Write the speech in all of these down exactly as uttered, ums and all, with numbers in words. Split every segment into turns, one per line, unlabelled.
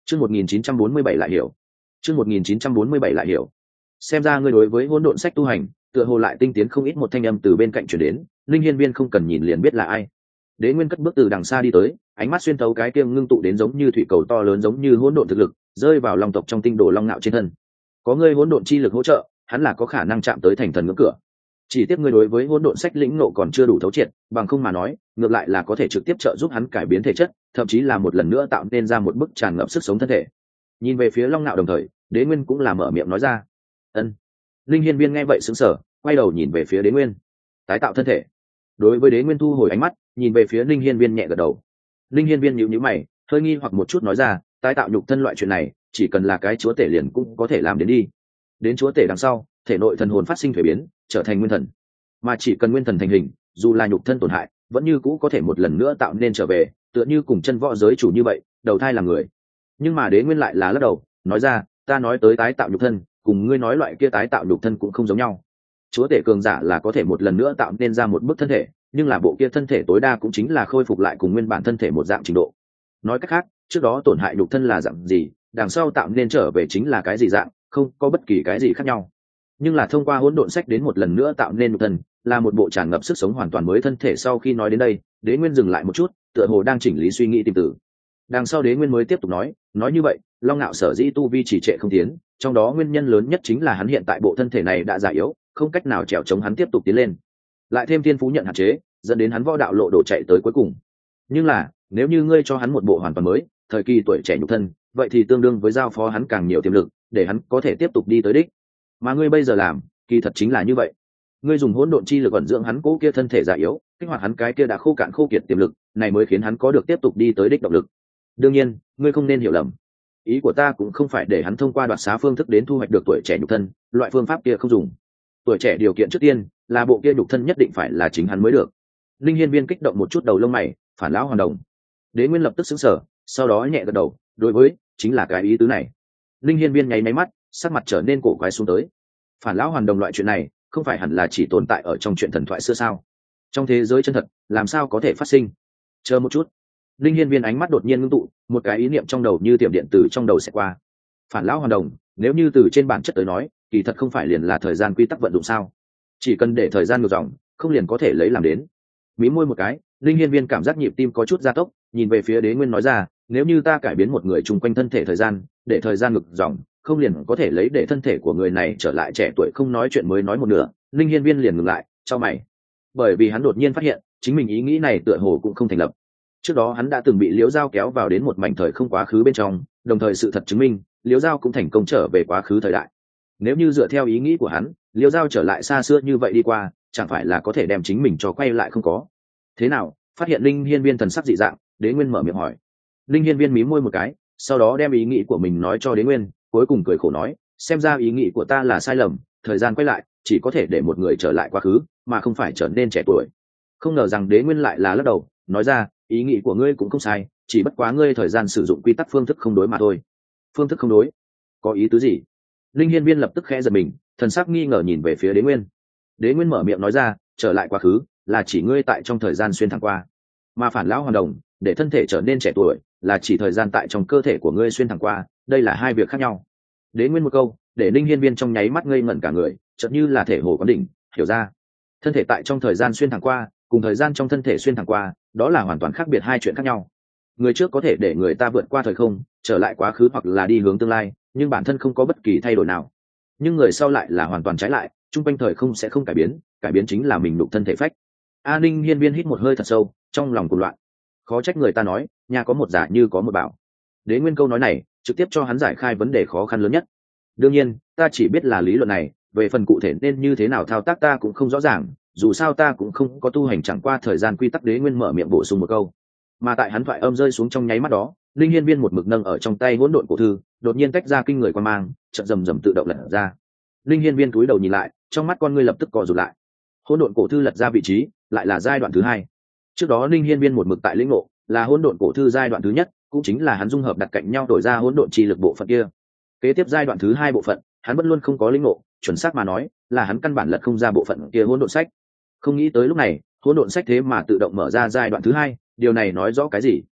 Chương một nghìn chín trăm bốn mươi bảy lại hiểu. Chương một nghìn chín trăm bốn mươi bảy lại hiểu. Xem ra ngươi đối với hỗn độn sách tu hành, tựa hồ lại tinh tiến không ít. Một thanh âm từ bên cạnh truyền đến, Linh Hiên Viên không cần nhìn liền biết là ai. Đế Nguyên cất bước từ đằng xa đi tới, ánh mắt xuyên thấu cái kia ngưng tụ đến giống như thủy cầu to lớn giống như hỗn độn thực lực, rơi vào long tộc trong tinh đồ long nạo trên thân. Có ngươi hỗn độn chi lực hỗ trợ, hắn là có khả năng chạm tới thành thần ngưỡng cửa. Chỉ tiếc ngươi đối với hỗn độn sách lĩnh ngộ còn chưa đủ thấu triệt, bằng không mà nói, ngược lại là có thể trực tiếp trợ giúp hắn cải biến thể chất, thậm chí là một lần nữa tạo nên ra một bức tràn ngập sức sống thân thể. Nhìn về phía long nạo đồng thời, Đế Nguyên cũng là mở miệng nói ra. Ân. Linh Hiên Viên nghe vậy sững sờ, quay đầu nhìn về phía Đế Nguyên. Tái tạo thân thể. Đối với Đế Nguyên thu hồi ánh mắt, nhìn về phía Linh Hiên Viên nhẹ gật đầu. Linh Hiên Viên nhíu nhíu mày, hơi nghi hoặc một chút nói ra, tái tạo nhục thân loại chuyện này, chỉ cần là cái chúa tể liền cũng có thể làm đến đi. Đến chúa tể đằng sau, thể nội thần hồn phát sinh thuế biến, trở thành nguyên thần. Mà chỉ cần nguyên thần thành hình, dù là nhục thân tổn hại, vẫn như cũ có thể một lần nữa tạo nên trở về, tựa như cùng chân võ giới chủ như vậy, đầu thai làm người. Nhưng mà Đế Nguyên lại là lắc đầu, nói ra, ta nói tới tái tạo nhục thân, cùng ngươi nói loại kia tái tạo nhục thân cũng không giống nhau. Chúa tể cường giả là có thể một lần nữa tạo nên ra một bức thân thể, nhưng là bộ kia thân thể tối đa cũng chính là khôi phục lại cùng nguyên bản thân thể một dạng trình độ. Nói cách khác, trước đó tổn hại nhục thân là dạng gì, đằng sau tạo nên trở về chính là cái gì dạng, không có bất kỳ cái gì khác nhau. Nhưng là thông qua hỗn độn sách đến một lần nữa tạo nên nhục thân, là một bộ tràn ngập sức sống hoàn toàn mới thân thể. Sau khi nói đến đây, Đế Nguyên dừng lại một chút, tựa hồ đang chỉnh lý suy nghĩ tìm từ. Đằng sau Đế Nguyên mới tiếp tục nói, nói như vậy, Long Nạo sở dĩ tu vi trì trệ không tiến, trong đó nguyên nhân lớn nhất chính là hắn hiện tại bộ thân thể này đã già yếu, không cách nào trèo chống hắn tiếp tục tiến lên. Lại thêm thiên phú nhận hạn chế, dẫn đến hắn võ đạo lộ đổ chạy tới cuối cùng. Nhưng là, nếu như ngươi cho hắn một bộ hoàn toàn mới, thời kỳ tuổi trẻ nhục thân, vậy thì tương đương với giao phó hắn càng nhiều tiềm lực, để hắn có thể tiếp tục đi tới đích. Mà ngươi bây giờ làm, kỳ thật chính là như vậy. Ngươi dùng hỗn độn chi lực ẩn dưỡng hắn cố kia thân thể già yếu, kích hoạt hắn cái kia đã khô cạn khô kiệt tiềm lực, này mới khiến hắn có được tiếp tục đi tới đích động lực. Đương nhiên, ngươi không nên hiểu lầm. Ý của ta cũng không phải để hắn thông qua đoạt xá phương thức đến thu hoạch được tuổi trẻ nhục thân, loại phương pháp kia không dùng. Tuổi trẻ điều kiện trước tiên là bộ kia nhục thân nhất định phải là chính hắn mới được. Linh Hiên Viên kích động một chút đầu lông mày, phản lão hoàn đồng. Đế Nguyên lập tức sững sờ, sau đó nhẹ gật đầu, đối với chính là cái ý tứ này. Linh Hiên Viên nháy máy mắt, sắc mặt trở nên cổ quái xuống tới. Phản lão hoàn đồng loại chuyện này, không phải hẳn là chỉ tồn tại ở trong chuyện thần thoại xưa sao? Trong thế giới chân thật, làm sao có thể phát sinh? Chờ một chút. Linh Hiên Viên ánh mắt đột nhiên ngưng tụ, một cái ý niệm trong đầu như tiệm điện tử trong đầu sẽ qua. Phản lão hoàn đồng, nếu như từ trên bản chất tới nói, kỳ thật không phải liền là thời gian quy tắc vận dụng sao? Chỉ cần để thời gian ngược dòng, không liền có thể lấy làm đến. Mí môi một cái, Linh Hiên Viên cảm giác nhịp tim có chút gia tốc, nhìn về phía Đế Nguyên nói ra, nếu như ta cải biến một người chung quanh thân thể thời gian, để thời gian ngược dòng, không liền có thể lấy để thân thể của người này trở lại trẻ tuổi. Không nói chuyện mới nói một nửa, Linh Hiên Viên liền ngừng lại, chau mày. Bởi vì hắn đột nhiên phát hiện, chính mình ý nghĩ này tựa hồ cũng không thành lập. Trước đó hắn đã từng bị Liễu Giao kéo vào đến một mảnh thời không quá khứ bên trong, đồng thời sự thật chứng minh, Liễu Giao cũng thành công trở về quá khứ thời đại. Nếu như dựa theo ý nghĩ của hắn, Liễu Giao trở lại xa xưa như vậy đi qua, chẳng phải là có thể đem chính mình cho quay lại không có? Thế nào? Phát hiện Linh Hiên Viên thần sắc dị dạng, Đế Nguyên mở miệng hỏi. Linh Hiên Viên mím môi một cái, sau đó đem ý nghĩ của mình nói cho Đế Nguyên, cuối cùng cười khổ nói, xem ra ý nghĩ của ta là sai lầm, thời gian quay lại chỉ có thể để một người trở lại quá khứ, mà không phải trở nên trẻ tuổi. Không ngờ rằng Đế Nguyên lại là lắc đầu, nói ra, ý nghĩ của ngươi cũng không sai, chỉ bất quá ngươi thời gian sử dụng quy tắc phương thức không đối mà thôi. Phương thức không đối? Có ý tứ gì? Linh Hiên Viên lập tức khẽ giật mình, thần sắc nghi ngờ nhìn về phía Đế Nguyên. Đế Nguyên mở miệng nói ra, trở lại quá khứ là chỉ ngươi tại trong thời gian xuyên thẳng qua, mà phản lão hoàn đồng, để thân thể trở nên trẻ tuổi, là chỉ thời gian tại trong cơ thể của ngươi xuyên thẳng qua, đây là hai việc khác nhau. Đế Nguyên một câu, để Linh Hiên Viên trong nháy mắt ngây ngẩn cả người, chợt như là thể hồ quán đỉnh, hiểu ra. Thân thể tại trong thời gian xuyên thẳng qua, cùng thời gian trong thân thể xuyên thẳng qua, đó là hoàn toàn khác biệt hai chuyện khác nhau. Người trước có thể để người ta vượt qua thời không, trở lại quá khứ hoặc là đi hướng tương lai, nhưng bản thân không có bất kỳ thay đổi nào. Nhưng người sau lại là hoàn toàn trái lại, trung quanh thời không sẽ không cải biến, cải biến chính là mình nhục thân thể phách. A Ninh Hiên Viên hít một hơi thật sâu, trong lòng cuồng loạn. Khó trách người ta nói, nhà có một giả như có một bảo. Đế Nguyên câu nói này, trực tiếp cho hắn giải khai vấn đề khó khăn lớn nhất. Đương nhiên, ta chỉ biết là lý luận này, về phần cụ thể nên như thế nào thao tác ta cũng không rõ ràng, dù sao ta cũng không có tu hành chẳng qua thời gian quy tắc. Đế Nguyên mở miệng bổ sung một câu. Mà tại hắn thoại âm rơi xuống trong nháy mắt đó, Linh Hiên Viên một mực nâng ở trong tay hỗn độn cổ thư, đột nhiên tách ra kinh người quan mang, chợt rầm rầm tự động lật ra. Linh Hiên Viên cúi đầu nhìn lại, trong mắt con ngươi lập tức co rụt lại. Hỗn độn cổ thư lật ra vị trí, lại là giai đoạn thứ hai. Trước đó Linh Hiên Viên một mực tại lĩnh ngộ, là hỗn độn cổ thư giai đoạn thứ nhất, cũng chính là hắn dung hợp đặt cạnh nhau đổi ra hỗn độn chi lực bộ phận kia. Kế tiếp giai đoạn thứ hai bộ phận, hắn vẫn luôn không có lĩnh ngộ, chuẩn xác mà nói, là hắn căn bản lật không ra bộ phận kia hỗn độn sách. Không nghĩ tới lúc này, hỗn độn sách thế mà tự động mở ra giai đoạn thứ hai, điều này nói rõ cái gì?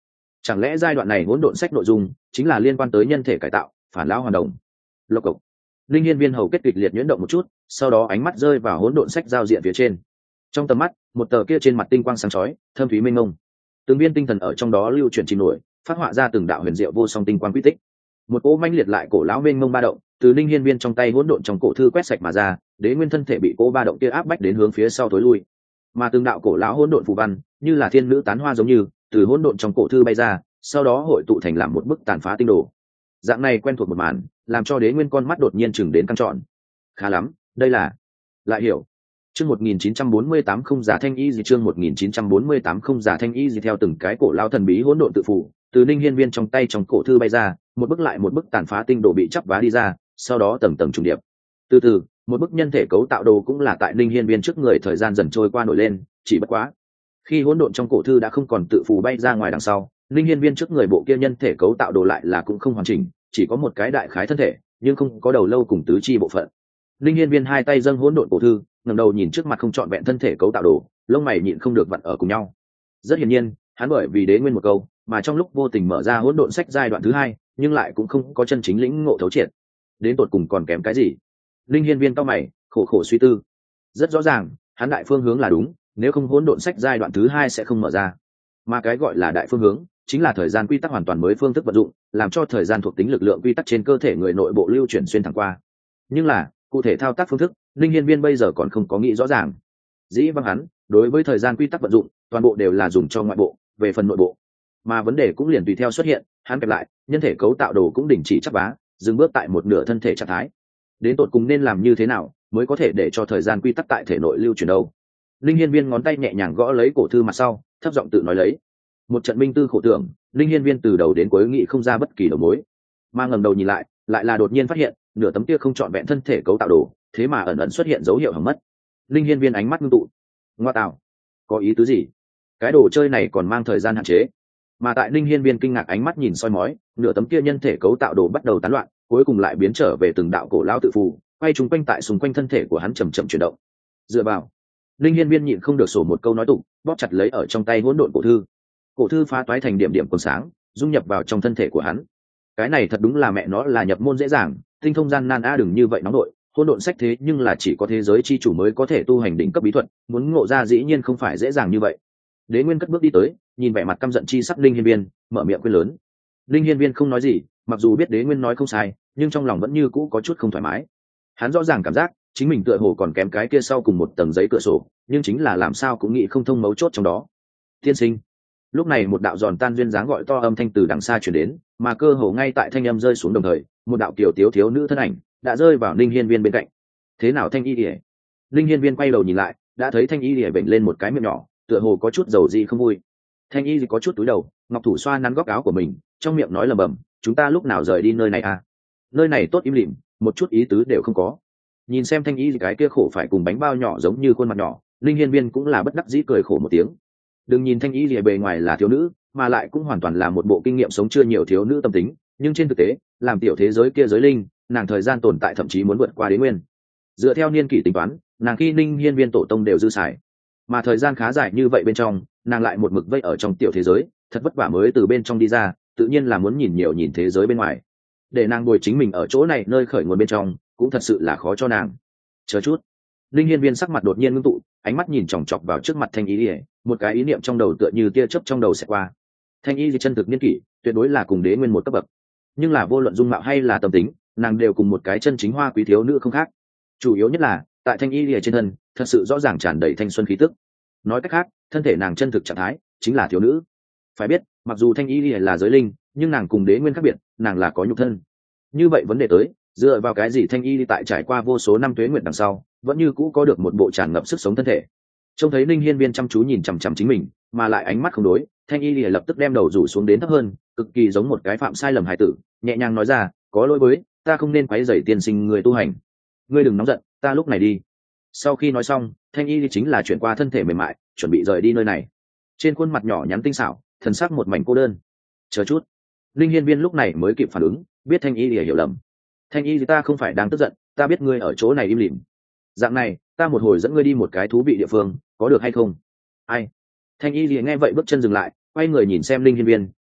Chẳng lẽ giai đoạn này hỗn độn sách nội dung chính là liên quan tới nhân thể cải tạo, phản lão hoàn đồng? Lộc cộc. Linh Hiên Viên hầu kết kịch liệt nhuyễn động một chút, sau đó ánh mắt rơi vào hỗn độn sách giao diện phía trên. Trong tầm mắt, một tờ kia trên mặt tinh quang sáng chói, thâm thúy mênh mông. Từng viên tinh thần ở trong đó lưu chuyển chìm nổi, phát họa ra từng đạo huyền diệu vô song tinh quang quy tích. Một cỗ manh liệt lại cổ lão mênh mông ba động, từ Linh Hiên Viên trong tay hỗn độn trong cổ thư quét sạch mà ra, đế nguyên thân thể bị cỗ ba động kia áp bách đến hướng phía sau tối lui. Mà từng đạo cổ lão hỗn độn phù văn, như là thiên nữ tán hoa giống như, từ hỗn độn trong cổ thư bay ra, sau đó hội tụ thành làm một bức tàn phá tinh đồ. Dạng này quen thuộc một màn, làm cho đế nguyên con mắt đột nhiên chừng đến căng tròn. Khá lắm, đây là lại hiểu. Chương một nghìn chín trăm bốn mươi tám không giả thanh y gì chương một nghìn chín trăm bốn mươi tám không giả thanh y gì theo từng cái cổ lao thần bí hỗn độn tự phụ, từ Ninh Hiên Viên trong tay trong cổ thư bay ra, một bức lại một bức tàn phá tinh đồ bị chắp vá đi ra, sau đó tầng tầng trùng điệp. Từ từ, một bức nhân thể cấu tạo đồ cũng là tại Ninh Hiên Viên trước người thời gian dần trôi qua nổi lên, chỉ bất quá. Khi hỗn độn trong cổ thư đã không còn tự phụ bay ra ngoài đằng sau, Ninh Hiên Viên trước người bộ kia nhân thể cấu tạo đồ lại là cũng không hoàn chỉnh, chỉ có một cái đại khái thân thể, nhưng không có đầu lâu cùng tứ chi bộ phận. Linh Hiên Viên hai tay dâng hỗn độn cổ thư, ngẩng đầu nhìn trước mặt không trọn vẹn thân thể cấu tạo đồ, lông mày nhịn không được vặn ở cùng nhau. Rất hiển nhiên, hắn bởi vì đế nguyên một câu, mà trong lúc vô tình mở ra hỗn độn sách giai đoạn thứ hai, nhưng lại cũng không có chân chính lĩnh ngộ thấu triệt. Đến tột cùng còn kém cái gì? Linh Hiên Viên cau mày, khổ khổ suy tư. Rất rõ ràng, hắn đại phương hướng là đúng, nếu không hỗn độn sách giai đoạn thứ hai sẽ không mở ra. Mà cái gọi là đại phương hướng, chính là thời gian quy tắc hoàn toàn mới phương thức vận dụng, làm cho thời gian thuộc tính lực lượng quy tắc trên cơ thể người nội bộ lưu chuyển xuyên thẳng qua. Nhưng là, cụ thể thao tác phương thức, Linh Hiên Viên bây giờ còn không có nghĩ rõ ràng. Dĩ vãng hắn, đối với thời gian quy tắc vận dụng, toàn bộ đều là dùng cho ngoại bộ, về phần nội bộ, mà vấn đề cũng liền tùy theo xuất hiện, hắn kẹp lại, nhân thể cấu tạo đồ cũng đình chỉ chắp vá, dừng bước tại một nửa thân thể trạng thái. Đến tột cùng nên làm như thế nào, mới có thể để cho thời gian quy tắc tại thể nội lưu chuyển đâu? Linh Hiên Viên ngón tay nhẹ nhàng gõ lấy cổ thư mặt sau, thấp giọng tự nói lấy. Một trận minh tư khổ tưởng, Linh Hiên Viên từ đầu đến cuối nghĩ không ra bất kỳ đầu mối, mà ngẩng đầu nhìn lại, lại là đột nhiên phát hiện, nửa tấm kia không trọn vẹn thân thể cấu tạo đồ, thế mà ẩn ẩn xuất hiện dấu hiệu hỏng mất. Linh Hiên Viên ánh mắt ngưng tụ. Ngoa tạo, có ý tứ gì? Cái đồ chơi này còn mang thời gian hạn chế. Mà tại Linh Hiên Viên kinh ngạc ánh mắt nhìn soi mói, nửa tấm kia nhân thể cấu tạo đồ bắt đầu tán loạn, cuối cùng lại biến trở về từng đạo cổ lao tự phù, quay trúng quanh tại xung quanh thân thể của hắn chậm chậm chuyển động. Dựa vào, Linh Hiên Viên nhịn không được sổ một câu nói tụng, bóp chặt lấy ở trong tay hỗn độn cổ thư. Cổ thư phá toái thành điểm điểm còn sáng, dung nhập vào trong thân thể của hắn. Cái này thật đúng là mẹ nó là nhập môn dễ dàng, tinh thông gian nan a đừng như vậy nóng nội, hỗn độn sách thế nhưng là chỉ có thế giới chi chủ mới có thể tu hành đỉnh cấp bí thuật, muốn ngộ ra dĩ nhiên không phải dễ dàng như vậy. Đế Nguyên cất bước đi tới, nhìn vẻ mặt căm giận chi sắc Linh Hiên Viên, mở miệng khuyên lớn. Linh Hiên Viên không nói gì, mặc dù biết Đế Nguyên nói không sai, nhưng trong lòng vẫn như cũ có chút không thoải mái. Hắn rõ ràng cảm giác chính mình tựa hồ còn kém cái kia sau cùng một tầng giấy cửa sổ, nhưng chính là làm sao cũng nghĩ không thông mấu chốt trong đó. Tiên sinh. Lúc này một đạo giòn tan duyên dáng gọi to âm thanh từ đằng xa truyền đến, mà cơ hồ ngay tại thanh âm rơi xuống đồng thời, một đạo kiều tiếu thiếu nữ thân ảnh đã rơi vào Linh Hiên Viên bên cạnh. Thế nào Thanh Y Liễu? Linh Hiên Viên quay đầu nhìn lại, đã thấy Thanh Y Liễu bệnh lên một cái miệng nhỏ, tựa hồ có chút dầu dị không vui. Thanh Y có chút túi đầu, ngọc thủ xoa nắn góc áo của mình, trong miệng nói lẩm bẩm, chúng ta lúc nào rời đi nơi này à? Nơi này tốt im lìm, một chút ý tứ đều không có. Nhìn xem Thanh Y cái kia khổ phải cùng bánh bao nhỏ giống như khuôn mặt nhỏ, Linh Hiên Viên cũng là bất đắc dĩ cười khổ một tiếng. Đừng nhìn Thanh Y lìa bề ngoài là thiếu nữ, mà lại cũng hoàn toàn là một bộ kinh nghiệm sống chưa nhiều thiếu nữ tâm tính, nhưng trên thực tế, làm tiểu thế giới kia giới linh, nàng thời gian tồn tại thậm chí muốn vượt qua Đế Nguyên. Dựa theo niên kỷ tính toán, nàng khi Linh Hiên Viên tổ tông đều dư xài, mà thời gian khá dài như vậy bên trong, nàng lại một mực vây ở trong tiểu thế giới, thật vất vả mới từ bên trong đi ra, tự nhiên là muốn nhìn nhiều nhìn thế giới bên ngoài. Để nàng bồi chính mình ở chỗ này nơi khởi nguồn bên trong, cũng thật sự là khó cho nàng. Chờ chút. Linh Hiên Viên sắc mặt đột nhiên ngưng tụ, ánh mắt nhìn chòng chọc vào trước mặt Thanh Y Lìa, một cái ý niệm trong đầu tựa như tia chớp trong đầu sẽ qua. Thanh Y Lìa chân thực niên kỷ, tuyệt đối là cùng Đế Nguyên một cấp bậc. Nhưng là vô luận dung mạo hay là tâm tính, nàng đều cùng một cái chân chính hoa quý thiếu nữ không khác. Chủ yếu nhất là, tại Thanh Y Lìa trên thân, thật sự rõ ràng tràn đầy thanh xuân khí tức. Nói cách khác, thân thể nàng chân thực trạng thái chính là thiếu nữ. Phải biết, mặc dù Thanh Y Lìa là giới linh, nhưng nàng cùng Đế Nguyên khác biệt, nàng là có nhục thân. Như vậy vấn đề tới, dựa vào cái gì Thanh Y tại trải qua vô số năm tuế nguyệt đằng sau, vẫn như cũ có được một bộ tràn ngập sức sống thân thể. Trông thấy Linh Hiên Viên chăm chú nhìn chằm chằm chính mình, mà lại ánh mắt không đối, Thanh Y lìa lập tức đem đầu rủ xuống đến thấp hơn, cực kỳ giống một cái phạm sai lầm hài tử, nhẹ nhàng nói ra, có lỗi với, ta không nên quấy rầy tiên sinh người tu hành. Ngươi đừng nóng giận, ta lúc này đi. Sau khi nói xong, Thanh Y chính là chuyển qua thân thể mềm mại, chuẩn bị rời đi nơi này. Trên khuôn mặt nhỏ nhắn tinh xảo, thần sắc một mảnh cô đơn. Chờ chút. Linh Hiên Viên lúc này mới kịp phản ứng, biết Thanh Y lìa hiểu lầm. Thanh Y thì ta không phải đang tức giận, ta biết ngươi ở chỗ này im lìm. Dạng này, ta một hồi dẫn ngươi đi một cái thú vị địa phương, có được hay không? Ai? Thanh Y lìa nghe vậy bước chân dừng lại, quay người nhìn xem Linh Hiên Viên,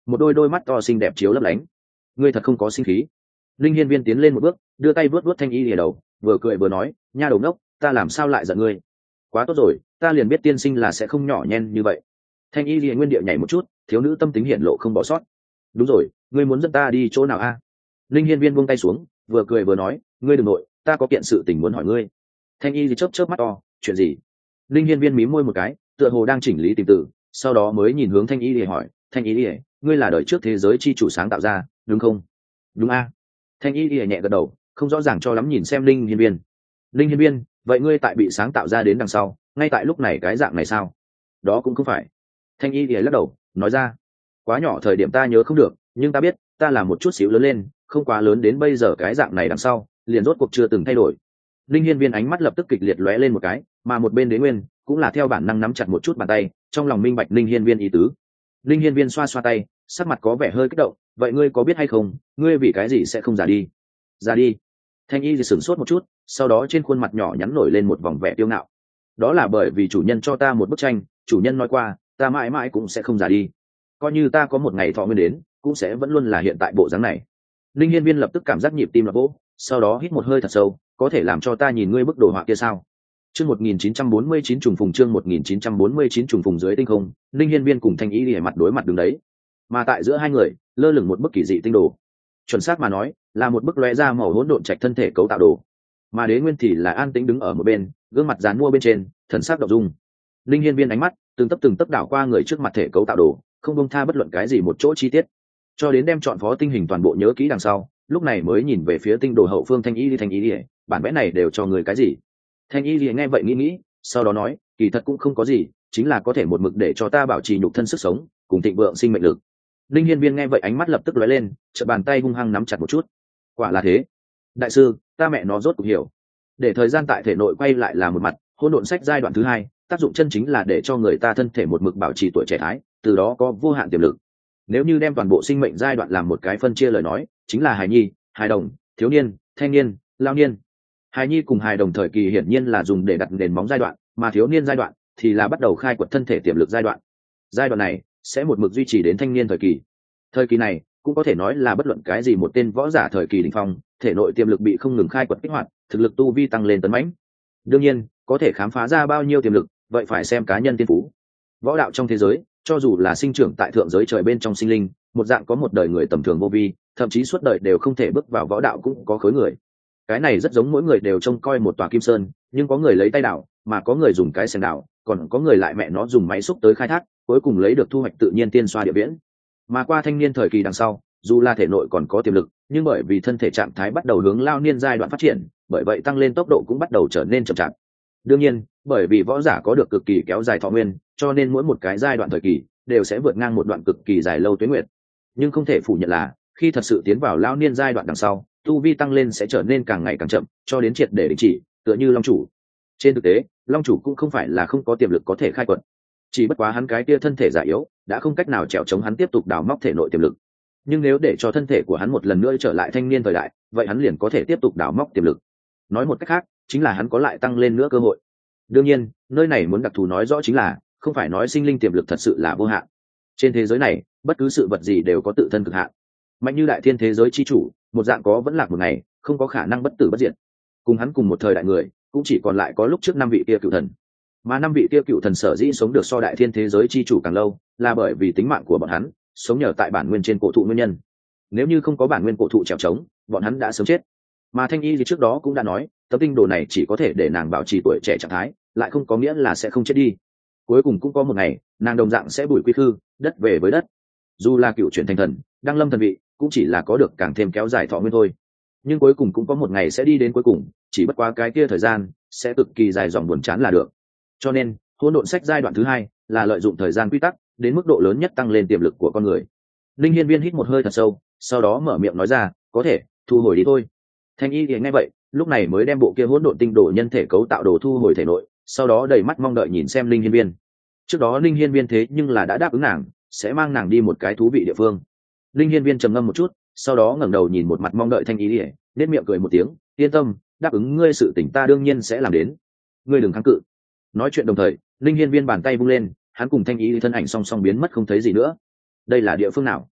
một đôi đôi mắt to xinh đẹp chiếu lấp lánh. Ngươi thật không có sinh khí. Linh Hiên Viên tiến lên một bước, đưa tay vuốt vuốt Thanh Y Lìa đầu, vừa cười vừa nói, nha đầu ngốc, ta làm sao lại giận ngươi? Quá tốt rồi, ta liền biết tiên sinh là sẽ không nhỏ nhen như vậy. Thanh Y Lìa nguyên địa nhảy một chút, thiếu nữ tâm tính hiện lộ không bỏ sót. Đúng rồi, ngươi muốn dẫn ta đi chỗ nào a? Linh Hiên Viên buông tay xuống, vừa cười vừa nói, ngươi đừng nội, ta có kiện sự tình muốn hỏi ngươi. Thanh Y thì chớp chớp mắt to, chuyện gì? Linh Hiên Viên mím môi một cái, tựa hồ đang chỉnh lý tìm từ, sau đó mới nhìn hướng Thanh Y để hỏi, Thanh Y để, ngươi là đời trước thế giới chi chủ sáng tạo ra, đúng không? Đúng a. Thanh Y để nhẹ gật đầu, không rõ ràng cho lắm nhìn xem Linh Hiên Viên. Linh Hiên Viên, vậy ngươi tại bị sáng tạo ra đến đằng sau, ngay tại lúc này cái dạng này sao? Đó cũng không phải. Thanh Y để lắc đầu, nói ra, quá nhỏ thời điểm ta nhớ không được, nhưng ta biết, ta là một chút xíu lớn lên, không quá lớn đến bây giờ cái dạng này đằng sau, liền rốt cuộc chưa từng thay đổi. Linh Hiên Viên ánh mắt lập tức kịch liệt lóe lên một cái, mà một bên Đế Nguyên cũng là theo bản năng nắm chặt một chút bàn tay, trong lòng minh bạch Linh Hiên Viên ý tứ. Linh Hiên Viên xoa xoa tay, sắc mặt có vẻ hơi kích động, vậy ngươi có biết hay không, ngươi vì cái gì sẽ không già đi? Già đi? Thanh Y thì sửng sốt một chút, sau đó trên khuôn mặt nhỏ nhắn nổi lên một vòng vẻ tiêu ngạo. Đó là bởi vì chủ nhân cho ta một bức tranh, chủ nhân nói qua, ta mãi mãi cũng sẽ không già đi. Coi như ta có một ngày thọ nguyên đến, cũng sẽ vẫn luôn là hiện tại bộ dáng này. Linh Hiên Viên lập tức cảm giác nhịp tim đập vỗ, sau đó hít một hơi thật sâu, có thể làm cho ta nhìn ngươi bức đồ họa kia sao? Chương một nghìn chín trăm bốn mươi chín trùng phùng chương một nghìn chín trăm bốn mươi chín trùng phùng dưới tinh không, Linh Hiên Viên cùng Thanh Y Lìa mặt đối mặt đứng đấy. Mà tại giữa hai người, lơ lửng một bức kỳ dị tinh đồ. Chuẩn xác mà nói, là một bức lóe ra màu hỗn độn trạch thân thể cấu tạo đồ. Mà Đế Nguyên thì là an tĩnh đứng ở một bên, gương mặt dán mua bên trên, thần sắc động dung. Linh Hiên Viên ánh mắt từng tấc từng tấc đảo qua người trước mặt thể cấu tạo đồ, không buông tha bất luận cái gì một chỗ chi tiết, cho đến đem chọn phó tinh hình toàn bộ nhớ kỹ đằng sau, lúc này mới nhìn về phía tinh đồ hậu phương Thanh Y. Thanh Y Lìa, bản vẽ này đều cho người cái gì? Thanh Y Lìa nghe vậy nghĩ nghĩ, sau đó nói, kỳ thật cũng không có gì, chính là có thể một mực để cho ta bảo trì nhục thân sức sống, cùng thịnh vượng sinh mệnh lực. Linh Hiên Viên nghe vậy ánh mắt lập tức lóe lên, chợt bàn tay hung hăng nắm chặt một chút. Quả là thế. Đại sư, ta mẹ nó rốt cuộc hiểu. Để thời gian tại thể nội quay lại là một mặt, hỗn độn sách giai đoạn thứ hai, tác dụng chân chính là để cho người ta thân thể một mực bảo trì tuổi trẻ thái, từ đó có vô hạn tiềm lực. Nếu như đem toàn bộ sinh mệnh giai đoạn làm một cái phân chia lời nói, chính là hài nhi, hài đồng, thiếu niên, thanh niên, lao niên. Hài nhi cùng hài đồng thời kỳ hiển nhiên là dùng để đặt nền móng giai đoạn, mà thiếu niên giai đoạn thì là bắt đầu khai quật thân thể tiềm lực giai đoạn. Giai đoạn này sẽ một mực duy trì đến thanh niên thời kỳ. Thời kỳ này cũng có thể nói là bất luận cái gì một tên võ giả thời kỳ đỉnh phong, thể nội tiềm lực bị không ngừng khai quật kích hoạt, thực lực tu vi tăng lên tấn mãnh. Đương nhiên, có thể khám phá ra bao nhiêu tiềm lực, vậy phải xem cá nhân thiên phú. Võ đạo trong thế giới, cho dù là sinh trưởng tại thượng giới trời bên trong sinh linh, một dạng có một đời người tầm thường vô vi, thậm chí suốt đời đều không thể bước vào võ đạo cũng có khối người. Cái này rất giống mỗi người đều trông coi một tòa kim sơn, nhưng có người lấy tay đào, mà có người dùng cái sẻng đào, còn có người lại mẹ nó dùng máy xúc tới khai thác, cuối cùng lấy được thu hoạch tự nhiên tiên xoa địa viễn. Mà qua thanh niên thời kỳ đằng sau, dù là thể nội còn có tiềm lực, nhưng bởi vì thân thể trạng thái bắt đầu hướng lao niên giai đoạn phát triển, bởi vậy tăng lên tốc độ cũng bắt đầu trở nên chậm chạp. Đương nhiên, bởi vì võ giả có được cực kỳ kéo dài thọ nguyên, cho nên mỗi một cái giai đoạn thời kỳ đều sẽ vượt ngang một đoạn cực kỳ dài lâu tuế nguyệt. Nhưng không thể phủ nhận là, khi thật sự tiến vào lao niên giai đoạn đằng sau, tu vi tăng lên sẽ trở nên càng ngày càng chậm, cho đến triệt để đình chỉ, tựa như long chủ. Trên thực tế, long chủ cũng không phải là không có tiềm lực có thể khai quật, chỉ bất quá hắn cái kia thân thể già yếu, đã không cách nào chèo chống hắn tiếp tục đào móc thể nội tiềm lực. Nhưng nếu để cho thân thể của hắn một lần nữa trở lại thanh niên thời đại, vậy hắn liền có thể tiếp tục đào móc tiềm lực. Nói một cách khác, chính là hắn có lại tăng lên nữa cơ hội. Đương nhiên, nơi này muốn đặc thù nói rõ chính là, không phải nói sinh linh tiềm lực thật sự là vô hạn. Trên thế giới này, bất cứ sự vật gì đều có tự thân cực hạn. Mạnh như đại thiên thế giới chi chủ, một dạng có vẫn lạc một ngày, không có khả năng bất tử bất diệt. Cùng hắn cùng một thời đại người, cũng chỉ còn lại có lúc trước năm vị kia cựu thần. Mà năm vị kia cựu thần sở dĩ sống được so đại thiên thế giới chi chủ càng lâu, là bởi vì tính mạng của bọn hắn sống nhờ tại bản nguyên trên cổ thụ nguyên nhân. Nếu như không có bản nguyên cổ thụ trèo trống, bọn hắn đã sớm chết. Mà Thanh Y thì trước đó cũng đã nói, tấm tinh đồ này chỉ có thể để nàng bảo trì tuổi trẻ trạng thái, lại không có nghĩa là sẽ không chết đi. Cuối cùng cũng có một ngày, nàng đồng dạng sẽ bùi quy khư, đất về với đất. Dù là cựu chuyển thành thần, đăng lâm thần vị, cũng chỉ là có được càng thêm kéo dài thọ nguyên thôi. Nhưng cuối cùng cũng có một ngày sẽ đi đến cuối cùng, chỉ bất quá cái kia thời gian sẽ cực kỳ dài dòng buồn chán là được. Cho nên, hỗn độn sách giai đoạn thứ hai là lợi dụng thời gian quy tắc đến mức độ lớn nhất tăng lên tiềm lực của con người. Linh Hiên Viên hít một hơi thật sâu, sau đó mở miệng nói ra, có thể thu hồi đi thôi. Thanh Y thì nghe vậy, lúc này mới đem bộ kia hỗn độn tinh đồ nhân thể cấu tạo đồ thu hồi thể nội, sau đó đầy mắt mong đợi nhìn xem Linh Hiên Viên. Trước đó Linh Hiên Viên thế nhưng là đã đáp ứng nàng, sẽ mang nàng đi một cái thú vị địa phương. Linh Hiên Viên trầm ngâm một chút, sau đó ngẩng đầu nhìn một mặt mong đợi Thanh Y thì, nét miệng cười một tiếng, yên tâm, đáp ứng ngươi sự tình ta đương nhiên sẽ làm đến. Ngươi đừng kháng cự. Nói chuyện đồng thời, Linh Hiên Viên bàn tay vung lên, hắn cùng Thanh Y thân ảnh song song biến mất không thấy gì nữa. Đây là địa phương nào?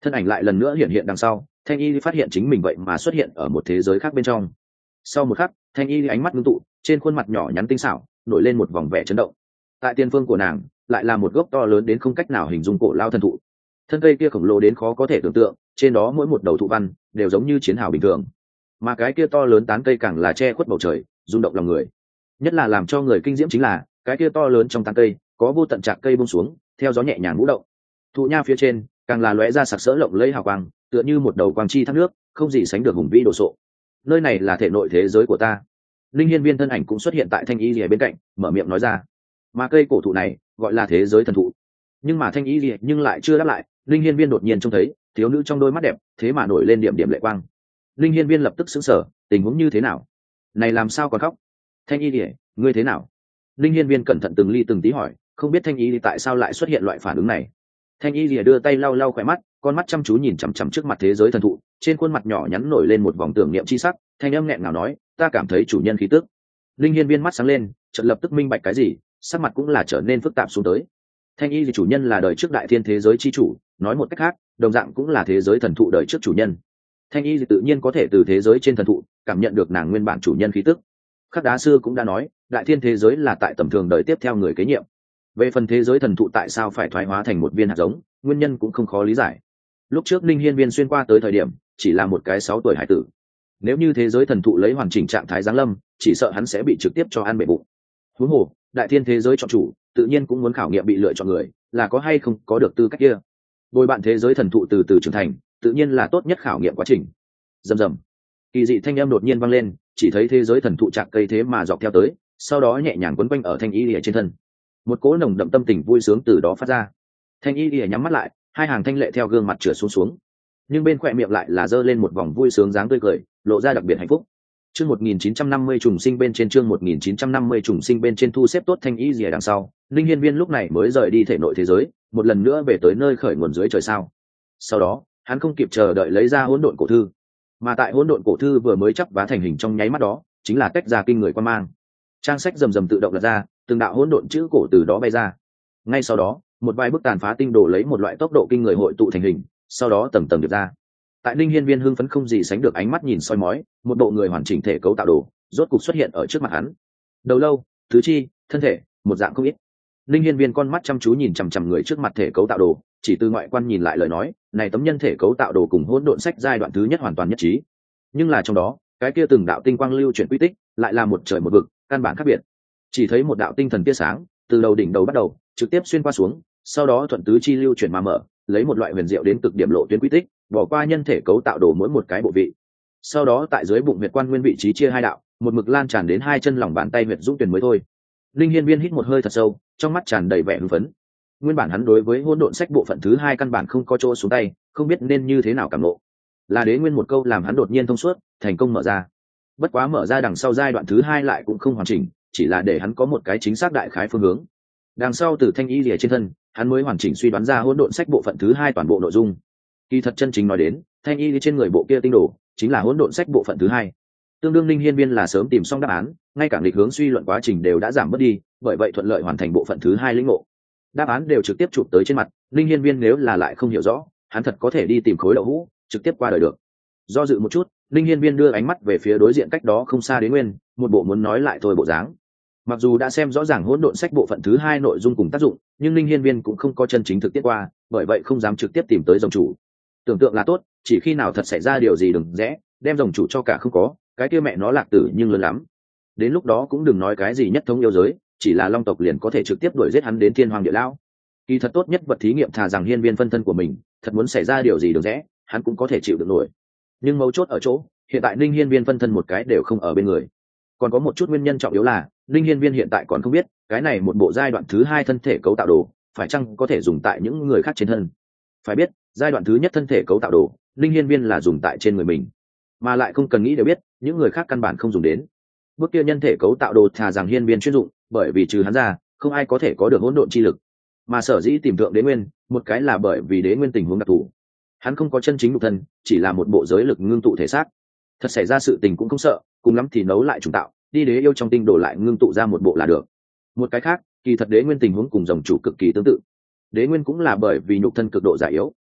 thân ảnh lại lần nữa hiện hiện đằng sau, thanh y phát hiện chính mình vậy mà xuất hiện ở một thế giới khác bên trong. Sau một khắc, thanh y ánh mắt ngưng tụ, trên khuôn mặt nhỏ nhắn tinh xảo nổi lên một vòng vẻ chấn động. Tại tiền phương của nàng lại là một gốc to lớn đến không cách nào hình dung cổ lao thần thụ, thân cây kia khổng lồ đến khó có thể tưởng tượng, trên đó mỗi một đầu thụ văn đều giống như chiến hào bình thường, mà cái kia to lớn tán cây càng là che khuất bầu trời, rung động lòng người. Nhất là làm cho người kinh diễm chính là cái kia to lớn trong tán cây có vô tận trạc cây buông xuống, theo gió nhẹ nhàng vũ động. Thụ nha phía trên càng là lóe ra sặc sỡ lộng lẫy hào quang, tựa như một đầu quang chi thác nước, không gì sánh được hùng vĩ đồ sộ. Nơi này là thể nội thế giới của ta. Linh Hiên Viên thân ảnh cũng xuất hiện tại thanh y lìa bên cạnh, mở miệng nói ra. Mà cây cổ thụ này gọi là thế giới thần thụ. Nhưng mà thanh y lìa nhưng lại chưa đáp lại. Linh Hiên Viên đột nhiên trông thấy thiếu nữ trong đôi mắt đẹp, thế mà nổi lên điểm điểm lệ quang. Linh Hiên Viên lập tức sững sờ, tình huống như thế nào? Này làm sao còn khóc? Thanh y lìa, ngươi thế nào? Linh Hiên Viên cẩn thận từng ly từng tí hỏi, không biết thanh y lìa tại sao lại xuất hiện loại phản ứng này. Thanh y lìa đưa tay lau lau khỏe mắt, con mắt chăm chú nhìn chằm chằm trước mặt thế giới thần thụ, trên khuôn mặt nhỏ nhắn nổi lên một vòng tưởng niệm chi sắc, thanh âm nghẹn ngào nói, ta cảm thấy chủ nhân khí tức. Linh Hiên Viên mắt sáng lên, chợt lập tức minh bạch cái gì, sắc mặt cũng là trở nên phức tạp xuống tới. Thanh y thì chủ nhân là đời trước đại thiên thế giới chi chủ, nói một cách khác, đồng dạng cũng là thế giới thần thụ đời trước chủ nhân. Thanh y thì tự nhiên có thể từ thế giới trên thần thụ cảm nhận được nàng nguyên bản chủ nhân khí tức. Khắc đá xưa cũng đã nói, đại thiên thế giới là tại tầm thường đời tiếp theo người kế nhiệm. Về phần thế giới thần thụ tại sao phải thoái hóa thành một viên hạt giống, nguyên nhân cũng không khó lý giải. Lúc trước Linh Hiên Viên xuyên qua tới thời điểm chỉ là một cái sáu tuổi hải tử, nếu như thế giới thần thụ lấy hoàn chỉnh trạng thái giáng lâm, chỉ sợ hắn sẽ bị trực tiếp cho ăn bể bụng. Huống hồ đại thiên thế giới chọn chủ, tự nhiên cũng muốn khảo nghiệm bị lựa chọn người là có hay không có được tư cách kia. Bồi bạn thế giới thần thụ từ từ trưởng thành, tự nhiên là tốt nhất khảo nghiệm quá trình. Rầm rầm, kỳ dị thanh âm đột nhiên vang lên, chỉ thấy thế giới thần thụ chạc cây thế mà dọc theo tới, sau đó nhẹ nhàng quấn quanh ở thanh y lìa trên thân. Một cỗ nồng đậm tâm tình vui sướng từ đó phát ra. Thanh y lìa nhắm mắt lại, hai hàng thanh lệ theo gương mặt trượt xuống xuống, nhưng bên khỏe miệng lại là giơ lên một vòng vui sướng dáng tươi cười, lộ ra đặc biệt hạnh phúc. Chương một nghìn chín trăm năm mươi trùng sinh bên trên chương một nghìn chín trăm năm mươi trùng sinh bên trên thu xếp tốt thanh y lìa đằng sau, Linh Hiên Viên lúc này mới rời đi thể nội thế giới, một lần nữa về tới nơi khởi nguồn dưới trời sao. Sau đó, hắn không kịp chờ đợi lấy ra hỗn độn cổ thư, mà tại hỗn độn cổ thư vừa mới chắp vá thành hình trong nháy mắt đó, chính là tách ra kinh người quan mang. Trang sách rầm rầm tự động lật ra, từng đạo hỗn độn chữ cổ từ đó bay ra. Ngay sau đó, một vài bức tàn phá tinh đồ lấy một loại tốc độ kinh người hội tụ thành hình, sau đó tầng tầng được ra. Tại Linh Hiên Viên hưng phấn không gì sánh được ánh mắt nhìn soi mói, một bộ người hoàn chỉnh thể cấu tạo đồ rốt cục xuất hiện ở trước mặt hắn. Đầu lâu, tứ chi, thân thể, một dạng không ít. Linh Hiên Viên con mắt chăm chú nhìn chằm chằm người trước mặt thể cấu tạo đồ, chỉ từ ngoại quan nhìn lại lời nói, này tấm nhân thể cấu tạo đồ cùng hỗn độn sách giai đoạn thứ nhất hoàn toàn nhất trí. Nhưng là trong đó, cái kia từng đạo tinh quang lưu chuyển quy tích, lại là một trời một vực, căn bản khác biệt. Chỉ thấy một đạo tinh thần tia sáng, từ đầu đỉnh đầu bắt đầu, trực tiếp xuyên qua xuống, sau đó thuận tứ chi lưu chuyển mà mở, lấy một loại huyền diệu đến cực điểm lộ tuyến quy tích, bỏ qua nhân thể cấu tạo đồ mỗi một cái bộ vị. Sau đó tại dưới bụng huyệt quan nguyên vị trí chia hai đạo, một mực lan tràn đến hai chân lòng bàn tay huyệt dũng tuyển mới thôi. Linh Hiên Viên hít một hơi thật sâu, trong mắt tràn đầy vẻ hưng phấn. Nguyên bản hắn đối với hỗn độn sách bộ phận thứ hai căn bản không có chỗ xuống tay, không biết nên như thế nào cảm ngộ. Là đế nguyên một câu làm hắn đột nhiên thông suốt, thành công mở ra. Bất quá mở ra đằng sau giai đoạn thứ hai lại cũng không hoàn chỉnh, chỉ là để hắn có một cái chính xác đại khái phương hướng. Đằng sau từ thanh y lìa trên thân, hắn mới hoàn chỉnh suy đoán ra hỗn độn sách bộ phận thứ hai toàn bộ nội dung. Kỳ thật chân chính nói đến, thanh y trên người bộ kia tinh đồ chính là hỗn độn sách bộ phận thứ hai. Tương đương Linh Hiên Viên là sớm tìm xong đáp án, ngay cả lịch hướng suy luận quá trình đều đã giảm bớt đi, bởi vậy thuận lợi hoàn thành bộ phận thứ hai lĩnh ngộ. Đáp án đều trực tiếp chụp tới trên mặt, Linh Hiên Viên nếu là lại không hiểu rõ, hắn thật có thể đi tìm khối đậu hũ, trực tiếp qua đời được. Do dự một chút, Linh Hiên Viên đưa ánh mắt về phía đối diện cách đó không xa Đế Nguyên, một bộ muốn nói lại thôi bộ dáng. Mặc dù đã xem rõ ràng hỗn độn sách bộ phận thứ hai nội dung cùng tác dụng, nhưng Linh Hiên Viên cũng không có chân chính thực tiết qua, bởi vậy không dám trực tiếp tìm tới dòng chủ. Tưởng tượng là tốt, chỉ khi nào thật xảy ra điều gì đừng rẽ, đem dòng chủ cho cả không có, cái kia mẹ nó lạc tử nhưng lớn lắm. Đến lúc đó cũng đừng nói cái gì nhất thống yêu giới, chỉ là long tộc liền có thể trực tiếp đuổi giết hắn đến thiên hoàng địa lão. Kỳ thật tốt nhất vật thí nghiệm thà rằng Hiên Viên phân thân của mình, thật muốn xảy ra điều gì đừng rẽ, hắn cũng có thể chịu được nổi. Nhưng mấu chốt ở chỗ, hiện tại Linh Hiên Viên phân thân một cái đều không ở bên người. Còn có một chút nguyên nhân trọng yếu là, Linh Hiên Viên hiện tại còn không biết, cái này một bộ giai đoạn thứ hai thân thể cấu tạo đồ, phải chăng có thể dùng tại những người khác trên thân. Phải biết, giai đoạn thứ nhất thân thể cấu tạo đồ, Linh Hiên Viên là dùng tại trên người mình, mà lại không cần nghĩ đều biết, những người khác căn bản không dùng đến. Bước kia nhân thể cấu tạo đồ thà rằng Hiên Viên chuyên dụng, bởi vì trừ hắn ra, không ai có thể có được hỗn độn chi lực. Mà sở dĩ tìm thượng Đế Nguyên, một cái là bởi vì Đế Nguyên tình huống đặc thù, hắn không có chân chính nhục thân, chỉ là một bộ giới lực ngưng tụ thể xác. Thật xảy ra sự tình cũng không sợ, cùng lắm thì nấu lại trùng tạo, đi đế yêu trong tinh đổ lại ngưng tụ ra một bộ là được. Một cái khác, kỳ thật Đế Nguyên tình huống cùng dòng chủ cực kỳ tương tự. Đế Nguyên cũng là bởi vì nhục thân cực độ già yếu,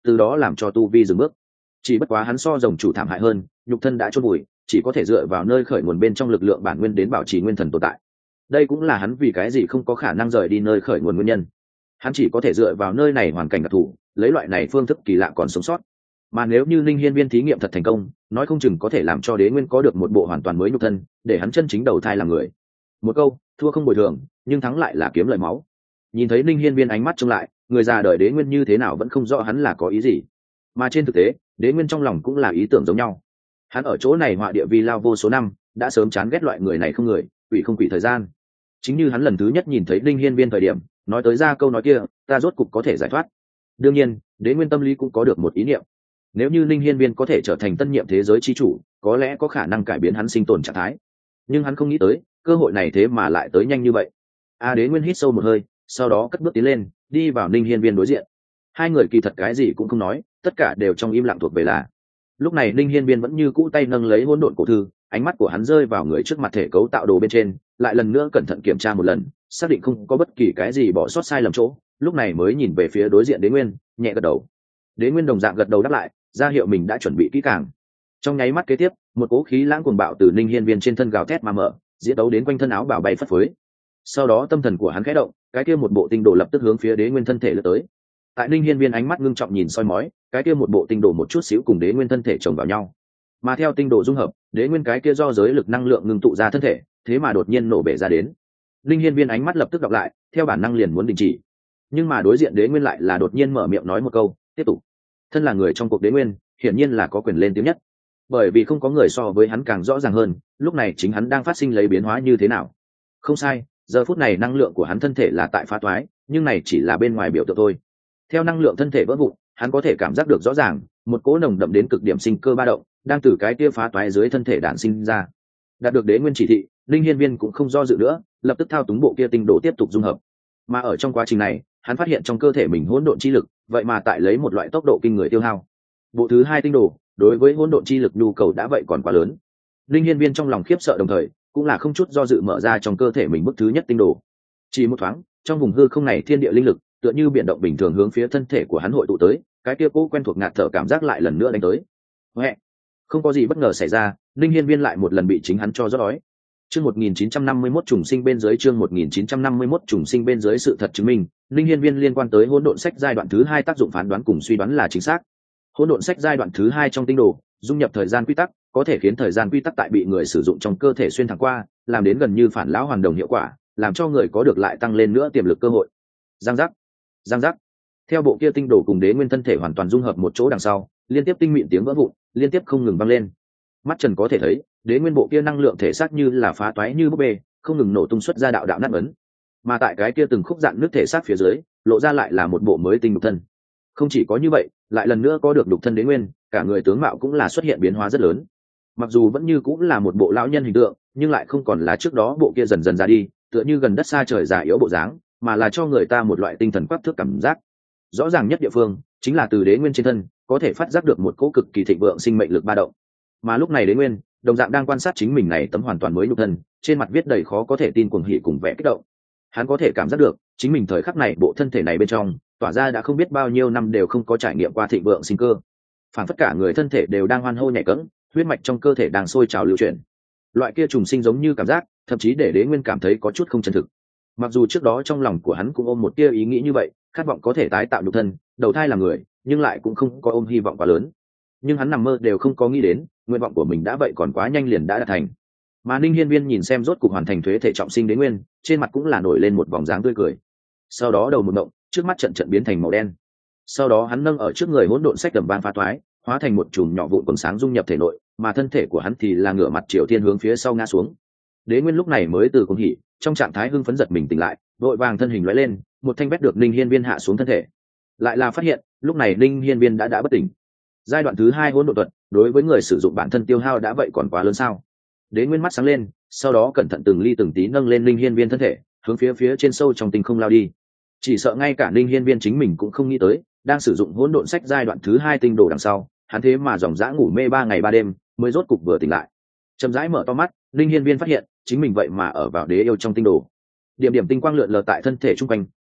từ đó làm cho tu vi dừng bước. Chỉ bất quá hắn so rồng chủ thảm hại hơn, nhục thân đã chôn bụi, chỉ có thể dựa vào nơi khởi nguồn bên trong lực lượng bản nguyên đến bảo trì nguyên thần tồn tại. Đây cũng là hắn vì cái gì không có khả năng rời đi nơi khởi nguồn nguyên nhân. Hắn chỉ có thể dựa vào nơi này hoàn cảnh đặc thù, lấy loại này phương thức kỳ lạ còn sống sót. Mà nếu như linh hiên viên thí nghiệm thật thành công, nói không chừng có thể làm cho Đế Nguyên có được một bộ hoàn toàn mới nhục thân, để hắn chân chính đầu thai làm người. Một câu thua không bồi thường, nhưng thắng lại là kiếm lời máu. Nhìn thấy linh hiên viên ánh mắt trông lại, người già đời Đế Nguyên như thế nào vẫn không rõ hắn là có ý gì. Mà trên thực tế, Đế Nguyên trong lòng cũng là ý tưởng giống nhau. Hắn ở chỗ này họa địa vi lao vô số năm, đã sớm chán ghét loại người này không người, quỷ không quỷ thời gian. Chính như hắn lần thứ nhất nhìn thấy linh hiên viên thời điểm, nói tới ra câu nói kia, ta rốt cục có thể giải thoát. Đương nhiên, Đế Nguyên tâm lý cũng có được một ý niệm. Nếu như linh hiên viên có thể trở thành tân nhiệm thế giới chi chủ, có lẽ có khả năng cải biến hắn sinh tồn trạng thái. Nhưng hắn không nghĩ tới, cơ hội này thế mà lại tới nhanh như vậy. A Đế Nguyên hít sâu một hơi, sau đó cất bước tiến lên, đi vào linh hiên viên đối diện. Hai người kỳ thật cái gì cũng không nói, tất cả đều trong im lặng thuộc về là. Lúc này linh hiên viên vẫn như cũ tay nâng lấy hỗn độn cổ thư, ánh mắt của hắn rơi vào người trước mặt thể cấu tạo đồ bên trên, lại lần nữa cẩn thận kiểm tra một lần, xác định không có bất kỳ cái gì bỏ sót sai lầm chỗ, lúc này mới nhìn về phía đối diện Đế Nguyên, nhẹ gật đầu. Đế Nguyên đồng dạng gật đầu đáp lại, ra hiệu mình đã chuẩn bị kỹ càng. Trong nháy mắt kế tiếp, một cỗ khí lãng cuồng bạo từ linh hiên viên trên thân gào thét mà mở, diễn đấu đến quanh thân áo bào bay phất phới. Sau đó tâm thần của hắn khẽ động, cái kia một bộ tinh đồ lập tức hướng phía Đế Nguyên thân thể lướt tới. Tại linh hiên viên ánh mắt ngưng trọng nhìn soi mói, cái kia một bộ tinh đồ một chút xíu cùng Đế Nguyên thân thể chồng vào nhau. Mà theo tinh đồ dung hợp, Đế Nguyên cái kia do giới lực năng lượng ngưng tụ ra thân thể, thế mà đột nhiên nổ bể ra đến. Linh hiên viên ánh mắt lập tức đọc lại, theo bản năng liền muốn đình chỉ. Nhưng mà đối diện Đế Nguyên lại là đột nhiên mở miệng nói một câu, tiếp tục. Thân là người trong cuộc Đế Nguyên, hiển nhiên là có quyền lên tiếng nhất. Bởi vì không có người so với hắn càng rõ ràng hơn, lúc này chính hắn đang phát sinh lấy biến hóa như thế nào. Không sai, giờ phút này năng lượng của hắn thân thể là tại phá toái, nhưng này chỉ là bên ngoài biểu tượng thôi. Theo năng lượng thân thể vỡ vụn, hắn có thể cảm giác được rõ ràng, một cỗ nồng đậm đến cực điểm sinh cơ ba động, đang từ cái kia phá toái dưới thân thể đản sinh ra. Đạt được Đế Nguyên chỉ thị, linh hiên viên cũng không do dự nữa, lập tức thao túng bộ kia tinh đồ tiếp tục dung hợp. Mà ở trong quá trình này, hắn phát hiện trong cơ thể mình hỗn độn chi lực, vậy mà tại lấy một loại tốc độ kinh người tiêu hao. Bộ thứ hai tinh đồ, đối với hỗn độn chi lực nhu cầu đã vậy còn quá lớn. Linh hiên viên trong lòng khiếp sợ đồng thời, cũng là không chút do dự mở ra trong cơ thể mình bức thứ nhất tinh đồ. Chỉ một thoáng, trong vùng hư không này thiên địa linh lực, tựa như biển động bình thường hướng phía thân thể của hắn hội tụ tới, cái kia cố quen thuộc ngạt thở cảm giác lại lần nữa đánh tới. Huệ, không có gì bất ngờ xảy ra, linh hiên viên lại một lần bị chính hắn cho rót đói. Chương một nghìn chín trăm năm mươi mốt trùng sinh bên dưới chương một nghìn chín trăm năm mươi mốt trùng sinh bên dưới sự thật chứng minh, linh hiên viên liên quan tới hỗn độn sách giai đoạn thứ hai tác dụng phán đoán cùng suy đoán là chính xác. Hỗn độn sách giai đoạn thứ hai trong tinh đồ, dung nhập thời gian quy tắc, có thể khiến thời gian quy tắc tại bị người sử dụng trong cơ thể xuyên thẳng qua, làm đến gần như phản lão hoàn đồng hiệu quả, làm cho người có được lại tăng lên nữa tiềm lực cơ hội. Giang giác, giang giác. Theo bộ kia tinh đồ cùng Đế Nguyên thân thể hoàn toàn dung hợp một chỗ đằng sau, liên tiếp tinh mịn tiếng vỡ vụn, liên tiếp không ngừng vang lên. Mắt trần có thể thấy, Đế Nguyên bộ kia năng lượng thể xác như là phá toái như búp bê, không ngừng nổ tung xuất ra đạo đạo nát ấn. Mà tại cái kia từng khúc dạn nước thể xác phía dưới, lộ ra lại là một bộ mới tinh đục thân. Không chỉ có như vậy, lại lần nữa có được đục thân Đế Nguyên, cả người tướng mạo cũng là xuất hiện biến hóa rất lớn. Mặc dù vẫn như cũng là một bộ lão nhân hình tượng, nhưng lại không còn là trước đó bộ kia dần dần ra đi, tựa như gần đất xa trời già yếu bộ dáng, mà là cho người ta một loại tinh thần quắc thước cảm giác. Rõ ràng nhất địa phương chính là từ Đế Nguyên trên thân có thể phát giác được một cỗ cực kỳ thịnh vượng sinh mệnh lực ba động. Mà lúc này Đế Nguyên đồng dạng đang quan sát chính mình này tấm hoàn toàn mới nhục thân, trên mặt viết đầy khó có thể tin cuồng hỉ cùng vẻ kích động. Hắn có thể cảm giác được chính mình thời khắc này bộ thân thể này bên trong tỏa ra đã không biết bao nhiêu năm đều không có trải nghiệm qua thịnh vượng sinh cơ, phản phất cả người thân thể đều đang hoan hô nhảy cẫng, huyết mạch trong cơ thể đang sôi trào lưu chuyển. Loại kia trùng sinh giống như cảm giác, thậm chí để Đế Nguyên cảm thấy có chút không chân thực. Mặc dù trước đó trong lòng của hắn cũng ôm một tia ý nghĩ như vậy, khát vọng có thể tái tạo nhục thân, đầu thai làm người, nhưng lại cũng không có ôm hy vọng quá lớn. Nhưng hắn nằm mơ đều không có nghĩ đến, nguyện vọng của mình đã vậy còn quá nhanh liền đã đạt thành. Mà Ninh Hiên Viên nhìn xem rốt cục hoàn thành thuế thể trọng sinh Đế Nguyên, trên mặt cũng là nổi lên một vòng dáng tươi cười. Sau đó đầu một động, trước mắt trận trận biến thành màu đen. Sau đó hắn nâng ở trước người hỗn độn sách tầm vang phá toái, hóa thành một chùm nhỏ vụn quần sáng dung nhập thể nội, mà thân thể của hắn thì là ngửa mặt chiều thiên hướng phía sau ngã xuống. Đế Nguyên lúc này mới từ cuồng hỉ, trong trạng thái hưng phấn giật mình tỉnh lại, vội vàng thân hình lóe lên, một thanh bét được Ninh Hiên Viên hạ xuống thân thể. Lại là phát hiện, lúc này Ninh Hiên Viên đã đã bất tỉnh. Giai đoạn thứ hai hỗn độn thuật, đối với người sử dụng bản thân tiêu hao đã vậy còn quá lớn sao? Đế Nguyên mắt sáng lên, sau đó cẩn thận từng ly từng tí nâng lên Ninh Hiên Viên thân thể, hướng phía phía trên sâu trong tinh không lao đi. Chỉ sợ ngay cả Ninh Hiên Viên chính mình cũng không nghĩ tới, đang sử dụng hỗn độn sách giai đoạn thứ hai tinh đồ đằng sau, hắn thế mà dòng dã ngủ mê ba ngày ba đêm, mới rốt cục vừa tỉnh lại. Chậm rãi mở to mắt, Ninh Hiên Viên phát hiện, chính mình vậy mà ở vào đế yêu trong tinh đồ. Điểm điểm tinh quang lượn lờ tại thân thể trung quanh,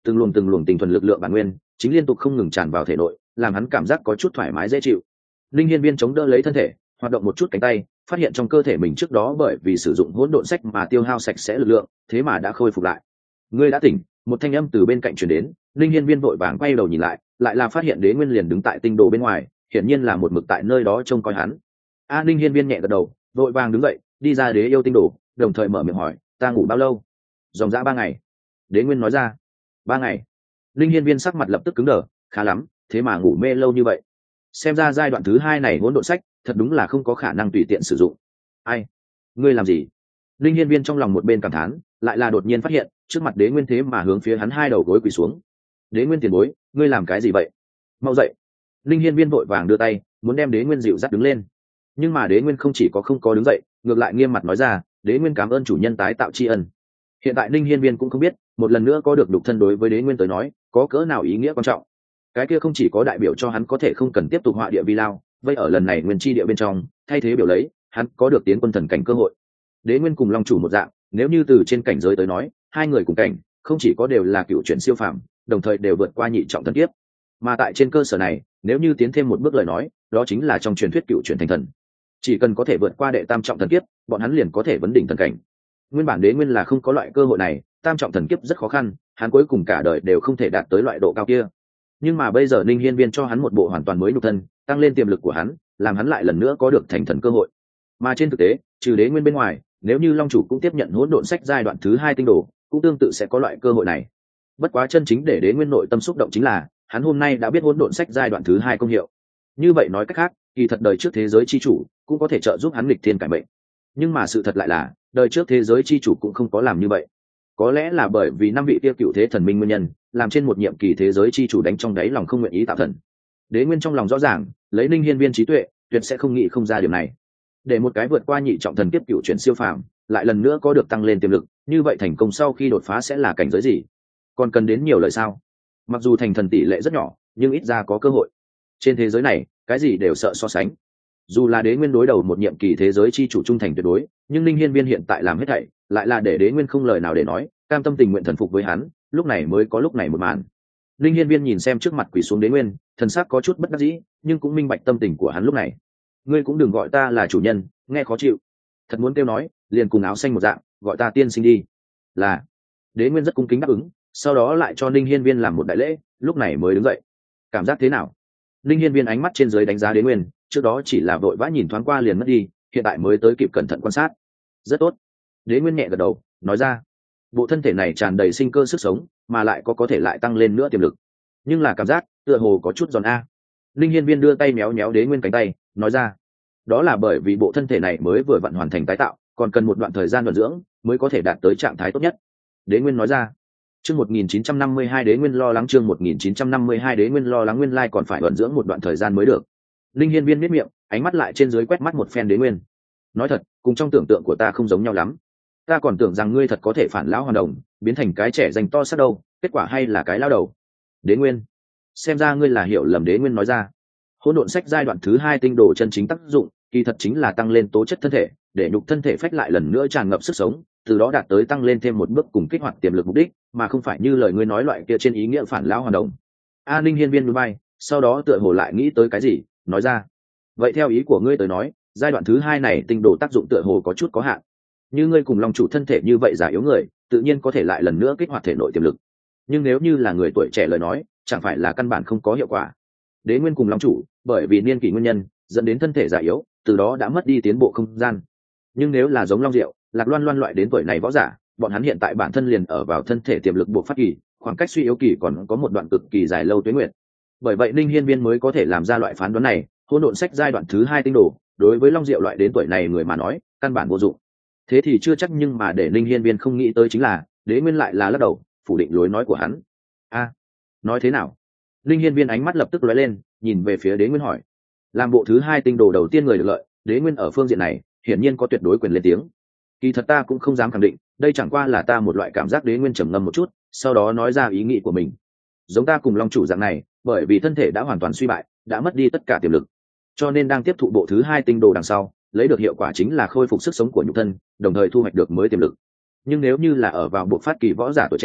từng luồng từng luồng tinh thuần lực lượng bản nguyên chính liên tục không ngừng tràn vào thể nội, làm hắn cảm giác có chút thoải mái dễ chịu. Linh Hiên Viên chống đỡ lấy thân thể, hoạt động một chút cánh tay, phát hiện trong cơ thể mình trước đó bởi vì sử dụng hỗn độn sách mà tiêu hao sạch sẽ lực lượng, thế mà đã khôi phục lại. Ngươi đã tỉnh. Một thanh âm từ bên cạnh truyền đến. Linh Hiên Viên vội vàng quay đầu nhìn lại, lại là phát hiện Đế Nguyên liền đứng tại tinh đồ bên ngoài, hiển nhiên là một mực tại nơi đó trông coi hắn. A Linh Hiên Viên nhẹ gật đầu, vội vàng đứng dậy, đi ra Đế yêu tinh đồ, đồng thời mở miệng hỏi, ta ngủ bao lâu? Dòng dã ba ngày. Đế Nguyên nói ra. Ba ngày. Linh Hiên Viên sắc mặt lập tức cứng đờ, khá lắm, thế mà ngủ mê lâu như vậy. Xem ra giai đoạn thứ hai này hỗn độn sách thật đúng là không có khả năng tùy tiện sử dụng. Ai? Ngươi làm gì? Linh Hiên Viên trong lòng một bên cảm thán, lại là đột nhiên phát hiện trước mặt Đế Nguyên thế mà hướng phía hắn hai đầu gối quỳ xuống. Đế Nguyên tiền bối, ngươi làm cái gì vậy? Mau dậy. Linh Hiên Viên vội vàng đưa tay muốn đem Đế Nguyên dịu dắt đứng lên, nhưng mà Đế Nguyên không chỉ có không có đứng dậy, ngược lại nghiêm mặt nói ra, Đế Nguyên cảm ơn chủ nhân tái tạo tri ân. Hiện tại Linh Hiên Viên cũng không biết một lần nữa có được đục thân đối với Đế Nguyên tới nói có cỡ nào ý nghĩa quan trọng. Cái kia không chỉ có đại biểu cho hắn có thể không cần tiếp tục họa địa vi lao, vậy ở lần này nguyên chi địa bên trong thay thế biểu lấy hắn có được tiến quân thần cảnh cơ hội. Đế Nguyên cùng Long Chủ một dạng, nếu như từ trên cảnh giới tới nói, hai người cùng cảnh không chỉ có đều là cựu chuyển siêu phàm, đồng thời đều vượt qua nhị trọng thần kiếp. Mà tại trên cơ sở này, nếu như tiến thêm một bước lời nói, đó chính là trong truyền thuyết cựu chuyển thành thần. Chỉ cần có thể vượt qua đệ tam trọng thần kiếp, bọn hắn liền có thể vấn đỉnh thần cảnh. Nguyên bản Đế Nguyên là không có loại cơ hội này, tam trọng thần kiếp rất khó khăn, hắn cuối cùng cả đời đều không thể đạt tới loại độ cao kia. Nhưng mà bây giờ Linh Hiên Viên cho hắn một bộ hoàn toàn mới nhục thân, tăng lên tiềm lực của hắn, làm hắn lại lần nữa có được thành thần cơ hội. Mà trên thực tế, trừ Đế Nguyên bên ngoài, nếu như Long Chủ cũng tiếp nhận hỗn độn sách giai đoạn thứ hai tinh đồ, cũng tương tự sẽ có loại cơ hội này. Bất quá chân chính để Đế Nguyên nội tâm xúc động chính là, hắn hôm nay đã biết hỗn độn sách giai đoạn thứ hai công hiệu. Như vậy nói cách khác, kỳ thật đời trước thế giới chi chủ cũng có thể trợ giúp hắn nghịch thiên cải mệnh. Nhưng mà sự thật lại là, đời trước thế giới chi chủ cũng không có làm như vậy. Có lẽ là bởi vì năm vị tiêu cựu thế thần minh nguyên nhân, làm trên một nhiệm kỳ thế giới chi chủ đánh trong đáy lòng không nguyện ý tạo thần. Đế Nguyên trong lòng rõ ràng, lấy Linh Hiên Viên trí tuệ, tuyệt sẽ không nghĩ không ra điều này. Để một cái vượt qua nhị trọng thần kiếp cựu chuyển siêu phàm, lại lần nữa có được tăng lên tiềm lực, như vậy thành công sau khi đột phá sẽ là cảnh giới gì? Còn cần đến nhiều lời sao? Mặc dù thành thần tỷ lệ rất nhỏ, nhưng ít ra có cơ hội. Trên thế giới này, cái gì đều sợ so sánh. Dù là Đế Nguyên đối đầu một nhiệm kỳ thế giới chi chủ trung thành tuyệt đối, nhưng Linh Hiên Viên hiện tại làm hết thảy, lại là để Đế Nguyên không lời nào để nói, cam tâm tình nguyện thần phục với hắn, lúc này mới có lúc này một màn. Linh Hiên Viên nhìn xem trước mặt quỳ xuống Đế Nguyên, thần sắc có chút bất đắc dĩ, nhưng cũng minh bạch tâm tình của hắn lúc này. Ngươi cũng đừng gọi ta là chủ nhân, nghe khó chịu. Thật muốn kêu nói, liền cùng áo xanh một dạng, gọi ta tiên sinh đi. Là. Đế Nguyên rất cung kính đáp ứng, sau đó lại cho Linh Hiên Viên làm một đại lễ, lúc này mới đứng dậy. Cảm giác thế nào? Linh Hiên Viên ánh mắt trên dưới đánh giá Đế Nguyên, trước đó chỉ là vội vã nhìn thoáng qua liền mất đi, hiện tại mới tới kịp cẩn thận quan sát. Rất tốt. Đế Nguyên nhẹ gật đầu, nói ra, bộ thân thể này tràn đầy sinh cơ sức sống, mà lại có có thể lại tăng lên nữa tiềm lực. Nhưng là cảm giác tựa hồ có chút giòn a. Linh Hiên Viên đưa tay méo méo Đế Nguyên cánh tay, nói ra, đó là bởi vì bộ thân thể này mới vừa vặn hoàn thành tái tạo, còn cần một đoạn thời gian vận dưỡng mới có thể đạt tới trạng thái tốt nhất. Đế Nguyên nói ra. Chương một nghìn chín trăm năm mươi hai Đế Nguyên lo lắng chương một nghìn chín trăm năm mươi hai Đế Nguyên lo lắng nguyên lai còn phải vận dưỡng một đoạn thời gian mới được. Linh Hiên Viên nhếch miệng, ánh mắt lại trên dưới quét mắt một phen Đế Nguyên. Nói thật, cùng trong tưởng tượng của ta không giống nhau lắm. Ta còn tưởng rằng ngươi thật có thể phản lão hoàn đồng, biến thành cái trẻ dành to sắc đâu, kết quả hay là cái lão đầu. Đế Nguyên, xem ra ngươi là hiểu lầm. Đế Nguyên nói ra. Hỗn độn sách giai đoạn thứ hai tinh đồ chân chính tác dụng, kỳ thật chính là tăng lên tố chất thân thể, để nhục thân thể phách lại lần nữa tràn ngập sức sống, từ đó đạt tới tăng lên thêm một bước cùng kích hoạt tiềm lực mục đích, mà không phải như lời ngươi nói loại kia trên ý nghĩa phản lão hoàn đồng. A Linh Hiên Viên núi bay, sau đó tựa hồ lại nghĩ tới cái gì, nói ra. Vậy theo ý của ngươi tới nói, giai đoạn thứ hai này tinh đồ tác dụng tựa hồ có chút có hạn. Như ngươi cùng Long Chủ thân thể như vậy già yếu người, tự nhiên có thể lại lần nữa kích hoạt thể nội tiềm lực. Nhưng nếu như là người tuổi trẻ lời nói, chẳng phải là căn bản không có hiệu quả. Đế Nguyên cùng Long Chủ, bởi vì niên kỷ nguyên nhân, dẫn đến thân thể già yếu, từ đó đã mất đi tiến bộ không gian. Nhưng nếu là giống Long Diệu, Lạc Loan Loan loại đến tuổi này võ giả, bọn hắn hiện tại bản thân liền ở vào thân thể tiềm lực buộc phát kỳ, khoảng cách suy yếu kỳ còn có một đoạn cực kỳ dài lâu tuế nguyệt. Bởi vậy Linh Hiên Viên mới có thể làm ra loại phán đoán này, hỗn độn sách giai đoạn thứ hai tinh đồ, đối với Long Diệu loại đến tuổi này người mà nói, căn bản vô dụng. Thế thì chưa chắc, nhưng mà để Linh Hiên Viên không nghĩ tới chính là, Đế Nguyên lại là lắc đầu, phủ định lối nói của hắn. A, nói thế nào? Linh Hiên Viên ánh mắt lập tức lóe lên, nhìn về phía Đế Nguyên hỏi. Làm bộ thứ hai tinh đồ đầu tiên người được lợi, Đế Nguyên ở phương diện này, hiển nhiên có tuyệt đối quyền lên tiếng. Kỳ thật ta cũng không dám khẳng định, đây chẳng qua là ta một loại cảm giác. Đế Nguyên trầm ngâm một chút, sau đó nói ra ý nghĩ của mình. Giống ta cùng Long Chủ dạng này, bởi vì thân thể đã hoàn toàn suy bại, đã mất đi tất cả tiềm lực, cho nên đang tiếp thụ bộ thứ hai tinh đồ đằng sau, lấy được hiệu quả chính là khôi phục sức sống của nhục thân, đồng thời thu hoạch được mới tiềm lực. Nhưng nếu như là ở vào bộ phát kỳ võ giả tuổi trẻ,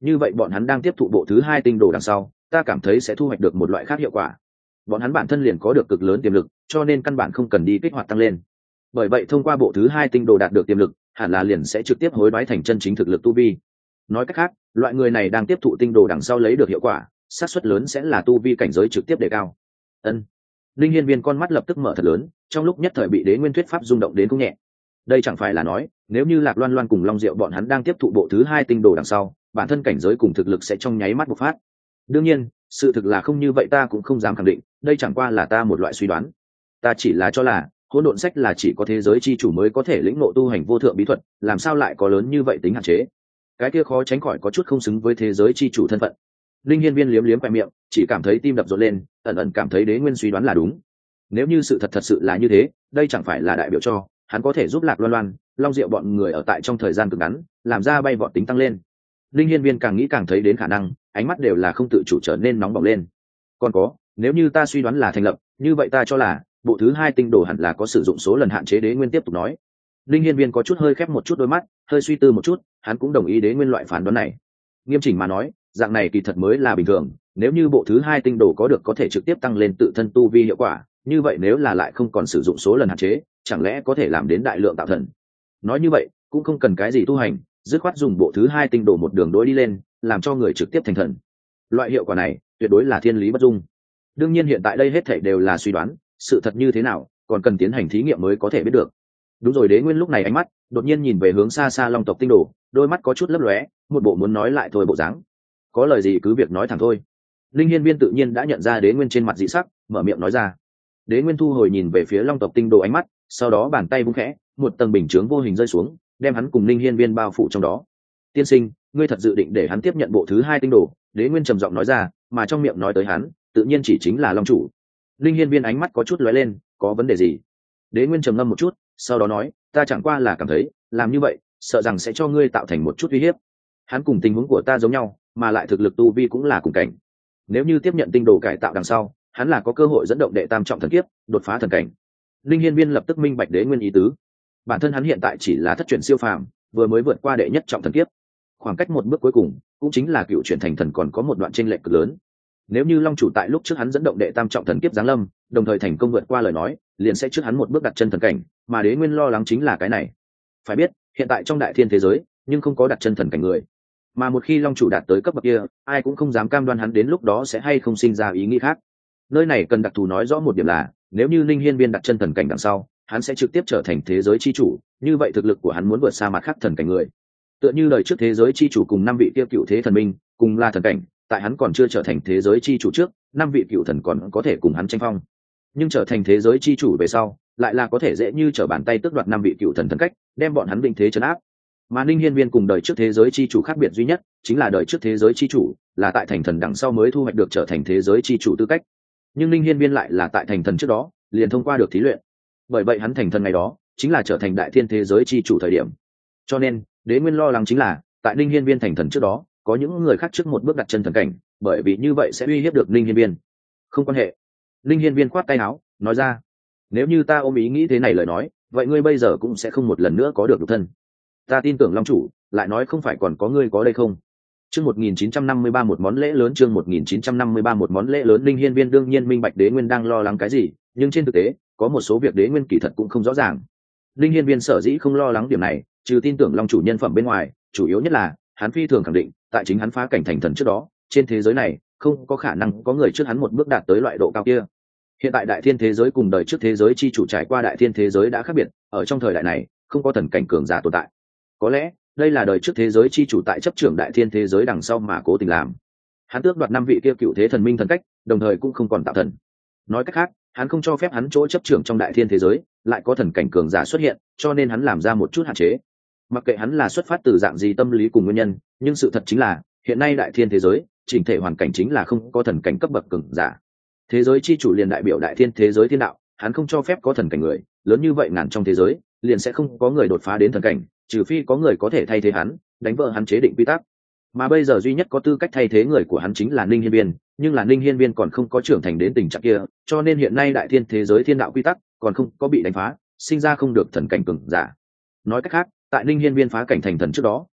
như vậy bọn hắn đang tiếp thụ bộ thứ hai tinh đồ đằng sau, ta cảm thấy sẽ thu hoạch được một loại khác hiệu quả. Bọn hắn bản thân liền có được cực lớn tiềm lực, cho nên căn bản không cần đi kích hoạt tăng lên. Bởi vậy thông qua bộ thứ hai tinh đồ đạt được tiềm lực, hẳn là liền sẽ trực tiếp hối đoái thành chân chính thực lực tu vi. Nói cách khác, loại người này đang tiếp thụ tinh đồ đằng sau lấy được hiệu quả, xác suất lớn sẽ là tu vi cảnh giới trực tiếp đề cao. Ân. Linh Hiên Viên con mắt lập tức mở thật lớn, trong lúc nhất thời bị Đế Nguyên Thuyết pháp rung động đến cũng nhẹ. Đây chẳng phải là nói, nếu như Lạc Loan Loan cùng Long Diệu bọn hắn đang tiếp thụ bộ thứ hai tinh đồ đằng sau, bản thân cảnh giới cùng thực lực sẽ trong nháy mắt bộc phát. Đương nhiên, sự thực là không như vậy ta cũng không dám khẳng định, đây chẳng qua là ta một loại suy đoán. Ta chỉ là cho là, hỗn độn sách là chỉ có thế giới chi chủ mới có thể lĩnh ngộ tu hành vô thượng bí thuật, làm sao lại có lớn như vậy tính hạn chế? Cái kia khó tránh khỏi có chút không xứng với thế giới chi chủ thân phận. Linh Hiên Viên liếm liếm khoe miệng, chỉ cảm thấy tim đập rộn lên, ẩn ẩn cảm thấy Đế Nguyên suy đoán là đúng. Nếu như sự thật thật sự là như thế, đây chẳng phải là đại biểu cho hắn có thể giúp Lạc Loan Loan, Long Diệu bọn người ở tại trong thời gian cực ngắn, làm ra bay vọt tính tăng lên. Linh Hiên Viên càng nghĩ càng thấy đến khả năng, ánh mắt đều là không tự chủ trở nên nóng bỏng lên. Còn có, nếu như ta suy đoán là thành lập, như vậy ta cho là bộ thứ hai tinh đồ hẳn là có sử dụng số lần hạn chế. Đế Nguyên tiếp tục nói. Linh Hiên Viên có chút hơi khép một chút đôi mắt, hơi suy tư một chút, hắn cũng đồng ý Đế Nguyên loại phán đoán này. Nghiêm chỉnh mà nói, dạng này kỳ thật mới là bình thường, nếu như bộ thứ hai tinh đồ có được có thể trực tiếp tăng lên tự thân tu vi hiệu quả, như vậy nếu là lại không còn sử dụng số lần hạn chế, chẳng lẽ có thể làm đến đại lượng tạo thần? Nói như vậy, cũng không cần cái gì tu hành, dứt khoát dùng bộ thứ hai tinh đồ một đường đối đi lên, làm cho người trực tiếp thành thần. Loại hiệu quả này, tuyệt đối là thiên lý bất dung. Đương nhiên hiện tại đây hết thảy đều là suy đoán, sự thật như thế nào, còn cần tiến hành thí nghiệm mới có thể biết được. Đúng rồi, Đế Nguyên lúc này ánh mắt đột nhiên nhìn về hướng xa xa Long tộc tinh đồ, đôi mắt có chút lấp lóe, một bộ muốn nói lại thôi bộ dáng. Có lời gì cứ việc nói thẳng thôi. Linh Hiên Viên tự nhiên đã nhận ra Đế Nguyên trên mặt dị sắc, mở miệng nói ra. Đế Nguyên thu hồi nhìn về phía Long tộc tinh đồ ánh mắt, sau đó bàn tay vung khẽ, một tầng bình chướng vô hình rơi xuống, đem hắn cùng Linh Hiên Viên bao phủ trong đó. Tiên sinh, ngươi thật dự định để hắn tiếp nhận bộ thứ hai tinh đồ? Đế Nguyên trầm giọng nói ra, mà trong miệng nói tới hắn, tự nhiên chỉ chính là Long chủ. Linh Hiên Viên ánh mắt có chút lóe lên, có vấn đề gì? Đế Nguyên trầm ngâm một chút, sau đó nói, ta chẳng qua là cảm thấy, làm như vậy, sợ rằng sẽ cho ngươi tạo thành một chút uy hiếp. Hắn cùng tình huống của ta giống nhau, mà lại thực lực tu vi cũng là cùng cảnh. Nếu như tiếp nhận tinh đồ cải tạo đằng sau, hắn là có cơ hội dẫn động đệ tam trọng thần kiếp, đột phá thần cảnh. Linh Hiên Viên lập tức minh bạch Đế Nguyên ý tứ. Bản thân hắn hiện tại chỉ là thất truyền siêu phàm, vừa mới vượt qua đệ nhất trọng thần kiếp, khoảng cách một bước cuối cùng, cũng chính là cựu chuyển thành thần còn có một đoạn chênh lệch cực lớn. Nếu như Long chủ tại lúc trước hắn dẫn động đệ tam trọng thần kiếp giáng lâm, đồng thời thành công vượt qua lời nói, liền sẽ trước hắn một bước đặt chân thần cảnh, mà Đế Nguyên lo lắng chính là cái này. Phải biết, hiện tại trong đại thiên thế giới, nhưng không có đặt chân thần cảnh người. Mà một khi Long chủ đạt tới cấp bậc kia, ai cũng không dám cam đoan hắn đến lúc đó sẽ hay không sinh ra ý nghĩ khác. Nơi này cần đặc thù nói rõ một điểm là, nếu như Linh Hiên Viên đặt chân thần cảnh đằng sau, hắn sẽ trực tiếp trở thành thế giới chi chủ, như vậy thực lực của hắn muốn vượt xa mặt khác thần cảnh người. Tựa như đời trước thế giới chi chủ cùng năm vị kia cựu thế thần minh, cùng là thần cảnh, tại hắn còn chưa trở thành thế giới chi chủ trước, năm vị cựu thần còn có thể cùng hắn tranh phong. Nhưng trở thành thế giới chi chủ về sau, lại là có thể dễ như trở bàn tay tước đoạt năm vị cựu thần thần cách, đem bọn hắn vinh thế trấn áp. Mà Linh Hiên Viên cùng đời trước thế giới chi chủ khác biệt duy nhất, chính là đời trước thế giới chi chủ là tại thành thần đằng sau mới thu hoạch được trở thành thế giới chi chủ tư cách. Nhưng Linh Hiên Viên lại là tại thành thần trước đó, liền thông qua được thí luyện. Bởi vậy hắn thành thần ngày đó, chính là trở thành đại thiên thế giới chi chủ thời điểm. Cho nên, Đế Nguyên lo lắng chính là, tại Linh Hiên Viên thành thần trước đó, có những người khác trước một bước đặt chân thần cảnh, bởi vì như vậy sẽ uy hiếp được Linh Hiên Viên. Không quan hệ. Linh Hiên Viên khoát tay áo, nói ra, nếu như ta ôm ý nghĩ thế này lời nói, vậy ngươi bây giờ cũng sẽ không một lần nữa có được nhục thân. Ta tin tưởng Long chủ, lại nói không phải còn có ngươi có đây không? Chương một nghìn chín trăm năm mươi ba một món lễ lớn, chương một nghìn chín trăm năm mươi ba một món lễ lớn. Linh Hiên Viên đương nhiên minh bạch Đế Nguyên đang lo lắng cái gì, nhưng trên thực tế, có một số việc Đế Nguyên kỳ thật cũng không rõ ràng. Linh Hiên Viên sở dĩ không lo lắng điểm này, trừ tin tưởng Long chủ nhân phẩm bên ngoài, chủ yếu nhất là hắn phi thường khẳng định, tại chính hắn phá cảnh thành thần trước đó, trên thế giới này không có khả năng có người trước hắn một bước đạt tới loại độ cao kia. Hiện tại đại thiên thế giới cùng đời trước thế giới chi chủ trải qua đại thiên thế giới đã khác biệt, ở trong thời đại này không có thần cảnh cường giả tồn tại. Có lẽ đây là đời trước thế giới chi chủ tại chấp trưởng đại thiên thế giới đằng sau mà cố tình làm. Hắn tước đoạt năm vị kia cựu thế thần minh thần cách, đồng thời cũng không còn tạo thần. Nói cách khác, hắn không cho phép hắn chỗ chấp trưởng trong đại thiên thế giới lại có thần cảnh cường giả xuất hiện, cho nên hắn làm ra một chút hạn chế. Mặc kệ hắn là xuất phát từ dạng gì tâm lý cùng nguyên nhân, nhưng sự thật chính là hiện nay đại thiên thế giới chỉnh thể hoàn cảnh chính là không có thần cảnh cấp bậc cường giả. Thế giới chi chủ liền đại biểu đại thiên thế giới thiên đạo, hắn không cho phép có thần cảnh người, lớn như vậy ngàn trong thế giới liền sẽ không có người đột phá đến thần cảnh, trừ phi có người có thể thay thế hắn, đánh vỡ hắn chế định quy tắc. Mà bây giờ duy nhất có tư cách thay thế người của hắn chính là Linh Hiên Viên, nhưng là Linh Hiên Viên còn không có trưởng thành đến tình trạng kia, cho nên hiện nay đại thiên thế giới thiên đạo quy tắc còn không có bị đánh phá, sinh ra không được thần cảnh cường giả. Nói cách khác, tại Linh Hiên Viên phá cảnh thành thần trước đó,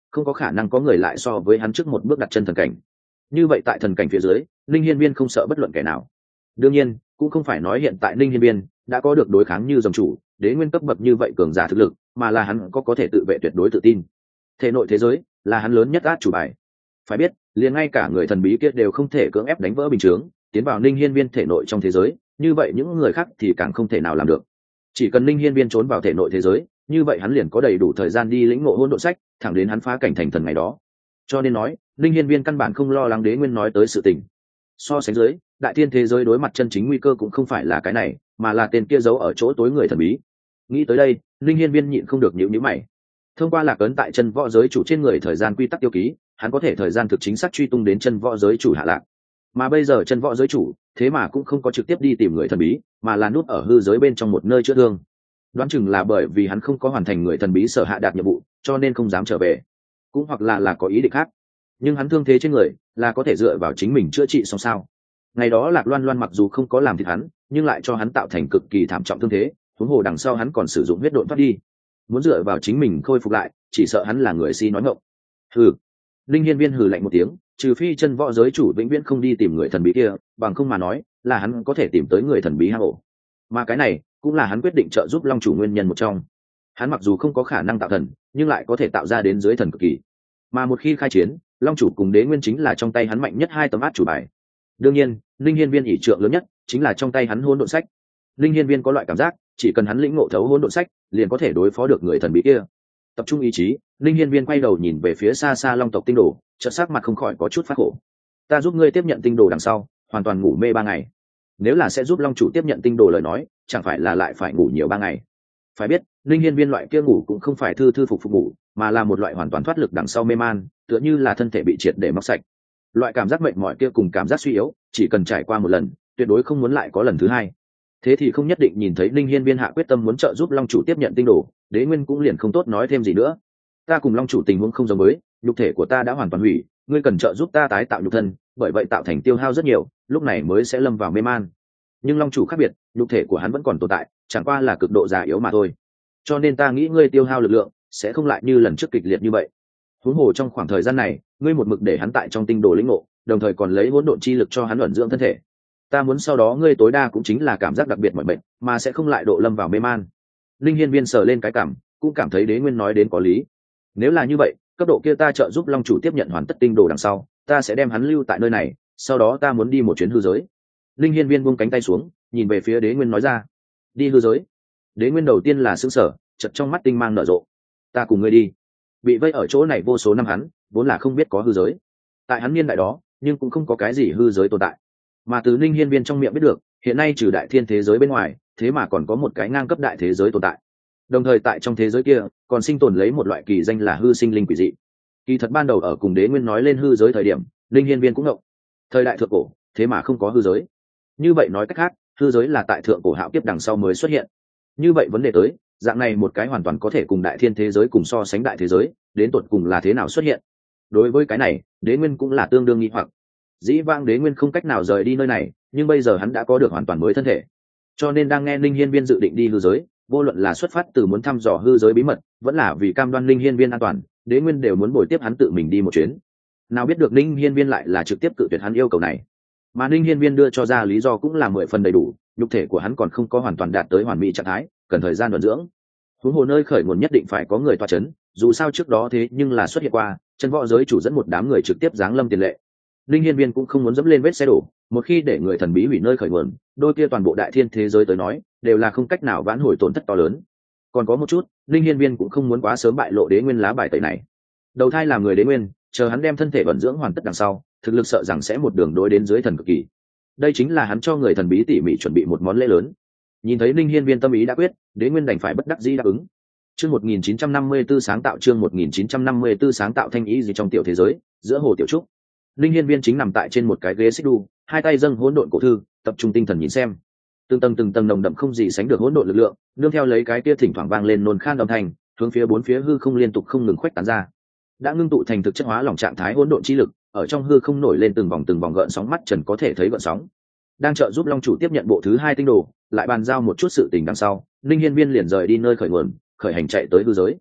không có khả năng có người lại so với hắn trước một bước đặt chân thần cảnh. Như vậy tại thần cảnh phía dưới, linh hiên viên không sợ bất luận kẻ nào. Đương nhiên cũng không phải nói hiện tại linh hiên viên đã có được đối kháng như dòng chủ đế nguyên cấp bậc như vậy cường giả thực lực, mà là hắn có có thể tự vệ tuyệt đối tự tin. Thể nội thế giới là hắn lớn nhất át chủ bài. Phải biết liền ngay cả người thần bí kia đều không thể cưỡng ép đánh vỡ bình chướng tiến vào linh hiên viên thể nội trong thế giới, như vậy những người khác thì càng không thể nào làm được. Chỉ cần linh hiên viên trốn vào thể nội thế giới, như vậy hắn liền có đầy đủ thời gian đi lĩnh ngộ hỗn độn sách, thẳng đến hắn phá cảnh thành thần ngày đó. Cho nên nói linh hiên viên căn bản không lo lắng đế nguyên nói tới sự tình. So sánh dưới, đại thiên thế giới đối mặt chân chính nguy cơ cũng không phải là cái này, mà là tên kia giấu ở chỗ tối người thần bí. Nghĩ tới đây, linh hiên viên nhịn không được nhíu nhíu mày. Thông qua lạc ấn tại chân võ giới chủ trên người thời gian quy tắc tiêu ký, hắn có thể thời gian thực chính xác truy tung đến chân võ giới chủ hạ lạc. Mà bây giờ chân võ giới chủ thế mà cũng không có trực tiếp đi tìm người thần bí, mà là núp ở hư giới bên trong một nơi chữa thương. Đoán chừng là bởi vì hắn không có hoàn thành người thần bí sở hạ đạt nhiệm vụ, cho nên không dám trở về, cũng hoặc là là có ý định khác. Nhưng hắn thương thế trên người là có thể dựa vào chính mình chữa trị xong sao. Ngày đó Lạc Loan Loan mặc dù không có làm thịt hắn, nhưng lại cho hắn tạo thành cực kỳ thảm trọng thương thế, huống hồ đằng sau hắn còn sử dụng huyết độn thoát đi, muốn dựa vào chính mình khôi phục lại, chỉ sợ hắn là người si nói ngọng. Hừ. Linh hiên viên hừ lạnh một tiếng, trừ phi chân võ giới chủ vĩnh viễn không đi tìm người thần bí kia, bằng không mà nói là hắn có thể tìm tới người thần bí hang ổ. Mà cái này cũng là hắn quyết định trợ giúp long chủ nguyên nhân một trong. Hắn mặc dù không có khả năng tạo thần, nhưng lại có thể tạo ra đến dưới thần cực kỳ. Mà một khi khai chiến, long chủ cùng đế nguyên chính là trong tay hắn mạnh nhất hai tấm át chủ bài. Đương nhiên linh hiên viên ỷ trượng lớn nhất chính là trong tay hắn hỗn độn sách. Linh hiên viên có loại cảm giác chỉ cần hắn lĩnh ngộ thấu hỗn độn sách liền có thể đối phó được người thần bí kia. Tập trung ý chí, linh hiên viên quay đầu nhìn về phía xa xa long tộc tinh đồ, chợt sắc mặt không khỏi có chút phát khổ. Ta giúp ngươi tiếp nhận tinh đồ đằng sau hoàn toàn ngủ mê ba ngày, nếu là sẽ giúp long chủ tiếp nhận tinh đồ lời nói chẳng phải là lại phải ngủ nhiều ba ngày. Phải biết linh hiên viên loại kia ngủ cũng không phải thư thư phục phục ngủ, mà là một loại hoàn toàn thoát lực đằng sau mê man, tựa như là thân thể bị triệt để móc sạch. Loại cảm giác mệt mỏi kia cùng cảm giác suy yếu chỉ cần trải qua một lần tuyệt đối không muốn lại có lần thứ hai. Thế thì không nhất định nhìn thấy linh hiên viên hạ quyết tâm muốn trợ giúp long chủ tiếp nhận tinh đồ, đế nguyên cũng liền không tốt nói thêm gì nữa. Ta cùng long chủ tình huống không giống với, nhục thể của ta đã hoàn toàn hủy, ngươi cần trợ giúp ta tái tạo nhục thân, bởi vậy tạo thành tiêu hao rất nhiều, lúc này mới sẽ lâm vào mê man. Nhưng long chủ khác biệt, nhục thể của hắn vẫn còn tồn tại, chẳng qua là cực độ già yếu mà thôi. Cho nên ta nghĩ ngươi tiêu hao lực lượng sẽ không lại như lần trước kịch liệt như vậy. Huống hồ trong khoảng thời gian này ngươi một mực để hắn tại trong tinh đồ lĩnh ngộ, đồng thời còn lấy hỗn độn chi lực cho hắn ẩn dưỡng thân thể. Ta muốn sau đó ngươi tối đa cũng chính là cảm giác đặc biệt mọi bệnh, mà sẽ không lại độ lâm vào mê man. Linh hiên viên sờ lên cái cảm, cũng cảm thấy đế nguyên nói đến có lý. Nếu là như vậy, cấp độ kia ta trợ giúp long chủ tiếp nhận hoàn tất tinh đồ đằng sau, ta sẽ đem hắn lưu tại nơi này, sau đó ta muốn đi một chuyến hư giới. Linh hiên viên buông cánh tay xuống, nhìn về phía đế nguyên nói ra. Đi hư giới? Đế nguyên đầu tiên là sững sờ, chợt trong mắt tinh mang nở rộ. Ta cùng ngươi đi. Bị vây ở chỗ này vô số năm hắn vốn là không biết có hư giới, tại hắn niên đại đó nhưng cũng không có cái gì hư giới tồn tại. Mà từ linh hiên viên trong miệng biết được, hiện nay trừ đại thiên thế giới bên ngoài, thế mà còn có một cái ngang cấp đại thế giới tồn tại. Đồng thời tại trong thế giới kia còn sinh tồn lấy một loại kỳ danh là hư sinh linh quỷ dị. Kỳ thật ban đầu ở cùng đế nguyên nói lên hư giới thời điểm, linh hiên viên cũng ngộng. Thời đại thượng cổ thế mà không có hư giới. Như vậy nói cách khác, hư giới là tại thượng cổ hạo kiếp đằng sau mới xuất hiện. Như vậy vấn đề tới, dạng này một cái hoàn toàn có thể cùng đại thiên thế giới cùng so sánh đại thế giới, đến tột cùng là thế nào xuất hiện? Đối với cái này, đế nguyên cũng là tương đương nghi hoặc. Dĩ vãng đế nguyên không cách nào rời đi nơi này, nhưng bây giờ hắn đã có được hoàn toàn mới thân thể, cho nên đang nghe linh hiên viên dự định đi hư giới, vô luận là xuất phát từ muốn thăm dò hư giới bí mật, vẫn là vì cam đoan linh hiên viên an toàn, đế nguyên đều muốn bồi tiếp hắn tự mình đi một chuyến. Nào biết được linh hiên viên lại là trực tiếp cự tuyệt hắn yêu cầu này, mà linh hiên viên đưa cho ra lý do cũng là mười phần đầy đủ, nhục thể của hắn còn không có hoàn toàn đạt tới hoàn mỹ trạng thái, cần thời gian ẩn dưỡng. Huống hồ nơi khởi nguồn nhất định phải có người toa chấn, dù sao trước đó thế nhưng là xuất hiện qua, chân võ giới chủ dẫn một đám người trực tiếp giáng lâm tiền lệ. Linh hiên viên cũng không muốn dẫm lên vết xe đổ, một khi để người thần bí hủy nơi khởi nguồn, đôi kia toàn bộ đại thiên thế giới tới nói đều là không cách nào vãn hồi tổn thất to lớn. Còn có một chút, linh hiên viên cũng không muốn quá sớm bại lộ đế nguyên lá bài tẩy này. Đầu thai làm người đế nguyên, chờ hắn đem thân thể vận dưỡng hoàn tất đằng sau, thực lực sợ rằng sẽ một đường đối đến dưới thần cực kỳ. Đây chính là hắn cho người thần bí tỉ mỉ chuẩn bị một món lễ lớn. Nhìn thấy linh hiên viên tâm ý đã quyết, đế nguyên đành phải bất đắc dĩ đáp ứng. Chương một nghìn chín trăm năm mươi tư sáng tạo chương một nghìn chín trăm năm mươi tư sáng tạo thanh ý gì trong tiểu thế giới, giữa hồ tiểu trúc. Linh hiên viên chính nằm tại trên một cái ghế xích đu, hai tay dâng hỗn độn cổ thư, tập trung tinh thần nhìn xem. Từng tầng từng tầng nồng đậm không gì sánh được hỗn độn lực lượng, nương theo lấy cái kia thỉnh thoảng vang lên nôn khan âm thanh, hướng phía bốn phía hư không liên tục không ngừng khuếch tán ra. Đã ngưng tụ thành thực chất hóa lòng trạng thái hỗn độn chi lực, ở trong hư không nổi lên từng vòng từng vòng gợn sóng, mắt trần có thể thấy gợn sóng. Đang trợ giúp long chủ tiếp nhận bộ thứ hai tinh đồ, lại bàn giao một chút sự tình đằng sau, linh hiên viên liền rời đi nơi khởi nguồn, khởi hành chạy tới hư giới.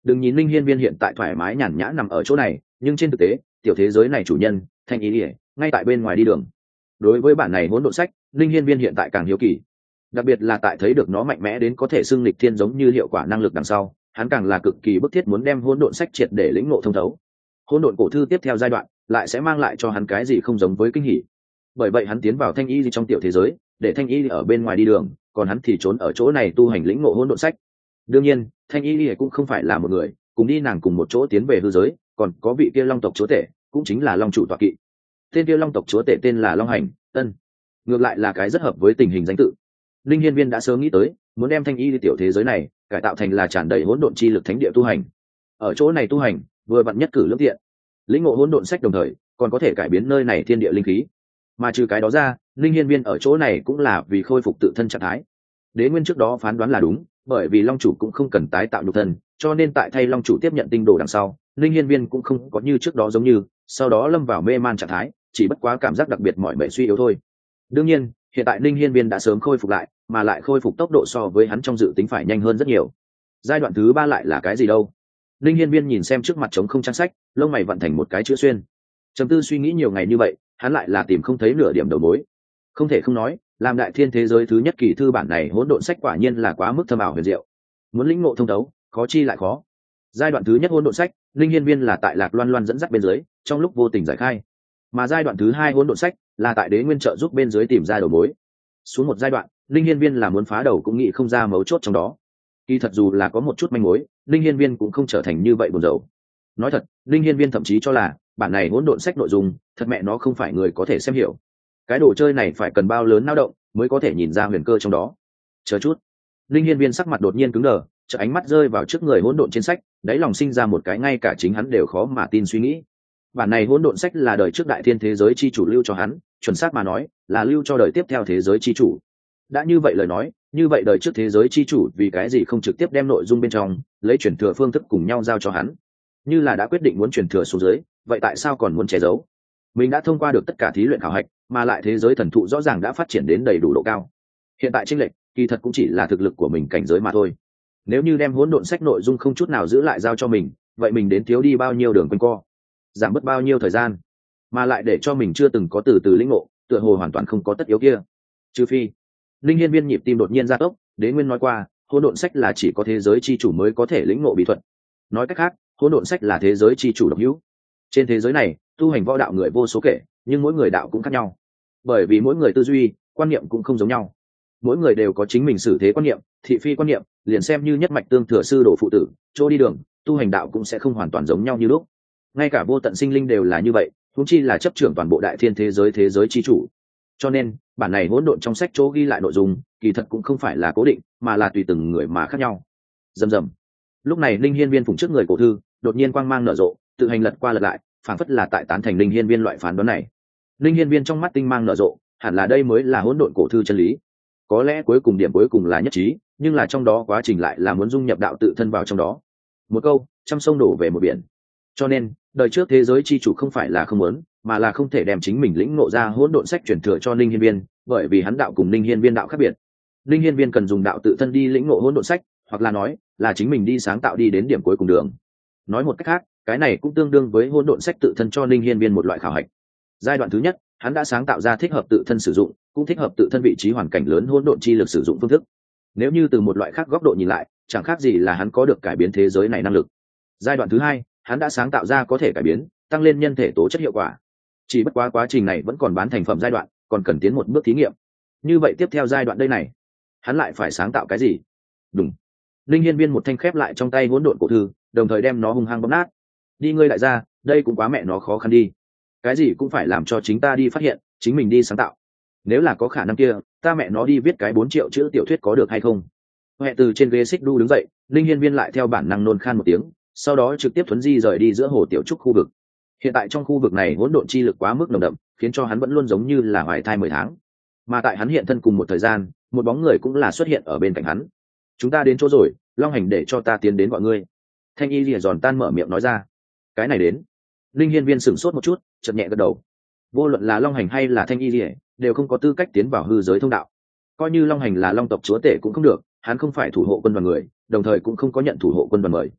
đừng nhìn linh hiên viên hiện tại thoải mái nhàn nhã nằm ở chỗ này, nhưng trên thực tế tiểu thế giới này chủ nhân thanh ý ỉa ngay tại bên ngoài đi đường. Đối với bản này hỗn độn sách, linh hiên viên hiện tại càng hiếu kỳ, đặc biệt là tại thấy được nó mạnh mẽ đến có thể xưng lịch thiên giống như hiệu quả năng lực đằng sau, hắn càng là cực kỳ bức thiết muốn đem hỗn độn sách triệt để lĩnh ngộ thông thấu. Hỗn độn cổ thư tiếp theo giai đoạn lại sẽ mang lại cho hắn cái gì không giống với kinh hỉ. Bởi vậy hắn tiến vào thanh y trong tiểu thế giới, để thanh y ở bên ngoài đi đường, còn hắn thì trốn ở chỗ này tu hành lĩnh ngộ hỗn độn sách. Đương nhiên thanh y cũng không phải là một người, cùng đi nàng cùng một chỗ tiến về hư giới, còn có vị kia long tộc chúa tể, cũng chính là long chủ tọa kỵ. Tên kia long tộc chúa tể tên là Long Hành Tân, ngược lại là cái rất hợp với tình hình danh tự. Linh Hiên Viên đã sớm nghĩ tới muốn đem thanh y tiểu thế giới này cải tạo thành là tràn đầy hỗn độn chi lực thánh địa tu hành. Ở chỗ này tu hành vừa vặn nhất cử lưỡng tiện, lĩnh ngộ hỗn độn sách đồng thời còn có thể cải biến nơi này thiên địa linh khí. Mà trừ cái đó ra, Linh Hiên Viên ở chỗ này cũng là vì khôi phục tự thân trạng thái. Đế Nguyên trước đó phán đoán là đúng, bởi vì long chủ cũng không cần tái tạo nhục thân, cho nên tại thay long chủ tiếp nhận tinh đồ đằng sau, Linh Hiên Viên cũng không có như trước đó giống như sau đó lâm vào mê man trạng thái, chỉ bất quá cảm giác đặc biệt mỏi mệt suy yếu thôi. Đương nhiên hiện tại Linh Hiên Viên đã sớm khôi phục lại, mà lại khôi phục tốc độ so với hắn trong dự tính phải nhanh hơn rất nhiều. Giai đoạn thứ ba lại là cái gì đâu? Linh Hiên Viên nhìn xem trước mặt trống không trang sách, lông mày vặn thành một cái chữ xuyên. Trầm tư suy nghĩ nhiều ngày như vậy, hắn lại là tìm không thấy nửa điểm đầu mối. Không thể không nói, làm đại thiên thế giới thứ nhất kỳ thư bản này hỗn độn sách quả nhiên là quá mức thâm ảo huyền diệu. Muốn lĩnh ngộ thông thấu, khó chi lại khó. Giai đoạn thứ nhất hỗn độn sách, Linh Hiên Viên là tại Lạc Loan Loan dẫn dắt bên dưới, trong lúc vô tình giải khai. Mà giai đoạn thứ hai hỗn độn sách là tại Đế Nguyên trợ giúp bên dưới tìm ra đầu mối. Xuống một giai đoạn, Linh Hiên Viên là muốn phá đầu cũng nghĩ không ra mấu chốt trong đó. Kỳ thật dù là có một chút manh mối, Linh Hiên Viên cũng không trở thành như vậy buồn rầu. Nói thật, Linh Hiên Viên thậm chí cho là bản này hỗn độn sách nội dung, thật mẹ nó không phải người có thể xem hiểu. Cái đồ chơi này phải cần bao lớn não động mới có thể nhìn ra huyền cơ trong đó. Chờ chút. Linh Hiên Viên sắc mặt đột nhiên cứng đờ, chợ ánh mắt rơi vào trước người hỗn độn trên sách, đáy lòng sinh ra một cái ngay cả chính hắn đều khó mà tin suy nghĩ. Bản này hỗn độn sách là đời trước đại thiên thế giới chi chủ lưu cho hắn, chuẩn xác mà nói, là lưu cho đời tiếp theo thế giới chi chủ. Đã như vậy lời nói, như vậy đời trước thế giới chi chủ vì cái gì không trực tiếp đem nội dung bên trong lấy truyền thừa phương thức cùng nhau giao cho hắn? Như là đã quyết định muốn truyền thừa xuống dưới, vậy tại sao còn muốn che giấu? Mình đã thông qua được tất cả thí luyện khảo hạch, mà lại thế giới thần thụ rõ ràng đã phát triển đến đầy đủ độ cao. Hiện tại chênh lệch, kỳ thật cũng chỉ là thực lực của mình cảnh giới mà thôi. Nếu như đem hỗn độn sách nội dung không chút nào giữ lại giao cho mình, vậy mình đến thiếu đi bao nhiêu đường quanh co, giảm bớt bao nhiêu thời gian, mà lại để cho mình chưa từng có từ từ lĩnh ngộ, tựa hồ hoàn toàn không có tất yếu kia. Trừ phi, Linh Hiên Viên nhịp tim đột nhiên gia tốc, Đế Nguyên nói qua, hỗn độn sách là chỉ có thế giới chi chủ mới có thể lĩnh ngộ bí thuật. Nói cách khác, hỗn độn sách là thế giới chi chủ độc hữu. Trên thế giới này, tu hành võ đạo người vô số kể, nhưng mỗi người đạo cũng khác nhau. Bởi vì mỗi người tư duy, quan niệm cũng không giống nhau. Mỗi người đều có chính mình xử thế quan niệm, thị phi quan niệm, liền xem như nhất mạch tương thừa sư đồ phụ tử, chỗ đi đường, tu hành đạo cũng sẽ không hoàn toàn giống nhau như lúc. Ngay cả vô tận sinh linh đều là như vậy, huống chi là chấp trưởng toàn bộ đại thiên thế giới thế giới chi chủ. Cho nên, bản này hỗn độn trong sách chỗ ghi lại nội dung, kỳ thật cũng không phải là cố định, mà là tùy từng người mà khác nhau. Rầm rầm. Lúc này Linh Hiên Viên phụng trước người cổ thư, đột nhiên quang mang nở rộ, tự hành lật qua lật lại, phảng phất là tại tán thành Linh Hiên Viên loại phán đoán này. Linh Hiên Viên trong mắt tinh mang nở rộ, hẳn là đây mới là hỗn độn cổ thư chân lý. Có lẽ cuối cùng điểm cuối cùng là nhất trí, nhưng là trong đó quá trình lại là muốn dung nhập đạo tự thân vào trong đó. Một câu, trăm sông đổ về một biển. Cho nên, đời trước thế giới chi chủ không phải là không muốn, mà là không thể đem chính mình lĩnh ngộ ra hỗn độn sách truyền thừa cho Linh Hiên Viên, bởi vì hắn đạo cùng Linh Hiên Viên đạo khác biệt. Linh Hiên Viên cần dùng đạo tự thân đi lĩnh ngộ hỗn độn sách, hoặc là nói, là chính mình đi sáng tạo đi đến điểm cuối cùng đường. Nói một cách khác, cái này cũng tương đương với hỗn độn sách tự thân cho Linh Hiên Viên một loại khảo hạch. Giai đoạn thứ nhất, hắn đã sáng tạo ra thích hợp tự thân sử dụng, cũng thích hợp tự thân vị trí hoàn cảnh lớn hỗn độn chi lực sử dụng phương thức. Nếu như từ một loại khác góc độ nhìn lại, chẳng khác gì là hắn có được cải biến thế giới này năng lực. Giai đoạn thứ hai, hắn đã sáng tạo ra có thể cải biến, tăng lên nhân thể tố chất hiệu quả. Chỉ bất quá quá trình này vẫn còn bán thành phẩm giai đoạn, còn cần tiến một bước thí nghiệm. Như vậy tiếp theo giai đoạn đây này, hắn lại phải sáng tạo cái gì? Đúng. Linh Hiên Viên một thanh khép lại trong tay hỗn độn cổ thư, đồng thời đem nó hung hăng bóp nát. Đi ngươi đại gia, đây cũng quá mẹ nó khó khăn đi. Cái gì cũng phải làm cho chính ta đi phát hiện, chính mình đi sáng tạo. Nếu là có khả năng kia, ta mẹ nó đi viết cái bốn triệu chữ tiểu thuyết có được hay không? Hệ từ trên ghế xích đu đứng dậy, Linh Hiên Viên lại theo bản năng nôn khan một tiếng, sau đó trực tiếp thuấn di rời đi giữa hồ tiểu trúc khu vực. Hiện tại trong khu vực này hỗn độn chi lực quá mức nồng đậm, khiến cho hắn vẫn luôn giống như là hoài thai mười tháng. Mà tại hắn hiện thân cùng một thời gian, một bóng người cũng là xuất hiện ở bên cạnh hắn. Chúng ta đến chỗ rồi, Long Hành để cho ta tiến đến gọi ngươi. Thanh Y Lìa giòn tan mở miệng nói ra. Cái này đến. Linh Hiên Viên sửng sốt một chút, chợt nhẹ gật đầu. Vô luận là Long Hành hay là Thanh Y Lìa, đều không có tư cách tiến vào hư giới thông đạo. Coi như Long Hành là Long tộc chúa tể cũng không được, hắn không phải thủ hộ quân đoàn người, đồng thời cũng không có nhận thủ hộ quân đoàn mời.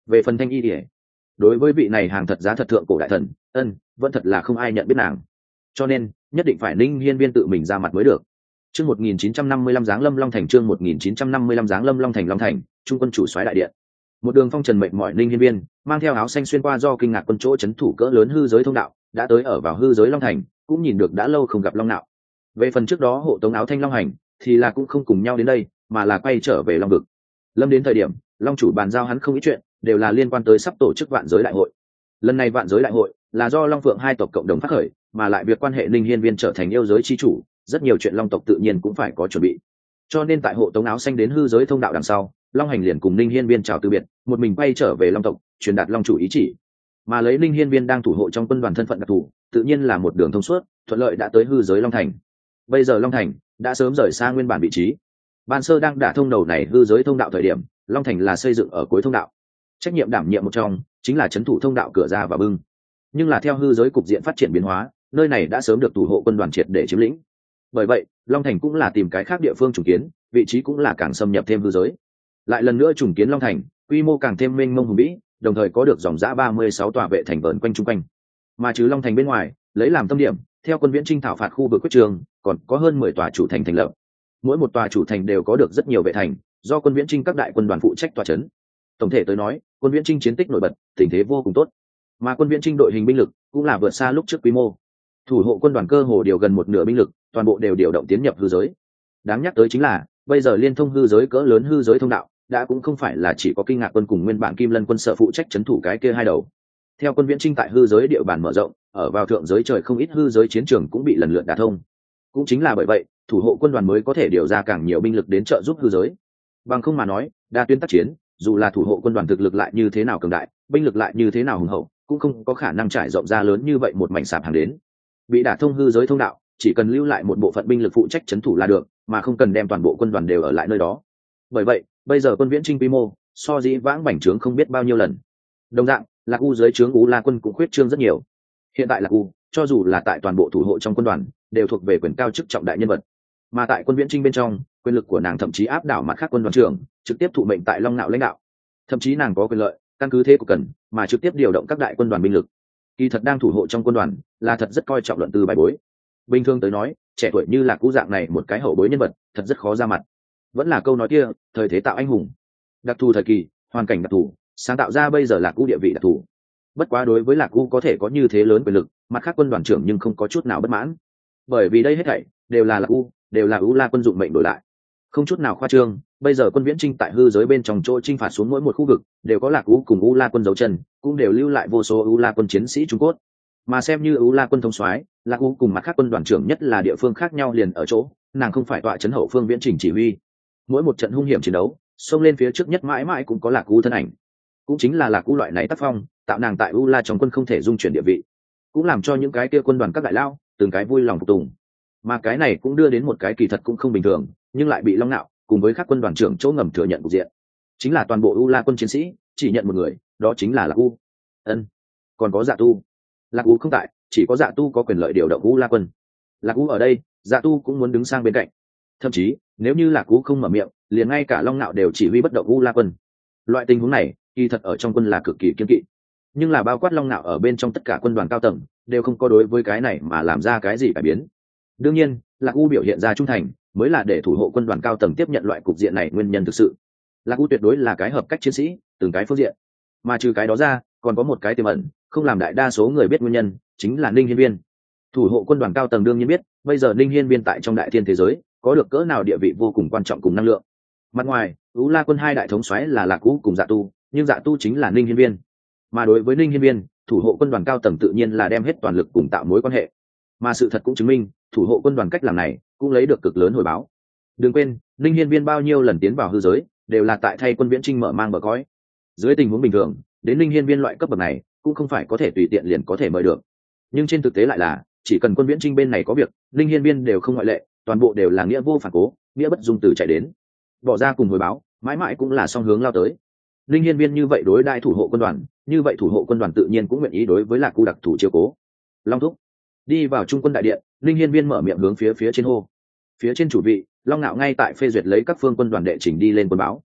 Về phần thanh y ỉa, đối với vị này hàng thật giá thật thượng cổ đại thần, ân vẫn thật là không ai nhận biết nàng, cho nên nhất định phải Ninh Hiên Viên tự mình ra mặt mới được. Chương một nghìn chín trăm năm mươi lăm giáng lâm Long Thành, chương một nghìn chín trăm năm mươi lăm giáng lâm Long Thành. Long Thành, trung quân chủ soái đại điện. Một đường phong trần mệnh mọi Ninh Hiên Viên, mang theo áo xanh xuyên qua do kinh ngạc quân chỗ chấn thủ cỡ lớn hư giới thông đạo, đã tới ở vào hư giới Long Thành, cũng nhìn được đã lâu không gặp Long Nạo. Về phần trước đó hộ tống áo thanh Long Hành, thì là cũng không cùng nhau đến đây, mà là quay trở về Long vực. Lâm đến thời điểm, Long chủ bàn giao hắn không ít chuyện, đều là liên quan tới sắp tổ chức vạn giới đại hội. Lần này vạn giới đại hội là do Long Phượng hai tộc cộng đồng phát khởi, mà lại việc quan hệ Ninh Hiên Viên trở thành yêu giới chi chủ, rất nhiều chuyện Long tộc tự nhiên cũng phải có chuẩn bị. Cho nên tại hộ tống áo xanh đến hư giới thông đạo đằng sau, Long Hành liền cùng Ninh Hiên Viên chào từ biệt, một mình quay trở về Long tộc, truyền đạt Long chủ ý chỉ. Mà lấy Ninh Hiên Viên đang thủ hộ trong quân đoàn thân phận đặc thù, tự nhiên là một đường thông suốt, thuận lợi đã tới hư giới Long Thành. Bây giờ Long Thành đã sớm rời xa nguyên bản vị trí. Ban sơ đang đả thông đầu này hư giới thông đạo thời điểm, Long Thành là xây dựng ở cuối thông đạo. Trách nhiệm đảm nhiệm một trong chính là trấn thủ thông đạo cửa ra và bưng. Nhưng là theo hư giới cục diện phát triển biến hóa, nơi này đã sớm được thủ hộ quân đoàn triệt để chiếm lĩnh. Bởi vậy, Long Thành cũng là tìm cái khác địa phương trùng kiến, vị trí cũng là càng xâm nhập thêm hư giới. Lại lần nữa trùng kiến Long Thành, quy mô càng thêm mênh mông hùng vĩ, đồng thời có được dòng dã ba mươi sáu tòa vệ thành vờn quanh chung quanh. Mà trừ Long Thành bên ngoài, lấy làm tâm điểm, theo quân viễn chinh thảo phạt khu vực quyết trường, còn có hơn mười tòa chủ thành thành lập. Mỗi một tòa chủ thành đều có được rất nhiều vệ thành, do quân viễn chinh các đại quân đoàn phụ trách tòa trấn. Tổng thể tới nói, quân viễn chinh chiến tích nổi bật, tình thế vô cùng tốt. Mà quân viễn chinh đội hình binh lực cũng là vượt xa lúc trước quy mô. Thủ hộ quân đoàn cơ hồ điều gần một nửa binh lực, toàn bộ đều điều động tiến nhập hư giới. Đáng nhắc tới chính là, bây giờ liên thông hư giới cỡ lớn hư giới thông đạo, đã cũng không phải là chỉ có kinh ngạc quân cùng nguyên bản Kim Lân quân sở phụ trách trấn thủ cái kia hai đầu. Theo quân viễn chinh tại hư giới địa bàn mở rộng, ở vào thượng giới trời không ít hư giới chiến trường cũng bị lần lượt đả thông. Cũng chính là bởi vậy, thủ hộ quân đoàn mới có thể điều ra càng nhiều binh lực đến trợ giúp hư giới. Bằng không mà nói, đa tuyến tác chiến, dù là thủ hộ quân đoàn thực lực lại như thế nào cường đại, binh lực lại như thế nào hùng hậu, cũng không có khả năng trải rộng ra lớn như vậy một mảnh sạp hàng đến. Bị đả thông hư giới thông đạo, chỉ cần lưu lại một bộ phận binh lực phụ trách trấn thủ là được, mà không cần đem toàn bộ quân đoàn đều ở lại nơi đó. Bởi vậy, bây giờ quân viễn chinh quy mô so dĩ vãng bành trướng không biết bao nhiêu lần. Đồng dạng, Lạc U dưới trướng U La quân cũng khuyết trương rất nhiều. Hiện tại Lạc U, cho dù là tại toàn bộ thủ hộ trong quân đoàn, đều thuộc về quyền cao chức trọng đại nhân vật. Mà tại quân viễn chinh bên trong, quyền lực của nàng thậm chí áp đảo mặt khác quân đoàn trưởng, trực tiếp thụ mệnh tại Long Nạo lãnh đạo. Thậm chí nàng có quyền lợi, căn cứ thế của cần, mà trực tiếp điều động các đại quân đoàn binh lực. Kỳ thật đang thủ hộ trong quân đoàn, là thật rất coi trọng luận tư bài bối. Bình thường tới nói, trẻ tuổi như Lạc U dạng này một cái hậu bối nhân vật, thật rất khó ra mặt. Vẫn là câu nói kia, thời thế tạo anh hùng. Đặc thù thời kỳ, hoàn cảnh đặc thù, sáng tạo ra bây giờ Lạc U địa vị đặc thù. Bất quá đối với Lạc U có thể có như thế lớn quyền lực, mặt khác quân đoàn trưởng nhưng không có chút nào bất mãn. Bởi vì đây hết thảy đều là Lạc U, đều là U La quân dụng mệnh đổi lại. Không chút nào khoa trương, bây giờ quân viễn chinh tại hư giới bên trong chỗ chinh phạt xuống mỗi một khu vực, đều có Lạc U cùng U La quân dấu chân, cũng đều lưu lại vô số U La quân chiến sĩ Trung Quốc. Mà xem như U La quân thống soái, Lạc U cùng mặt khác quân đoàn trưởng nhất là địa phương khác nhau liền ở chỗ, nàng không phải tọa trấn hậu phương viễn trình chỉ huy. Mỗi một trận hung hiểm chiến đấu, xông lên phía trước nhất mãi mãi cũng có Lạc U thân ảnh. Cũng chính là Lạc U loại này tác phong, tạo nàng tại U La trong quân không thể dung chuyển địa vị, cũng làm cho những cái kia quân đoàn các đại lao từng cái vui lòng phục tùng. Mà cái này cũng đưa đến một cái kỳ thật cũng không bình thường, nhưng lại bị Long Nạo cùng với các quân đoàn trưởng chỗ ngầm thừa nhận cục diện, chính là toàn bộ U La quân chiến sĩ chỉ nhận một người, đó chính là Lạc U. Ân, còn có Dạ Tu. Lạc U không tại, chỉ có Dạ Tu có quyền lợi điều động U La quân. Lạc U ở đây, Dạ Tu cũng muốn đứng sang bên cạnh. Thậm chí, nếu như Lạc U không mở miệng, liền ngay cả Long Nạo đều chỉ huy bất động U La quân. Loại tình huống này, kỳ thật ở trong quân là cực kỳ kiên kỵ. Nhưng là bao quát Long Nạo ở bên trong tất cả quân đoàn cao tầng, đều không có đối với cái này mà làm ra cái gì cải biến. Đương nhiên, Lạc U biểu hiện ra trung thành, mới là để thủ hộ quân đoàn cao tầng tiếp nhận loại cục diện này nguyên nhân thực sự. Lạc U tuyệt đối là cái hợp cách chiến sĩ, từng cái phương diện. Mà trừ cái đó ra, còn có một cái tiềm ẩn, không làm đại đa số người biết nguyên nhân, chính là Ninh Hiên Viên. Thủ hộ quân đoàn cao tầng đương nhiên biết, bây giờ Ninh Hiên Viên tại trong đại thiên thế giới, có được cỡ nào địa vị vô cùng quan trọng cùng năng lượng. Mặt ngoài, U La quân hai đại thống soái là Lạc U cùng Dạ Tu, nhưng Dạ Tu chính là Ninh Hiên Viên. Mà đối với Ninh Hiên Viên, thủ hộ quân đoàn cao tầng tự nhiên là đem hết toàn lực cùng tạo mối quan hệ. Mà sự thật cũng chứng minh, thủ hộ quân đoàn cách làm này cũng lấy được cực lớn hồi báo. Đừng quên, Ninh Hiên Viên bao nhiêu lần tiến vào hư giới, đều là tại thay quân viễn chinh mở mang bờ cõi. Dưới tình huống bình thường, đến Ninh Hiên Viên loại cấp bậc này, cũng không phải có thể tùy tiện liền có thể mời được. Nhưng trên thực tế lại là, chỉ cần quân viễn chinh bên này có việc, Ninh Hiên Viên đều không ngoại lệ, toàn bộ đều là nghĩa vô phản cố, nghĩa bất dung từ chạy đến. Bỏ ra cùng hồi báo, mãi mãi cũng là song hướng lao tới. Ninh Hiên Viên như vậy đối đại thủ hộ quân đoàn, như vậy thủ hộ quân đoàn tự nhiên cũng nguyện ý đối với Lạc U đặc thủ chiếu cố. Long thúc đi vào trung quân đại điện, Ninh Hiên Viên mở miệng hướng phía phía trên hô. Phía trên chủ vị, Long Nạo ngay tại phê duyệt lấy các phương quân đoàn đệ trình đi lên quân báo.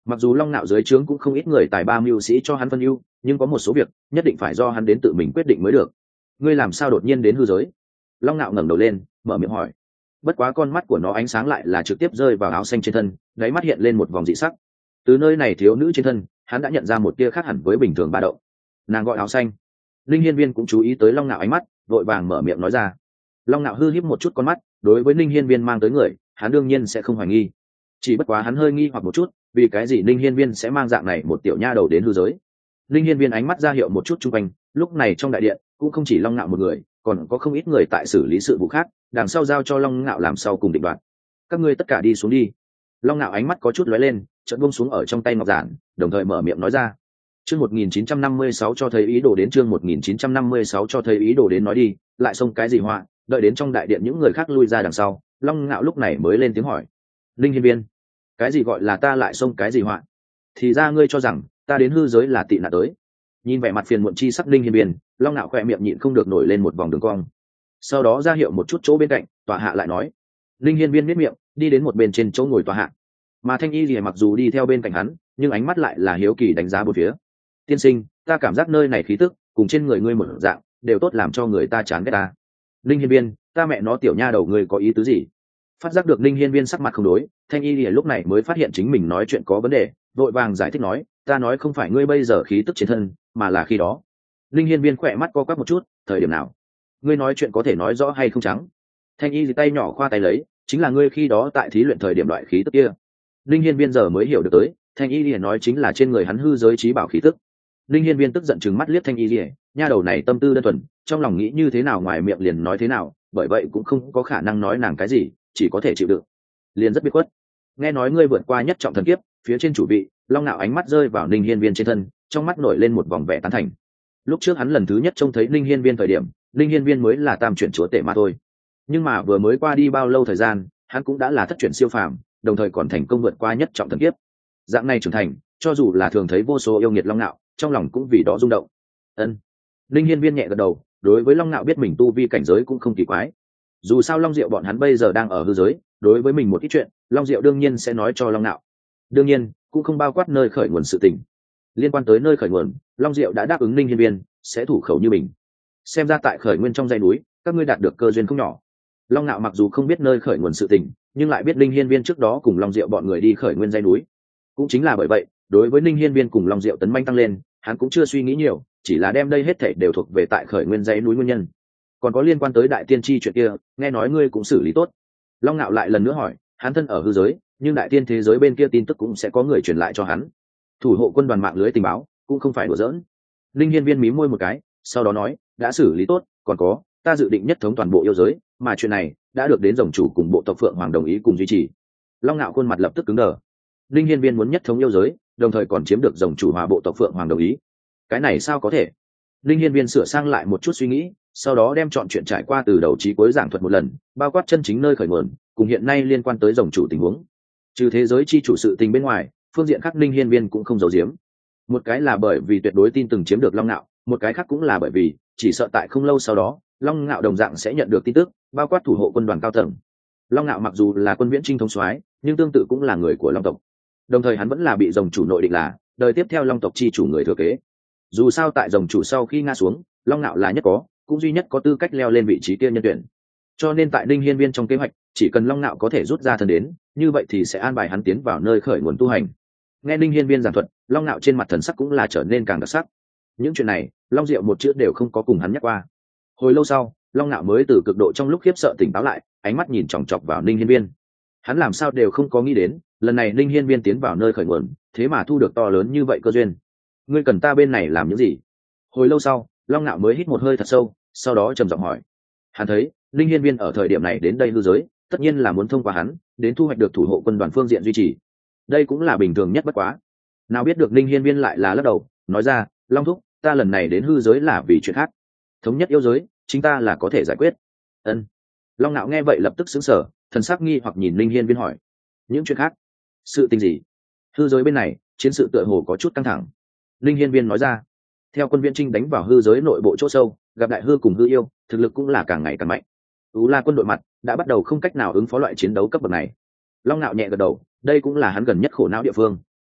Mặc dù long nạo dưới trướng cũng không ít người tài ba mưu sĩ cho hắn phân ưu, nhưng có một số việc nhất định phải do hắn đến tự mình quyết định mới được. Ngươi làm sao đột nhiên đến hư giới? Long nạo ngẩng đầu lên mở miệng hỏi. Bất quá con mắt của nó ánh sáng lại là trực tiếp rơi vào áo xanh trên thân, đáy mắt hiện lên một vòng dị sắc. Từ nơi này thiếu nữ trên thân hắn đã nhận ra một tia khác hẳn với bình thường ba động. Nàng gọi áo xanh. Linh Hiên Viên cũng chú ý tới long nạo ánh mắt, vội vàng mở miệng nói ra. Long nạo hư híp một chút con mắt, đối với Linh Hiên Viên mang tới người hắn đương nhiên sẽ không hoài nghi, chỉ bất quá hắn hơi nghi hoặc một chút, vì cái gì Linh Hiên Viên sẽ mang dạng này một tiểu nha đầu đến hư giới. Linh Hiên Viên ánh mắt ra hiệu một chút chung quanh, lúc này trong đại điện cũng không chỉ long nạo một người, còn có không ít người tại xử lý sự vụ khác, đằng sau giao cho long nạo làm sau cùng định đoạt. Các ngươi tất cả đi xuống đi. Long nạo ánh mắt có chút lóe lên, chợt buông xuống ở trong tay ngọc giản, đồng thời mở miệng nói ra. Chương một nghìn chín trăm năm mươi sáu cho thấy ý đồ đến, chương một nghìn chín trăm năm mươi sáu cho thấy ý đồ đến, nói đi, lại xông cái gì họa? Đợi đến trong đại điện những người khác lui ra đằng sau, long nạo lúc này mới lên tiếng hỏi. Linh Hiên Viên, cái gì gọi là ta lại xông cái gì họa? Thì ra ngươi cho rằng ta đến hư giới là tị nạn tới? Nhìn vẻ mặt phiền muộn chi sắc Linh Hiên Viên, long nạo khỏe miệng nhịn không được nổi lên một vòng đường cong. Sau đó ra hiệu một chút chỗ bên cạnh, tọa hạ lại nói. Linh Hiên Viên miết miệng, đi đến một bên trên chỗ ngồi tọa hạ. Mà Thanh Y Lìa mặc dù đi theo bên cạnh hắn, nhưng ánh mắt lại là hiếu kỳ đánh giá bốn phía. Tiên sinh, ta cảm giác nơi này khí tức cùng trên người ngươi một dạng, đều tốt làm cho người ta chán ghét ta. Linh Hiên Viên, ta mẹ nó tiểu nha đầu ngươi có ý tứ gì? Phát giác được Linh Hiên Viên sắc mặt không đối, Thanh Y Lìa lúc này mới phát hiện chính mình nói chuyện có vấn đề, vội vàng giải thích nói, ta nói không phải ngươi bây giờ khí tức trên thân, mà là khi đó. Linh Hiên Viên khỏe mắt co quắp một chút, thời điểm nào? Ngươi nói chuyện có thể nói rõ hay không trắng? Thanh Y tay nhỏ khoa tay lấy, chính là ngươi khi đó tại thí luyện thời điểm loại khí tức kia. Linh Hiên Viên giờ mới hiểu được tới, Thanh Y Lìa nói chính là trên người hắn hư giới trí bảo khí tức. Linh Hiên Viên tức giận trừng mắt liếc Thanh Y Lìa, nha đầu này tâm tư đơn thuần, trong lòng nghĩ như thế nào ngoài miệng liền nói thế nào, bởi vậy cũng không có khả năng nói nàng cái gì, chỉ có thể chịu đựng. Liền rất biết khuất. Nghe nói ngươi vượt qua nhất trọng thần kiếp, phía trên chủ vị, long nạo ánh mắt rơi vào Linh Hiên Viên trên thân, trong mắt nổi lên một vòng vẻ tán thành. Lúc trước hắn lần thứ nhất trông thấy Linh Hiên Viên thời điểm, Linh Hiên Viên mới là tam chuyển chúa tể mà thôi. Nhưng mà vừa mới qua đi bao lâu thời gian, hắn cũng đã là thất chuyển siêu phàm, đồng thời còn thành công vượt qua nhất trọng thần kiếp. Dạng này trưởng thành, cho dù là thường thấy vô số yêu nghiệt long nạo, trong lòng cũng vì đó rung động. Ân. Linh Hiên Viên nhẹ gật đầu, đối với long nạo biết mình tu vi cảnh giới cũng không kỳ quái. Dù sao long diệu bọn hắn bây giờ đang ở hư giới, đối với mình một ít chuyện, long diệu đương nhiên sẽ nói cho long nạo. Đương nhiên, cũng không bao quát nơi khởi nguồn sự tình. Liên quan tới nơi khởi nguồn, long diệu đã đáp ứng Linh Hiên Viên sẽ thủ khẩu như mình. Xem ra tại khởi nguyên trong dãy núi, các ngươi đạt được cơ duyên không nhỏ. Long nạo mặc dù không biết nơi khởi nguồn sự tình, nhưng lại biết Linh Hiên Viên trước đó cùng long diệu bọn người đi khởi nguyên dãy núi. Cũng chính là bởi vậy, đối với Linh Hiên Viên cùng long diệu tấn manh tăng lên, hắn cũng chưa suy nghĩ nhiều, chỉ là đem đây hết thảy đều thuộc về tại khởi nguyên dãy núi nguyên nhân. Còn có liên quan tới đại tiên tri chuyện kia, nghe nói ngươi cũng xử lý tốt. Long nạo lại lần nữa hỏi, hắn thân ở hư giới, nhưng đại tiên thế giới bên kia tin tức cũng sẽ có người truyền lại cho hắn. Thủ hộ quân đoàn mạng lưới tình báo cũng không phải đùa giỡn. Linh Hiên Viên mí môi một cái, sau đó nói, đã xử lý tốt, còn có, ta dự định nhất thống toàn bộ yêu giới, mà chuyện này đã được đến rồng chủ cùng bộ tộc Phượng Hoàng đồng ý cùng duy trì. Long nạo khuôn mặt lập tức cứng đờ. Linh Hiên Viên muốn nhất thống yêu giới, đồng thời còn chiếm được rồng chủ hòa bộ tộc Phượng Hoàng đồng ý. Cái này sao có thể? Linh Hiên Viên sửa sang lại một chút suy nghĩ, sau đó đem chọn chuyện trải qua từ đầu chí cuối giảng thuật một lần, bao quát chân chính nơi khởi nguồn, cùng hiện nay liên quan tới rồng chủ tình huống. Trừ thế giới chi chủ sự tình bên ngoài, phương diện khác Linh Hiên Viên cũng không giấu giếm. Một cái là bởi vì tuyệt đối tin từng chiếm được Long Nạo, một cái khác cũng là bởi vì chỉ sợ tại không lâu sau đó, Long Nạo đồng dạng sẽ nhận được tin tức, bao quát thủ hộ quân đoàn cao tầng. Long Nạo mặc dù là quân viễn trinh thống soái, nhưng tương tự cũng là người của Long tộc. Đồng thời hắn vẫn là bị rồng chủ nội định là đời tiếp theo Long tộc chi chủ người thừa kế. Dù sao tại rồng chủ sau khi ngã xuống, Long Nạo là nhất có, cũng duy nhất có tư cách leo lên vị trí kia nhân tuyển. Cho nên tại Linh Hiên Viên trong kế hoạch, chỉ cần Long Nạo có thể rút ra thân đến, như vậy thì sẽ an bài hắn tiến vào nơi khởi nguồn tu hành. Nghe Linh Hiên Viên giảng thuật, Long Nạo trên mặt thần sắc cũng là trở nên càng đặc sắc. Những chuyện này, Long Diệu một chữ đều không có cùng hắn nhắc qua. Hồi lâu sau, Long Nạo mới từ cực độ trong lúc khiếp sợ tỉnh táo lại, ánh mắt nhìn chòng chọc vào Linh Hiên Viên. Hắn làm sao đều không có nghĩ đến, lần này Linh Hiên Viên tiến vào nơi khởi nguồn, thế mà thu được to lớn như vậy cơ duyên. Ngươi cần ta bên này làm những gì? Hồi lâu sau, Long Nạo mới hít một hơi thật sâu, sau đó trầm giọng hỏi. Hắn thấy, Linh Hiên Viên ở thời điểm này đến đây hư giới, tất nhiên là muốn thông qua hắn, đến thu hoạch được thủ hộ quân đoàn phương diện duy trì. Đây cũng là bình thường nhất bất quá. Nào biết được Linh Hiên Viên lại là lắc đầu, nói ra, Long thúc, ta lần này đến hư giới là vì chuyện khác. Thống nhất yêu giới, chính ta là có thể giải quyết. Ân. Long Nạo nghe vậy lập tức sững sờ, thần sắc nghi hoặc nhìn Linh Hiên Viên hỏi, những chuyện khác? Sự tình gì? Hư giới bên này, chiến sự tựa hồ có chút căng thẳng. Linh Hiên Viên nói ra, theo quân viễn trinh đánh vào hư giới nội bộ chỗ sâu, gặp đại hư cùng hư yêu, thực lực cũng là càng ngày càng mạnh. Tú La quân đội mặt đã bắt đầu không cách nào ứng phó loại chiến đấu cấp bậc này. Long Nạo nhẹ gật đầu, đây cũng là hắn gần nhất khổ não địa phương.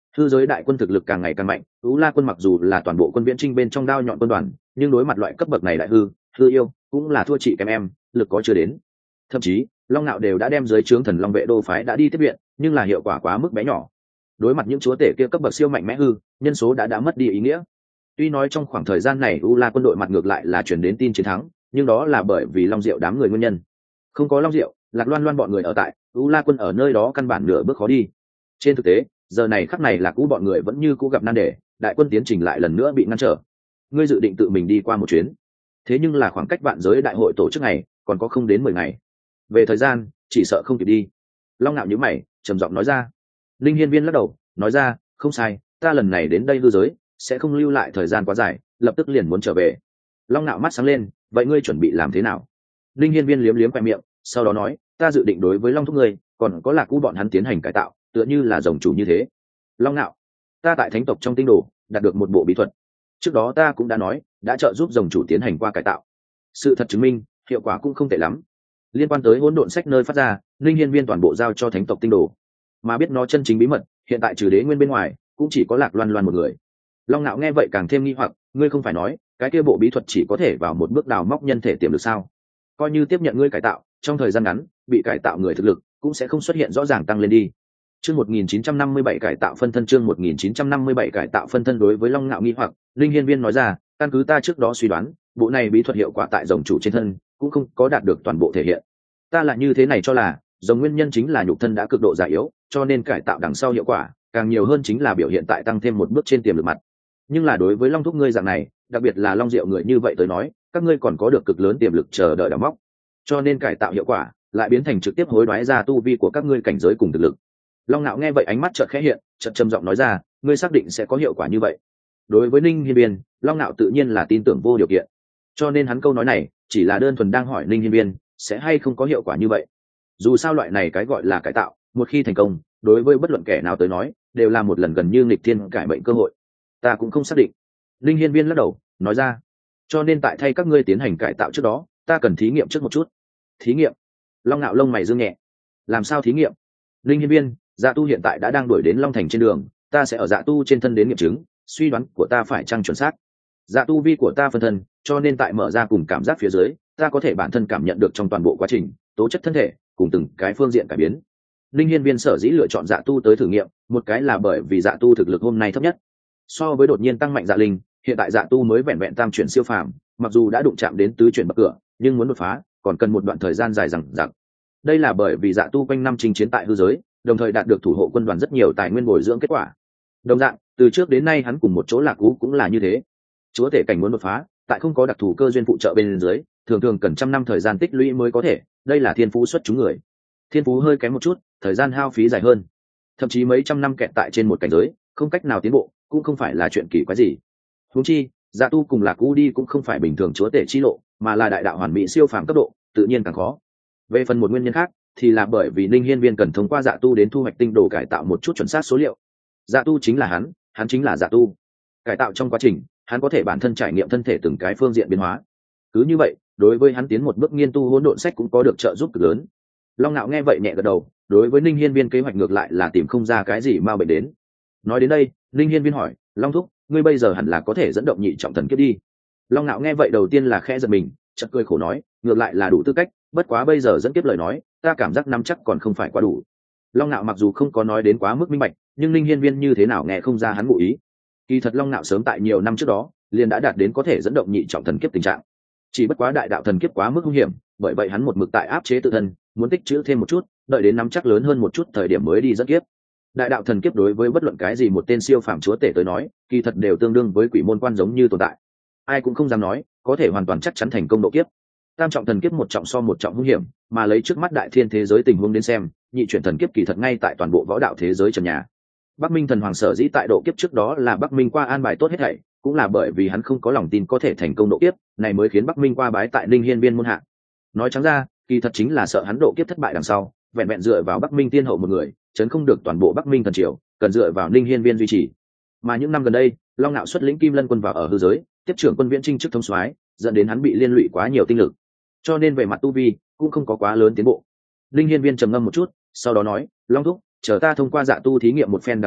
hư giới đại quân thực lực càng ngày càng mạnh, U La quân mặc dù là toàn bộ quân viễn trinh bên trong đao nhọn quân đoàn, nhưng đối mặt loại cấp bậc này đại hư hư yêu cũng là thua chị kém em, lực có chưa đến. Thậm chí Long Nạo đều đã đem dưới trướng Thần Long vệ đô phái đã đi tiếp viện, nhưng là hiệu quả quá mức bé nhỏ. Đối mặt những chúa tể kia cấp bậc siêu mạnh mẽ hư, nhân số đã đã mất đi ý nghĩa. Tuy nói trong khoảng thời gian này U La quân đội mặt ngược lại là truyền đến tin chiến thắng, nhưng đó là bởi vì Long Diệu đám người nguyên nhân. Không có Long Diệu, Lạc Loan Loan bọn người ở tại, U La quân ở nơi đó căn bản nửa bước khó đi. Trên thực tế, giờ này khắc này Lạc U bọn người vẫn như cũ gặp nan đề, đại quân tiến trình lại lần nữa bị ngăn trở. Ngươi dự định tự mình đi qua một chuyến, thế nhưng là khoảng cách vạn giới đại hội tổ chức này còn có không đến mười ngày. Về thời gian, chỉ sợ không kịp đi. Long Nạo nhíu mày, trầm giọng nói ra. Linh Hiên Viên lắc đầu, nói ra, không sai, ta lần này đến đây hư giới, sẽ không lưu lại thời gian quá dài, lập tức liền muốn trở về. Long Nạo mắt sáng lên, vậy ngươi chuẩn bị làm thế nào? Linh Hiên Viên liếm liếm khoe miệng, sau đó nói, ta dự định đối với Long thúc ngươi, còn có Lạc U bọn hắn tiến hành cải tạo, tựa như là rồng chủ như thế. Long Nạo, ta tại thánh tộc trong tinh đồ đạt được một bộ bí thuật, trước đó ta cũng đã nói, đã trợ giúp rồng chủ tiến hành qua cải tạo. Sự thật chứng minh, hiệu quả cũng không tệ lắm. Liên quan tới hỗn độn sách nơi phát ra, Linh Hiên Viên toàn bộ giao cho thánh tộc tinh đồ, mà biết nó chân chính bí mật, hiện tại trừ Đế Nguyên bên ngoài, cũng chỉ có Lạc Loan Loan một người. Long Nạo nghe vậy càng thêm nghi hoặc, ngươi không phải nói cái kia bộ bí thuật chỉ có thể vào một bước đào móc nhân thể tiềm lực sao? Coi như tiếp nhận ngươi cải tạo, trong thời gian ngắn, bị cải tạo người thực lực cũng sẽ không xuất hiện rõ ràng tăng lên đi. Chương một nghìn chín trăm năm mươi bảy cải tạo phân thân chương một nghìn chín trăm năm mươi bảy cải tạo phân thân đối với Long Nạo nghi hoặc, Linh Hiên Viên nói ra, căn cứ ta trước đó suy đoán, bộ này bí thuật hiệu quả tại rồng chủ trên thân cũng không có đạt được toàn bộ thể hiện. Ta là như thế này cho là, rồng nguyên nhân chính là nhục thân đã cực độ già yếu, cho nên cải tạo đằng sau hiệu quả càng nhiều hơn chính là biểu hiện tại tăng thêm một bước trên tiềm lực mặt. Nhưng là đối với Long thúc ngươi dạng này, đặc biệt là Long Diệu người như vậy tới nói, các ngươi còn có được cực lớn tiềm lực chờ đợi đào móc, cho nên cải tạo hiệu quả lại biến thành trực tiếp hối đoái ra tu vi của các ngươi cảnh giới cùng thực lực. Long Nạo nghe vậy ánh mắt chợt khẽ hiện, chợt trầm giọng nói ra, ngươi xác định sẽ có hiệu quả như vậy? Đối với Ninh Hiên Viên, Long Nạo tự nhiên là tin tưởng vô điều kiện, cho nên hắn câu nói này chỉ là đơn thuần đang hỏi Ninh Hiên Viên sẽ hay không có hiệu quả như vậy. Dù sao loại này cái gọi là cải tạo, một khi thành công, đối với bất luận kẻ nào tới nói đều là một lần gần như nghịch thiên cải mệnh cơ hội. Ta cũng không xác định. Linh Hiên Viên lắc đầu, nói ra, cho nên tại thay các ngươi tiến hành cải tạo trước đó, ta cần thí nghiệm trước một chút. Thí nghiệm? Long Nạo lông mày dương nhẹ. Làm sao thí nghiệm? Linh Hiên Viên, Dạ Tu hiện tại đã đang đuổi đến Long Thành trên đường, ta sẽ ở Dạ Tu trên thân đến nghiệm chứng, suy đoán của ta phải chăng chuẩn xác. Dạ Tu vi của ta phân thân, cho nên tại mở ra cùng cảm giác phía dưới, ta có thể bản thân cảm nhận được trong toàn bộ quá trình, tố chất thân thể cùng từng cái phương diện cải biến. Linh Hiên Viên sở dĩ lựa chọn Dạ Tu tới thử nghiệm, một cái là bởi vì Dạ Tu thực lực hôm nay thấp nhất. So với đột nhiên tăng mạnh Dạ Linh, hiện tại Dạ Tu mới vẹn vẹn tam chuyển siêu phàm, mặc dù đã đụng chạm đến tứ chuyển bậc cửa, nhưng muốn đột phá, còn cần một đoạn thời gian dài dằng dặc. Đây là bởi vì Dạ Tu quanh năm chinh chiến tại hư giới, đồng thời đạt được thủ hộ quân đoàn rất nhiều tài nguyên bồi dưỡng kết quả. Đồng dạng, từ trước đến nay hắn cùng một chỗ Lạc Ú cũng là như thế. Chúa tể cảnh muốn đột phá, tại không có đặc thù cơ duyên phụ trợ bên dưới, thường thường cần trăm năm thời gian tích lũy mới có thể, đây là thiên phú xuất chúng người. Thiên phú hơi kém một chút, thời gian hao phí dài hơn, thậm chí mấy trăm năm kẹt tại trên một cảnh giới, không cách nào tiến bộ, cũng không phải là chuyện kỳ quái gì. Huống chi, Dạ Tu cùng Lạc U đi cũng không phải bình thường chúa tể chi lộ, mà là đại đạo hoàn mỹ siêu phàm cấp độ, tự nhiên càng khó. Về phần một nguyên nhân khác, thì là bởi vì Ninh Hiên Viên cần thông qua Dạ Tu đến thu hoạch tinh đồ cải tạo một chút chuẩn xác số liệu. Dạ Tu chính là hắn, hắn chính là Dạ Tu. Cải tạo trong quá trình, hắn có thể bản thân trải nghiệm thân thể từng cái phương diện biến hóa. Cứ như vậy, đối với hắn tiến một bước nghiên tu hỗn độn sách cũng có được trợ giúp cực lớn. Long Nạo nghe vậy nhẹ gật đầu, đối với Ninh Hiên Viên kế hoạch ngược lại là tìm không ra cái gì mau bệnh đến. Nói đến đây, Ninh Hiên Viên hỏi, Long thúc, ngươi bây giờ hẳn là có thể dẫn động nhị trọng thần kiếp đi. Long Nạo nghe vậy đầu tiên là khẽ giật mình, chợt cười khổ nói, ngược lại là đủ tư cách, bất quá bây giờ dẫn kiếp lời nói, ta cảm giác nắm chắc còn không phải quá đủ. Long Nạo mặc dù không có nói đến quá mức minh bạch, nhưng Ninh Hiên Viên như thế nào nghe không ra hắn ngụ ý. Kỳ thật Long Nạo sớm tại nhiều năm trước đó, liền đã đạt đến có thể dẫn động nhị trọng thần kiếp tình trạng. Chỉ bất quá đại đạo thần kiếp quá mức nguy hiểm, bởi vậy hắn một mực tại áp chế tự thân, muốn tích trữ thêm một chút, đợi đến nắm chắc lớn hơn một chút thời điểm mới đi dẫn kiếp. Đại đạo thần kiếp đối với bất luận cái gì một tên siêu phàm chúa tể tới nói, kỳ thật đều tương đương với quỷ môn quan giống như tồn tại. Ai cũng không dám nói có thể hoàn toàn chắc chắn thành công độ kiếp. Tam trọng thần kiếp một trọng so một trọng nguy hiểm, mà lấy trước mắt đại thiên thế giới tình huống đến xem, nhị chuyển thần kiếp kỳ thật ngay tại toàn bộ võ đạo thế giới trần nhà. Bắc Minh thần hoàng sở dĩ tại độ kiếp trước đó là Bắc Minh qua an bài tốt hết thảy, cũng là bởi vì hắn không có lòng tin có thể thành công độ kiếp, này mới khiến Bắc Minh qua bái tại Ninh Hiên Viên môn hạ. Nói trắng ra, kỳ thật chính là sợ hắn độ kiếp thất bại đằng sau, vẹn vẹn dựa vào Bắc Minh tiên hậu một người, chấn không được toàn bộ Bắc Minh thần triều, cần dựa vào Ninh Hiên Viên duy trì. Mà những năm gần đây, Long Nạo xuất lĩnh Kim Lân quân vào ở hư giới, tiếp trưởng quân viễn trinh trước thống soái, dẫn đến hắn bị liên lụy quá nhiều tinh lực, cho nên về mặt tu vi cũng không có quá lớn tiến bộ. Ninh Hiên Viên trầm ngâm một chút, sau đó nói, Long thúc, chờ ta thông qua Dạ Tu thí nghiệm một phen đằng sau,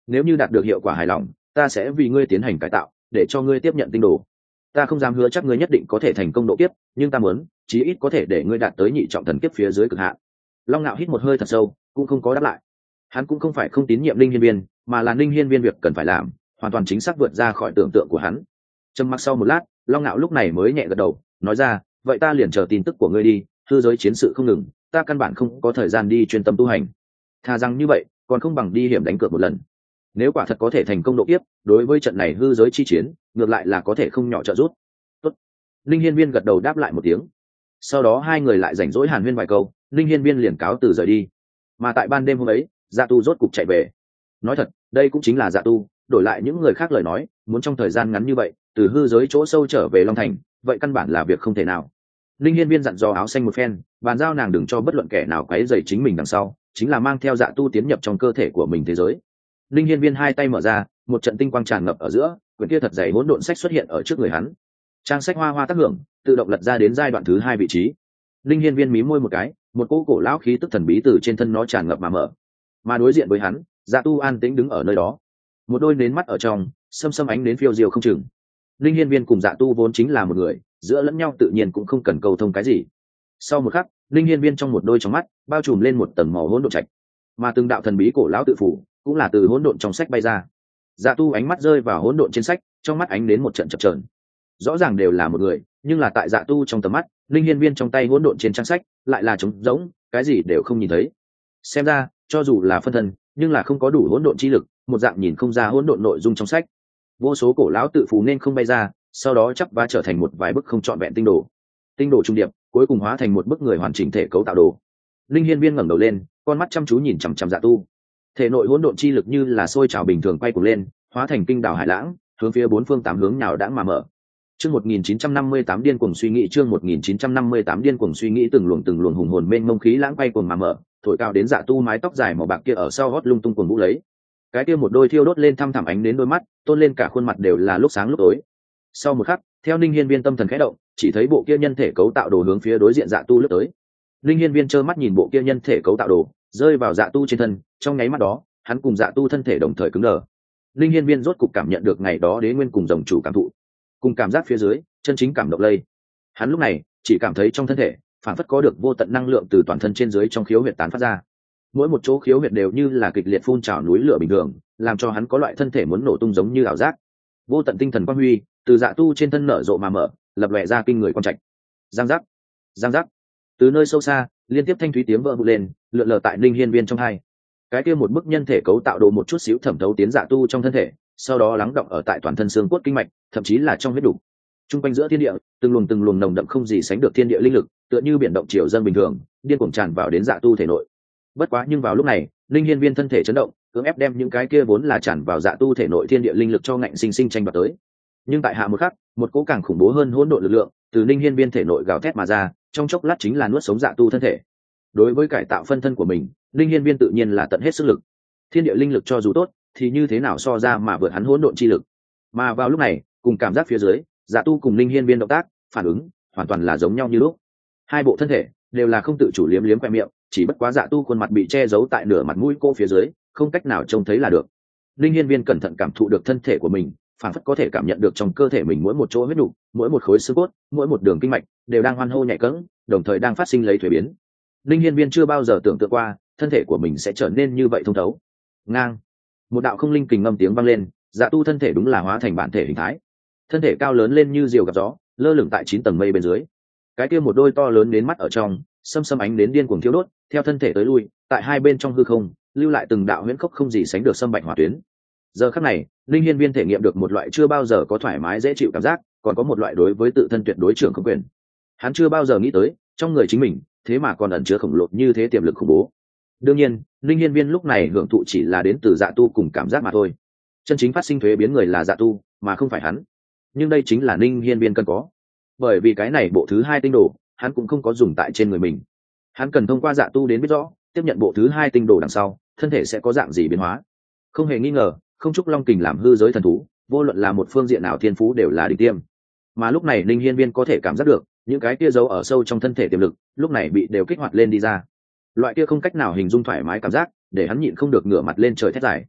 nếu như đạt được hiệu quả hài lòng ta sẽ vì ngươi tiến hành cải tạo để cho ngươi tiếp nhận tinh đồ. Ta không dám hứa chắc ngươi nhất định có thể thành công độ kiếp, nhưng ta muốn chí ít có thể để ngươi đạt tới nhị trọng thần kiếp phía dưới cực hạn. Long Nạo hít một hơi thật sâu, cũng không có đáp lại. Hắn cũng không phải không tín nhiệm Linh Hiên Viên, mà là Linh Hiên Viên việc cần phải làm hoàn toàn chính xác vượt ra khỏi tưởng tượng của hắn. Trầm mặc sau một lát, Long Nạo lúc này mới nhẹ gật đầu, nói ra, vậy ta liền chờ tin tức của ngươi đi, hư giới chiến sự không ngừng, ta căn bản không có thời gian đi chuyên tâm tu hành. Thà rằng như vậy, còn không bằng đi hiểm đánh cược một lần. Nếu quả thật có thể thành công độ kiếp, đối với trận này hư giới chi chiến, ngược lại là có thể không nhỏ trợ giúp. Tốt. Linh Hiên Viên gật đầu đáp lại một tiếng. Sau đó hai người lại rảnh rỗi hàn huyên vài câu, Linh Hiên Viên liền cáo từ rời đi. Mà tại ban đêm hôm ấy, Dạ Tu rốt cục chạy về. Nói thật, đây cũng chính là Dạ Tu, đổi lại những người khác lời nói, muốn trong thời gian ngắn như vậy, từ hư giới chỗ sâu trở về Long Thành, vậy căn bản là việc không thể nào. Linh Hiên Viên dặn dò áo xanh một phen, bàn giao nàng đừng cho bất luận kẻ nào quấy rầy chính mình đằng sau, chính là mang theo Dạ Tu tiến nhập trong cơ thể của mình thế giới. Linh Hiên Viên hai tay mở ra, một trận tinh quang tràn ngập ở giữa, quyển kia thật dày hỗn độn sách xuất hiện ở trước người hắn. Trang sách hoa hoa tác hưởng, tự động lật ra đến giai đoạn thứ hai vị trí. Linh Hiên Viên mí môi một cái, một cỗ cổ lão khí tức thần bí từ trên thân nó tràn ngập mà mở. Mà đối diện với hắn, Dạ Tu an tĩnh đứng ở nơi đó, một đôi nến mắt ở trong, xâm xâm ánh đến phiêu diêu không chừng. Linh Hiên Viên cùng Dạ Tu vốn chính là một người, giữa lẫn nhau tự nhiên cũng không cần cầu thông cái gì. Sau một khắc, Linh Hiên Viên trong một đôi trong mắt bao trùm lên một tầng màu hỗn độn trạch, mà từng đạo thần bí cổ lão tự phủ cũng là từ hỗn độn trong sách bay ra. Dạ Tu ánh mắt rơi vào hỗn độn trên sách, trong mắt ánh đến một trận chập chờn. Rõ ràng đều là một người, nhưng là tại Dạ Tu trong tầm mắt, Linh Hiên Viên trong tay hỗn độn trên trang sách lại là trống rỗng, cái gì đều không nhìn thấy. Xem ra, cho dù là phân thân, nhưng là không có đủ hỗn độn chi lực, một dạng nhìn không ra hỗn độn nội dung trong sách. Vô số cổ lão tự phù nên không bay ra, sau đó chắp vá trở thành một vài bức không trọn vẹn tinh đồ. Tinh đồ trung điệp, cuối cùng hóa thành một bức người hoàn chỉnh thể cấu tạo đồ. Linh Hiên Viên ngẩng đầu lên, con mắt chăm chú nhìn chằm chằm Dạ Tu. Thể nội hỗn độn chi lực như là sôi trào bình thường quay cuồng lên, hóa thành kinh đảo hải lãng, hướng phía bốn phương tám hướng nhào đãng mà mở. Chương một nghìn chín trăm năm mươi tám điên cuồng suy nghĩ, chương một nghìn chín trăm năm mươi tám điên cuồng suy nghĩ, từng luồng từng luồng hùng hồn mênh mông khí lãng quay cuồng mà mở, thổi cao đến Dạ Tu mái tóc dài màu bạc kia ở sau hót lung tung cuồng vũ lấy. Cái kia một đôi thiêu đốt lên thăm thẳm ánh đến đôi mắt, tôn lên cả khuôn mặt đều là lúc sáng lúc tối. Sau một khắc, theo Linh Hiên Viên tâm thần khẽ động, chỉ thấy bộ kia nhân thể cấu tạo đồ hướng phía đối diện Dạ Tu lướt tới. Linh Hiên Viên trơ mắt nhìn bộ kia nhân thể cấu tạo đồ rơi vào Dạ Tu trên thân, trong nháy mắt đó, hắn cùng Dạ Tu thân thể đồng thời cứng đờ. Linh Hiên Viên rốt cục cảm nhận được ngày đó Đế Nguyên cùng rồng chủ cảm thụ, cùng cảm giác phía dưới, chân chính cảm động lây. Hắn lúc này chỉ cảm thấy trong thân thể phản phất có được vô tận năng lượng từ toàn thân trên dưới trong khiếu huyệt tán phát ra. Mỗi một chỗ khiếu huyệt đều như là kịch liệt phun trào núi lửa bình thường, làm cho hắn có loại thân thể muốn nổ tung giống như ảo giác. Vô tận tinh thần quang huy từ Dạ Tu trên thân nở rộ mà mở, lập lòe ra kinh người quang trạch. Giang giác, giang giác. Từ nơi sâu xa, liên tiếp thanh thúy tiếng vỡ vụn lên, lượn lờ tại Linh Hiên Viên trong hai. Cái kia một bức nhân thể cấu tạo đồ một chút xíu thẩm thấu tiến Dạ Tu trong thân thể, sau đó lắng đọng ở tại toàn thân xương cốt kinh mạch, thậm chí là trong huyết đủ. Trung quanh giữa thiên địa, từng luồng từng luồng nồng đậm không gì sánh được thiên địa linh lực, tựa như biển động triều dâng bình thường, điên cuồng tràn vào đến Dạ Tu thể nội. Bất quá nhưng vào lúc này, Linh Hiên Viên thân thể chấn động, cưỡng ép đem những cái kia vốn là tràn vào Dạ Tu thể nội thiên địa linh lực cho ngạnh sinh sinh tranh đoạt tới. Nhưng tại hạ một khắc, một cỗ càng khủng bố hơn hỗn độn lực lượng từ Linh Hiên Viên thể nội gào thét mà ra, trong chốc lát chính là nuốt sống Dạ Tu thân thể. Đối với cải tạo phân thân của mình, Linh Hiên Viên tự nhiên là tận hết sức lực. Thiên địa linh lực cho dù tốt, thì như thế nào so ra mà vượt hắn hỗn độn chi lực. Mà vào lúc này, cùng cảm giác phía dưới, Dạ Tu cùng Linh Hiên Viên động tác, phản ứng hoàn toàn là giống nhau như lúc. Hai bộ thân thể đều là không tự chủ liếm liếm khoe miệng, chỉ bất quá Dạ Tu khuôn mặt bị che giấu tại nửa mặt mũi cô phía dưới, không cách nào trông thấy là được. Linh Hiên Viên cẩn thận cảm thụ được thân thể của mình, phản phất có thể cảm nhận được trong cơ thể mình mỗi một chỗ huyết nục, mỗi một khối xương cốt, mỗi một đường kinh mạch đều đang hoan hô nhạy cẫng, đồng thời đang phát sinh lấy thuế biến. Linh Hiên Viên chưa bao giờ tưởng tượng qua, thân thể của mình sẽ trở nên như vậy thông thấu. Ngang, một đạo không linh kình ngâm tiếng vang lên, Dạ Tu thân thể đúng là hóa thành bản thể hình thái. Thân thể cao lớn lên như diều gặp gió, lơ lửng tại chín tầng mây bên dưới. Cái kia một đôi to lớn đến mắt ở trong, xâm xâm ánh đến điên cuồng thiêu đốt, theo thân thể tới lui, tại hai bên trong hư không, lưu lại từng đạo huyễn khốc không gì sánh được xâm bạch hỏa tuyến. Giờ khắc này, Linh Hiên Viên thể nghiệm được một loại chưa bao giờ có thoải mái dễ chịu cảm giác, còn có một loại đối với tự thân tuyệt đối trưởng không quyền. Hắn chưa bao giờ nghĩ tới, trong người chính mình, thế mà còn ẩn chứa khổng lồ như thế tiềm lực khủng bố. Đương nhiên, Linh Hiên Viên lúc này hưởng thụ chỉ là đến từ Dạ Tu cùng cảm giác mà thôi. Chân chính phát sinh thuế biến người là Dạ Tu, mà không phải hắn. Nhưng đây chính là Linh Hiên Viên cần có. Bởi vì cái này bộ thứ hai tinh đồ, hắn cũng không có dùng tại trên người mình. Hắn cần thông qua Dạ Tu đến biết rõ, tiếp nhận bộ thứ hai tinh đồ đằng sau, thân thể sẽ có dạng gì biến hóa. Không hề nghi ngờ, không chúc Long Kình làm hư giới thần thú, vô luận là một phương diện nào thiên phú đều là đỉnh tiêm. Mà lúc này Linh Hiên Viên có thể cảm giác được, những cái kia giấu ở sâu trong thân thể tiềm lực, lúc này bị đều kích hoạt lên đi ra. Loại kia không cách nào hình dung thoải mái cảm giác, để hắn nhịn không được ngửa mặt lên trời thét dài.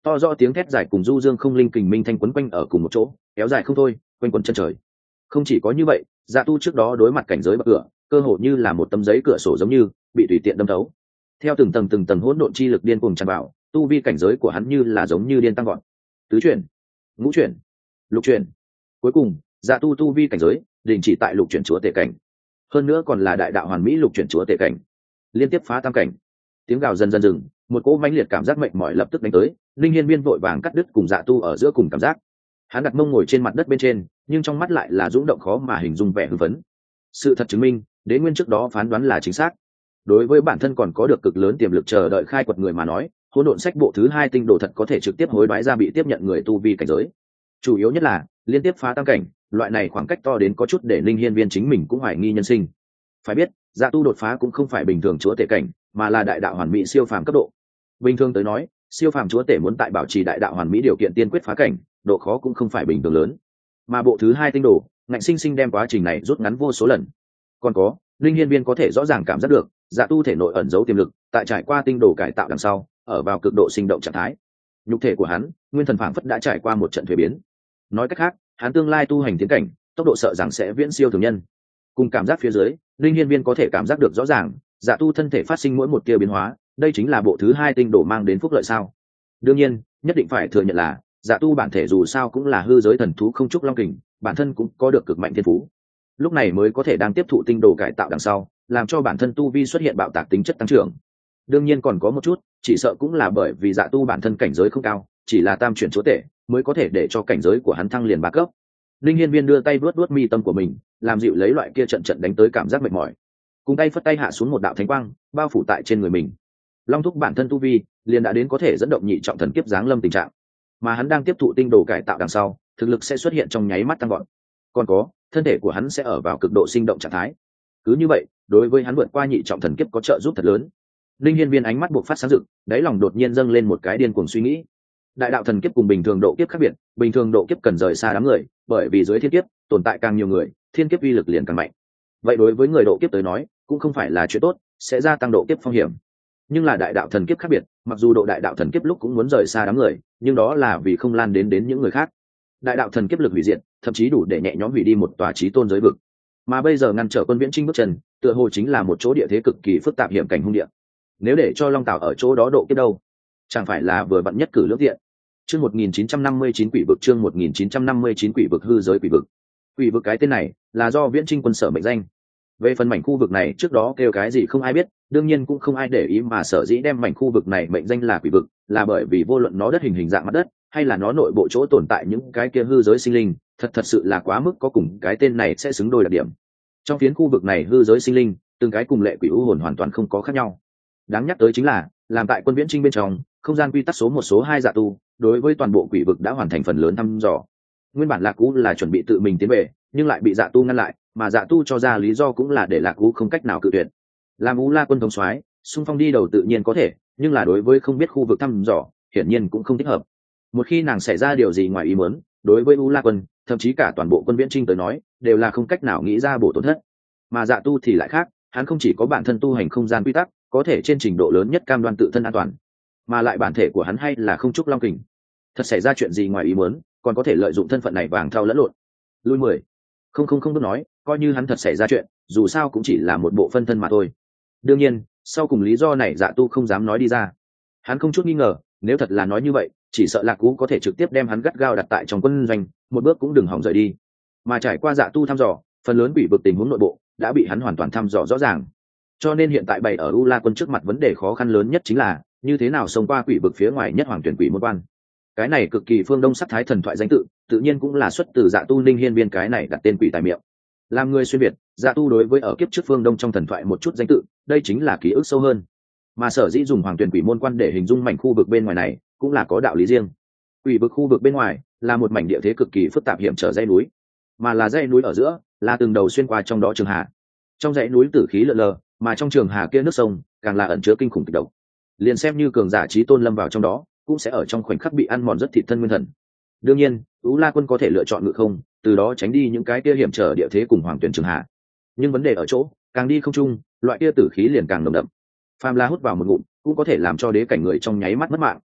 To rõ tiếng thét dài cùng du dương không linh kình minh thanh quấn quanh ở cùng một chỗ, kéo dài không thôi, quanh quần chân trời. Không chỉ có như vậy, Dạ Tu trước đó đối mặt cảnh giới bậc cửa, cơ hồ như là một tấm giấy cửa sổ giống như bị tùy tiện đâm thấu. Theo từng tầng từng tầng hỗn độn chi lực điên cuồng tràn vào, tu vi cảnh giới của hắn như là giống như điên tăng gọn. Tứ chuyển, ngũ chuyển, lục chuyển. Cuối cùng, Dạ Tu tu vi cảnh giới đình chỉ tại lục chuyển chúa tể cảnh. Hơn nữa còn là đại đạo hoàn mỹ lục chuyển chúa tể cảnh. Liên tiếp phá tam cảnh. Tiếng gào dần dần dừng, một cỗ mãnh liệt cảm giác mệt mỏi lập tức đánh tới, linh hiên viên vội vàng cắt đứt cùng Dạ Tu ở giữa cùng cảm giác. Hắn đặt mông ngồi trên mặt đất bên trên, nhưng trong mắt lại là rung động khó mà hình dung vẻ hưng phấn. Sự thật chứng minh, Đế Nguyên trước đó phán đoán là chính xác. Đối với bản thân còn có được cực lớn tiềm lực chờ đợi khai quật người mà nói, hỗn độn sách bộ thứ hai tinh đồ thật có thể trực tiếp hối đoái ra bị tiếp nhận người tu vi cảnh giới. Chủ yếu nhất là liên tiếp phá tam cảnh, loại này khoảng cách to đến có chút để linh hiên viên chính mình cũng hoài nghi nhân sinh. Phải biết, Dạ Tu đột phá cũng không phải bình thường chúa tể cảnh, mà là đại đạo hoàn mỹ siêu phàm cấp độ. Bình thường tới nói, siêu phàm chúa tể muốn tại bảo trì đại đạo hoàn mỹ điều kiện tiên quyết phá cảnh, độ khó cũng không phải bình thường lớn. Mà bộ thứ hai tinh đồ, ngạnh sinh sinh đem quá trình này rút ngắn vô số lần. Còn có, linh hiên viên có thể rõ ràng cảm giác được, Dạ Tu thể nội ẩn giấu tiềm lực, tại trải qua tinh đồ cải tạo đằng sau, ở vào cực độ sinh động trạng thái. Nhục thể của hắn, nguyên thần phảng phất đã trải qua một trận thuế biến. Nói cách khác, hắn tương lai tu hành tiến cảnh, tốc độ sợ rằng sẽ viễn siêu thường nhân. Cùng cảm giác phía dưới, linh hiên viên có thể cảm giác được rõ ràng, Dạ Tu thân thể phát sinh mỗi một tia biến hóa, đây chính là bộ thứ hai tinh đồ mang đến phúc lợi sao? Đương nhiên, nhất định phải thừa nhận là, Dạ Tu bản thể dù sao cũng là hư giới thần thú không trúc long kình, bản thân cũng có được cực mạnh thiên phú. Lúc này mới có thể đang tiếp thụ tinh đồ cải tạo đằng sau, làm cho bản thân tu vi xuất hiện bạo tạc tính chất tăng trưởng. Đương nhiên còn có một chút, chỉ sợ cũng là bởi vì Dạ Tu bản thân cảnh giới không cao, chỉ là tam chuyển chúa tể, mới có thể để cho cảnh giới của hắn thăng liền ba cấp. Linh hiên viên đưa tay vuốt vuốt mi tâm của mình, làm dịu lấy loại kia trận trận đánh tới cảm giác mệt mỏi. Cùng tay phất tay hạ xuống một đạo thánh quang, bao phủ tại trên người mình. Long thúc bản thân tu vi, liền đã đến có thể dẫn động nhị trọng thần kiếp giáng lâm tình trạng. Mà hắn đang tiếp thụ tinh đồ cải tạo đằng sau, thực lực sẽ xuất hiện trong nháy mắt tăng gọn. Còn có, thân thể của hắn sẽ ở vào cực độ sinh động trạng thái. Cứ như vậy, đối với hắn vượt qua nhị trọng thần kiếp có trợ giúp thật lớn. Linh hiên viên ánh mắt buộc phát sáng rực, đáy lòng đột nhiên dâng lên một cái điên cuồng suy nghĩ. Đại đạo thần kiếp cùng bình thường độ kiếp khác biệt, bình thường độ kiếp cần rời xa đám người, bởi vì dưới thiên kiếp tồn tại càng nhiều người, thiên kiếp uy lực liền càng mạnh. Vậy đối với người độ kiếp tới nói, cũng không phải là chuyện tốt, sẽ gia tăng độ kiếp phong hiểm. Nhưng là đại đạo thần kiếp khác biệt, mặc dù độ đại đạo thần kiếp lúc cũng muốn rời xa đám người, nhưng đó là vì không lan đến đến những người khác. Đại đạo thần kiếp lực hủy diệt, thậm chí đủ để nhẹ nhõm hủy đi một tòa chí tôn giới vực. Mà bây giờ ngăn trở quân viễn trinh bước chân, tựa hồ chính là một chỗ địa thế cực kỳ phức tạp hiểm cảnh hung địa. Nếu để cho Long Tảo ở chỗ đó độ kiếp đâu, chẳng phải là vừa vặn nhất cử lưỡng tiện. Chương một nghìn chín trăm năm mươi chín quỷ vực, chương một nghìn chín trăm năm mươi chín quỷ vực, hư giới quỷ vực. Quỷ vực cái tên này là do Viễn Trinh quân sở mệnh danh. Về phần mảnh khu vực này trước đó kêu cái gì không ai biết, đương nhiên cũng không ai để ý, mà sở dĩ đem mảnh khu vực này mệnh danh là quỷ vực, là bởi vì vô luận nó đất hình hình dạng mặt đất, hay là nó nội bộ chỗ tồn tại những cái kia hư giới sinh linh, thật thật sự là quá mức có cùng cái tên này sẽ xứng đôi đặc điểm. Trong phiến khu vực này hư giới sinh linh, từng cái cùng lệ quỷ u hồn hoàn toàn không có khác nhau. Đáng nhắc tới chính là, làm tại quân Viễn Trinh bên trong, không gian quy tắc số một số hai Dạ Tu, đối với toàn bộ quỷ vực đã hoàn thành phần lớn thăm dò. Nguyên bản Lạc Cú là chuẩn bị tự mình tiến về, nhưng lại bị Dạ Tu ngăn lại, mà Dạ Tu cho ra lý do cũng là để Lạc Cú không cách nào cự tuyệt. Làm U La quân thống soái, xung phong đi đầu tự nhiên có thể, nhưng là đối với không biết khu vực thăm dò, hiển nhiên cũng không thích hợp. Một khi nàng xảy ra điều gì ngoài ý muốn, đối với U La quân, thậm chí cả toàn bộ quân Viễn Trinh tới nói, đều là không cách nào nghĩ ra bổ tổn thất. Mà Dạ Tu thì lại khác, hắn không chỉ có bản thân tu hành không gian quy tắc, có thể trên trình độ lớn nhất cam đoan tự thân an toàn, mà lại bản thể của hắn hay là không trúc long kình. Thật xảy ra chuyện gì ngoài ý muốn, còn có thể lợi dụng thân phận này vàng thao lẫn lộn. Lui mười. Không không không biết nói, coi như hắn thật xảy ra chuyện, dù sao cũng chỉ là một bộ phân thân mà thôi. Đương nhiên, sau cùng lý do này Dạ Tu không dám nói đi ra. Hắn không chút nghi ngờ, nếu thật là nói như vậy, chỉ sợ Lạc Cú có thể trực tiếp đem hắn gắt gao đặt tại trong quân doanh, một bước cũng đừng hỏng rời đi. Mà trải qua Dạ Tu thăm dò, phần lớn quỷ vực tình huống nội bộ đã bị hắn hoàn toàn thăm dò rõ ràng. Cho nên hiện tại bày ở U La quân trước mặt vấn đề khó khăn lớn nhất chính là như thế nào xông qua quỷ vực phía ngoài nhất hoàng tuyển quỷ môn quan. Cái này cực kỳ phương đông sắc thái thần thoại danh tự, tự nhiên cũng là xuất từ Dạ Tu Linh Hiên Viên cái này đặt tên quỷ tài miệng. Làm người xuyên việt, Dạ Tu đối với ở kiếp trước phương đông trong thần thoại một chút danh tự, đây chính là ký ức sâu hơn. Mà sở dĩ dùng hoàng tuyển quỷ môn quan để hình dung mảnh khu vực bên ngoài này, cũng là có đạo lý riêng. Quỷ vực khu vực bên ngoài là một mảnh địa thế cực kỳ phức tạp hiểm trở dãy núi, mà là dãy núi ở giữa là từng đầu xuyên qua trong đó trường hà. Trong dãy núi tử khí lượn lờ, mà trong trường hà kia nước sông càng là ẩn chứa kinh khủng kịch độc. Liền xem như cường giả chí tôn lâm vào trong đó, cũng sẽ ở trong khoảnh khắc bị ăn mòn rất thịt thân nguyên thần. Đương nhiên, U La quân có thể lựa chọn ngự không, từ đó tránh đi những cái kia hiểm trở địa thế cùng hoàng tuyển trường hà. Nhưng vấn đề ở chỗ, càng đi không trung, loại kia tử khí liền càng nồng đậm. Phàm La hút vào một ngụm, cũng có thể làm cho đế cảnh người trong nháy mắt mất mạng.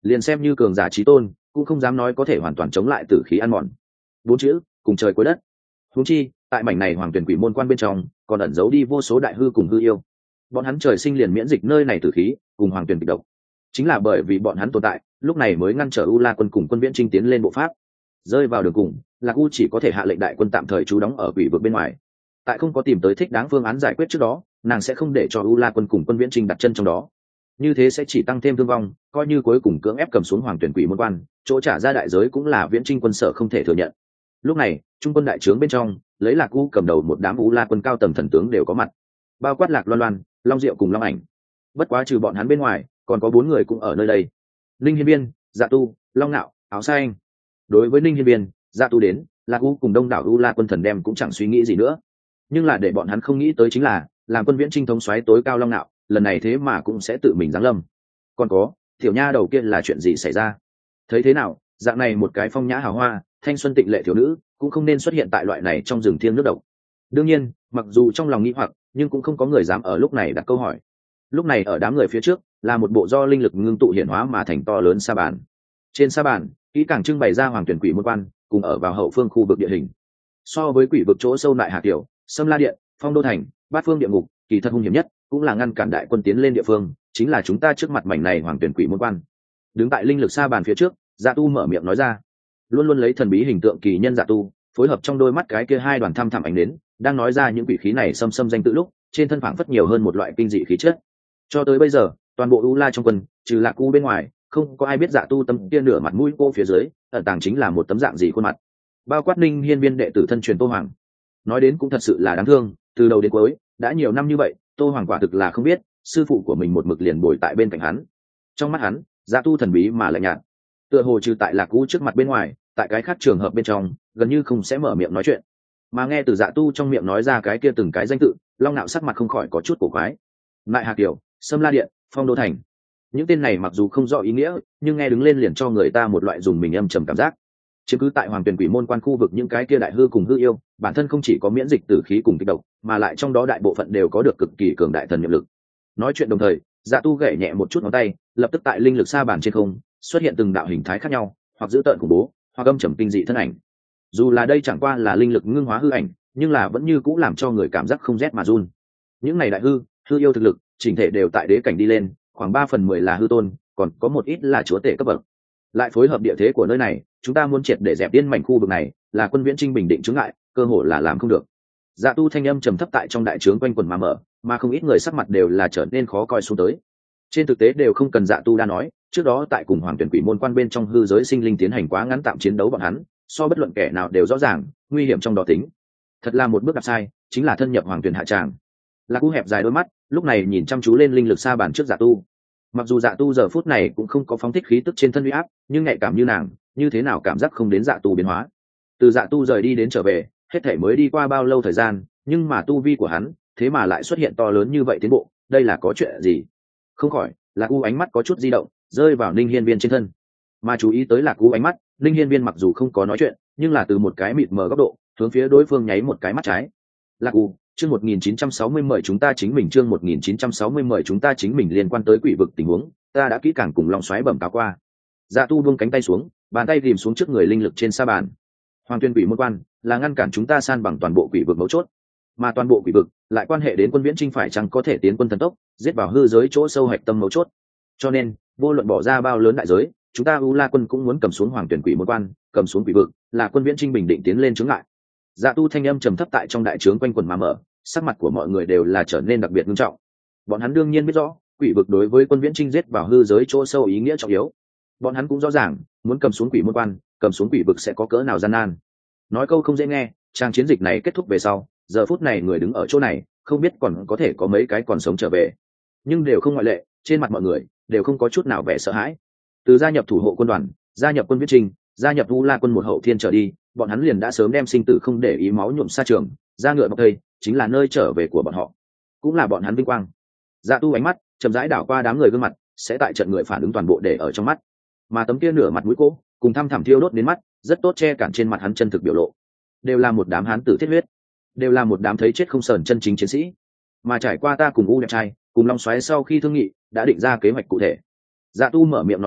liền xem như cường giả trí tôn cũng không dám nói có thể hoàn toàn chống lại tử khí ăn mòn. Bốn chữ cùng trời cuối đất. Huống chi tại mảnh này hoàng tuyển quỷ môn quan bên trong còn ẩn giấu đi vô số đại hư cùng hư yêu, bọn hắn trời sinh liền miễn dịch nơi này tử khí cùng hoàng tuyển kịch độc. Chính là bởi vì bọn hắn tồn tại lúc này mới ngăn trở U La quân cùng quân viễn trinh tiến lên bộ pháp. Rơi vào đường cùng, Lạc U chỉ có thể hạ lệnh đại quân tạm thời trú đóng ở quỷ vực bên ngoài. Tại không có tìm tới thích đáng phương án giải quyết trước đó, nàng sẽ không để cho U La quân cùng quân viễn trinh đặt chân trong đó. Như thế sẽ chỉ tăng thêm thương vong, coi như cuối cùng cưỡng ép cầm xuống hoàng tuyển quỷ môn quan, chỗ trả ra đại giới cũng là viễn trinh quân sở không thể thừa nhận. Lúc này, trung quân đại trướng bên trong, lấy Lạc U cầm đầu một đám U La quân cao tầng thần tướng đều có mặt, bao quát Lạc Loan Loan, Long Diệu cùng Long Ảnh. Bất quá trừ bọn hắn bên ngoài, còn có bốn người cũng ở nơi đây. Linh Hiên Viên, Dạ Tu, Long Nạo, Áo Xanh. Đối với Linh Hiên Viên, Dạ Tu đến, Lạc U cùng đông đảo U La quân thần đem cũng chẳng suy nghĩ gì nữa. Nhưng là để bọn hắn không nghĩ tới chính là, làm quân viễn trinh thống soái tối cao Long Nạo, lần này thế mà cũng sẽ tự mình giáng lâm. Còn có, tiểu nha đầu kia là chuyện gì xảy ra? Thấy thế nào, dạng này một cái phong nhã hào hoa, thanh xuân tịnh lệ thiếu nữ, cũng không nên xuất hiện tại loại này trong rừng thiêng nước độc. Đương nhiên, mặc dù trong lòng nghĩ hoặc, nhưng cũng không có người dám ở lúc này đặt câu hỏi. Lúc này ở đám người phía trước, là một bộ do linh lực ngưng tụ hiển hóa mà thành to lớn sa bàn. Trên sa bàn, kỹ càng trưng bày ra hoàng tuyển quỷ môn quan, cùng ở vào hậu phương khu vực địa hình. So với quỷ vực chỗ sâu lại Hà Tiểu, Sâm La Điện, Phong Đô Thành, Bát Phương Địa Ngục, kỳ thật hung hiểm nhất, cũng là ngăn cản đại quân tiến lên địa phương, chính là chúng ta trước mặt mảnh này hoàng tuyển quỷ môn quan. Đứng tại linh lực sa bàn phía trước, Dạ Tu mở miệng nói ra. Luôn luôn lấy thần bí hình tượng kỳ nhân Dạ Tu, phối hợp trong đôi mắt cái kia hai đoàn thăm thẳm ánh đến, đang nói ra những quỷ khí này xâm xâm danh tự lúc, trên thân phảng phất nhiều hơn một loại kinh dị khí chất. Cho tới bây giờ, toàn bộ U La trong quân, trừ Lạc U bên ngoài, không có ai biết Dạ Tu tấm kia nửa mặt mũi cô phía dưới, ẩn tàng chính là một tấm dạng gì khuôn mặt. Bao quát Ninh Hiên Viên đệ tử thân truyền Tô Hoàng. Nói đến cũng thật sự là đáng thương, từ đầu đến cuối, đã nhiều năm như vậy, Tô Hoàng quả thực là không biết, sư phụ của mình một mực liền bồi tại bên cạnh hắn. Trong mắt hắn, Dạ Tu thần bí mà lạnh nhạt, tựa hồ trừ tại Lạc U trước mặt bên ngoài, tại cái khác trường hợp bên trong, gần như không sẽ mở miệng nói chuyện. Mà nghe từ Dạ Tu trong miệng nói ra cái kia từng cái danh tự, Long Nạo sắc mặt không khỏi có chút cổ quái. Lại Hà Kiều, Sâm La Điện, Phong Đô Thành. Những tên này mặc dù không rõ ý nghĩa, nhưng nghe đứng lên liền cho người ta một loại dùng mình âm trầm cảm giác. Chứ cứ tại hoàng tuyển quỷ môn quan khu vực những cái kia đại hư cùng hư yêu, bản thân không chỉ có miễn dịch tử khí cùng kích độc, mà lại trong đó đại bộ phận đều có được cực kỳ cường đại thần nhiệm lực. Nói chuyện đồng thời, Dạ Tu gảy nhẹ một chút ngón tay, lập tức tại linh lực sa bàn trên không xuất hiện từng đạo hình thái khác nhau, hoặc dữ tợn khủng bố, hoặc âm trầm kinh dị thân ảnh. Dù là đây chẳng qua là linh lực ngưng hóa hư ảnh, nhưng là vẫn như cũng làm cho người cảm giác không rét mà run. Những này đại hư, hư yêu thực lực, chỉnh thể đều tại đế cảnh đi lên, khoảng ba phần mười là hư tôn, còn có một ít là chúa tể cấp bậc. Lại phối hợp địa thế của nơi này, chúng ta muốn triệt để dẹp điên mảnh khu vực này, là quân viễn trinh bình định chứng ngại, cơ hội là làm không được. Dạ Tu thanh âm trầm thấp tại trong đại trướng quanh quần mà mở, mà không ít người sắc mặt đều là trở nên khó coi xuống tới. Trên thực tế đều không cần Dạ Tu đã nói, trước đó tại cùng hoàng tuyển quỷ môn quan bên trong hư giới sinh linh tiến hành quá ngắn tạm chiến đấu bọn hắn, so bất luận kẻ nào đều rõ ràng, nguy hiểm trong đó tính. Thật là một bước đạp sai, chính là thân nhập hoàng tuyển hạ tràng. Lạc U hẹp dài đôi mắt, lúc này nhìn chăm chú lên linh lực sa bàn trước Dạ Tu. Mặc dù Dạ Tu giờ phút này cũng không có phóng thích khí tức trên thân uy áp, nhưng nhạy cảm như nàng, như thế nào cảm giác không đến Dạ Tu biến hóa. Từ Dạ Tu rời đi đến trở về, hết thể mới đi qua bao lâu thời gian, nhưng mà tu vi của hắn, thế mà lại xuất hiện to lớn như vậy tiến bộ, đây là có chuyện gì? Không khỏi, Lạc U ánh mắt có chút di động, rơi vào Ninh Hiên Viên trên thân. Mà chú ý tới Lạc U ánh mắt, Ninh Hiên Viên mặc dù không có nói chuyện, nhưng là từ một cái mịt mờ góc độ, hướng phía đối phương nháy một cái mắt trái. Lạc U, chương một nghìn chín trăm sáu mươi mời chúng ta chính mình chương một nghìn chín trăm sáu mươi mời chúng ta chính mình liên quan tới quỷ vực tình huống, ta đã kỹ càng cùng Long Soái bẩm cáo qua. Dạ Tu buông cánh tay xuống, bàn tay ghim xuống trước người linh lực trên sa bàn. Hoàng tuyên quỷ môn quan là ngăn cản chúng ta san bằng toàn bộ quỷ vực mấu chốt, mà toàn bộ quỷ vực lại quan hệ đến quân viễn trinh phải chăng có thể tiến quân thần tốc, giết vào hư giới chỗ sâu hạch tâm mấu chốt. Cho nên, vô luận bỏ ra bao lớn đại giới, chúng ta U La quân cũng muốn cầm xuống hoàng tuyển quỷ môn quan, cầm xuống quỷ vực, là quân viễn trinh bình định tiến lên chướng ngại. Dạ Tu thanh âm trầm thấp tại trong đại trướng quanh quần mà mở, sắc mặt của mọi người đều là trở nên đặc biệt nghiêm trọng. Bọn hắn đương nhiên biết rõ, quỷ vực đối với quân viễn trinh giết vào hư giới chỗ sâu ý nghĩa trọng yếu. Bọn hắn cũng rõ ràng, muốn cầm xuống quỷ môn quan, cầm xuống quỷ vực sẽ có cỡ nào gian nan. Nói câu không dễ nghe, trang chiến dịch này kết thúc về sau, giờ phút này người đứng ở chỗ này, không biết còn có thể có mấy cái còn sống trở về. Nhưng đều không ngoại lệ, trên mặt mọi người đều không có chút nào vẻ sợ hãi. Từ gia nhập thủ hộ quân đoàn, gia nhập quân viễn trinh, gia nhập U La quân một hậu thiên trở đi, bọn hắn liền đã sớm đem sinh tử không để ý máu nhuộm xa trường, ra ngựa bọc thây, chính là nơi trở về của bọn họ, cũng là bọn hắn vinh quang. Dạ Tu ánh mắt chậm rãi đảo qua đám người gương mặt, sẽ tại trận người phản ứng toàn bộ để ở trong mắt, mà tấm kia nửa mặt mũi cố cùng thăm thẳm thiêu đốt đến mắt, rất tốt che cản trên mặt hắn chân thực biểu lộ. Đều là một đám hán tử thiết huyết, đều là một đám thấy chết không sờn chân chính chiến sĩ. Mà trải qua ta cùng U đẹp trai, cùng Long Soái sau khi thương nghị, đã định ra kế hoạch cụ thể. Dạ Tu mở miệng nói ra,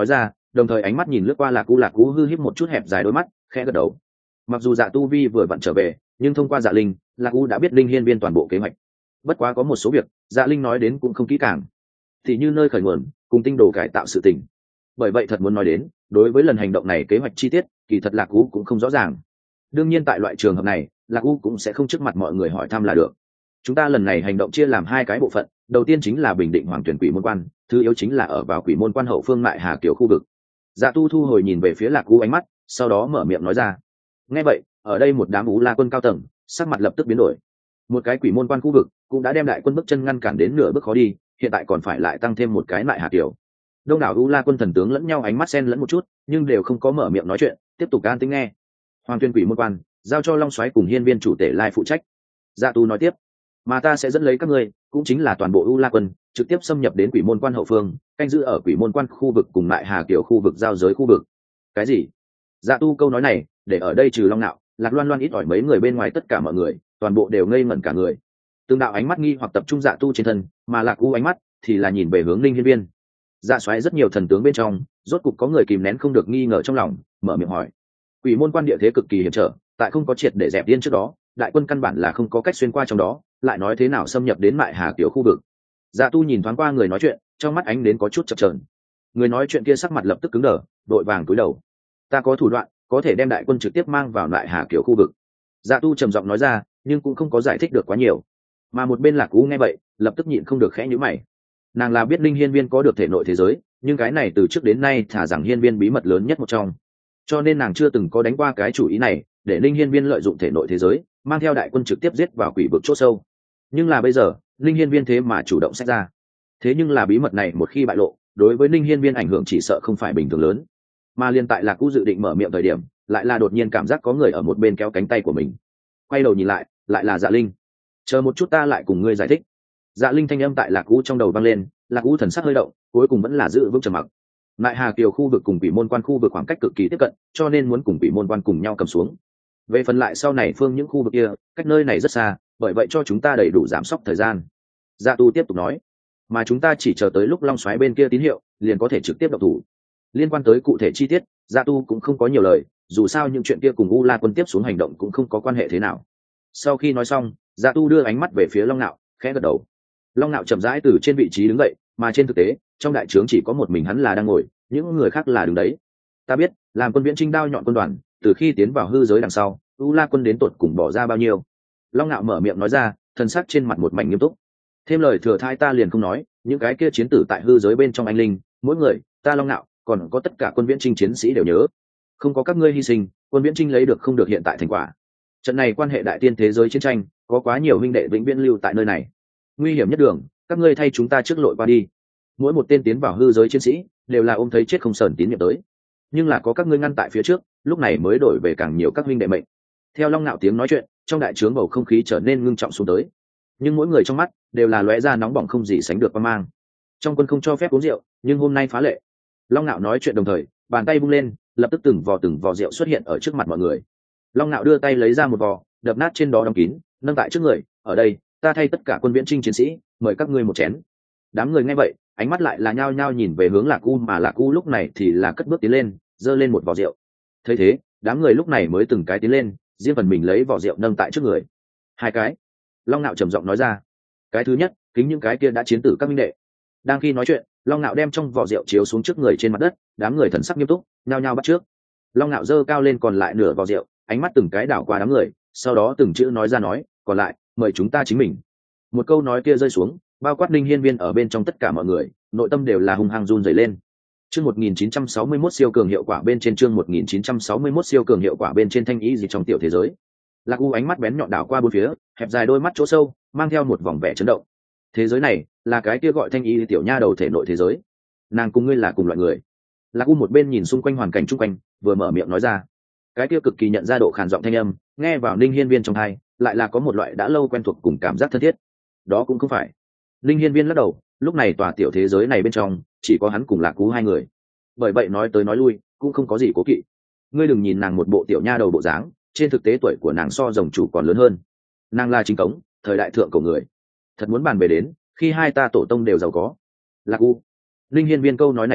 đồng thời ánh mắt nhìn lướt qua Lạc U. Lạc U hư híp một chút hẹp dài đôi mắt, khẽ gật đầu. Mặc dù Dạ Tu Vi vừa vặn trở về, nhưng thông qua Dạ Linh, Lạc U đã biết Linh Hiên Viên toàn bộ kế hoạch. Bất quá có một số việc, Dạ Linh nói đến cũng không kỹ càng, thì như nơi khởi nguồn, cùng tinh đồ cải tạo sự tình. Bởi vậy thật muốn nói đến, đối với lần hành động này kế hoạch chi tiết, kỳ thật Lạc U cũng không rõ ràng. Đương nhiên tại loại trường hợp này, Lạc U cũng sẽ không trước mặt mọi người hỏi thăm là được. Chúng ta lần này hành động chia làm hai cái bộ phận, đầu tiên chính là bình định Hoàng Tuyển Quỷ Môn Quan, thứ yếu chính là ở vào Quỷ Môn Quan hậu phương Mại Hà Kiều khu vực. Dạ Tu thu hồi nhìn về phía Lạc U ánh mắt, sau đó mở miệng nói ra. Nghe vậy, ở đây một đám Ú La quân cao tầng, sắc mặt lập tức biến đổi. Một cái Quỷ Môn Quan khu vực cũng đã đem đại quân bước chân ngăn cản đến nửa bước khó đi, hiện tại còn phải lại tăng thêm một cái Mại Hà Kiều. Đông đảo Ú La quân thần tướng lẫn nhau ánh mắt xen lẫn một chút, nhưng đều không có mở miệng nói chuyện, tiếp tục an tĩnh nghe. Hoàng Tuyên Quỷ Môn Quan giao cho Long Soái cùng Hiên Viên chủ tể lai phụ trách. Dạ Tu nói tiếp, mà ta sẽ dẫn lấy các ngươi, cũng chính là toàn bộ U La quân, trực tiếp xâm nhập đến Quỷ Môn Quan hậu phương, canh giữ ở Quỷ Môn Quan khu vực cùng Mại Hà Kiều khu vực giao giới khu vực. Cái gì? Dạ Tu câu nói này, để ở đây trừ Long Nạo, Lạc Loan Loan ít ỏi mấy người bên ngoài tất cả mọi người, toàn bộ đều ngây ngẩn cả người. Từng đạo ánh mắt nghi hoặc tập trung Dạ Tu trên thân, mà Lạc U ánh mắt thì là nhìn về hướng Linh Hiên Viên. Dạ xoáy rất nhiều thần tướng bên trong, rốt cục có người kìm nén không được nghi ngờ trong lòng, mở miệng hỏi. Quỷ Môn Quan địa thế cực kỳ hiểm trở, tại không có triệt để dẹp điên trước đó, đại quân căn bản là không có cách xuyên qua trong đó, lại nói thế nào xâm nhập đến Mại Hà Kiều khu vực. Dạ Tu nhìn thoáng qua người nói chuyện, trong mắt ánh đến có chút chập chờn. Người nói chuyện kia sắc mặt lập tức cứng đờ, đội vàng cúi đầu. Ta có thủ đoạn, có thể đem đại quân trực tiếp mang vào Mại Hà Kiều khu vực. Dạ Tu trầm giọng nói ra, nhưng cũng không có giải thích được quá nhiều. Mà một bên Lạc U nghe vậy, lập tức nhịn không được khẽ nhíu mày. Nàng là biết Linh Hiên Viên có được thể nội thế giới, nhưng cái này từ trước đến nay thả rằng Hiên Viên bí mật lớn nhất một trong, cho nên nàng chưa từng có đánh qua cái chủ ý này, để Linh Hiên Viên lợi dụng thể nội thế giới, mang theo đại quân trực tiếp giết vào quỷ vực chỗ sâu. Nhưng là bây giờ, Linh Hiên Viên thế mà chủ động xách ra. Thế nhưng là bí mật này một khi bại lộ, đối với Linh Hiên Viên ảnh hưởng chỉ sợ không phải bình thường lớn. Mà liên tại Lạc U dự định mở miệng thời điểm, lại là đột nhiên cảm giác có người ở một bên kéo cánh tay của mình. Quay đầu nhìn lại, lại là Dạ Linh. Chờ một chút ta lại cùng ngươi giải thích. Dạ Linh thanh âm tại Lạc U trong đầu vang lên, Lạc U thần sắc hơi động, cuối cùng vẫn là giữ vững trầm mặc. Mại Hà Kiều khu vực cùng Quỷ Môn Quan khu vực khoảng cách cực kỳ tiếp cận, cho nên muốn cùng Quỷ Môn Quan cùng nhau cầm xuống. Về phần lại sau này phương những khu vực kia, cách nơi này rất xa, bởi vậy cho chúng ta đầy đủ giảm sốc thời gian. Dạ Tu tiếp tục nói, mà chúng ta chỉ chờ tới lúc Long Soái bên kia tín hiệu, liền có thể trực tiếp động thủ. Liên quan tới cụ thể chi tiết, Dạ Tu cũng không có nhiều lời, dù sao những chuyện kia cùng U La quân tiếp xuống hành động cũng không có quan hệ thế nào. Sau khi nói xong, Dạ Tu đưa ánh mắt về phía Long Nạo, khẽ gật đầu. Long Nạo chậm rãi từ trên vị trí đứng dậy, mà trên thực tế, trong đại trướng chỉ có một mình hắn là đang ngồi, những người khác là đứng đấy. Ta biết, làm quân viễn trinh đao nhọn quân đoàn, từ khi tiến vào hư giới đằng sau, U La quân đến tột cùng bỏ ra bao nhiêu? Long Nạo mở miệng nói ra, thần sắc trên mặt một mảnh nghiêm túc. Thêm lời thừa thai ta liền không nói, những cái kia chiến tử tại hư giới bên trong anh linh, mỗi người, ta Long Nạo, còn có tất cả quân viễn trinh chiến sĩ đều nhớ. Không có các ngươi hy sinh, quân viễn trinh lấy được không được hiện tại thành quả. Trận này quan hệ đại tiên thế giới chiến tranh, có quá nhiều huynh đệ vĩnh viễn lưu tại nơi này. Nguy hiểm nhất đường, các ngươi thay chúng ta trước lội qua đi. Mỗi một tên tiến vào hư giới chiến sĩ, đều là ôm thấy chết không sờn tín nhiệm tới. Nhưng là có các ngươi ngăn tại phía trước, lúc này mới đổi về càng nhiều các huynh đệ mệnh. Theo Long Nạo tiếng nói chuyện, trong đại trướng bầu không khí trở nên ngưng trọng xuống tới. Nhưng mỗi người trong mắt đều là lóe ra nóng bỏng không gì sánh được qua mang. Trong quân không cho phép uống rượu, nhưng hôm nay phá lệ. Long Nạo nói chuyện đồng thời, bàn tay vung lên, lập tức từng vò từng vò rượu xuất hiện ở trước mặt mọi người. Long Nạo đưa tay lấy ra một vò, đập nát trên đó đóng kín, nâng tại trước người. Ở đây, ta thay tất cả quân viễn trinh chiến sĩ, mời các ngươi một chén. Đám người nghe vậy, ánh mắt lại là nhao nhao nhìn về hướng Lạc U, mà Lạc U lúc này thì là cất bước tiến lên, giơ lên một vò rượu. Thấy thế, đám người lúc này mới từng cái tiến lên, riêng phần mình lấy vò rượu nâng tại trước người. Hai cái. Long Nạo trầm giọng nói ra. Cái thứ nhất, kính những cái kia đã chiến tử các minh đệ. Đang khi nói chuyện, Long Nạo đem trong vò rượu chiếu xuống trước người trên mặt đất, đám người thần sắc nghiêm túc, nhao nhao bắt trước. Long Nạo giơ cao lên còn lại nửa vò rượu, ánh mắt từng cái đảo qua đám người, sau đó từng chữ nói ra nói, còn lại, mời chúng ta chính mình. Một câu nói kia rơi xuống, bao quát Linh Hiên Viên ở bên trong tất cả mọi người, nội tâm đều là hung hăng run rẩy lên. Chương một nghìn chín trăm sáu mươi mốt siêu cường hiệu quả bên trên chương một nghìn chín trăm sáu mươi mốt siêu cường hiệu quả bên trên thanh ý gì trong tiểu thế giới. Lạc U ánh mắt bén nhọn đảo qua bốn phía, hẹp dài đôi mắt chỗ sâu, mang theo một vòng vẻ chấn động. Thế giới này, là cái kia gọi thanh ý tiểu nha đầu thể nội thế giới. Nàng cùng ngươi là cùng loại người. Lạc U một bên nhìn xung quanh hoàn cảnh chung quanh, vừa mở miệng nói ra. Cái kia cực kỳ nhận ra độ khàn giọng thanh âm, nghe vào Linh Hiên Viên trong tai, lại là có một loại đã lâu quen thuộc cùng cảm giác thân thiết. Đó cũng không phải. Linh Hiên Viên lắc đầu, lúc này tòa tiểu thế giới này bên trong chỉ có hắn cùng Lạc U hai người, bởi vậy nói tới nói lui cũng không có gì cố kỵ. Ngươi đừng nhìn nàng một bộ tiểu nha đầu bộ dáng, trên thực tế tuổi của nàng so rồng chủ còn lớn hơn. Nàng là chính cống, thời đại thượng cổ người. Thật muốn bàn về đến, khi hai ta tổ tông đều giàu có. Lạc U. Linh Hiên Viên câu nói này nói,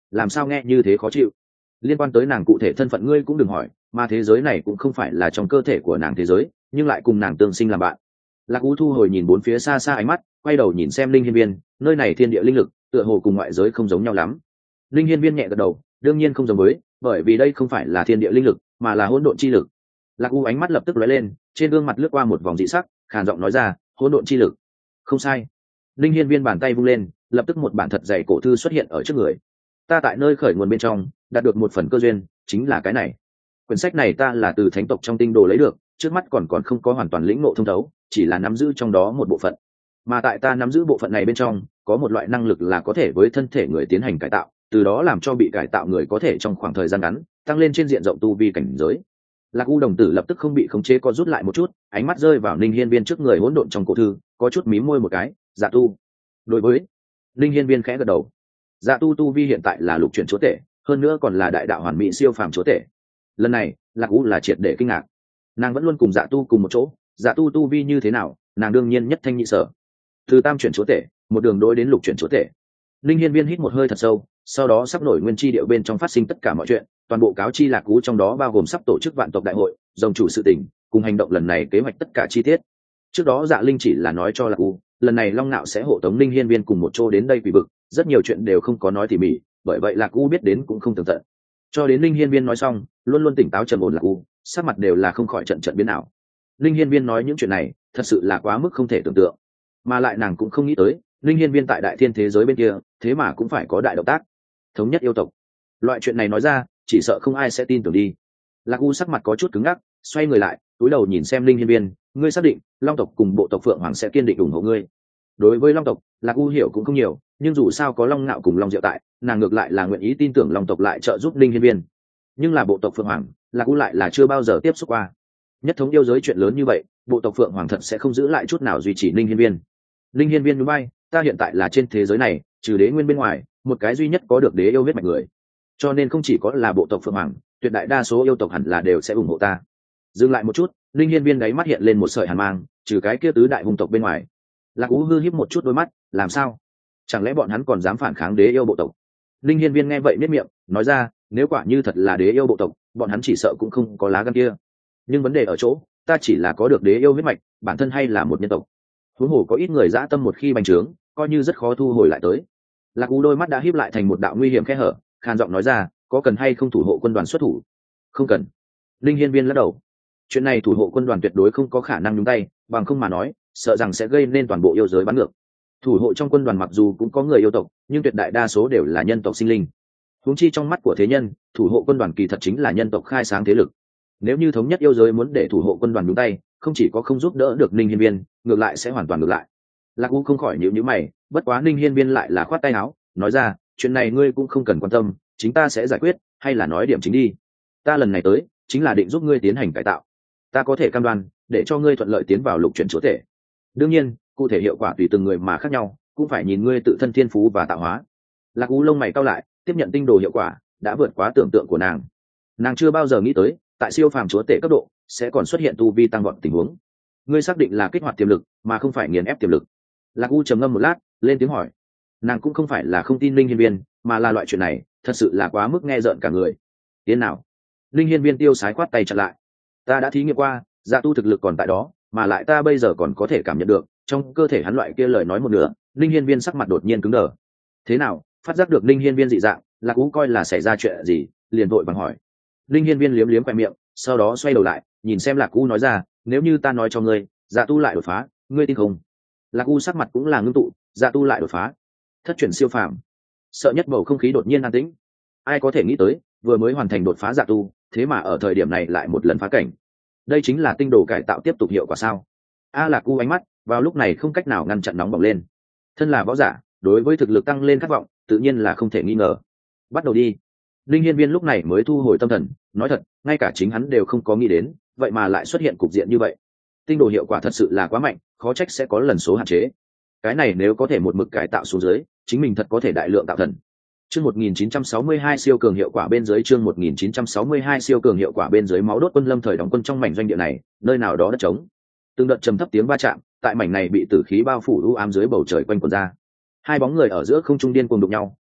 làm sao nghe như thế khó chịu? Liên quan tới nàng cụ thể thân phận ngươi cũng đừng hỏi, mà thế giới này cũng không phải là trong cơ thể của nàng thế giới, nhưng lại cùng nàng tương sinh làm bạn. Lạc U thu hồi nhìn bốn phía xa xa ánh mắt, quay đầu nhìn xem Linh Hiên Viên, nơi này thiên địa linh lực tựa hồ cùng ngoại giới không giống nhau lắm. Linh Hiên Viên nhẹ gật đầu, đương nhiên không giống với, bởi vì đây không phải là thiên địa linh lực, mà là hỗn độn chi lực. Lạc U ánh mắt lập tức lóe lên, trên gương mặt lướt qua một vòng dị sắc, khàn giọng nói ra, hỗn độn chi lực. Không sai. Linh Hiên Viên bàn tay vung lên, lập tức một bản thật dày cổ thư xuất hiện ở trước người. Ta tại nơi khởi nguồn bên trong đạt được một phần cơ duyên, chính là cái này. Quyển sách này ta là từ thánh tộc trong tinh đồ lấy được, trước mắt còn còn không có hoàn toàn lĩnh ngộ thông thấu, chỉ là nắm giữ trong đó một bộ phận. Mà tại ta nắm giữ bộ phận này bên trong, có một loại năng lực là có thể với thân thể người tiến hành cải tạo, từ đó làm cho bị cải tạo người có thể trong khoảng thời gian ngắn tăng lên trên diện rộng tu vi cảnh giới. Lạc U đồng tử lập tức không bị khống chế co rút lại một chút, ánh mắt rơi vào Ninh Hiên Viên trước người hỗn độn trong cổ thư, có chút mím môi một cái, dạ tu. Đối với Ninh Hiên Viên khẽ gật đầu. Dạ tu tu vi hiện tại là lục chuyển chúa tể, hơn nữa còn là đại đạo hoàn mỹ siêu phàm chúa tể. Lần này Lạc U là triệt để kinh ngạc, nàng vẫn luôn cùng dạ tu cùng một chỗ, dạ tu tu vi như thế nào nàng đương nhiên nhất thanh nhị sở. Từ tam chuyển chúa tể một đường đối đến lục chuyển chúa tể. Ninh Hiên Viên hít một hơi thật sâu, sau đó sắp nổi nguyên chi điệu bên trong phát sinh tất cả mọi chuyện, toàn bộ cáo chi Lạc U, trong đó bao gồm sắp tổ chức vạn tộc đại hội, dòng chủ sự tình cùng hành động lần này kế hoạch tất cả chi tiết. Trước đó Dạ Linh chỉ là nói cho Lạc U, lần này Long Nạo sẽ hộ tống Ninh Hiên Viên cùng một chỗ đến đây quỷ vực, rất nhiều chuyện đều không có nói tỉ mỉ, bởi vậy Lạc U biết đến cũng không tường tận. Cho đến Ninh Hiên Viên nói xong, luôn luôn tỉnh táo trầm ổn Lạc U, sắc mặt đều là không khỏi trận trận biến ảo. Ninh Hiên Viên nói những chuyện này, thật sự là quá mức không thể tưởng tượng, mà lại nàng cũng không nghĩ tới, Ninh Hiên Viên tại đại thiên thế giới bên kia, thế mà cũng phải có đại động tác, thống nhất yêu tộc. Loại chuyện này nói ra, chỉ sợ không ai sẽ tin tưởng đi. Lạc U sắc mặt có chút cứng ngắc, xoay người lại, cúi đầu nhìn xem Ninh Hiên Viên, ngươi xác định Long tộc cùng bộ tộc Phượng Hoàng sẽ kiên định ủng hộ ngươi? Đối với Long tộc, Lạc U hiểu cũng không nhiều, nhưng dù sao có Long Nạo cùng Long Diệu tại, nàng ngược lại là nguyện ý tin tưởng Long tộc lại trợ giúp Ninh Hiên Viên. Nhưng là bộ tộc Phượng Hoàng, Lạc U lại là chưa bao giờ tiếp xúc qua. Nhất thống yêu giới chuyện lớn như vậy, bộ tộc Phượng Hoàng thật sẽ không giữ lại chút nào duy trì Ninh Hiên Viên. Ninh Hiên Viên núi bay, ta hiện tại là trên thế giới này, trừ đế nguyên bên ngoài, một cái duy nhất có được đế yêu huyết mạch người, cho nên không chỉ có là bộ tộc Phượng Hoàng, tuyệt đại đa số yêu tộc hẳn là đều sẽ ủng hộ ta. Dừng lại một chút, Linh Hiên Viên đáy mắt hiện lên một sợi hàn mang, trừ cái kia tứ đại hung tộc bên ngoài. Lạc Ú hư híp một chút đôi mắt, làm sao? Chẳng lẽ bọn hắn còn dám phản kháng đế yêu bộ tộc? Linh Hiên Viên nghe vậy miết miệng, nói ra, nếu quả như thật là đế yêu bộ tộc, bọn hắn chỉ sợ cũng không có lá gan kia. Nhưng vấn đề ở chỗ, ta chỉ là có được đế yêu huyết mạch, bản thân hay là một nhân tộc. Huống hồ có ít người dã tâm một khi bành trướng, coi như rất khó thu hồi lại tới. Lạc Ú đôi mắt đã híp lại thành một đạo nguy hiểm khe hở, khàn giọng nói ra, có cần hay không thủ hộ quân đoàn xuất thủ? Không cần. Linh Hiên Viên lắc đầu. Chuyện này thủ hộ quân đoàn tuyệt đối không có khả năng nhúng tay, bằng không mà nói, sợ rằng sẽ gây nên toàn bộ yêu giới bắn ngược. Thủ hộ trong quân đoàn mặc dù cũng có người yêu tộc, nhưng tuyệt đại đa số đều là nhân tộc sinh linh. Huống chi trong mắt của thế nhân, thủ hộ quân đoàn kỳ thật chính là nhân tộc khai sáng thế lực. Nếu như thống nhất yêu giới muốn để thủ hộ quân đoàn nhúng tay, không chỉ có không giúp đỡ được Ninh Hiên Viên, ngược lại sẽ hoàn toàn ngược lại. Lạc U không khỏi nhíu nhíu mày, bất quá Ninh Hiên Viên lại là khoát tay áo, nói ra, chuyện này ngươi cũng không cần quan tâm, chính ta sẽ giải quyết, hay là nói điểm chính đi. Ta lần này tới, chính là định giúp ngươi tiến hành cải tạo. Ta có thể cam đoan, để cho ngươi thuận lợi tiến vào lục chuyển chúa tể. Đương nhiên, cụ thể hiệu quả tùy từng người mà khác nhau, cũng phải nhìn ngươi tự thân thiên phú và tạo hóa. Lạc U lông mày cau lại, tiếp nhận tinh đồ hiệu quả, đã vượt quá tưởng tượng của nàng. Nàng chưa bao giờ nghĩ tới, tại siêu phàm chúa tể cấp độ, sẽ còn xuất hiện tu vi tăng vọt tình huống. Ngươi xác định là kích hoạt tiềm lực, mà không phải nghiền ép tiềm lực. Lạc U trầm ngâm một lát, lên tiếng hỏi. Nàng cũng không phải là không tin Linh Hiên Viên, mà là loại chuyện này, thật sự là quá mức nghe rợn cả người. Tiến nào? Linh Hiên Viên tiêu sái quát tay chặn lại. Ta đã thí nghiệm qua, dạ tu thực lực còn tại đó, mà lại ta bây giờ còn có thể cảm nhận được, trong cơ thể hắn loại kia lời nói một nửa. Linh Hiên Viên sắc mặt đột nhiên cứng đờ. Thế nào? Phát giác được Linh Hiên Viên dị dạng, Lạc U coi là xảy ra chuyện gì, liền vội vàng hỏi. Linh Hiên Viên liếm liếm khóe miệng, sau đó xoay đầu lại, nhìn xem Lạc U nói ra, nếu như ta nói cho ngươi, dạ tu lại đột phá, ngươi tin không? Lạc U sắc mặt cũng là ngưng tụ, dạ tu lại đột phá, thất chuyển siêu phàm. Sợ nhất bầu không khí đột nhiên an tĩnh. Ai có thể nghĩ tới, vừa mới hoàn thành đột phá dạ tu, thế mà ở thời điểm này lại một lần phá cảnh. Đây chính là tinh đồ cải tạo tiếp tục hiệu quả sao? A Lạc U ánh mắt vào lúc này không cách nào ngăn chặn nóng bỏng lên. Thân là võ giả, đối với thực lực tăng lên khát vọng, tự nhiên là không thể nghi ngờ. Bắt đầu đi. Linh Hiên Viên lúc này mới thu hồi tâm thần, nói thật, ngay cả chính hắn đều không có nghĩ đến, vậy mà lại xuất hiện cục diện như vậy. Tinh đồ hiệu quả thật sự là quá mạnh, khó trách sẽ có lần số hạn chế. Cái này nếu có thể một mực cải tạo xuống dưới, chính mình thật có thể đại lượng tạo thần. Chương một nghìn chín trăm sáu mươi hai siêu cường hiệu quả bên dưới chương một nghìn chín trăm sáu mươi hai siêu cường hiệu quả bên dưới máu đốt quân lâm thời đóng quân trong mảnh doanh địa này, nơi nào đó đất trống. Từng đợt trầm thấp tiếng va chạm, tại mảnh này bị tử khí bao phủ u ám dưới bầu trời quanh quần ra. Hai bóng người ở giữa không trung điên cuồng đụng nhau,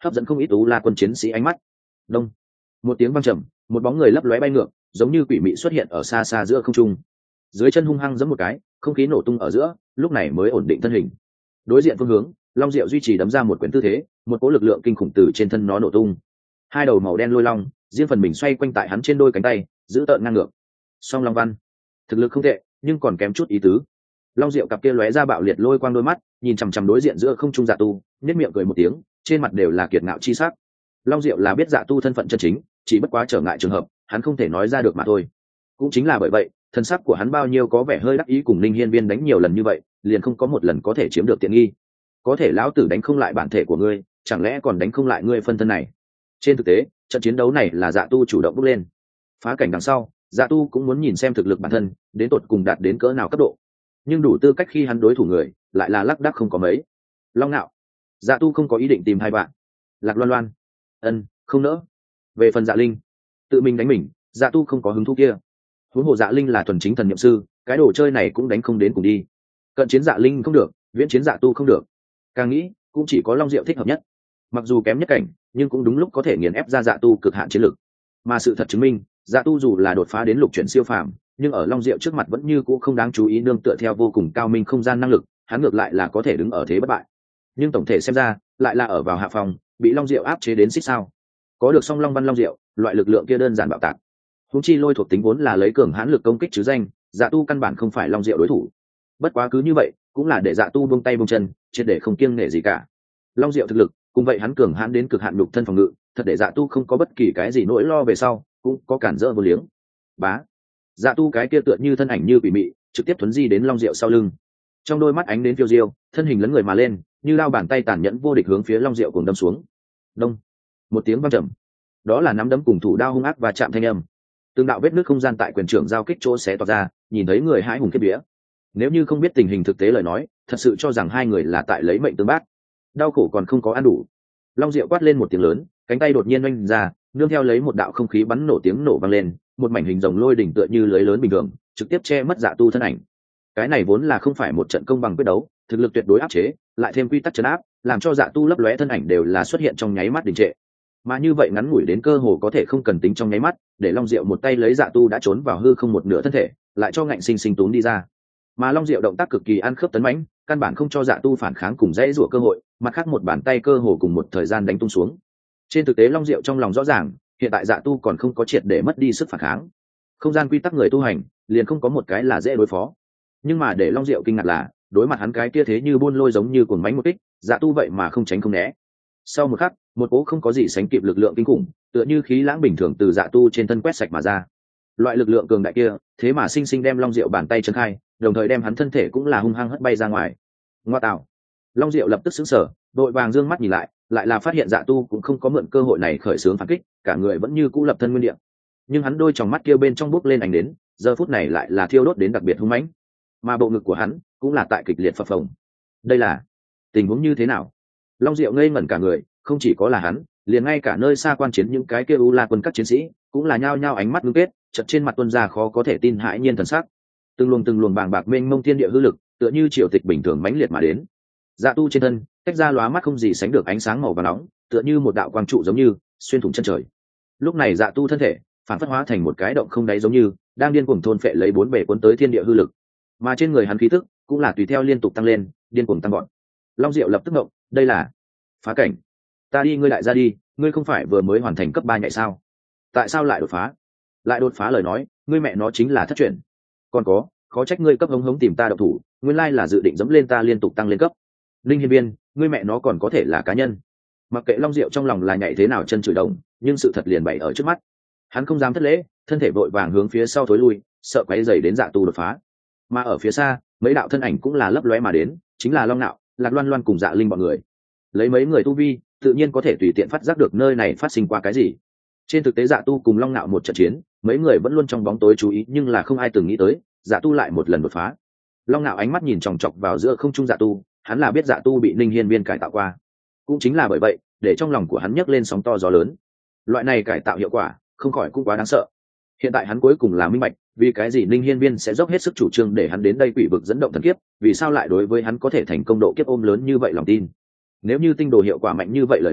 hấp dẫn không ít u la quân chiến sĩ ánh mắt. Đông, một tiếng vang trầm, một bóng người lấp lóe bay ngược, giống như quỷ mị xuất hiện ở xa xa giữa không trung. Dưới chân hung hăng giẫm một cái, không khí nổ tung ở giữa, lúc này mới ổn định thân hình. Đối diện phương hướng, long diệu duy trì đấm ra một quyển tư thế, một cỗ lực lượng kinh khủng từ trên thân nó nổ tung. Hai đầu màu đen lôi long, riêng phần mình xoay quanh tại hắn trên đôi cánh tay, giữ tợn ngang ngược. Song long văn, thực lực không tệ, nhưng còn kém chút ý tứ. Long diệu cặp kia lóe ra bạo liệt lôi quang đôi mắt, nhìn chằm chằm đối diện giữa không trung Dạ Tu, nhếch miệng cười một tiếng, trên mặt đều là kiệt ngạo chi sắc. Long diệu là biết Dạ Tu thân phận chân chính, chỉ bất quá trở ngại trường hợp, hắn không thể nói ra được mà thôi. Cũng chính là bởi vậy, thân sắc của hắn bao nhiêu có vẻ hơi đắc ý, cùng Linh Hiên Viên đánh nhiều lần như vậy, liền không có một lần có thể chiếm được tiện nghi. Có thể lão tử đánh không lại bản thể của ngươi, chẳng lẽ còn đánh không lại ngươi phân thân này? Trên thực tế, trận chiến đấu này là Dạ Tu chủ động bước lên. Phá cảnh đằng sau, Dạ Tu cũng muốn nhìn xem thực lực bản thân đến tột cùng đạt đến cỡ nào cấp độ, nhưng đủ tư cách khi hắn đối thủ người lại là lác đác không có mấy. Long Nạo, Dạ Tu không có ý định tìm hai bạn. Lạc Loan Loan, ân, không nỡ. Về phần Dạ Linh, tự mình đánh mình, Dạ Tu không có hứng thú kia. Huống hồ Dạ Linh là thuần chính thần niệm sư, cái đồ chơi này cũng đánh không đến cùng đi. Cận chiến Dạ Linh không được, viễn chiến Dạ Tu không được. Càng nghĩ, cũng chỉ có Long Diệu thích hợp nhất. Mặc dù kém nhất cảnh, nhưng cũng đúng lúc có thể nghiền ép ra Dạ Tu cực hạn chiến lực. Mà sự thật chứng minh, Dạ Tu dù là đột phá đến lục chuyển siêu phàm, nhưng ở Long Diệu trước mặt vẫn như cũ không đáng chú ý, nương tựa theo vô cùng cao minh không gian năng lực, hắn ngược lại là có thể đứng ở thế bất bại. Nhưng tổng thể xem ra, lại là ở vào hạ phòng, bị Long Diệu áp chế đến xích sao. Có được song Long Văn Long Diệu, loại lực lượng kia đơn giản bạo tạc. Huống chi lôi thuộc tính vốn là lấy cường hãn lực công kích chứ danh, Dạ Tu căn bản không phải Long Diệu đối thủ. Bất quá cứ như vậy, cũng là để Dạ Tu buông tay buông chân, triệt để không kiêng nể gì cả. Long Diệu thực lực, cùng vậy hắn cường hãn đến cực hạn nhục thân phòng ngự, thật để Dạ Tu không có bất kỳ cái gì nỗi lo về sau, cũng có cản rỡ vô liếng. Bá, Dạ Tu cái kia tựa như thân ảnh như quỷ mị, trực tiếp thuấn di đến Long Diệu sau lưng. Trong đôi mắt ánh đến phiêu diêu, thân hình lấn người mà lên, như lao bàn tay tàn nhẫn vô địch hướng phía Long Diệu cùng đâm xuống. Đông, một tiếng vang trầm, đó là nắm đấm cùng thủ đao hung ác và chạm thanh âm. Từng đạo vết nứt không gian tại quyền trưởng giao kích chỗ xé toạc ra, nhìn thấy người hãi hùng kết vía. Nếu như không biết tình hình thực tế lời nói, thật sự cho rằng hai người là tại lấy mệnh tương bác. Đau khổ còn không có ăn đủ. Long Diệu quát lên một tiếng lớn, cánh tay đột nhiên oanh ra, nương theo lấy một đạo không khí bắn nổ tiếng nổ vang lên, một mảnh hình rồng lôi đỉnh tựa như lưới lớn bình thường, trực tiếp che mất Dạ Tu thân ảnh. Cái này vốn là không phải một trận công bằng quyết đấu, thực lực tuyệt đối áp chế, lại thêm quy tắc trấn áp, làm cho Dạ Tu lấp lóe thân ảnh đều là xuất hiện trong nháy mắt đình trệ. Mà như vậy ngắn ngủi đến cơ hồ có thể không cần tính trong nháy mắt, để Long Diệu một tay lấy Dạ Tu đã trốn vào hư không một nửa thân thể, lại cho ngạnh sinh sinh tốn đi ra. Mà Long Diệu động tác cực kỳ ăn khớp tấn mãnh, căn bản không cho Dạ Tu phản kháng cùng dễ rủa cơ hội, mặt khác một bàn tay cơ hồ cùng một thời gian đánh tung xuống. Trên thực tế Long Diệu trong lòng rõ ràng, hiện tại Dạ Tu còn không có triệt để mất đi sức phản kháng. Không gian quy tắc người tu hành, liền không có một cái là dễ đối phó. Nhưng mà để Long Diệu kinh ngạc là, đối mặt hắn cái kia thế như buôn lôi giống như cuồng mãnh một kích, Dạ Tu vậy mà không tránh không né. Sau một khắc, một cỗ không có gì sánh kịp lực lượng kinh khủng, tựa như khí lãng bình thường từ Dạ Tu trên thân quét sạch mà ra. Loại lực lượng cường đại kia, thế mà sinh sinh đem Long Diệu bàn tay chân khai, đồng thời đem hắn thân thể cũng là hung hăng hất bay ra ngoài. Ngoa tạo! Long Diệu lập tức sững sờ, đội vàng dương mắt nhìn lại, lại là phát hiện Dạ Tu cũng không có mượn cơ hội này khởi xướng phản kích, cả người vẫn như cũ lập thân nguyên địa. Nhưng hắn đôi tròng mắt kia bên trong bốc lên ánh đến, giờ phút này lại là thiêu đốt đến đặc biệt hung mãnh, mà bộ ngực của hắn cũng là tại kịch liệt phập phồng. Đây là tình huống như thế nào? Long Diệu ngây ngẩn cả người, không chỉ có là hắn, liền ngay cả nơi xa quan chiến những cái kia U La quân các chiến sĩ cũng là nhao nhao ánh mắt ngưng kết, chợt trên mặt tuôn ra khó có thể tin hãi nhiên thần sắc. Từng luồng từng luồng bàng bạc mênh mông thiên địa hư lực, tựa như triều tịch bình thường mãnh liệt mà đến. Dạ Tu trên thân tách ra lóa mắt không gì sánh được ánh sáng màu vàng nóng, tựa như một đạo quang trụ giống như xuyên thủng chân trời. Lúc này Dạ Tu thân thể phản phất hóa thành một cái động không đáy giống như đang điên cuồng thôn phệ lấy bốn bề cuốn tới thiên địa hư lực, mà trên người hắn khí tức cũng là tùy theo liên tục tăng lên, điên cuồng tăng gọn. Long Diệu lập tức ngộng, đây là phá cảnh. Ta đi, ngươi lại ra đi, ngươi không phải vừa mới hoàn thành cấp ba nhảy sao? Tại sao lại đột phá? Lại đột phá lời nói, ngươi mẹ nó chính là thất truyền. Còn có, khó trách ngươi cấp hống hống tìm ta độc thủ, nguyên lai là dự định dẫm lên ta liên tục tăng lên cấp. Linh Hiên Viên, ngươi mẹ nó còn có thể là cá nhân. Mặc kệ Long Diệu trong lòng là nhảy thế nào chân chửi đồng, nhưng sự thật liền bày ở trước mắt. Hắn không dám thất lễ, thân thể vội vàng hướng phía sau thối lui, sợ quấy rầy đến Dạ Tu đột phá. Mà ở phía xa, mấy đạo thân ảnh cũng là lấp lóe mà đến, chính là Long Nạo, Lạc Loan Loan cùng Dạ Linh bọn người. Lấy mấy người tu vi, tự nhiên có thể tùy tiện phát giác được nơi này phát sinh qua cái gì. Trên thực tế Dạ Tu cùng Long Nạo một trận chiến, mấy người vẫn luôn trong bóng tối chú ý, nhưng là không ai từng nghĩ tới, Dạ Tu lại một lần đột phá. Long Nạo ánh mắt nhìn chòng chọc vào giữa không trung Dạ Tu, hắn là biết Dạ Tu bị Ninh Hiên Viên cải tạo qua. Cũng chính là bởi vậy, để trong lòng của hắn nhấc lên sóng to gió lớn. Loại này cải tạo hiệu quả, không khỏi cũng quá đáng sợ. Hiện tại hắn cuối cùng là minh bạch, vì cái gì Ninh Hiên Viên sẽ dốc hết sức chủ trương để hắn đến đây quỷ vực dẫn động thần kiếp, vì sao lại đối với hắn có thể thành công độ kiếp ôm lớn như vậy lòng tin. Nếu như tinh đồ hiệu quả mạnh như vậy lời nói,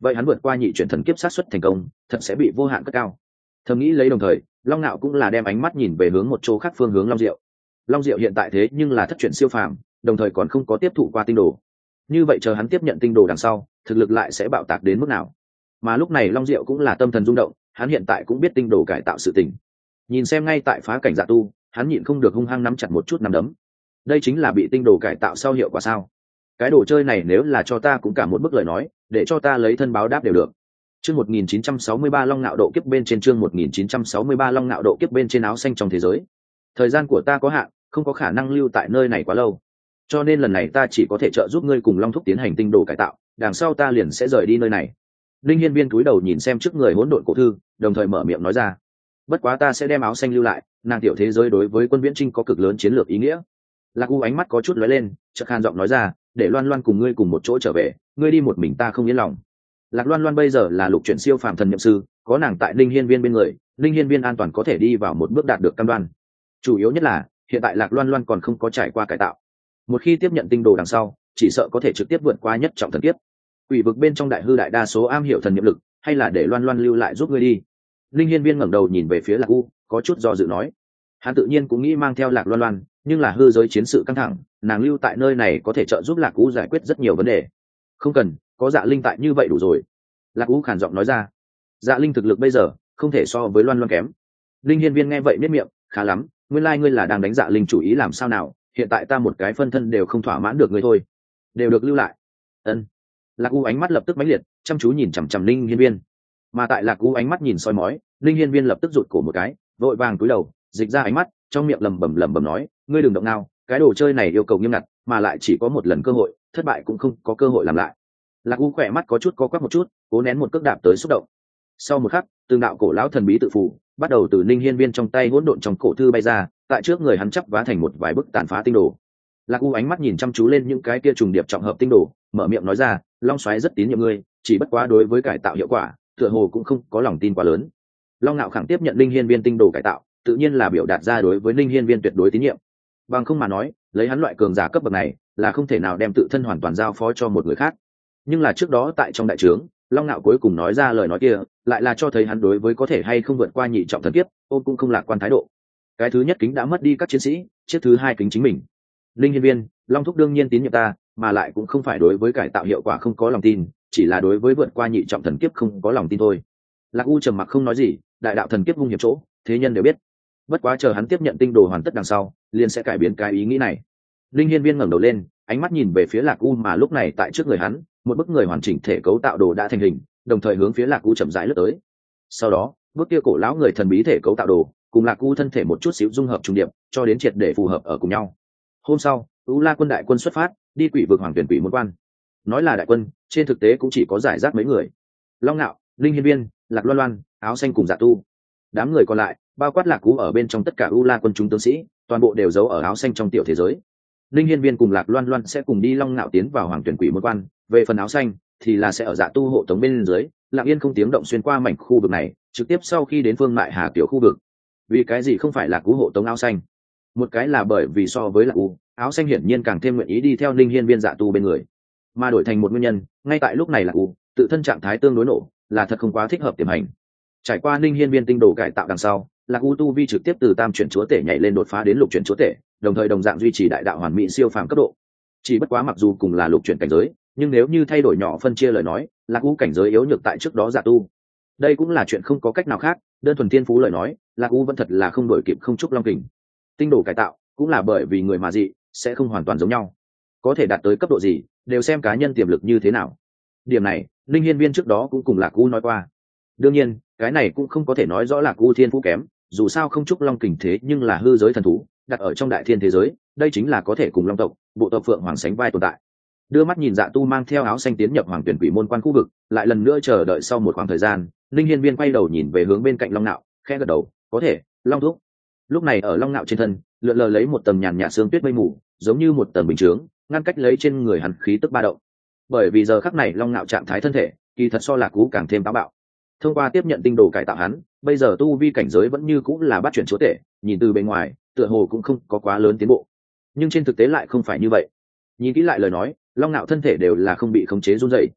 vậy hắn vượt qua nhị chuyển thần kiếp sát xuất thành công thật sẽ bị vô hạn cất cao. Thầm nghĩ lấy, đồng thời long nạo cũng là đem ánh mắt nhìn về hướng một chỗ khác, phương hướng long diệu. Long diệu hiện tại thế nhưng là thất chuyển siêu phàm, đồng thời còn không có tiếp thụ qua tinh đồ, như vậy chờ hắn tiếp nhận tinh đồ đằng sau thực lực lại sẽ bạo tạc đến mức nào. Mà lúc này long diệu cũng là tâm thần rung động, hắn hiện tại cũng biết tinh đồ cải tạo sự tình. Nhìn xem ngay tại phá cảnh dạ tu, hắn nhịn không được hung hăng nắm chặt một chút nắm đấm. Đây chính là bị tinh đồ cải tạo sau hiệu quả sao? Cái đồ chơi này nếu là cho ta cũng cả một bức lời nói, để cho ta lấy thân báo đáp đều được. Chương một nghìn chín trăm sáu mươi ba Long Nạo độ kiếp bên trên, chương một nghìn chín trăm sáu mươi ba Long Nạo độ kiếp bên trên áo xanh trong thế giới. Thời gian của ta có hạn, không có khả năng lưu tại nơi này quá lâu. Cho nên lần này ta chỉ có thể trợ giúp ngươi cùng Long Thúc tiến hành tinh đồ cải tạo, đằng sau ta liền sẽ rời đi nơi này. Linh Hiên Viên cúi đầu nhìn xem trước người hỗn độn cổ thư, đồng thời mở miệng nói ra. Bất quá ta sẽ đem áo xanh lưu lại, nàng tiểu thế giới đối với quân viễn trinh có cực lớn chiến lược ý nghĩa. Lạc U ánh mắt có chút lóe lên, chợt khan giọng nói ra, để Loan Loan cùng ngươi cùng một chỗ trở về, ngươi đi một mình ta không yên lòng. Lạc Loan Loan bây giờ là lục chuyển siêu phàm thần nhậm sư, có nàng tại Linh Hiên Viên bên người, Linh Hiên Viên an toàn có thể đi vào một bước đạt được cam đoan. Chủ yếu nhất là hiện tại Lạc Loan Loan còn không có trải qua cải tạo, một khi tiếp nhận tinh đồ đằng sau, chỉ sợ có thể trực tiếp vượt qua nhất trọng thần kiếp. Quỷ vực bên trong đại hư đại đa số am hiểu thần nhiệm lực, hay là để Loan Loan lưu lại giúp ngươi đi. Linh Hiên Viên ngẩng đầu nhìn về phía Lạc U, có chút do dự nói. Hắn tự nhiên cũng nghĩ mang theo Lạc Loan Loan, nhưng là hư giới chiến sự căng thẳng, nàng lưu tại nơi này có thể trợ giúp Lạc U giải quyết rất nhiều vấn đề. Không cần, có Dạ Linh tại như vậy đủ rồi. Lạc U khàn giọng nói ra. Dạ Linh thực lực bây giờ không thể so với Loan Loan kém. Linh Hiên Viên nghe vậy biết miệng, khá lắm, nguyên lai like ngươi là đang đánh Dạ Linh chủ ý làm sao nào? Hiện tại ta một cái phân thân đều không thỏa mãn được ngươi thôi, đều được lưu lại. Ân. Lạc U ánh mắt lập tức mãnh liệt, chăm chú nhìn chằm chằm Linh Hiên Viên. Mà tại Lạc U ánh mắt nhìn soi mói, Linh Hiên Viên lập tức rụt cổ một cái, vội vàng cúi đầu, dịch ra ánh mắt, trong miệng lẩm bẩm lẩm bẩm nói, ngươi đừng động nào, cái đồ chơi này yêu cầu nghiêm ngặt, mà lại chỉ có một lần cơ hội, thất bại cũng không có cơ hội làm lại. Lạc U khỏe mắt có chút co quắp một chút, cố nén một cước đạp tới xúc động. Sau một khắc, từng đạo cổ lão thần bí tự phụ bắt đầu từ Linh Hiên Viên trong tay hỗn độn trong cổ thư bay ra, tại trước người hắn chắp vá thành một vài bức tàn phá tinh đồ. Lạc U ánh mắt nhìn chăm chú lên những cái kia trùng điệp trọng hợp tinh đồ, mở miệng nói ra, Long Soái rất tín nhiệm ngươi, chỉ bất quá đối với cải tạo hiệu quả, tựa hồ cũng không có lòng tin quá lớn. Long Nạo khẳng tiếp nhận Linh Hiên Viên tinh đồ cải tạo, tự nhiên là biểu đạt ra đối với Linh Hiên Viên tuyệt đối tín nhiệm. Bằng không mà nói, lấy hắn loại cường giả cấp bậc này, là không thể nào đem tự thân hoàn toàn giao phó cho một người khác. Nhưng là trước đó tại trong đại trướng, Long Nạo cuối cùng nói ra lời nói kia, lại là cho thấy hắn đối với có thể hay không vượt qua nhị trọng thần kiếp, ôn cũng không lạc quan thái độ. Cái thứ nhất kính đã mất đi các chiến sĩ, chiếc thứ hai kính chính mình. Linh Hiên Viên, Long Thúc đương nhiên tín nhiệm ta, mà lại cũng không phải đối với cải tạo hiệu quả không có lòng tin, chỉ là đối với vượt qua nhị trọng thần kiếp không có lòng tin thôi. Lạc U trầm mặc không nói gì, đại đạo thần kiếp hung hiểm chỗ, thế nhân đều biết. Bất quá chờ hắn tiếp nhận tinh đồ hoàn tất đằng sau, liền sẽ cải biến cái ý nghĩ này. Linh Hiên Viên ngẩng đầu lên, ánh mắt nhìn về phía Lạc U, mà lúc này tại trước người hắn, một bức người hoàn chỉnh thể cấu tạo đồ đã thành hình, đồng thời hướng phía Lạc U chậm rãi lướt tới. Sau đó, bức kia cổ lão người thần bí thể cấu tạo đồ, cùng Lạc U thân thể một chút xíu dung hợp trùng điệp, cho đến triệt để phù hợp ở cùng nhau. Hôm sau, U La quân đại quân xuất phát, đi quỷ vực hoàng tuyển quỷ môn quan. Nói là đại quân, trên thực tế cũng chỉ có giải rác mấy người. Long Nạo, Linh Hiên Viên, Lạc Loan Loan, áo xanh cùng Dạ Tu. Đám người còn lại, bao quát Lạc U ở bên trong tất cả U La quân chúng tướng sĩ, toàn bộ đều giấu ở áo xanh trong tiểu thế giới. Linh Hiên Viên cùng Lạc Loan Loan sẽ cùng đi Long Nạo tiến vào hoàng tuyển quỷ môn quan, về phần áo xanh thì là sẽ ở Dạ Tu hộ tống bên dưới, lặng yên không tiếng động xuyên qua mảnh khu vực này, trực tiếp sau khi đến phương mại hà tiểu khu vực. Vì cái gì không phải Lạc U hộ tống áo xanh? Một cái là bởi vì so với Lạc U, áo xanh hiển nhiên càng thêm nguyện ý đi theo Linh Hiên Viên Dạ Tu bên người, mà đổi thành một nguyên nhân, ngay tại lúc này Lạc U tự thân trạng thái tương đối nổ, là thật không quá thích hợp tiềm hành. Trải qua Linh Hiên Viên tinh đồ cải tạo đằng sau, Lạc U tu vi trực tiếp từ tam chuyển chúa tể nhảy lên đột phá đến lục chuyển chúa tể, đồng thời đồng dạng duy trì đại đạo hoàn mỹ siêu phàm cấp độ. Chỉ bất quá mặc dù cùng là lục chuyển cảnh giới, nhưng nếu như thay đổi nhỏ phân chia lời nói, Lạc U cảnh giới yếu nhược tại trước đó Dạ Tu. Đây cũng là chuyện không có cách nào khác, đơn thuần thiên phú lời nói, Lạc U vẫn thật là không đổi kịp không trúc long kình. Tinh đồ cải tạo cũng là bởi vì người mà dị sẽ không hoàn toàn giống nhau, có thể đạt tới cấp độ gì đều xem cá nhân tiềm lực như thế nào. Điểm này Linh Hiên Viên trước đó cũng cùng Lạc U nói qua. Đương nhiên cái này cũng không có thể nói rõ Lạc U thiên phú kém, dù sao không trúc long kình thế nhưng là hư giới thần thú, đặt ở trong đại thiên thế giới, đây chính là có thể cùng long tộc, bộ tộc phượng hoàng sánh vai tồn tại. Đưa mắt nhìn Dạ Tu mang theo áo xanh tiến nhập hoàng tuyển quỷ môn quan khu vực, lại lần nữa chờ đợi sau một khoảng thời gian, Linh Hiên Viên quay đầu nhìn về hướng bên cạnh Long Nạo, khẽ gật đầu, có thể, Long thúc. Lúc này ở Long Nạo trên thân, lượn lờ lấy một tầng nhàn nhạt sương tuyết mây mù, giống như một tầng bình chướng, ngăn cách lấy trên người hắn khí tức ba động. Bởi vì giờ khắc này Long Nạo trạng thái thân thể, kỳ thật so Lạc U càng thêm táo bạo. Thông qua tiếp nhận tinh đồ cải tạo hắn, bây giờ tu vi cảnh giới vẫn như cũng là bát chuyển chúa tể, nhìn từ bên ngoài, tựa hồ cũng không có quá lớn tiến bộ. Nhưng trên thực tế lại không phải như vậy. Nhìn kỹ lại lời nói, Long Nạo thân thể đều là không bị khống chế run rẩy.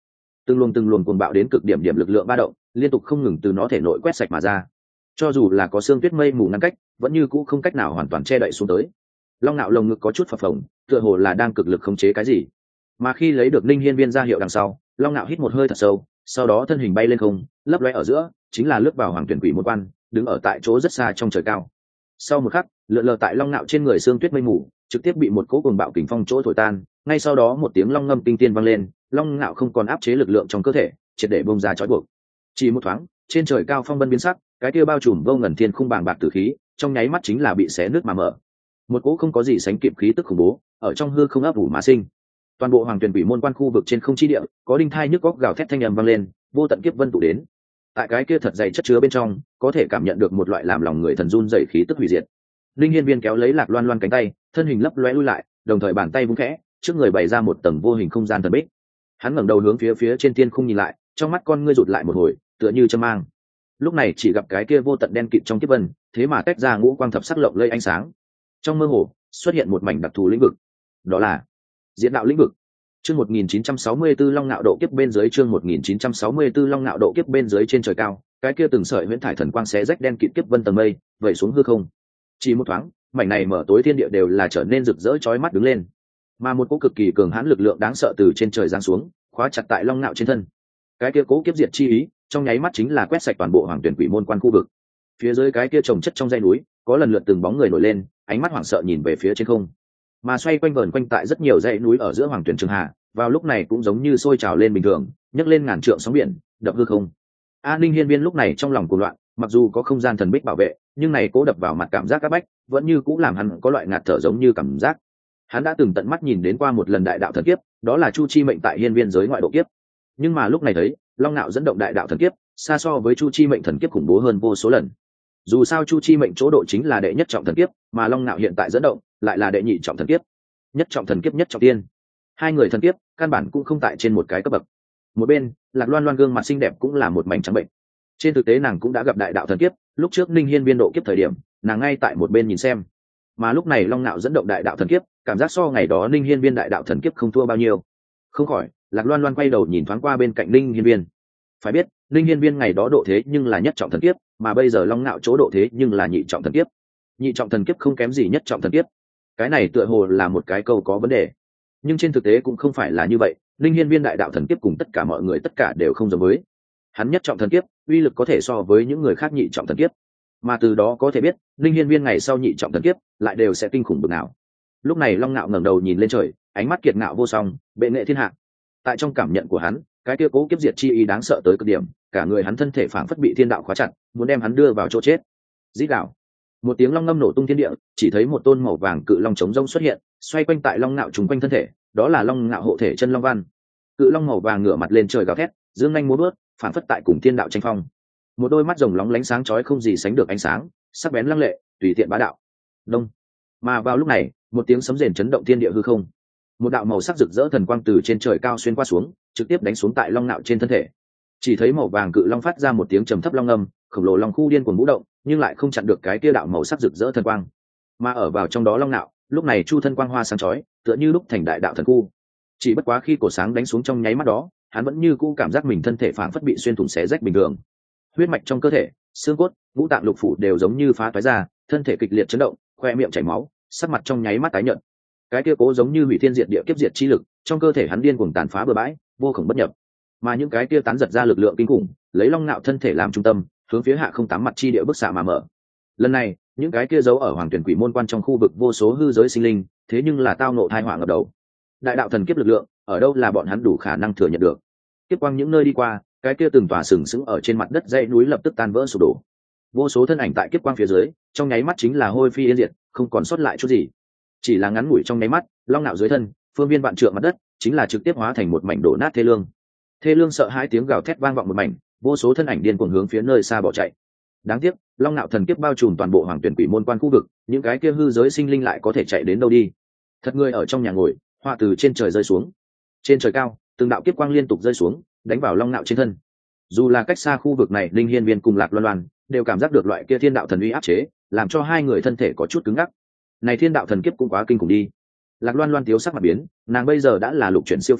từng luồng từng luồng cuồng bạo đến cực điểm điểm lực lượng ba động liên tục không ngừng từ nó thể nội quét sạch mà ra. Cho dù là có xương tuyết mây mù ngăn cách vẫn như cũ không cách nào hoàn toàn che đậy xuống tới. Long nạo lồng ngực có chút phập phồng, tựa hồ là đang cực lực khống chế cái gì. Mà khi lấy được linh hiên viên ra hiệu đằng sau, long nạo hít một hơi thật sâu, sau đó thân hình bay lên không, lấp lóe ở giữa chính là lướt vào hoàng tuyển quỷ môn quan, đứng ở tại chỗ rất xa trong trời cao. Sau một khắc, lượn lờ tại long nạo trên người xương tuyết mây mù trực tiếp bị một cỗ cuồng bạo kình phong chỗ thổi tan, ngay sau đó một tiếng long ngâm kinh tiên vang lên, long nạo không còn áp chế lực lượng trong cơ thể, triệt để bông ra trói buộc. Chỉ một thoáng, trên trời cao phong vân biến sắc, cái kia bao trùm vô ngần thiên khung bàng bạc tử khí trong nháy mắt chính là bị xé nước mà mở. Một cỗ không có gì sánh kịp khí tức khủng bố ở trong hư không ấp ủ mà sinh. Toàn bộ hoàng tuyển quỷ môn quan khu vực trên không chi địa có đinh thai nhức góc gào thét thanh âm vang lên, vô tận kiếp vân tụ đến. Tại cái kia thật dày chất chứa bên trong có thể cảm nhận được một loại làm lòng người thần run dậy khí tức hủy diệt. Linh hiên viên kéo lấy lạc loan loan cánh tay, thân hình lấp lóe lui lại, đồng thời bàn tay vung khẽ, trước người bày ra một tầng vô hình không gian thần bích. Hắn ngẩng đầu hướng phía phía trên thiên khung nhìn lại, trong mắt con ngươi rụt lại một hồi, tựa như châm mang. Lúc này chỉ gặp cái kia vô tận đen kịt trong kiếp vân, thế mà tách ra ngũ quang thập sắc lộng lây ánh sáng. Trong mơ hồ xuất hiện một mảnh đặc thù lĩnh vực, đó là diễn đạo lĩnh vực. Chương một nghìn chín trăm sáu mươi tư Long Nạo độ kiếp bên dưới, chương một nghìn chín trăm sáu mươi tư Long Nạo độ kiếp bên dưới trên trời cao, cái kia từng sợi huyễn thải thần quang xé rách đen kịt kiếp vân tầng mây, vẩy xuống hư không. Chỉ một thoáng, mảnh này mở tối thiên địa đều là trở nên rực rỡ chói mắt đứng lên. Mà một cỗ cực kỳ cường hãn lực lượng đáng sợ từ trên trời giáng xuống, khóa chặt tại Long Nạo trên thân. Cái kia cố kiếp diệt chi ý, trong nháy mắt chính là quét sạch toàn bộ hoàng tuyển quỷ môn quan khu vực. Phía dưới cái kia trồng chất trong dãy núi, có lần lượt từng bóng người nổi lên, ánh mắt hoảng sợ nhìn về phía trên không. Mà xoay quanh vờn quanh tại rất nhiều dãy núi ở giữa hoàng tuyển trường hạ, vào lúc này cũng giống như sôi trào lên bình thường, nhấc lên ngàn trượng sóng biển, đập hư không. An Ninh Hiên Viên lúc này trong lòng cuồng loạn, mặc dù có không gian thần bích bảo vệ, nhưng này cố đập vào mặt cảm giác các bách, vẫn như cũng làm hắn có loại ngạt thở giống như cảm giác. Hắn đã từng tận mắt nhìn đến qua một lần đại đạo thần kiếp, đó là Chu Chi Mệnh tại Hiên Viên giới ngoại độ kiếp. Nhưng mà lúc này thấy, Long Nạo dẫn động đại đạo thần kiếp, xa so với Chu Chi Mệnh thần kiếp khủng bố hơn vô số lần. Dù sao Chu Chi Mệnh chỗ độ chính là đệ nhất trọng thần kiếp, mà Long Nạo hiện tại dẫn động lại là đệ nhị trọng thần kiếp. Nhất trọng thần kiếp nhất trọng tiên. Hai người thần kiếp, căn bản cũng không tại trên một cái cấp bậc. Một bên, Lạc Loan Loan gương mặt xinh đẹp cũng là một mảnh trắng bệnh. Trên thực tế nàng cũng đã gặp đại đạo thần kiếp, lúc trước Ninh Hiên Viên độ kiếp thời điểm, nàng ngay tại một bên nhìn xem. Mà lúc này Long Nạo dẫn động đại đạo thần kiếp, cảm giác so ngày đó Ninh Hiên Viên đại đạo thần kiếp không thua bao nhiêu. Không khỏi, Lạc Loan Loan quay đầu nhìn thoáng qua bên cạnh Ninh Hiên Viên. Phải biết, Ninh Hiên Viên ngày đó độ thế nhưng là nhất trọng thần kiếp, mà bây giờ Long Nạo chỗ độ thế nhưng là nhị trọng thần kiếp. Nhị trọng thần kiếp không kém gì nhất trọng thần kiếp. Cái này tựa hồ là một cái câu có vấn đề. Nhưng trên thực tế cũng không phải là như vậy, Ninh Hiên Viên đại đạo thần kiếp cùng tất cả mọi người tất cả đều không giống với. Hắn nhất trọng thần kiếp, uy lực có thể so với những người khác nhị trọng thần kiếp. Mà từ đó có thể biết, Ninh Hiên Viên ngày sau nhị trọng thần kiếp lại đều sẽ kinh khủng bực nào. Lúc này Long Nạo ngẩng đầu nhìn lên trời, ánh mắt kiệt ngạo vô song, bệ nghệ thiên hạ. Tại trong cảm nhận của hắn, cái kia cố kiếp diệt chi ý đáng sợ tới cực điểm, cả người hắn thân thể phảng phất bị thiên đạo khóa chặt, muốn đem hắn đưa vào chỗ chết. Rít gào, một tiếng long ngâm nổ tung thiên địa, chỉ thấy một tôn màu vàng cự long trống rông xuất hiện, xoay quanh tại Long Nạo trùng quanh thân thể, đó là Long Nạo hộ thể chân long văn. Cự long màu vàng ngửa mặt lên trời gào thét, dương nhanh múa bước, phảng phất tại cùng thiên đạo tranh phong. Một đôi mắt rồng lóng lánh sáng chói không gì sánh được ánh sáng, sắc bén lăng lệ, tùy tiện bá đạo. Đông. Mà vào lúc này, một tiếng sấm rền chấn động thiên địa hư không. Một đạo màu sắc rực rỡ thần quang từ trên trời cao xuyên qua xuống, trực tiếp đánh xuống tại Long Nạo trên thân thể. Chỉ thấy màu vàng cự long phát ra một tiếng trầm thấp long âm, khổng lồ long khu điên cuồng vũ động, nhưng lại không chặn được cái kia đạo màu sắc rực rỡ thần quang. Mà ở vào trong đó Long Nạo, lúc này chu thân quang hoa sáng chói, tựa như lúc thành đại đạo thần khu. Chỉ bất quá khi cổ sáng đánh xuống trong nháy mắt đó, hắn vẫn như cũ cảm giác mình thân thể phảng phất bị xuyên thủng xé rách bình thường. Huyết mạch trong cơ thể, xương cốt, ngũ tạng lục phủ đều giống như phá toái ra, thân thể kịch liệt chấn động, khoe miệng chảy máu, sắc mặt trong nháy mắt tái nhợt. Cái kia cố giống như hủy thiên diệt địa kiếp diệt chi lực, trong cơ thể hắn điên cuồng tàn phá bừa bãi, vô cùng bất nhập. Mà những cái kia tán giật ra lực lượng kinh khủng, lấy Long Nạo thân thể làm trung tâm, hướng phía hạ không tám mặt chi địa bức xạ mà mở. Lần này, những cái kia giấu ở hoàng tuyển quỷ môn quan trong khu vực vô số hư giới sinh linh, thế nhưng là tao nộ tai họa ngập đầu. Đại đạo thần kiếp lực lượng, ở đâu là bọn hắn đủ khả năng thừa nhận được. Kiếp quang những nơi đi qua, cái kia từng tòa sừng sững ở trên mặt đất dãy núi lập tức tan vỡ sụp đổ. Vô số thân ảnh tại kiếp quang phía dưới, trong nháy mắt chính là hôi phi yên diệt, không còn sót lại chút gì. Chỉ là ngắn ngủi trong nháy mắt, Long Nạo dưới thân, phương viên vạn trượng mặt đất, chính là trực tiếp hóa thành một mảnh đổ nát thê lương. Thê lương sợ hai tiếng gào thét vang vọng một mảnh, vô số thân ảnh điên cuồng hướng phía nơi xa bỏ chạy. Đáng tiếc, Long Nạo thần kiếp bao trùm toàn bộ hoàng tuyển quỷ môn quan khu vực, những cái kia hư giới sinh linh lại có thể chạy đến đâu đi? Thật người ở trong nhà ngồi, họa từ trên trời rơi xuống. Trên trời cao, từng đạo kiếp quang liên tục rơi xuống, đánh vào Long Nạo trên thân. Dù là cách xa khu vực này, Linh Hiên Viên cùng Lạc Loan Loan đều cảm giác được loại kia thiên đạo thần uy áp chế, làm cho hai người thân thể có chút cứng ngắc. Này thiên đạo thần kiếp cũng quá kinh khủng đi. Lạc Loan Loan thiếu sắc mặt biến, nàng bây giờ đã là lục chuyển siêu phàm,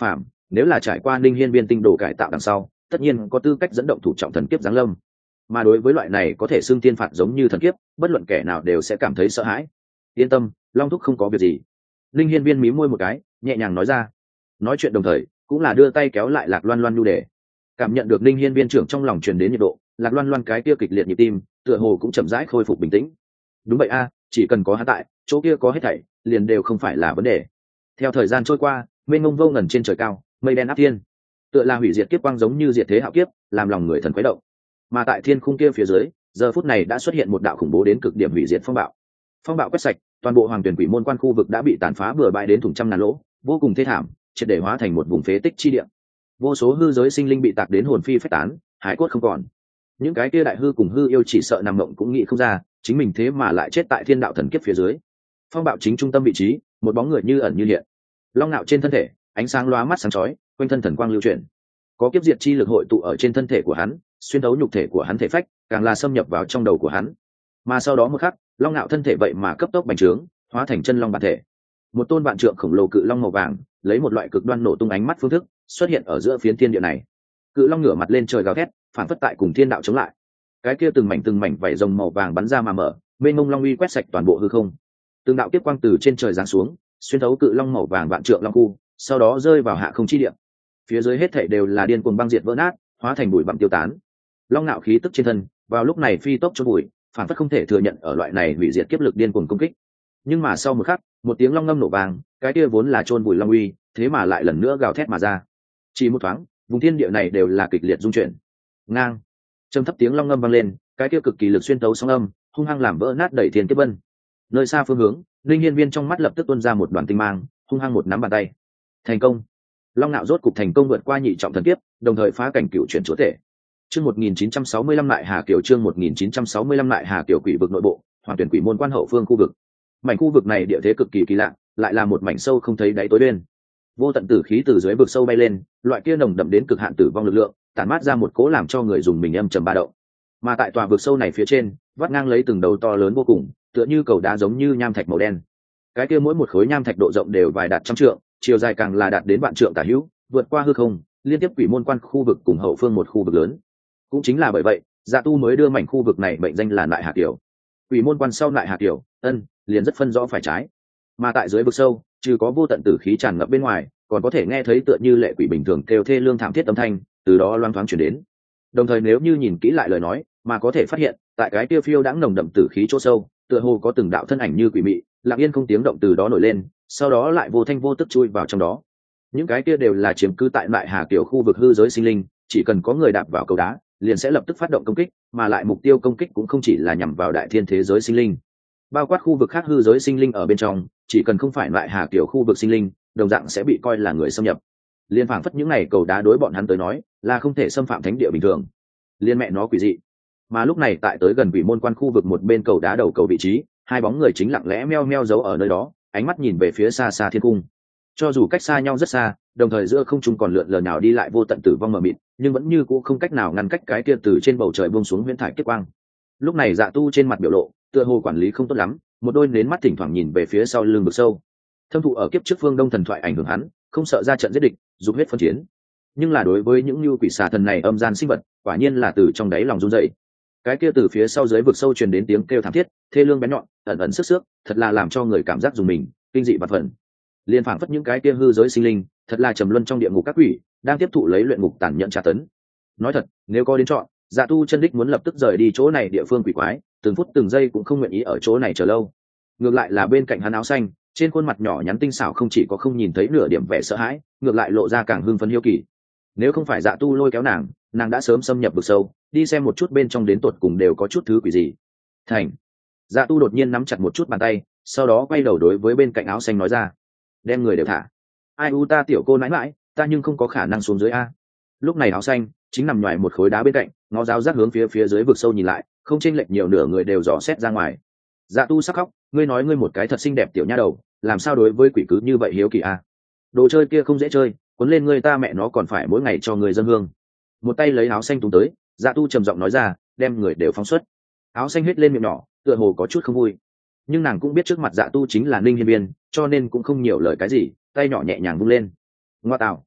nếu là trải qua Ninh Hiên Viên tinh đồ cải tạo đằng sau, tất nhiên có tư cách dẫn động thủ trọng thần kiếp giáng lâm. Mà đối với loại này có thể xưng tiên phạt giống như thần kiếp, bất luận kẻ nào đều sẽ cảm thấy sợ hãi. Yên tâm, Long thúc không có việc gì. Ninh Hiên Viên mí môi một cái, nhẹ nhàng nói ra. Nói chuyện đồng thời, cũng là đưa tay kéo lại Lạc Loan Loan nhu đề. Cảm nhận được Ninh Hiên Viên trưởng trong lòng truyền đến nhiệt độ, Lạc Loan Loan cái kia kịch liệt nhịp tim, tựa hồ cũng chậm rãi khôi phục bình tĩnh. Đúng vậy a, chỉ cần có hắn tại, chỗ kia có hết thảy, liền đều không phải là vấn đề. Theo thời gian trôi qua, mênh mông vô ngần trên trời cao, mây đen áp thiên, tựa là hủy diệt kiếp quang giống như diệt thế hạo kiếp, làm lòng người thần quấy động. Mà tại thiên khung kia phía dưới, giờ phút này đã xuất hiện một đạo khủng bố đến cực điểm hủy diệt phong bạo. Phong bạo quét sạch, toàn bộ Hoàng Tuyển Quỷ Môn Quan khu vực đã bị tàn phá bừa bãi đến thủng trăm ngàn lỗ, vô cùng thê thảm, triệt để hóa thành một vùng phế tích chi địa. Vô số hư giới sinh linh bị tạc đến hồn phi phách tán, hải cốt không còn. Những cái kia đại hư cùng hư yêu chỉ sợ nằm mộng cũng nghĩ không ra, chính mình thế mà lại chết tại thiên đạo thần kiếp phía dưới. Phong bạo chính trung tâm vị trí, một bóng người như ẩn như hiện. Long nạo trên thân thể, ánh sáng lóa mắt sáng chói, quanh thân thần quang lưu chuyển. Có kiếp diệt chi lực hội tụ ở trên thân thể của hắn, xuyên thấu nhục thể của hắn thể phách, càng là xâm nhập vào trong đầu của hắn. Mà sau đó một khắc, Long nạo thân thể vậy mà cấp tốc bành trướng, hóa thành chân long bản thể. Một tôn vạn trượng khổng lồ cự long màu vàng, lấy một loại cực đoan nổ tung ánh mắt phương thức, xuất hiện ở giữa phiến thiên địa này. Cự long ngửa mặt lên trời gào thét, phản phất tại cùng thiên đạo chống lại. Cái kia từng mảnh từng mảnh vảy rồng màu vàng bắn ra mà mở, mênh mông long uy quét sạch toàn bộ hư không. Từng đạo kiếp quang từ trên trời giáng xuống, xuyên thấu cự long màu vàng vạn trượng long khu, sau đó rơi vào hạ không chi địa. Phía dưới hết thảy đều là điên cuồng băng diệt vỡ nát, hóa thành bụi bặm tiêu tán. Long nạo khí tức trên thân, vào lúc này phi tốc chôn bụi, phản phất không thể thừa nhận ở loại này hủy diệt kiếp lực điên cuồng công kích. Nhưng mà sau một khắc, một tiếng long ngâm nổ vang, cái kia vốn là chôn bụi long uy, thế mà lại lần nữa gào thét mà ra. Chỉ một thoáng, vùng thiên địa này đều là kịch liệt rung chuyển. Ngang, trầm thấp tiếng long ngâm vang lên, cái kia cực kỳ lực xuyên tấu sóng âm, hung hăng làm vỡ nát đẩy thiên kiếp vân. Nơi xa phương hướng, Linh Hiên Viên trong mắt lập tức tuôn ra một đoàn tinh mang, hung hăng một nắm bàn tay. Thành công. Long nạo rốt cục thành công vượt qua nhị trọng thần kiếp, đồng thời phá cảnh cựu chuyển chúa thể. Chương một nghìn chín trăm sáu mươi lăm lại Hà Kiều chương một nghìn chín trăm sáu mươi lăm lại Hà Kiều quỷ vực nội bộ, Hoàng Tuyển Quỷ Môn Quan hậu phương khu vực. Mảnh khu vực này địa thế cực kỳ kỳ lạ, lại là một mảnh sâu không thấy đáy tối đen. Vô tận tử khí từ dưới vực sâu bay lên, loại kia nồng đậm đến cực hạn tử vong lực lượng, tản mát ra một cỗ làm cho người dùng mình âm trầm ba động. Mà tại tòa vực sâu này phía trên, vắt ngang lấy từng đầu to lớn vô cùng, tựa như cầu đá giống như nham thạch màu đen. Cái kia mỗi một khối nham thạch độ rộng đều vài đạt trăm trượng, chiều dài càng là đạt đến vạn trượng tả hữu, vượt qua hư không, liên tiếp Quỷ Môn Quan khu vực cùng hậu phương một khu vực lớn. Cũng chính là bởi vậy, Dạ Tu mới đưa mảnh khu vực này mệnh danh là Lại Hà Kiều. Quỷ Môn Quan sau Lại Hà Kiều, ân, liền rất phân rõ phải trái. Mà tại dưới vực sâu, trừ có vô tận tử khí tràn ngập bên ngoài, còn có thể nghe thấy tựa như lệ quỷ bình thường kêu thê lương thảm thiết âm thanh, từ đó loang thoáng truyền đến. Đồng thời nếu như nhìn kỹ lại lời nói, mà có thể phát hiện, tại cái tiêu phiêu đãng nồng đậm tử khí chỗ sâu, tựa hồ có từng đạo thân ảnh như quỷ mị, lặng yên không tiếng động từ đó nổi lên, sau đó lại vô thanh vô tức chui vào trong đó. Những cái kia đều là chiếm cứ tại Lại Hà Kiều khu vực hư giới sinh linh, chỉ cần có người đạp vào cầu đá, liền sẽ lập tức phát động công kích, mà lại mục tiêu công kích cũng không chỉ là nhằm vào đại thiên thế giới sinh linh, bao quát khu vực khác hư giới sinh linh ở bên trong, chỉ cần không phải Lại Hà Kiều khu vực sinh linh, đồng dạng sẽ bị coi là người xâm nhập. Liên phảng phất những này cầu đá đối bọn hắn tới nói, là không thể xâm phạm thánh địa bình thường. Liên mẹ nó quỷ dị. Mà lúc này tại tới gần Quỷ Môn Quan khu vực một bên cầu đá đầu cầu vị trí, hai bóng người chính lặng lẽ meo meo giấu ở nơi đó, ánh mắt nhìn về phía xa xa thiên cung. Cho dù cách xa nhau rất xa, đồng thời giữa không trung còn lượn lờ nào đi lại vô tận tử vong mờ mịt, nhưng vẫn như cũ không cách nào ngăn cách cái kia từ trên bầu trời buông xuống huyễn thải kiếp quang. Lúc này Dạ Tu trên mặt biểu lộ, tựa hồ quản lý không tốt lắm, một đôi nến mắt thỉnh thoảng nhìn về phía sau lưng vực sâu. Thâm thụ ở kiếp trước phương Đông thần thoại ảnh hưởng hắn, không sợ ra trận giết địch, dục huyết phân chiến. Nhưng là đối với những như quỷ xà thần này âm gian sinh vật, quả nhiên là từ trong đáy lòng run rẩy. Cái kia từ phía sau dưới vực sâu truyền đến tiếng kêu thảm thiết, thê lương bén nhọn, ẩn ẩn sức sướt, thật là làm cho người cảm giác dùng mình, kinh dị và phần. Liên phảng phất những cái kia hư giới sinh linh, thật là trầm luân trong địa ngục các quỷ, đang tiếp thụ lấy luyện ngục tàn nhẫn tra tấn. Nói thật, nếu có đến chọn, Dạ Tu chân đích muốn lập tức rời đi chỗ này địa phương quỷ quái, từng phút từng giây cũng không nguyện ý ở chỗ này chờ lâu. Ngược lại là bên cạnh hắn áo xanh, trên khuôn mặt nhỏ nhắn tinh xảo không chỉ có không nhìn thấy nửa điểm vẻ sợ hãi, ngược lại lộ ra càng hưng phấn hiếu kỳ. Nếu không phải Dạ Tu lôi kéo nàng, nàng đã sớm xâm nhập vực sâu, đi xem một chút bên trong đến tột cùng đều có chút thứ quỷ gì. Thành. Dạ Tu đột nhiên nắm chặt một chút bàn tay, sau đó quay đầu đối với bên cạnh áo xanh nói ra: đem người đều thả. Ai u ta tiểu cô nãi mãi, ta nhưng không có khả năng xuống dưới a. Lúc này áo xanh chính nằm ngoài một khối đá bên cạnh, ngó giáo giác hướng phía phía dưới vực sâu nhìn lại, không chênh lệch nhiều, nửa người đều dò xét ra ngoài. Dạ Tu sắc khóc, ngươi nói ngươi một cái thật xinh đẹp tiểu nha đầu, làm sao đối với quỷ cứ như vậy hiếu kỳ a? Đồ chơi kia không dễ chơi, cuốn lên ngươi ta mẹ nó còn phải mỗi ngày cho người dân hương. Một tay lấy áo xanh túm tới, Dạ Tu trầm giọng nói ra, đem người đều phóng xuất. Áo xanh hết lên miệng nhỏ, tựa hồ có chút không vui, nhưng nàng cũng biết trước mặt Dạ Tu chính là Ninh Hiên Viên, cho nên cũng không nhiều lời cái gì, tay nhỏ nhẹ nhàng vung lên. Ngoa tạo!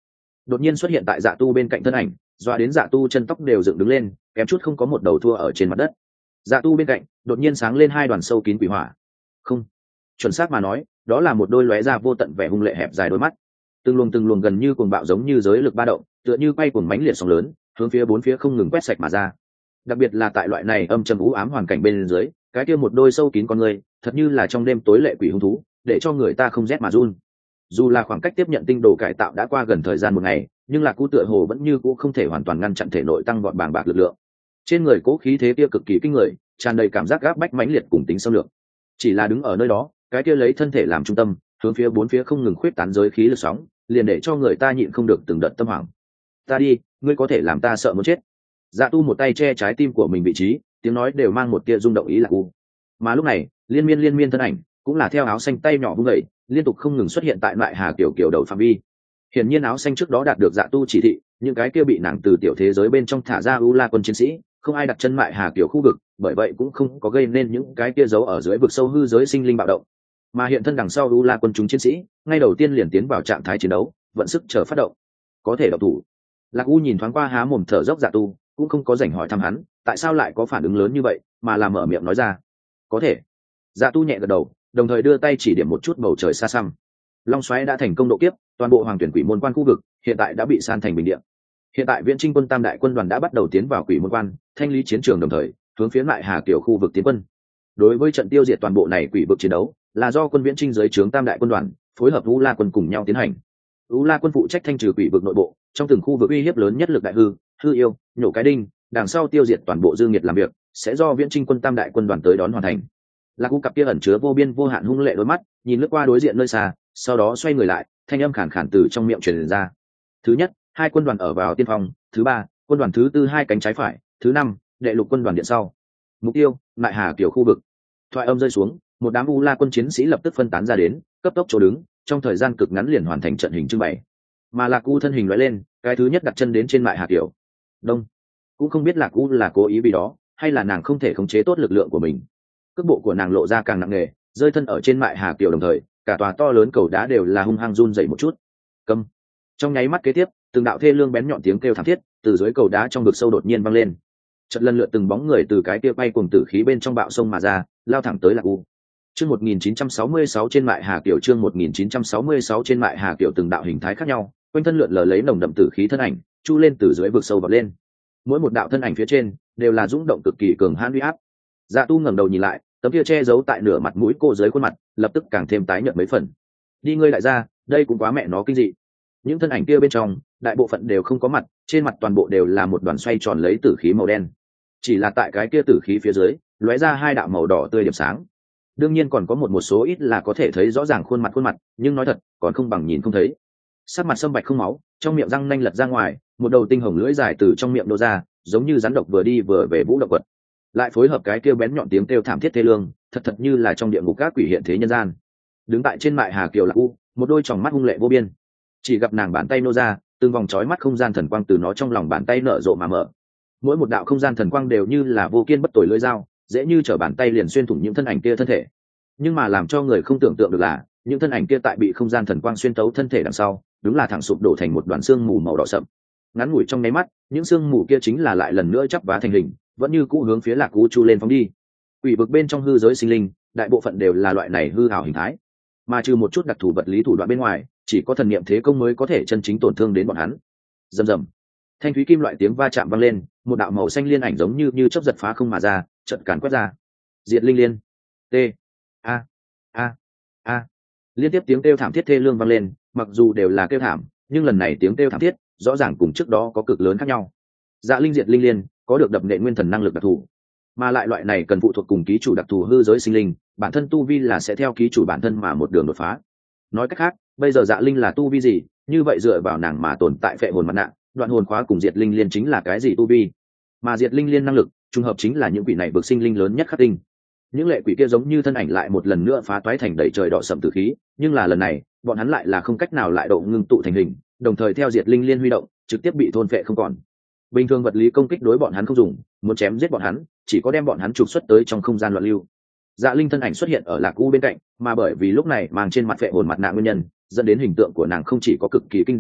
đột nhiên xuất hiện tại dạ tu bên cạnh thân ảnh, doa đến dạ tu chân tóc đều dựng đứng lên, kém chút không có một đầu thua ở trên mặt đất. Dạ tu bên cạnh đột nhiên sáng lên hai đoàn sâu kín quỷ hỏa. Không, chuẩn xác mà nói, đó là một đôi lóe ra vô tận vẻ hung lệ hẹp dài đôi mắt, từng luồng từng luồng gần như cuồng bạo giống như giới lực ba động, tựa như quay cuồng mãnh liệt sóng lớn, hướng phía bốn phía không ngừng quét sạch mà ra. Đặc biệt là tại loại này âm trầm u ám hoàn cảnh bên dưới, cái kia một đôi sâu kín con người, thật như là trong đêm tối lệ quỷ hung thú, để cho người ta không rét mà run. Dù là khoảng cách tiếp nhận tinh đồ cải tạo đã qua gần thời gian một ngày, nhưng là cú tựa hồ vẫn như cũ không thể hoàn toàn ngăn chặn thể nội tăng vọt bàng bạc lực lượng. Trên người cố khí thế kia cực kỳ kinh người, tràn đầy cảm giác gáp bách mãnh liệt cùng tính xâm lược. Chỉ là đứng ở nơi đó, cái kia lấy thân thể làm trung tâm, hướng phía bốn phía không ngừng khuyết tán giới khí lực sóng, liền để cho người ta nhịn không được từng đợt tâm hoảng. Ta đi, ngươi có thể làm ta sợ muốn chết. Dạ tu một tay che trái tim của mình vị trí, tiếng nói đều mang một tia rung động ý là u. Mà lúc này, liên miên liên miên thân ảnh cũng là theo áo xanh tay nhỏ vung dậy, liên tục không ngừng xuất hiện tại loại hà kiểu kiểu đầu phạm vi. Hiển nhiên áo xanh trước đó đạt được dạ tu chỉ thị, những cái kia bị nàng từ tiểu thế giới bên trong thả ra u la quân chiến sĩ, không ai đặt chân mại hà kiểu khu vực, bởi vậy cũng không có gây nên những cái kia giấu ở dưới vực sâu hư giới sinh linh bạo động. Mà hiện thân đằng sau u la quân chúng chiến sĩ, ngay đầu tiên liền tiến vào trạng thái chiến đấu, vận sức chờ phát động. Có thể động thủ. Lạc U nhìn thoáng qua há mồm thở dốc dạ tu, cũng không có rảnh hỏi thăm hắn, tại sao lại có phản ứng lớn như vậy, mà là mở miệng nói ra. Có thể. Dạ tu nhẹ gật đầu, đồng thời đưa tay chỉ điểm một chút bầu trời xa xăm. Long xoáy đã thành công độ kiếp, toàn bộ hoàng tuyển quỷ môn quan khu vực hiện tại đã bị san thành bình địa. Hiện tại viễn trinh quân tam đại quân đoàn đã bắt đầu tiến vào quỷ môn quan, thanh lý chiến trường, đồng thời hướng phía lại hà kiểu khu vực tiến quân. Đối với trận tiêu diệt toàn bộ này quỷ vực chiến đấu, là do quân viễn trinh dưới trướng tam đại quân đoàn phối hợp u la quân cùng nhau tiến hành. U la quân phụ trách thanh trừ quỷ vực nội bộ, trong từng khu vực uy hiếp lớn nhất lực đại hư, hư yêu, nhổ cái đinh, đằng sau tiêu diệt toàn bộ dương nhiệt làm việc, sẽ do viễn trinh quân tam đại quân đoàn tới đón hoàn thành. Lạc U cặp kia ẩn chứa vô biên vô hạn hung lệ đôi mắt, nhìn lướt qua đối diện nơi xa, sau đó xoay người lại, thanh âm khàn khàn từ trong miệng truyền ra. Thứ nhất, hai quân đoàn ở vào tiên phong, thứ ba, quân đoàn thứ tư hai cánh trái phải, thứ năm, đệ lục quân đoàn điện sau. Mục tiêu, Mại Hà kiểu khu vực. Thoại âm rơi xuống, một đám u la quân chiến sĩ lập tức phân tán ra đến, cấp tốc chỗ đứng, trong thời gian cực ngắn liền hoàn thành trận hình trưng bày. Mà Lạc U thân hình lóe lên, cái thứ nhất đặt chân đến trên Mại Hà kiểu. Đông. Cũng không biết Lạc U là cố ý vì đó, hay là nàng không thể khống chế tốt lực lượng của mình. Cước bộ của nàng lộ ra càng nặng nề, rơi thân ở trên Mại Hà kiểu, đồng thời cả tòa to lớn cầu đá đều là hung hăng run dậy một chút. Câm. Trong nháy mắt kế tiếp, từng đạo thê lương bén nhọn tiếng kêu thảm thiết từ dưới cầu đá trong vực sâu đột nhiên vang lên. Chợt lần lượt từng bóng người từ cái kia bay cuồng tử khí bên trong bạo sông mà ra, lao thẳng tới Lạc U. Chương một nghìn chín trăm sáu mươi sáu trên Mại Hà kiểu, chương một nghìn chín trăm sáu mươi sáu trên Mại Hà kiểu, từng đạo hình thái khác nhau, quanh thân lượn lờ lấy nồng đậm tử khí thân ảnh, chu lên từ dưới vực sâu vọt lên. Mỗi một đạo thân ảnh phía trên đều là dũng động cực kỳ cường hãn uy áp. Dạ Tu ngẩng đầu nhìn lại, tấm kia che giấu tại nửa mặt mũi cô dưới khuôn mặt, lập tức càng thêm tái nhợt mấy phần. Đi ngươi lại ra, đây cũng quá mẹ nó kinh dị. Những thân ảnh kia bên trong, đại bộ phận đều không có mặt, trên mặt toàn bộ đều là một đoàn xoay tròn lấy tử khí màu đen. Chỉ là tại cái kia tử khí phía dưới, lóe ra hai đạo màu đỏ tươi điểm sáng. Đương nhiên còn có một một số ít là có thể thấy rõ ràng khuôn mặt khuôn mặt, nhưng nói thật, còn không bằng nhìn không thấy. Sắc mặt sâm bạch không máu, trong miệng răng nanh lật ra ngoài, một đầu tinh hồng lưỡi dài từ trong miệng nô ra, giống như rắn độc vừa đi vừa về vũ động vật. Lại phối hợp cái kêu bén nhọn tiếng kêu thảm thiết thê lương, thật thật như là trong địa ngục các quỷ hiện thế nhân gian. Đứng tại trên Mại Hà kiều Lạc U, một đôi tròng mắt hung lệ vô biên. Chỉ gặp nàng bàn tay nô ra, từng vòng chói mắt không gian thần quang từ nó trong lòng bàn tay nở rộ mà mở. Mỗi một đạo không gian thần quang đều như là vô kiên bất tồi lưỡi dao, dễ như trở bàn tay liền xuyên thủng những thân ảnh kia thân thể. Nhưng mà làm cho người không tưởng tượng được là, những thân ảnh kia tại bị không gian thần quang xuyên tấu thân thể đằng sau, đúng là thẳng sụp đổ thành một đoàn xương mù màu đỏ sậm. Ngắn ngủi trong nháy mắt, những xương mù kia chính là lại lần nữa chắp vá thành hình, vẫn như cũ hướng phía Lạc U chu lên phóng đi. Quỷ vực bên trong hư giới sinh linh, đại bộ phận đều là loại này hư ảo hình thái, mà trừ một chút đặc thù vật lý thủ đoạn bên ngoài, chỉ có thần niệm thế công mới có thể chân chính tổn thương đến bọn hắn. Rầm rầm, thanh thúy kim loại tiếng va chạm vang lên, một đạo màu xanh liên ảnh giống như như chớp giật phá không mà ra, trận càn quét ra. Diệt linh liên. T. A. A. A. Liên tiếp tiếng kêu thảm thiết thê lương vang lên, mặc dù đều là kêu thảm, nhưng lần này tiếng kêu thảm thiết rõ ràng cùng trước đó có cực lớn khác nhau. Dạ linh diệt linh liên có được đập nệ nguyên thần năng lực đặc thù, mà lại loại này cần phụ thuộc cùng ký chủ đặc thù hư giới sinh linh, bản thân tu vi là sẽ theo ký chủ bản thân mà một đường đột phá. Nói cách khác, bây giờ dạ linh là tu vi gì, như vậy dựa vào nàng mà tồn tại phệ hồn mặt nạ, đoạn hồn khóa cùng diệt linh liên chính là cái gì tu vi. Mà diệt linh liên năng lực trùng hợp chính là những quỷ này vực sinh linh lớn nhất khắc tinh. Những lệ quỷ kia giống như thân ảnh lại một lần nữa phá toái thành đầy trời đỏ sậm tử khí, nhưng là lần này bọn hắn lại là không cách nào lại độ ngưng tụ thành hình, đồng thời theo diệt linh liên huy động trực tiếp bị thôn phệ không còn. Bình thường vật lý công kích đối bọn hắn không dùng, muốn chém giết bọn hắn chỉ có đem bọn hắn trục xuất tới trong không gian loạn lưu. Dạ linh thân ảnh xuất hiện ở Lạc U bên cạnh, mà bởi vì lúc này mang trên mặt phệ hồn mặt nạ nguyên nhân, dẫn đến hình tượng của nàng không chỉ có cực kỳ kinh dị,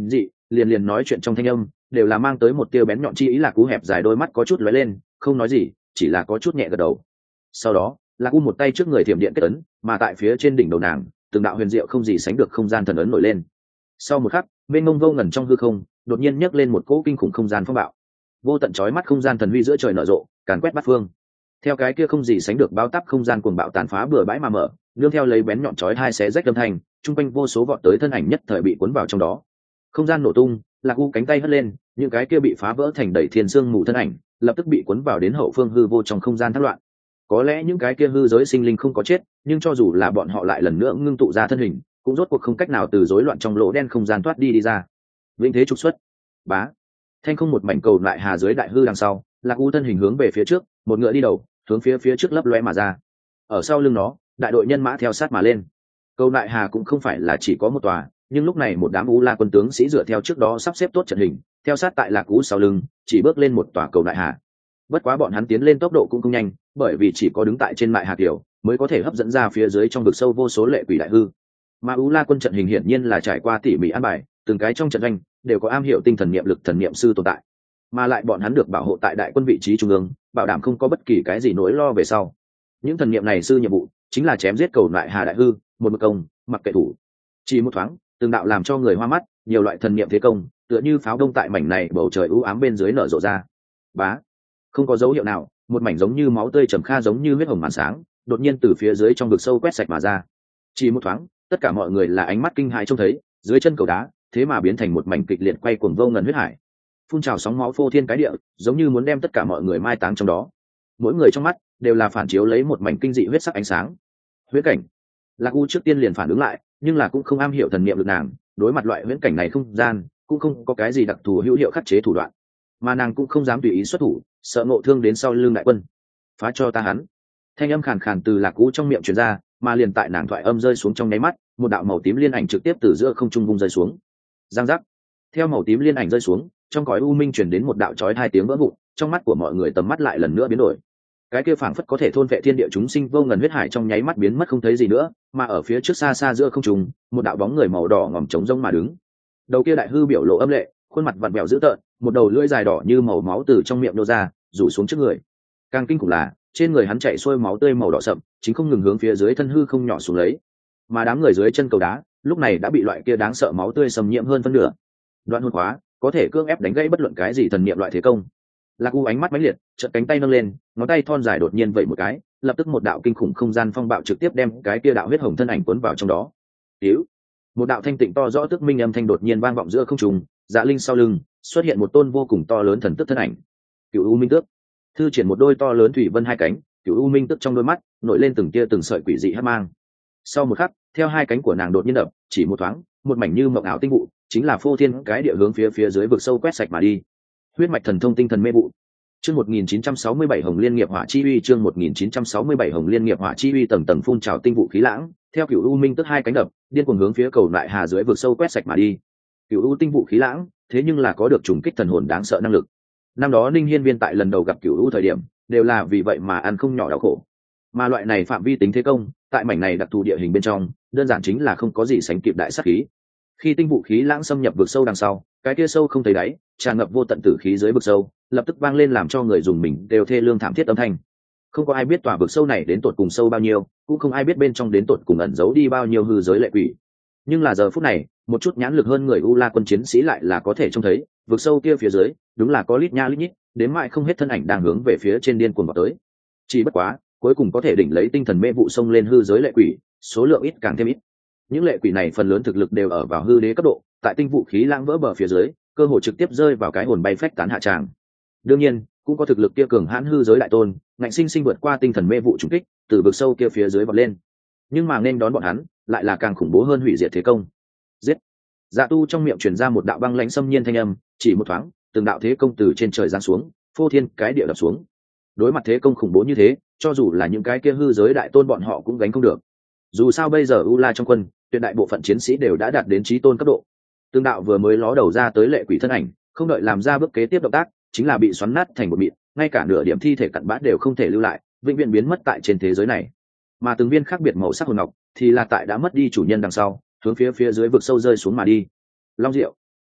liền liền nói chuyện trong thanh âm đều là mang tới một tia bén nhọn chi ý. Lạc Cú hẹp dài đôi mắt có chút lóe lên, không nói gì, chỉ là có chút nhẹ gật đầu. Sau đó Lạc Cú một tay trước người thiểm điện kết ấn, mà tại phía trên đỉnh đầu nàng từng đạo huyền diệu không gì sánh được không gian thần ấn nổi lên. Sau một khắc, bên mông vô ngần trong hư không đột nhiên nhấc lên một cỗ kinh khủng không gian phong bạo, vô tận chói mắt không gian thần huy giữa trời nở rộ, càn quét bát phương. Theo cái kia không gì sánh được bao táp không gian cuồng bạo tàn phá bừa bãi mà mở, nương theo lấy bén nhọn chói hai xé rách âm thanh, trung quanh vô số vọt tới thân ảnh nhất thời bị cuốn vào trong đó. Không gian nổ tung, Lạc U cánh tay hất lên, những cái kia bị phá vỡ thành đầy thiên xương mù thân ảnh lập tức bị cuốn vào đến hậu phương hư vô trong không gian thác loạn. Có lẽ những cái kia hư giới sinh linh không có chết, nhưng cho dù là bọn họ lại lần nữa ngưng tụ ra thân hình, cũng rốt cuộc không cách nào từ rối loạn trong lỗ đen không gian thoát đi đi ra. Vĩnh thế trục xuất. Bá. Thanh không một mảnh cầu lại hà dưới đại hư đằng sau, Lạc U thân hình hướng về phía trước, một ngựa đi đầu, hướng phía phía trước lấp lóe mà ra. Ở sau lưng nó, đại đội nhân mã theo sát mà lên. Cầu lại hà cũng không phải là chỉ có một tòa, nhưng lúc này một đám U La quân tướng sĩ dựa theo trước đó sắp xếp tốt trận hình, theo sát tại Lạc U sau lưng, chỉ bước lên một tòa cầu đại hà. Bất quá bọn hắn tiến lên tốc độ cũng không nhanh, bởi vì chỉ có đứng tại trên mại hà kiểu mới có thể hấp dẫn ra phía dưới trong vực sâu vô số lệ quỷ đại hư. Mà U La quân trận hình hiển nhiên là trải qua tỉ mỉ an bài, từng cái trong trận doanh đều có am hiểu tinh thần niệm lực thần niệm sư tồn tại, mà lại bọn hắn được bảo hộ tại đại quân vị trí trung ương, bảo đảm không có bất kỳ cái gì nỗi lo về sau. Những thần niệm này sư nhiệm vụ chính là chém giết cầu lại hà đại hư, một mực công, mặc kệ thủ. Chỉ một thoáng, từng đạo làm cho người hoa mắt, nhiều loại thần niệm thế công, tựa như pháo đông tại mảnh này bầu trời u ám bên dưới nở rộ ra. Bá, không có dấu hiệu nào, một mảnh giống như máu tươi trầm kha giống như huyết hồng màn sáng, đột nhiên từ phía dưới trong vực sâu quét sạch mà ra. Chỉ một thoáng, tất cả mọi người là ánh mắt kinh hãi trông thấy, dưới chân cầu đá, thế mà biến thành một mảnh kịch liệt quay cuồng vô ngần huyết hải, phun trào sóng máu phô thiên cái địa, giống như muốn đem tất cả mọi người mai táng trong đó. Mỗi người trong mắt đều là phản chiếu lấy một mảnh kinh dị huyết sắc ánh sáng. Huyễn cảnh. Lạc U trước tiên liền phản ứng lại, nhưng là cũng không am hiểu thần niệm lực nàng, đối mặt loại huyễn cảnh này không gian, cũng không có cái gì đặc thù hữu hiệu khắc chế thủ đoạn, mà nàng cũng không dám tùy ý xuất thủ, sợ ngộ thương đến sau lưng đại quân. Phá cho ta hắn. Thanh âm khàn khàn từ Lạc U trong miệng truyền ra, mà liền tại nàng thoại âm rơi xuống trong nháy mắt, một đạo màu tím liên ảnh trực tiếp từ giữa không trung vung rơi xuống. Giang giác. Theo màu tím liên ảnh rơi xuống, trong cõi u minh truyền đến một đạo chói hai tiếng vỡ vụn, trong mắt của mọi người tầm mắt lại lần nữa biến đổi. Cái kia phảng phất có thể thôn vệ thiên địa chúng sinh vô ngần huyết hải trong nháy mắt biến mất không thấy gì nữa, mà ở phía trước xa xa giữa không trung, một đạo bóng người màu đỏ ngòm trống rỗng mà đứng. Đầu kia đại hư biểu lộ âm lệ, khuôn mặt vặn vẹo dữ tợn, một đầu lưỡi dài đỏ như màu máu từ trong miệng nô ra, rủ xuống trước người. Càng kinh khủng là, trên người hắn chảy xuôi máu tươi màu đỏ sậm, chính không ngừng hướng phía dưới thân hư không nhỏ xuống lấy. Mà đám người dưới chân cầu đá, lúc này đã bị loại kia đáng sợ máu tươi xâm nhiễm hơn phân nửa. Đoạn hồn khóa có thể cưỡng ép đánh gãy bất luận cái gì thần niệm loại thế công. Lạc U ánh mắt mãnh liệt, chợt cánh tay nâng lên, ngón tay thon dài đột nhiên vẩy một cái, lập tức một đạo kinh khủng không gian phong bạo trực tiếp đem cái kia đạo huyết hồng thân ảnh cuốn vào trong đó. Điếu, một đạo thanh tịnh to rõ tức minh âm thanh đột nhiên vang vọng giữa không trung, Dạ Linh sau lưng xuất hiện một tôn vô cùng to lớn thần tức thân ảnh. Cửu U Minh Tước. Thư triển một đôi to lớn thủy vân hai cánh, Cửu U Minh Tước trong đôi mắt nổi lên từng tia từng sợi quỷ dị hắc mang. Sau một khắc, theo hai cánh của nàng đột nhiên đập, chỉ một thoáng, một mảnh như mộng ảo tinh vụ, chính là phô thiên cái địa hướng phía phía dưới vực sâu quét sạch mà đi. Huyết mạch thần thông tinh thần mê vụ. Chương một nghìn chín trăm sáu mươi bảy Hồng Liên Nghiệp Hỏa Chi Uy, chương một nghìn chín trăm sáu mươi bảy Hồng Liên Nghiệp Hỏa Chi Uy tầng tầng phun trào tinh vụ khí lãng, theo Cửu U Minh Tức hai cánh đập, điên cuồng hướng phía cầu lại hà dưới vực sâu quét sạch mà đi. Cửu U tinh vụ khí lãng, thế nhưng là có được trùng kích thần hồn đáng sợ năng lực. Năm đó Ninh Hiên Viên tại lần đầu gặp Cửu U thời điểm, đều là vì vậy mà ăn không nhỏ đau khổ. Mà loại này phạm vi tính thế công, tại mảnh này đặc thù địa hình bên trong, đơn giản chính là không có gì sánh kịp đại sát khí. Khi tinh vụ khí lãng xâm nhập vực sâu đằng sau, cái kia sâu không thấy đáy, tràn ngập vô tận tử khí dưới vực sâu, lập tức vang lên làm cho người dùng mình đều thê lương thảm thiết âm thanh. Không có ai biết tòa vực sâu này đến tột cùng sâu bao nhiêu, cũng không ai biết bên trong đến tột cùng ẩn giấu đi bao nhiêu hư giới lệ quỷ. Nhưng là giờ phút này, một chút nhãn lực hơn người U La quân chiến sĩ lại là có thể trông thấy, vực sâu kia phía dưới, đúng là có lít nha lít nhít, đến mãi không hết thân ảnh đang hướng về phía trên điên cuồng vào tới. Chỉ bất quá, cuối cùng có thể đỉnh lấy tinh thần mê vụ sông lên hư giới lệ quỷ, số lượng ít càng thêm ít. Những lệ quỷ này phần lớn thực lực đều ở vào hư đế cấp độ, tại tinh vụ khí lãng vỡ bờ phía dưới, cơ hội trực tiếp rơi vào cái hồn bay phách tán hạ tràng. Đương nhiên, cũng có thực lực kia cường hãn hư giới đại tôn, ngạnh sinh sinh vượt qua tinh thần mê vụ trùng kích, từ vực sâu kia phía dưới vọt lên. Nhưng mà nên đón bọn hắn, lại là càng khủng bố hơn hủy diệt thế công. Giết! Dạ Tu trong miệng truyền ra một đạo băng lãnh xâm nhiên thanh âm, chỉ một thoáng, từng đạo thế công từ trên trời giáng xuống, phô thiên cái địa đập xuống. Đối mặt thế công khủng bố như thế, cho dù là những cái kia hư giới đại tôn bọn họ cũng gánh không được. Dù sao bây giờ U La trong quân, tuyệt đại bộ phận chiến sĩ đều đã đạt đến chí tôn cấp độ. Tương đạo vừa mới ló đầu ra tới lệ quỷ thân ảnh, không đợi làm ra bước kế tiếp động tác, chính là bị xoắn nát thành một mịn, ngay cả nửa điểm thi thể cặn bã đều không thể lưu lại, vĩnh viễn biến mất tại trên thế giới này. Mà từng viên khác biệt màu sắc hồn ngọc, thì là tại đã mất đi chủ nhân đằng sau, hướng phía phía dưới vực sâu rơi xuống mà đi. Long Diệu,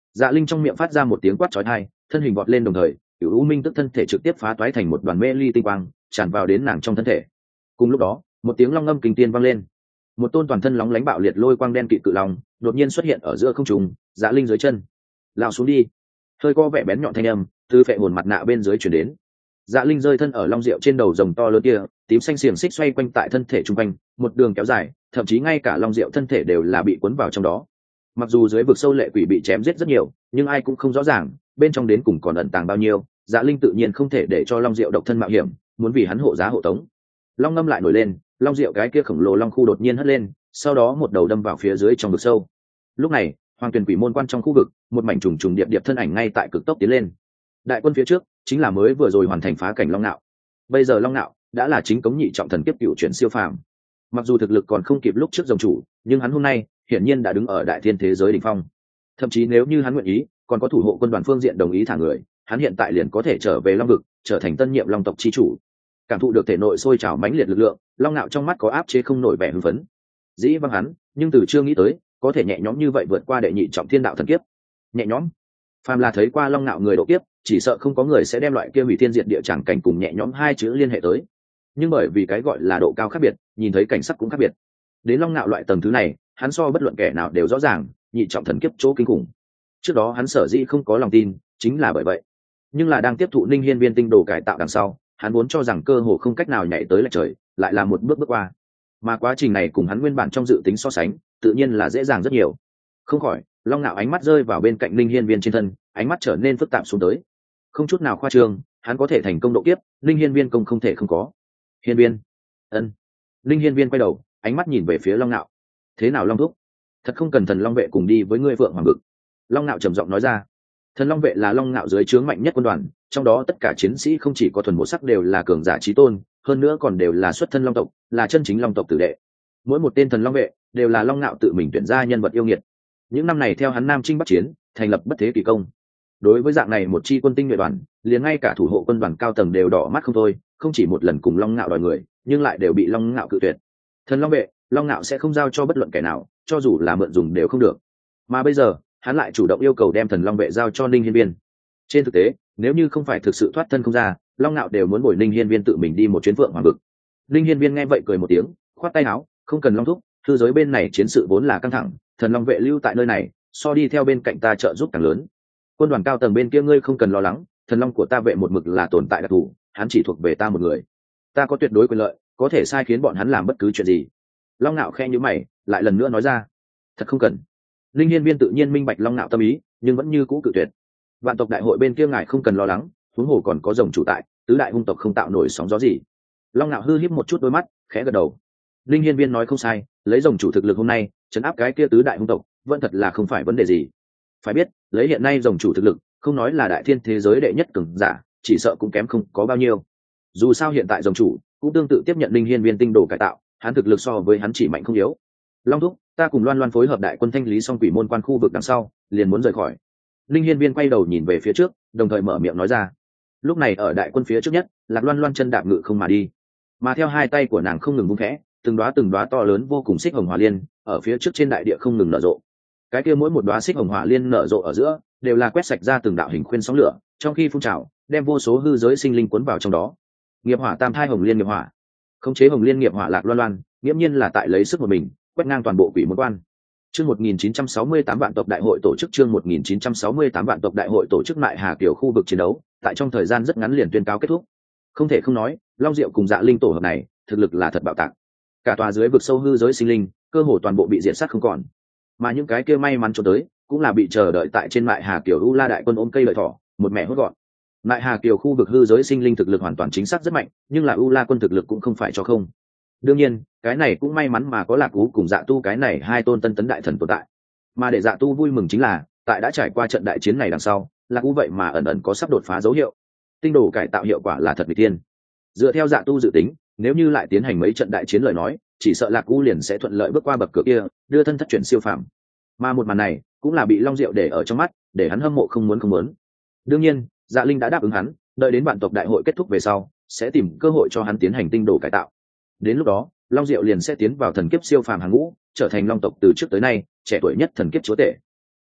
Dạ Linh trong miệng phát ra một tiếng quát chói tai, thân hình vọt lên, đồng thời Cửu U Minh tức thân thể trực tiếp phá toái thành một đoàn mê ly tinh quang, tràn vào đến nàng trong thân thể. Cùng lúc đó, một tiếng long ngâm kinh tiên vang lên. Một tôn toàn thân lóng lánh bạo liệt lôi quang đen kịt cự long đột nhiên xuất hiện ở giữa không trung, Dạ Linh dưới chân. Lao xuống đi. Hơi có vẻ bén nhọn thanh âm từ phệ hồn mặt nạ bên dưới truyền đến. Dạ Linh rơi thân ở long diệu trên đầu rồng to lớn kia, tím xanh xiềng xích xoay quanh tại thân thể trung quanh, một đường kéo dài, thậm chí ngay cả long diệu thân thể đều là bị cuốn vào trong đó. Mặc dù dưới vực sâu lệ quỷ bị chém giết rất nhiều, nhưng ai cũng không rõ ràng bên trong đến cùng còn ẩn tàng bao nhiêu. Dạ Linh tự nhiên không thể để cho long diệu độc thân mạo hiểm, muốn vì hắn hộ giá hộ tống. Long ngâm lại nổi lên, long diệu cái kia khổng lồ long khu đột nhiên hất lên, sau đó một đầu đâm vào phía dưới trong vực sâu. Lúc này, Hoàng Tuyền Quỷ môn quan trong khu vực, một mảnh trùng trùng điệp điệp thân ảnh ngay tại cực tốc tiến lên. Đại quân phía trước chính là mới vừa rồi hoàn thành phá cảnh long nạo. Bây giờ long nạo đã là chính cống nhị trọng thần kiếp cựu chuyển siêu phàm. Mặc dù thực lực còn không kịp lúc trước rồng chủ, nhưng hắn hôm nay hiển nhiên đã đứng ở đại thiên thế giới đỉnh phong. Thậm chí nếu như hắn nguyện ý, còn có thủ hộ quân đoàn phương diện đồng ý thả người, hắn hiện tại liền có thể trở về long vực, trở thành tân nhiệm long tộc chi chủ. Cảm thụ được thể nội sôi trào mãnh liệt lực lượng, long nạo trong mắt có áp chế không nổi vẻ hưng phấn. Dĩ vâng hắn, nhưng từ chưa nghĩ tới có thể nhẹ nhõm như vậy vượt qua đệ nhị trọng thiên đạo thần kiếp. Nhẹ nhõm. Phàm là thấy qua long nạo người độ kiếp, chỉ sợ không có người sẽ đem loại kia hủy thiên diệt địa chẳng cảnh cùng nhẹ nhõm hai chữ liên hệ tới. Nhưng bởi vì cái gọi là độ cao khác biệt, nhìn thấy cảnh sắc cũng khác biệt. Đến long nạo loại tầng thứ này, hắn so bất luận kẻ nào đều rõ ràng, nhị trọng thần kiếp chỗ kinh khủng. Trước đó hắn sở dĩ không có lòng tin, chính là bởi vậy. Nhưng là đang tiếp thụ Ninh Hiên viên tinh đồ cải tạo đằng sau, hắn vốn cho rằng cơ hồ không cách nào nhảy tới lệch trời, lại là một bước bước qua. Mà quá trình này cùng hắn nguyên bản trong dự tính so sánh, tự nhiên là dễ dàng rất nhiều. Không khỏi, long nạo ánh mắt rơi vào bên cạnh Ninh Hiên viên trên thân, ánh mắt trở nên phức tạp xuống tới. Không chút nào khoa trương, hắn có thể thành công độ kiếp, Ninh Hiên viên công không thể không có. Hiên viên. Ân. Ninh Hiên viên quay đầu, ánh mắt nhìn về phía long nạo. Thế nào long thúc? Thật không cần thần long vệ cùng đi với ngươi Phượng Hoàng vực. Long nạo trầm giọng nói ra. Thần long vệ là long nạo dưới trướng mạnh nhất quân đoàn, trong đó tất cả chiến sĩ không chỉ có thuần một sắc đều là cường giả chí tôn, hơn nữa còn đều là xuất thân long tộc, là chân chính long tộc tử đệ. Mỗi một tên thần long vệ đều là long nạo tự mình tuyển ra nhân vật yêu nghiệt. Những năm này theo hắn nam chinh bắc chiến, thành lập bất thế kỳ công. Đối với dạng này một chi quân tinh nhuệ đoàn, liền ngay cả thủ hộ quân đoàn cao tầng đều đỏ mắt không thôi, không chỉ một lần cùng long nạo đòi người, nhưng lại đều bị long nạo cự tuyệt. Thần long vệ, long nạo sẽ không giao cho bất luận kẻ nào, cho dù là mượn dùng đều không được. Mà bây giờ, hắn lại chủ động yêu cầu đem thần long vệ giao cho Ninh Hiên viên. Trên thực tế, nếu như không phải thực sự thoát thân không ra, long nạo đều muốn bồi Ninh Hiên viên tự mình đi một chuyến Phượng Hoàng vực. Ninh Hiên viên nghe vậy cười một tiếng, khoát tay áo, không cần long thúc, thư giới bên này chiến sự vốn là căng thẳng, thần long vệ lưu tại nơi này, so đi theo bên cạnh ta trợ giúp càng lớn. Quân đoàn cao tầng bên kia ngươi không cần lo lắng, thần long của ta vệ một mực là tồn tại đặc thù, hắn chỉ thuộc về ta một người, ta có tuyệt đối quyền lợi, có thể sai khiến bọn hắn làm bất cứ chuyện gì. Long nạo khe nhíu mày, lại lần nữa nói ra. Thật không cần. Linh Hiên viên tự nhiên minh bạch long nạo tâm ý, nhưng vẫn như cũ cự tuyệt. Vạn tộc đại hội bên kia ngài không cần lo lắng, huống hồ còn có rồng chủ tại, tứ đại hung tộc không tạo nổi sóng gió gì. Long nạo hư híp một chút đôi mắt, khẽ gật đầu. Linh Hiên viên nói không sai, lấy rồng chủ thực lực hôm nay, trấn áp cái kia tứ đại hung tộc, vẫn thật là không phải vấn đề gì. Phải biết, lấy hiện nay rồng chủ thực lực, không nói là đại thiên thế giới đệ nhất cường giả, chỉ sợ cũng kém không có bao nhiêu. Dù sao hiện tại rồng chủ cũng tương tự tiếp nhận Linh Hiên viên tinh đồ cải tạo, hắn thực lực so với hắn chỉ mạnh không yếu. Long thúc, ta cùng Loan Loan phối hợp đại quân thanh lý xong quỷ môn quan khu vực đằng sau, liền muốn rời khỏi. Linh Hiên viên quay đầu nhìn về phía trước, đồng thời mở miệng nói ra. Lúc này ở đại quân phía trước nhất, Lạc Loan Loan chân đạp ngự không mà đi, mà theo hai tay của nàng không ngừng vung khẽ, từng đóa từng đóa to lớn vô cùng xích hồng hỏa liên ở phía trước trên đại địa không ngừng nở rộ. Cái kia mỗi một đóa xích hồng hỏa liên nở rộ ở giữa, đều là quét sạch ra từng đạo hình khuyên sóng lửa, trong khi phun trào, đem vô số hư giới sinh linh cuốn vào trong đó. Nghiệp hỏa tam thai hồng liên nghiệp hỏa, khống chế hồng liên nghiệp hỏa Lạc Loan Loan, nghiễm nhiên là tại lấy sức một mình quét ngang toàn bộ quỷ môn quan. Chương một nghìn chín trăm sáu mươi tám vạn tộc đại hội tổ chức chương một nghìn chín trăm sáu mươi tám vạn tộc đại hội tổ chức Mại Hà Kiều khu vực chiến đấu, tại trong thời gian rất ngắn liền tuyên cáo kết thúc. Không thể không nói, Long Diệu cùng Dạ Linh tổ hợp này, thực lực là thật bạo tạc. Cả tòa dưới vực sâu hư giới sinh linh, cơ hồ toàn bộ bị diệt sát không còn. Mà những cái kia may mắn trốn tới, cũng là bị chờ đợi tại trên Mại Hà Kiều U La đại quân ôm cây lợi thỏ, một mẹ hốt gọn. Mại Hà Kiều khu vực hư giới sinh linh thực lực hoàn toàn chính xác rất mạnh, nhưng là U La quân thực lực cũng không phải cho không. Đương nhiên, cái này cũng may mắn mà có Lạc Ú cùng Dạ Tu cái này hai tôn tân tấn đại thần tồn tại. Mà để Dạ Tu vui mừng chính là, tại đã trải qua trận đại chiến này đằng sau, Lạc Ú vậy mà ẩn ẩn có sắp đột phá dấu hiệu. Tinh đồ cải tạo hiệu quả là thật nghịch thiên. Dựa theo Dạ Tu dự tính, nếu như lại tiến hành mấy trận đại chiến lời nói, chỉ sợ Lạc Ú liền sẽ thuận lợi bước qua bậc cửa kia, đưa thân thất chuyển siêu phàm. Mà một màn này, cũng là bị Long Diệu để ở trong mắt, để hắn hâm mộ không muốn không muốn. Đương nhiên, Dạ Linh đã đáp ứng hắn, đợi đến vạn tộc đại hội kết thúc về sau, sẽ tìm cơ hội cho hắn tiến hành tinh đồ cải tạo. Đến lúc đó, Long Diệu liền sẽ tiến vào thần kiếp siêu phàm hàng ngũ, trở thành long tộc từ trước tới nay trẻ tuổi nhất thần kiếp chúa tể.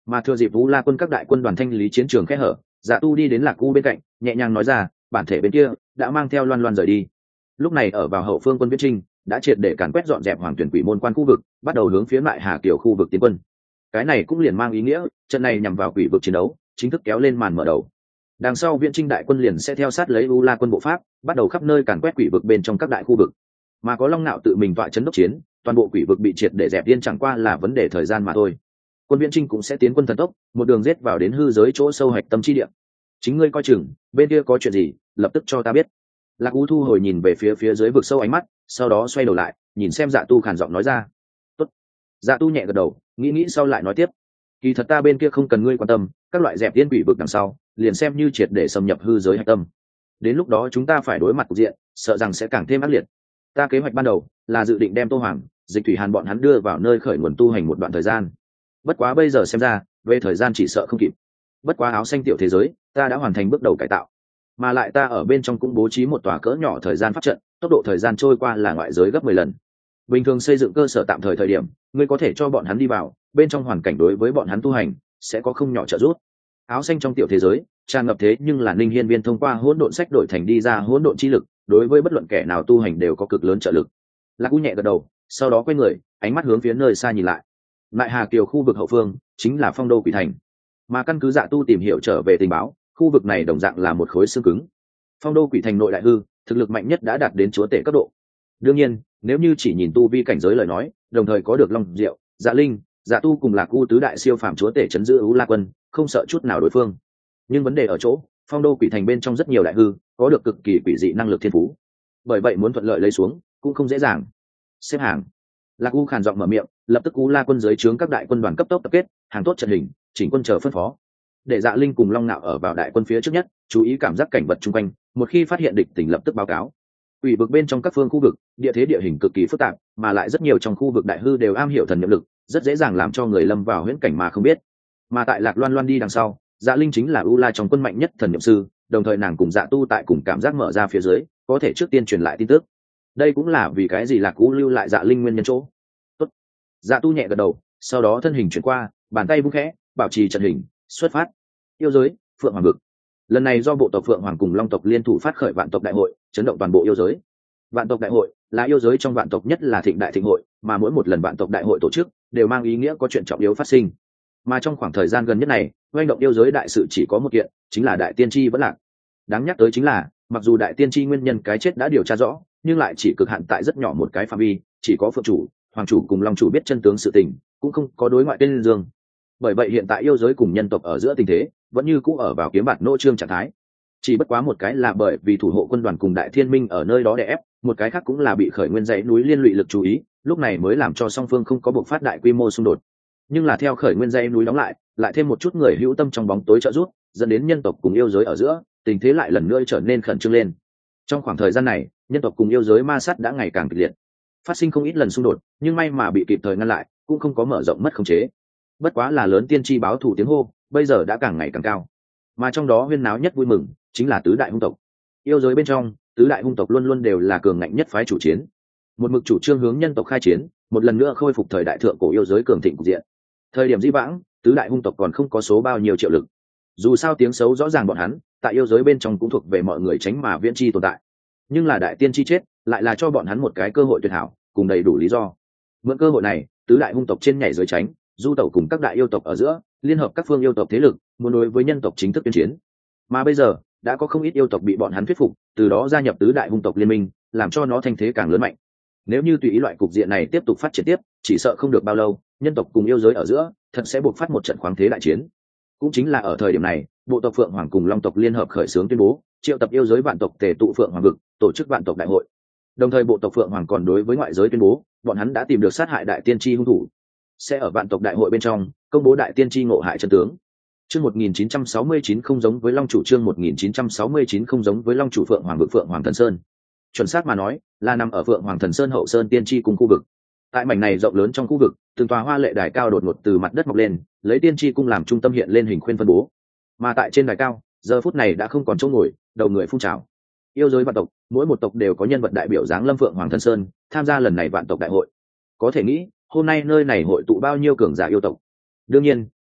Mà thừa dịp Vũ La quân các đại quân đoàn thanh lý chiến trường kẽ hở, Dạ Tu đi đến Lạc U bên cạnh, nhẹ nhàng nói ra, bản thể bên kia đã mang theo Loan Loan rời đi. Lúc này ở vào hậu phương quân Viễn Trinh đã triệt để càn quét dọn dẹp Hoàng Tuyển Quỷ Môn quan khu vực, bắt đầu hướng phía lại Hà Kiều khu vực tiến quân. Cái này cũng liền mang ý nghĩa, trận này nhằm vào quỷ vực chiến đấu, chính thức kéo lên màn mở đầu. Đằng sau Viễn Trinh đại quân liền sẽ theo sát lấy U La quân bộ pháp, bắt đầu khắp nơi càn quét quỷ vực bên trong các đại khu vực. Mà có Long Nạo tự mình tọa chấn đốc chiến, toàn bộ quỷ vực bị triệt để dẹp yên chẳng qua là vấn đề thời gian mà thôi. Quân Viễn Trinh cũng sẽ tiến quân thần tốc, một đường giết vào đến hư giới chỗ sâu hạch tâm chi địa. Chính ngươi coi chừng, bên kia có chuyện gì, lập tức cho ta biết. Lạc U thu hồi nhìn về phía phía dưới vực sâu ánh mắt, sau đó xoay đầu lại, nhìn xem Dạ Tu khàn giọng nói ra. Tốt. Dạ Tu nhẹ gật đầu, nghĩ nghĩ sau lại nói tiếp. Kỳ thật ta bên kia không cần ngươi quan tâm, các loại dẹp tiên quỷ vực đằng sau, liền xem như triệt để xâm nhập hư giới hạch tâm. Đến lúc đó chúng ta phải đối mặt cục diện, sợ rằng sẽ càng thêm ác liệt. Ta kế hoạch ban đầu là dự định đem Tô Hoàng, Dịch Thủy Hàn bọn hắn đưa vào nơi khởi nguồn tu hành một đoạn thời gian. Bất quá bây giờ xem ra, về thời gian chỉ sợ không kịp. Bất quá áo xanh tiểu thế giới, ta đã hoàn thành bước đầu cải tạo, mà lại ta ở bên trong cũng bố trí một tòa cỡ nhỏ thời gian pháp trận, tốc độ thời gian trôi qua là ngoại giới gấp mười lần. Bình thường xây dựng cơ sở tạm thời thời điểm, ngươi có thể cho bọn hắn đi vào, bên trong hoàn cảnh đối với bọn hắn tu hành sẽ có không nhỏ trợ giúp. Áo xanh trong tiểu thế giới tràn ngập thế nhưng là Ninh Hiên Viên thông qua hỗn độn sách đổi thành đi ra hỗn độn chi lực, đối với bất luận kẻ nào tu hành đều có cực lớn trợ lực. Lạc U nhẹ gật đầu, sau đó quay người, ánh mắt hướng phía nơi xa nhìn lại. Lại Hà Kiều khu vực hậu phương chính là Phong Đô Quỷ Thành, mà căn cứ Dạ Tu tìm hiểu trở về tình báo, khu vực này đồng dạng là một khối xương cứng. Phong Đô Quỷ Thành nội đại hư, thực lực mạnh nhất đã đạt đến chúa tể cấp độ. Đương nhiên, nếu như chỉ nhìn tu vi cảnh giới lời nói, đồng thời có được Long Diệu, Dạ Linh, Dạ Tu cùng Lạc U tứ đại siêu phàm chúa tể chấn giữ U La quân, không sợ chút nào đối phương. Nhưng vấn đề ở chỗ, Phong Đô Quỷ Thành bên trong rất nhiều đại hư, có được cực kỳ quỷ dị năng lực thiên phú. Bởi vậy muốn thuận lợi lấy xuống, cũng không dễ dàng. Xếp hàng. Lạc U khàn giọng mở miệng, lập tức U La quân dưới trướng các đại quân đoàn cấp tốc tập kết, hàng tốt trận hình, chỉnh quân chờ phân phó. Để Dạ Linh cùng Long Nạo ở vào đại quân phía trước nhất, chú ý cảm giác cảnh vật xung quanh, một khi phát hiện địch tình lập tức báo cáo. Quỷ vực bên trong các phương khu vực, địa thế địa hình cực kỳ phức tạp, mà lại rất nhiều trong khu vực đại hư đều am hiểu thần niệm lực, rất dễ dàng làm cho người lâm vào huyễn cảnh mà không biết. Mà tại Lạc Loan Loan đi đằng sau, Dạ Linh chính là U La trong quân mạnh nhất thần niệm sư, đồng thời nàng cùng Dạ Tu tại cùng cảm giác mở ra phía dưới, có thể trước tiên truyền lại tin tức. Đây cũng là vì cái gì Lạc U lưu lại Dạ Linh nguyên nhân chỗ. Tốt. Dạ Tu nhẹ gật đầu, sau đó thân hình chuyển qua, bàn tay vung khẽ, bảo trì trận hình, xuất phát. Yêu giới, Phượng Hoàng vực. Lần này do bộ tộc Phượng Hoàng cùng Long tộc liên thủ phát khởi vạn tộc đại hội, chấn động toàn bộ yêu giới. Vạn tộc đại hội là yêu giới trong vạn tộc nhất là thịnh đại thịnh hội, mà mỗi một lần vạn tộc đại hội tổ chức đều mang ý nghĩa có chuyện trọng yếu phát sinh. Mà trong khoảng thời gian gần nhất này, oanh động yêu giới đại sự chỉ có một kiện, chính là đại tiên tri vẫn lạc. Đáng nhắc tới chính là, mặc dù đại tiên tri nguyên nhân cái chết đã điều tra rõ, nhưng lại chỉ cực hạn tại rất nhỏ một cái phạm vi, chỉ có Phượng chủ, Hoàng chủ cùng Long chủ biết chân tướng sự tình, cũng không có đối ngoại tên dương. Bởi vậy hiện tại yêu giới cùng nhân tộc ở giữa tình thế vẫn như cũ ở vào kiếm bạt nỗ trương trạng thái. Chỉ bất quá một cái là bởi vì thủ hộ quân đoàn cùng đại thiên minh ở nơi đó đè ép, một cái khác cũng là bị khởi nguyên dãy núi liên lụy lực chú ý, lúc này mới làm cho song phương không có buộc phát đại quy mô xung đột. Nhưng là theo khởi nguyên dãy núi đóng lại, lại thêm một chút người hữu tâm trong bóng tối trợ giúp, dẫn đến nhân tộc cùng yêu giới ở giữa tình thế lại lần nữa trở nên khẩn trương lên. Trong khoảng thời gian này, nhân tộc cùng yêu giới ma sát đã ngày càng kịch liệt, phát sinh không ít lần xung đột, nhưng may mà bị kịp thời ngăn lại, cũng không có mở rộng mất khống chế. Bất quá là lớn tiên tri báo thủ tiếng hô, bây giờ đã càng ngày càng cao. Mà trong đó huyên náo nhất vui mừng chính là tứ đại hung tộc. Yêu giới bên trong, tứ đại hung tộc luôn luôn đều là cường ngạnh nhất phái chủ chiến, một mực chủ trương hướng nhân tộc khai chiến, một lần nữa khôi phục thời đại thượng cổ yêu giới cường thịnh cục diện. Thời điểm dĩ vãng, tứ đại hung tộc còn không có số bao nhiêu triệu lực. Dù sao tiếng xấu rõ ràng bọn hắn, tại yêu giới bên trong cũng thuộc về mọi người tránh mà viễn chi tồn tại. Nhưng là đại tiên chi chết, lại là cho bọn hắn một cái cơ hội tuyệt hảo, cùng đầy đủ lý do. Mượn cơ hội này, tứ đại hung tộc trên nhảy dưới tránh, du tẩu cùng các đại yêu tộc ở giữa, liên hợp các phương yêu tộc thế lực, muốn đối với nhân tộc chính thức tuyên chiến. Mà bây giờ, đã có không ít yêu tộc bị bọn hắn thuyết phục, từ đó gia nhập tứ đại hung tộc liên minh, làm cho nó thành thế càng lớn mạnh. Nếu như tùy ý loại cục diện này tiếp tục phát triển tiếp, chỉ sợ không được bao lâu, nhân tộc cùng yêu giới ở giữa, thật sẽ buộc phát một trận khoáng thế đại chiến. Cũng chính là ở thời điểm này, bộ tộc Phượng Hoàng cùng Long tộc liên hợp khởi xướng tuyên bố, triệu tập yêu giới vạn tộc tề tụ Phượng Hoàng vực, tổ chức vạn tộc đại hội. Đồng thời bộ tộc Phượng Hoàng còn đối với ngoại giới tuyên bố, bọn hắn đã tìm được sát hại đại tiên tri hung thủ, sẽ ở vạn tộc đại hội bên trong công bố đại tiên tri ngộ hại chân tướng. Chương một nghìn chín trăm sáu mươi chín không giống với Long chủ chương một nghìn chín trăm sáu mươi chín không giống với Long chủ Phượng Hoàng vực Phượng Hoàng Thần Sơn. Chuẩn xác mà nói, là nằm ở Phượng Hoàng Thần Sơn hậu sơn tiên tri cung khu vực. Tại mảnh này rộng lớn trong khu vực, từng tòa hoa lệ đài cao đột ngột từ mặt đất mọc lên, lấy tiên tri cung làm trung tâm hiện lên hình khuyên phân bố. Mà tại trên đài cao, giờ phút này đã không còn chỗ ngồi, đầu người phun trào. Yêu giới vạn tộc, mỗi một tộc đều có nhân vật đại biểu dáng lâm Phượng Hoàng Thần Sơn, tham gia lần này vạn tộc đại hội. Có thể nghĩ, hôm nay nơi này hội tụ bao nhiêu cường giả yêu tộc. Đương nhiên,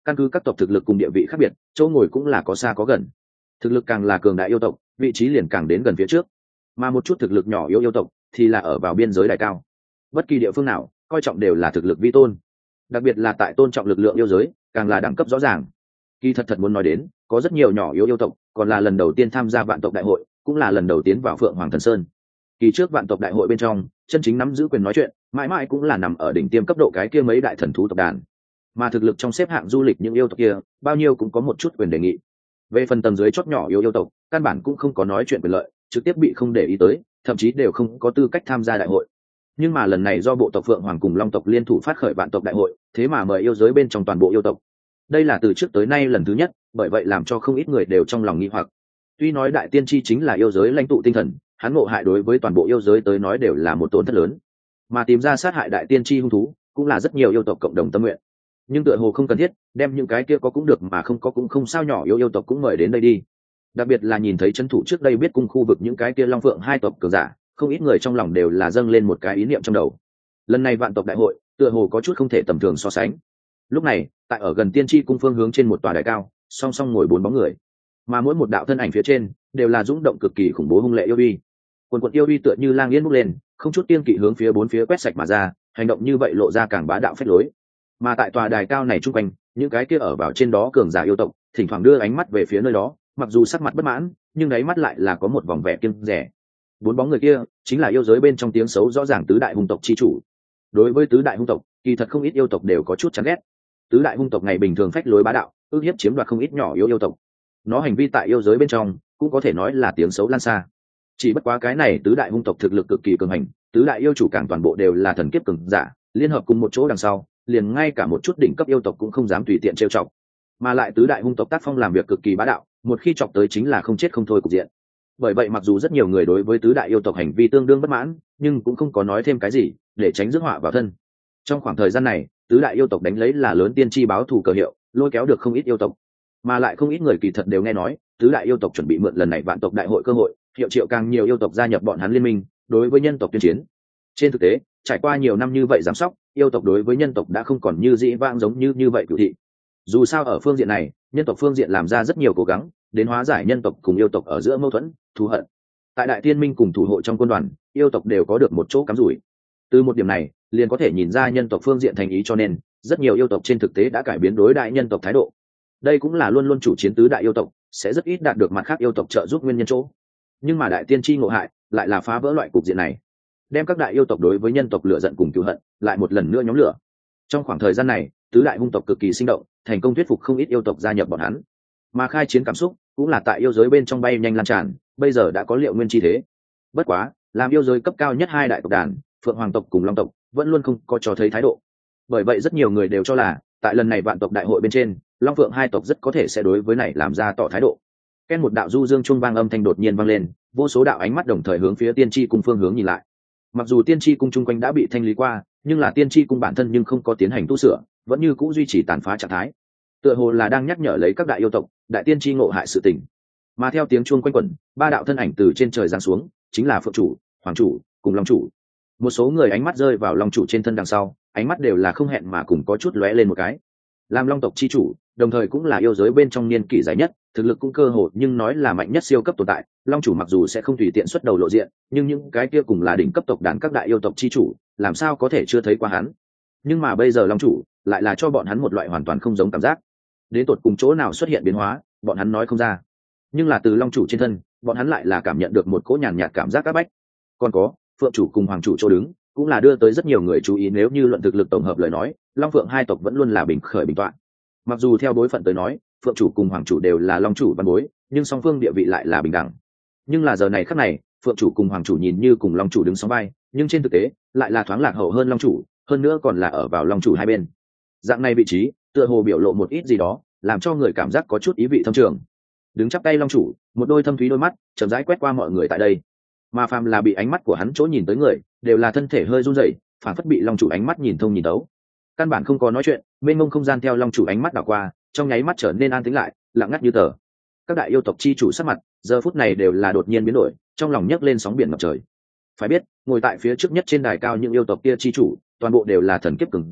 căn cứ các tộc thực lực cùng địa vị khác biệt, chỗ ngồi cũng là có xa có gần. Thực lực càng là cường đại yêu tộc, vị trí liền càng đến gần phía trước, mà một chút thực lực nhỏ yếu yêu tộc thì là ở vào biên giới đài cao. Bất kỳ địa phương nào coi trọng đều là thực lực vi tôn, đặc biệt là tại tôn trọng lực lượng yêu giới càng là đẳng cấp rõ ràng. Kỳ thật thật muốn nói đến, có rất nhiều nhỏ yếu yêu tộc còn là lần đầu tiên tham gia vạn tộc đại hội, cũng là lần đầu tiến vào Phượng Hoàng Thần Sơn. Kỳ trước vạn tộc đại hội bên trong, chân chính nắm giữ quyền nói chuyện mãi mãi cũng là nằm ở đỉnh tiêm cấp độ cái kia mấy đại thần thú tộc đàn, mà thực lực trong xếp hạng du lịch những yêu tộc kia bao nhiêu cũng có một chút quyền đề nghị. Về phần tầng dưới chót nhỏ yêu yêu tộc, căn bản cũng không có nói chuyện quyền lợi, trực tiếp bị không để ý tới, thậm chí đều không có tư cách tham gia đại hội. Nhưng mà lần này do bộ tộc Phượng Hoàng cùng Long tộc liên thủ phát khởi vạn tộc đại hội, thế mà mời yêu giới bên trong toàn bộ yêu tộc. Đây là từ trước tới nay lần thứ nhất, bởi vậy làm cho không ít người đều trong lòng nghi hoặc. Tuy nói đại tiên tri chính là yêu giới lãnh tụ tinh thần, hắn ngộ hại đối với toàn bộ yêu giới tới nói đều là một tổn thất lớn, mà tìm ra sát hại đại tiên tri hung thú cũng là rất nhiều yêu tộc cộng đồng tâm nguyện. Nhưng tựa hồ không cần thiết đem những cái kia có cũng được mà không có cũng không sao nhỏ yêu yêu tộc cũng mời đến đây đi. Đặc biệt là nhìn thấy trấn thủ trước đây biết cung khu vực những cái kia long phượng hai tộc cường giả, không ít người trong lòng đều là dâng lên một cái ý niệm trong đầu. Lần này vạn tộc đại hội tựa hồ có chút không thể tầm thường so sánh. Lúc này tại ở gần tiên tri cung phương hướng trên một tòa đài cao, song song ngồi bốn bóng người, mà mỗi một đạo thân ảnh phía trên đều là dũng động cực kỳ khủng bố hung lệ yêu uy. Quần quần yêu uy tựa như lang yên bốc lên, không chút tiên kỵ hướng phía bốn phía quét sạch mà ra, hành động như vậy lộ ra càng bá đạo phách lối. Mà tại tòa đài cao này trung quanh, những cái kia ở vào trên đó cường giả yêu tộc thỉnh thoảng đưa ánh mắt về phía nơi đó, mặc dù sắc mặt bất mãn nhưng đáy mắt lại là có một vòng vẻ kiêng dè. Bốn bóng người kia chính là yêu giới bên trong tiếng xấu rõ ràng tứ đại hung tộc chi chủ. Đối với tứ đại hung tộc, kỳ thật không ít yêu tộc đều có chút chán ghét. Tứ đại hung tộc ngày bình thường phách lối bá đạo, ước hiếp chiếm đoạt không ít nhỏ yếu yêu tộc. Nó hành vi tại yêu giới bên trong cũng có thể nói là tiếng xấu lan xa. Chỉ bất quá cái này tứ đại hung tộc thực lực cực kỳ cường hành, tứ đại yêu chủ càng toàn bộ đều là thần kiếp cường giả, liên hợp cùng một chỗ đằng sau, liền ngay cả một chút đỉnh cấp yêu tộc cũng không dám tùy tiện trêu chọc. Mà lại tứ đại hung tộc tác phong làm việc cực kỳ bá đạo, một khi chọc tới chính là không chết không thôi cục diện. Bởi vậy mặc dù rất nhiều người đối với tứ đại yêu tộc hành vi tương đương bất mãn, nhưng cũng không có nói thêm cái gì để tránh rước họa vào thân. Trong khoảng thời gian này, tứ đại yêu tộc đánh lấy là lớn tiên tri báo thù cờ hiệu, lôi kéo được không ít yêu tộc, mà lại không ít người kỳ thật đều nghe nói tứ đại yêu tộc chuẩn bị mượn lần này vạn tộc đại hội cơ hội, hiệu triệu càng nhiều yêu tộc gia nhập bọn hắn liên minh, đối với nhân tộc tuyên chiến. Trên thực tế, trải qua nhiều năm như vậy giám sóc, yêu tộc đối với nhân tộc đã không còn như dĩ vãng giống như như vậy cửu thị. Dù sao ở phương diện này, nhân tộc phương diện làm ra rất nhiều cố gắng, đến hóa giải nhân tộc cùng yêu tộc ở giữa mâu thuẫn, thù hận. Tại đại tiên minh cùng thủ hộ trong quân đoàn, yêu tộc đều có được một chỗ cắm rủi. Từ một điểm này, liền có thể nhìn ra nhân tộc phương diện thành ý, cho nên rất nhiều yêu tộc trên thực tế đã cải biến đối đại nhân tộc thái độ. Đây cũng là luôn luôn chủ chiến tứ đại yêu tộc sẽ rất ít đạt được mặt khác yêu tộc trợ giúp nguyên nhân chỗ. Nhưng mà đại tiên tri ngộ hại lại là phá vỡ loại cục diện này, đem các đại yêu tộc đối với nhân tộc lửa giận cùng cựu hận lại một lần nữa nhóm lửa. Trong khoảng thời gian này, tứ đại hung tộc cực kỳ sinh động, thành công thuyết phục không ít yêu tộc gia nhập bọn hắn, mà khai chiến cảm xúc cũng là tại yêu giới bên trong bay nhanh lan tràn, bây giờ đã có liệu nguyên chi thế. Bất quá, làm yêu giới cấp cao nhất hai đại tộc đàn, Phượng Hoàng tộc cùng Long tộc, vẫn luôn không có cho thấy thái độ. Bởi vậy rất nhiều người đều cho là tại lần này vạn tộc đại hội bên trên, Long Phượng hai tộc rất có thể sẽ đối với này làm ra tỏ thái độ. Ken một đạo du dương trung vang âm thanh đột nhiên vang lên, vô số đạo ánh mắt đồng thời hướng phía tiên tri cung phương hướng nhìn lại. Mặc dù tiên tri cung chung quanh đã bị thanh lý qua, nhưng là tiên tri cung bản thân nhưng không có tiến hành tu sửa, vẫn như cũ duy trì tàn phá trạng thái. Tựa hồ là đang nhắc nhở lấy các đại yêu tộc, đại tiên tri ngộ hại sự tình. Mà theo tiếng chuông quanh quẩn, ba đạo thân ảnh từ trên trời giáng xuống, chính là Phượng chủ, Hoàng chủ, cùng Long chủ. Một số người ánh mắt rơi vào Long chủ trên thân đằng sau, ánh mắt đều là không hẹn mà cùng có chút lóe lên một cái. Làm Long tộc chi chủ, đồng thời cũng là yêu giới bên trong niên kỷ dài nhất, thực lực cũng cơ hồ nhưng nói là mạnh nhất siêu cấp tồn tại. Long chủ mặc dù sẽ không tùy tiện xuất đầu lộ diện, nhưng những cái kia cùng là đỉnh cấp tộc đàn các đại yêu tộc chi chủ, làm sao có thể chưa thấy qua hắn. Nhưng mà bây giờ Long chủ lại là cho bọn hắn một loại hoàn toàn không giống cảm giác. Đến tột cùng chỗ nào xuất hiện biến hóa, bọn hắn nói không ra. Nhưng là từ Long chủ trên thân, bọn hắn lại là cảm nhận được một cỗ nhàn nhạt cảm giác áp bách. Còn có, Phượng chủ cùng Hoàng chủ chỗ đứng, cũng là đưa tới rất nhiều người chú ý. Nếu như luận thực lực tổng hợp lời nói, Long Phượng hai tộc vẫn luôn là bình khởi bình toạn. Mặc dù theo bối phận tới nói, Phượng chủ cùng Hoàng chủ đều là Long chủ văn bối, nhưng song phương địa vị lại là bình đẳng. Nhưng là giờ này khắc này, Phượng chủ cùng Hoàng chủ nhìn như cùng Long chủ đứng song vai, nhưng trên thực tế lại là thoáng lạc hậu hơn Long chủ, hơn nữa còn là ở vào Long chủ hai bên. Dạng này vị trí, tựa hồ biểu lộ một ít gì đó, làm cho người cảm giác có chút ý vị thâm trường. Đứng chắp tay Long chủ, một đôi thâm thúy đôi mắt chậm rãi quét qua mọi người tại đây, mà phàm là bị ánh mắt của hắn chỗ nhìn tới người, đều là thân thể hơi run rẩy, phản phất bị Long chủ ánh mắt nhìn thông nhìn tấu. Căn bản không có nói chuyện, mênh mông không gian theo Long chủ ánh mắt đảo qua, trong nháy mắt trở nên an tĩnh lại, lặng ngắt như tờ. Các đại yêu tộc chi chủ sắc mặt giờ phút này đều là đột nhiên biến đổi, trong lòng nhấc lên sóng biển ngập trời. Phải biết, ngồi tại phía trước nhất trên đài cao những yêu tộc kia chi chủ, toàn bộ đều là thần kiếp cường giả,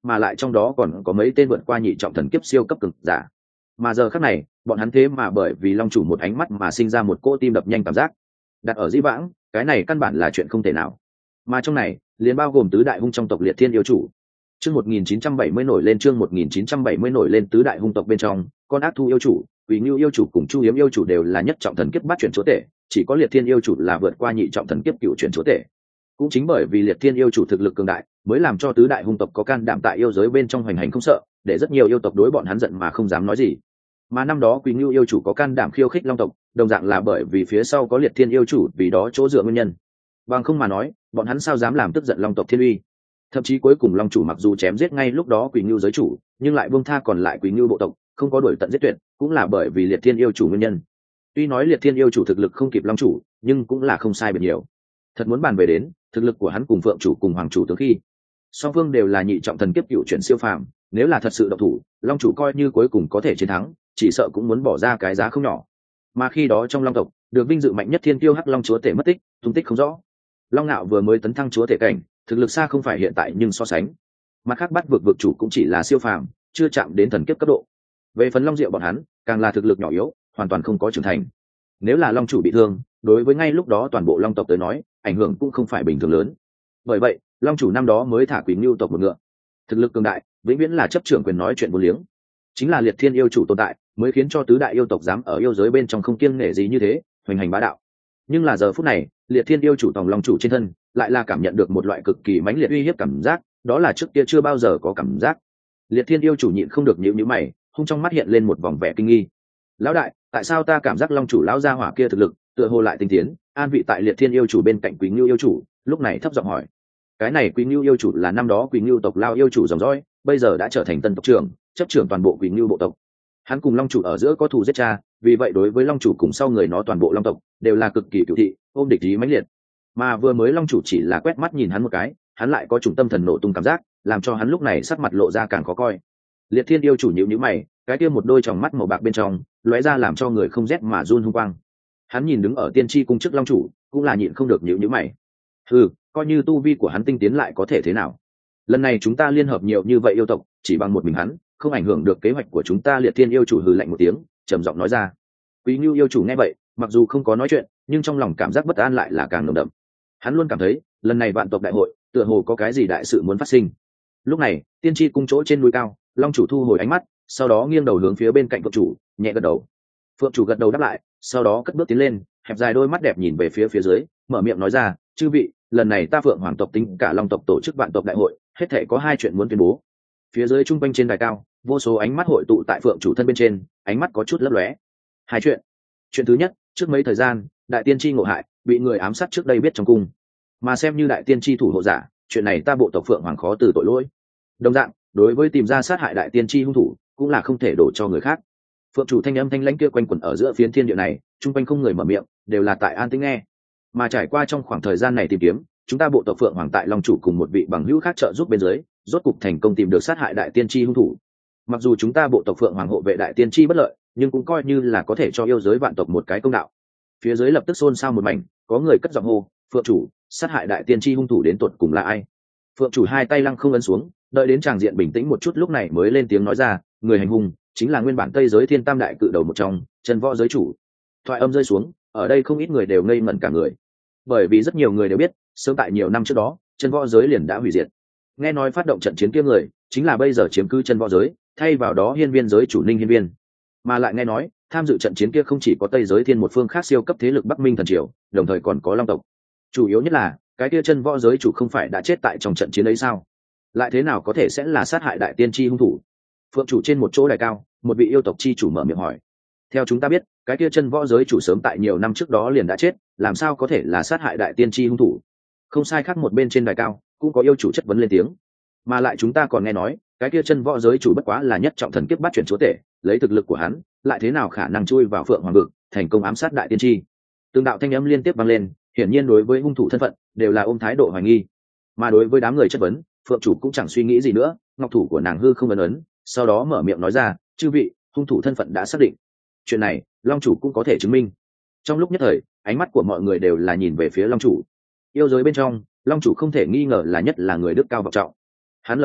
mà lại trong đó còn có mấy tên vượt qua nhị trọng thần kiếp siêu cấp cực giả. Mà giờ khắc này bọn hắn thế mà bởi vì long chủ một ánh mắt mà sinh ra một cỗ tim đập nhanh cảm giác. Đặt ở dĩ vãng cái này căn bản là chuyện không thể nào, mà trong này liền bao gồm tứ đại hung trong tộc liệt thiên yêu chủ. Chương một nghìn chín trăm bảy mươi nổi lên chương một nghìn chín trăm bảy mươi nổi lên tứ đại hung tộc bên trong, con ác thu yêu chủ, Quỷ Ngưu yêu chủ cùng Chu Hiếm yêu chủ đều là nhất trọng thần kiếp bắt chuyển chúa tể, chỉ có liệt thiên yêu chủ là vượt qua nhị trọng thần kiếp cựu chuyển chúa tể. Cũng chính bởi vì liệt thiên yêu chủ thực lực cường đại, mới làm cho tứ đại hung tộc có can đảm tại yêu giới bên trong hoành hành không sợ, để rất nhiều yêu tộc đối bọn hắn giận mà không dám nói gì. Mà năm đó Quỷ Ngưu yêu chủ có can đảm khiêu khích long tộc, đồng dạng là bởi vì phía sau có liệt thiên yêu chủ vì đó chỗ dựa nguyên nhân. Bằng không mà nói, bọn hắn sao dám làm tức giận long tộc thiên uy. Thậm chí cuối cùng long chủ mặc dù chém giết ngay lúc đó Quỷ Ngưu giới chủ, nhưng lại buông tha còn lại Quỷ Ngưu bộ tộc, không có đuổi tận giết tuyệt, cũng là bởi vì liệt thiên yêu chủ nguyên nhân. Tuy nói liệt thiên yêu chủ thực lực không kịp long chủ, nhưng cũng là không sai biệt nhiều. Thật muốn bàn về đến thực lực của hắn cùng phượng chủ cùng hoàng chủ tướng khi song phương đều là nhị trọng thần kiếp cựu chuyển siêu phàm, nếu là thật sự động thủ, long chủ coi như cuối cùng có thể chiến thắng, chỉ sợ cũng muốn bỏ ra cái giá không nhỏ. Mà khi đó trong long tộc được vinh dự mạnh nhất thiên tiêu hắc long chúa tể mất tích, tung tích không rõ. Long Nạo vừa mới tấn thăng chúa tể cảnh, thực lực xa không phải hiện tại nhưng so sánh mặt khác bắt vực vực chủ cũng chỉ là siêu phàm, chưa chạm đến thần kiếp cấp độ. Về phần long diệu bọn hắn càng là thực lực nhỏ yếu, hoàn toàn không có trưởng thành. Nếu là long chủ bị thương, đối với ngay lúc đó toàn bộ long tộc tới nói ảnh hưởng cũng không phải bình thường lớn. Bởi vậy long chủ năm đó mới thả Quỷ Ngưu tộc một ngựa. Thực lực cường đại vĩnh viễn là chấp trưởng quyền nói chuyện vô liếng. Chính là liệt thiên yêu chủ tồn tại mới khiến cho tứ đại yêu tộc dám ở yêu giới bên trong không kiêng nể gì như thế hoành hành bá đạo. Nhưng là giờ phút này liệt thiên yêu chủ tòng long chủ trên thân lại là cảm nhận được một loại cực kỳ mãnh liệt uy hiếp cảm giác, đó là trước kia chưa bao giờ có cảm giác. Liệt thiên yêu chủ nhịn không được nhíu nhíu mày, hung trong mắt hiện lên một vòng vẻ kinh nghi. Lão đại, tại sao ta cảm giác long chủ lão gia hỏa kia thực lực tựa hồ lại tinh tiến, an vị tại liệt thiên yêu chủ bên cạnh Quỷ Ngưu yêu chủ, lúc này thấp giọng hỏi. Cái này Quỷ Ngưu yêu chủ là năm đó Quỷ Ngưu tộc lao yêu chủ dòng dõi, bây giờ đã trở thành tân tộc trưởng, chấp trưởng toàn bộ Quỷ Ngưu bộ tộc. Hắn cùng long chủ ở giữa có thù giết cha, vì vậy đối với long chủ cùng sau người nó toàn bộ long tộc đều là cực kỳ cựu thị, ôm địch ý mãnh liệt. Mà vừa mới long chủ chỉ là quét mắt nhìn hắn một cái, hắn lại có chủng tâm thần nổ tung cảm giác, làm cho hắn lúc này sắc mặt lộ ra càng khó coi. Liệt thiên yêu chủ nhíu nhíu mày, cái kia một đôi tròng mắt màu bạc bên trong lóe ra làm cho người không rét mà run hung quang. Hắn nhìn đứng ở tiên tri cung trước long chủ, cũng là nhịn không được nhíu nhíu mày. Ừ, coi như tu vi của hắn tinh tiến lại có thể thế nào? Lần này chúng ta liên hợp nhiều như vậy yêu tộc, chỉ bằng một mình hắn không ảnh hưởng được kế hoạch của chúng ta. Liệt thiên yêu chủ hừ lạnh một tiếng, trầm giọng nói ra. Quý Ngưu yêu chủ nghe vậy, mặc dù không có nói chuyện, nhưng trong lòng cảm giác bất an lại là càng nồng đậm. Hắn luôn cảm thấy lần này vạn tộc đại hội tựa hồ có cái gì đại sự muốn phát sinh. Lúc này tiên tri cung chỗ trên núi cao, long chủ thu hồi ánh mắt, sau đó nghiêng đầu hướng phía bên cạnh phượng chủ, nhẹ gật đầu. Phượng chủ gật đầu đáp lại, sau đó cất bước tiến lên, hẹp dài đôi mắt đẹp nhìn về phía phía dưới, mở miệng nói ra. Chư vị, lần này ta Phượng hoàng tộc tính cả long tộc tổ chức vạn tộc đại hội, hết thể có hai chuyện muốn tuyên bố. Phía dưới trung quanh trên đài cao, vô số ánh mắt hội tụ tại Phượng chủ thân bên trên, ánh mắt có chút lấp lóe. Hai chuyện. Chuyện thứ nhất, trước mấy thời gian đại tiên tri ngộ hại, bị người ám sát trước đây biết trong cung, mà xem như đại tiên tri thủ hộ giả, chuyện này ta bộ tộc Phượng hoàng khó từ tội lỗi. Đồng dạng, đối với tìm ra sát hại đại tiên tri hung thủ, cũng là không thể đổ cho người khác. Phượng chủ thanh âm thanh lãnh kia quanh quẩn ở giữa phiến thiên địa này, chung quanh không người mở miệng, đều là tại an tĩnh nghe. Mà trải qua trong khoảng thời gian này tìm kiếm, chúng ta bộ tộc Phượng hoàng tại long chủ cùng một vị bằng hữu khác trợ giúp bên dưới, rốt cục thành công tìm được sát hại đại tiên tri hung thủ. Mặc dù chúng ta bộ tộc Phượng hoàng hộ vệ đại tiên tri bất lợi, nhưng cũng coi như là có thể cho yêu giới vạn tộc một cái công đạo. Phía dưới lập tức xôn xao một mảnh, có người cất giọng hô. Phượng chủ, sát hại đại tiên tri hung thủ đến tột cùng là ai? Phượng chủ hai tay lăng không ấn xuống, đợi đến tràng diện bình tĩnh một chút lúc này mới lên tiếng nói ra. Người hành hung chính là nguyên bản tây giới thiên tam đại cự đầu một trong, Chân Võ giới chủ. Thoại âm rơi xuống, ở đây không ít người đều ngây ngẩn cả người, bởi vì rất nhiều người đều biết sớm tại nhiều năm trước đó Chân Võ giới liền đã hủy diệt. Nghe nói phát động trận chiến kia người chính là bây giờ chiếm cứ Chân Võ giới, thay vào đó Hiên Viên giới chủ Ninh Hiên Viên. Mà lại nghe nói tham dự trận chiến kia không chỉ có tây giới thiên một phương khác siêu cấp thế lực Bắc Minh thần triều, đồng thời còn có long tộc. Chủ yếu nhất là cái kia Chân Võ giới chủ không phải đã chết tại trong trận chiến ấy sao? Lại thế nào có thể sẽ là sát hại đại tiên tri hung thủ? Phượng chủ trên một chỗ đài cao, một vị yêu tộc chi chủ mở miệng hỏi. Theo chúng ta biết, cái kia Chân Võ giới chủ sớm tại nhiều năm trước đó liền đã chết, làm sao có thể là sát hại đại tiên tri hung thủ? Không sai, khác một bên trên đài cao cũng có yêu chủ chất vấn lên tiếng. Mà lại chúng ta còn nghe nói, cái kia Chân Võ giới chủ bất quá là nhất trọng thần kiếp bắt chuyển chúa tể, lấy thực lực của hắn, lại thế nào khả năng chui vào Phượng hoàng vực, thành công ám sát đại tiên tri? Tương đạo thanh âm liên tiếp vang lên, hiển nhiên đối với hung thủ thân phận đều là ôm thái độ hoài nghi. Mà đối với đám người chất vấn, Phượng chủ cũng chẳng suy nghĩ gì nữa, ngọc thủ của nàng hư không ấn ấn, sau đó mở miệng nói ra. Chư vị, hung thủ thân phận đã xác định, chuyện này long chủ cũng có thể chứng minh. Trong lúc nhất thời, ánh mắt của mọi người đều là nhìn về phía long chủ. Yêu giới bên trong, long chủ không thể nghi ngờ là nhất là người đức cao vọng trọng. Hắn lời nói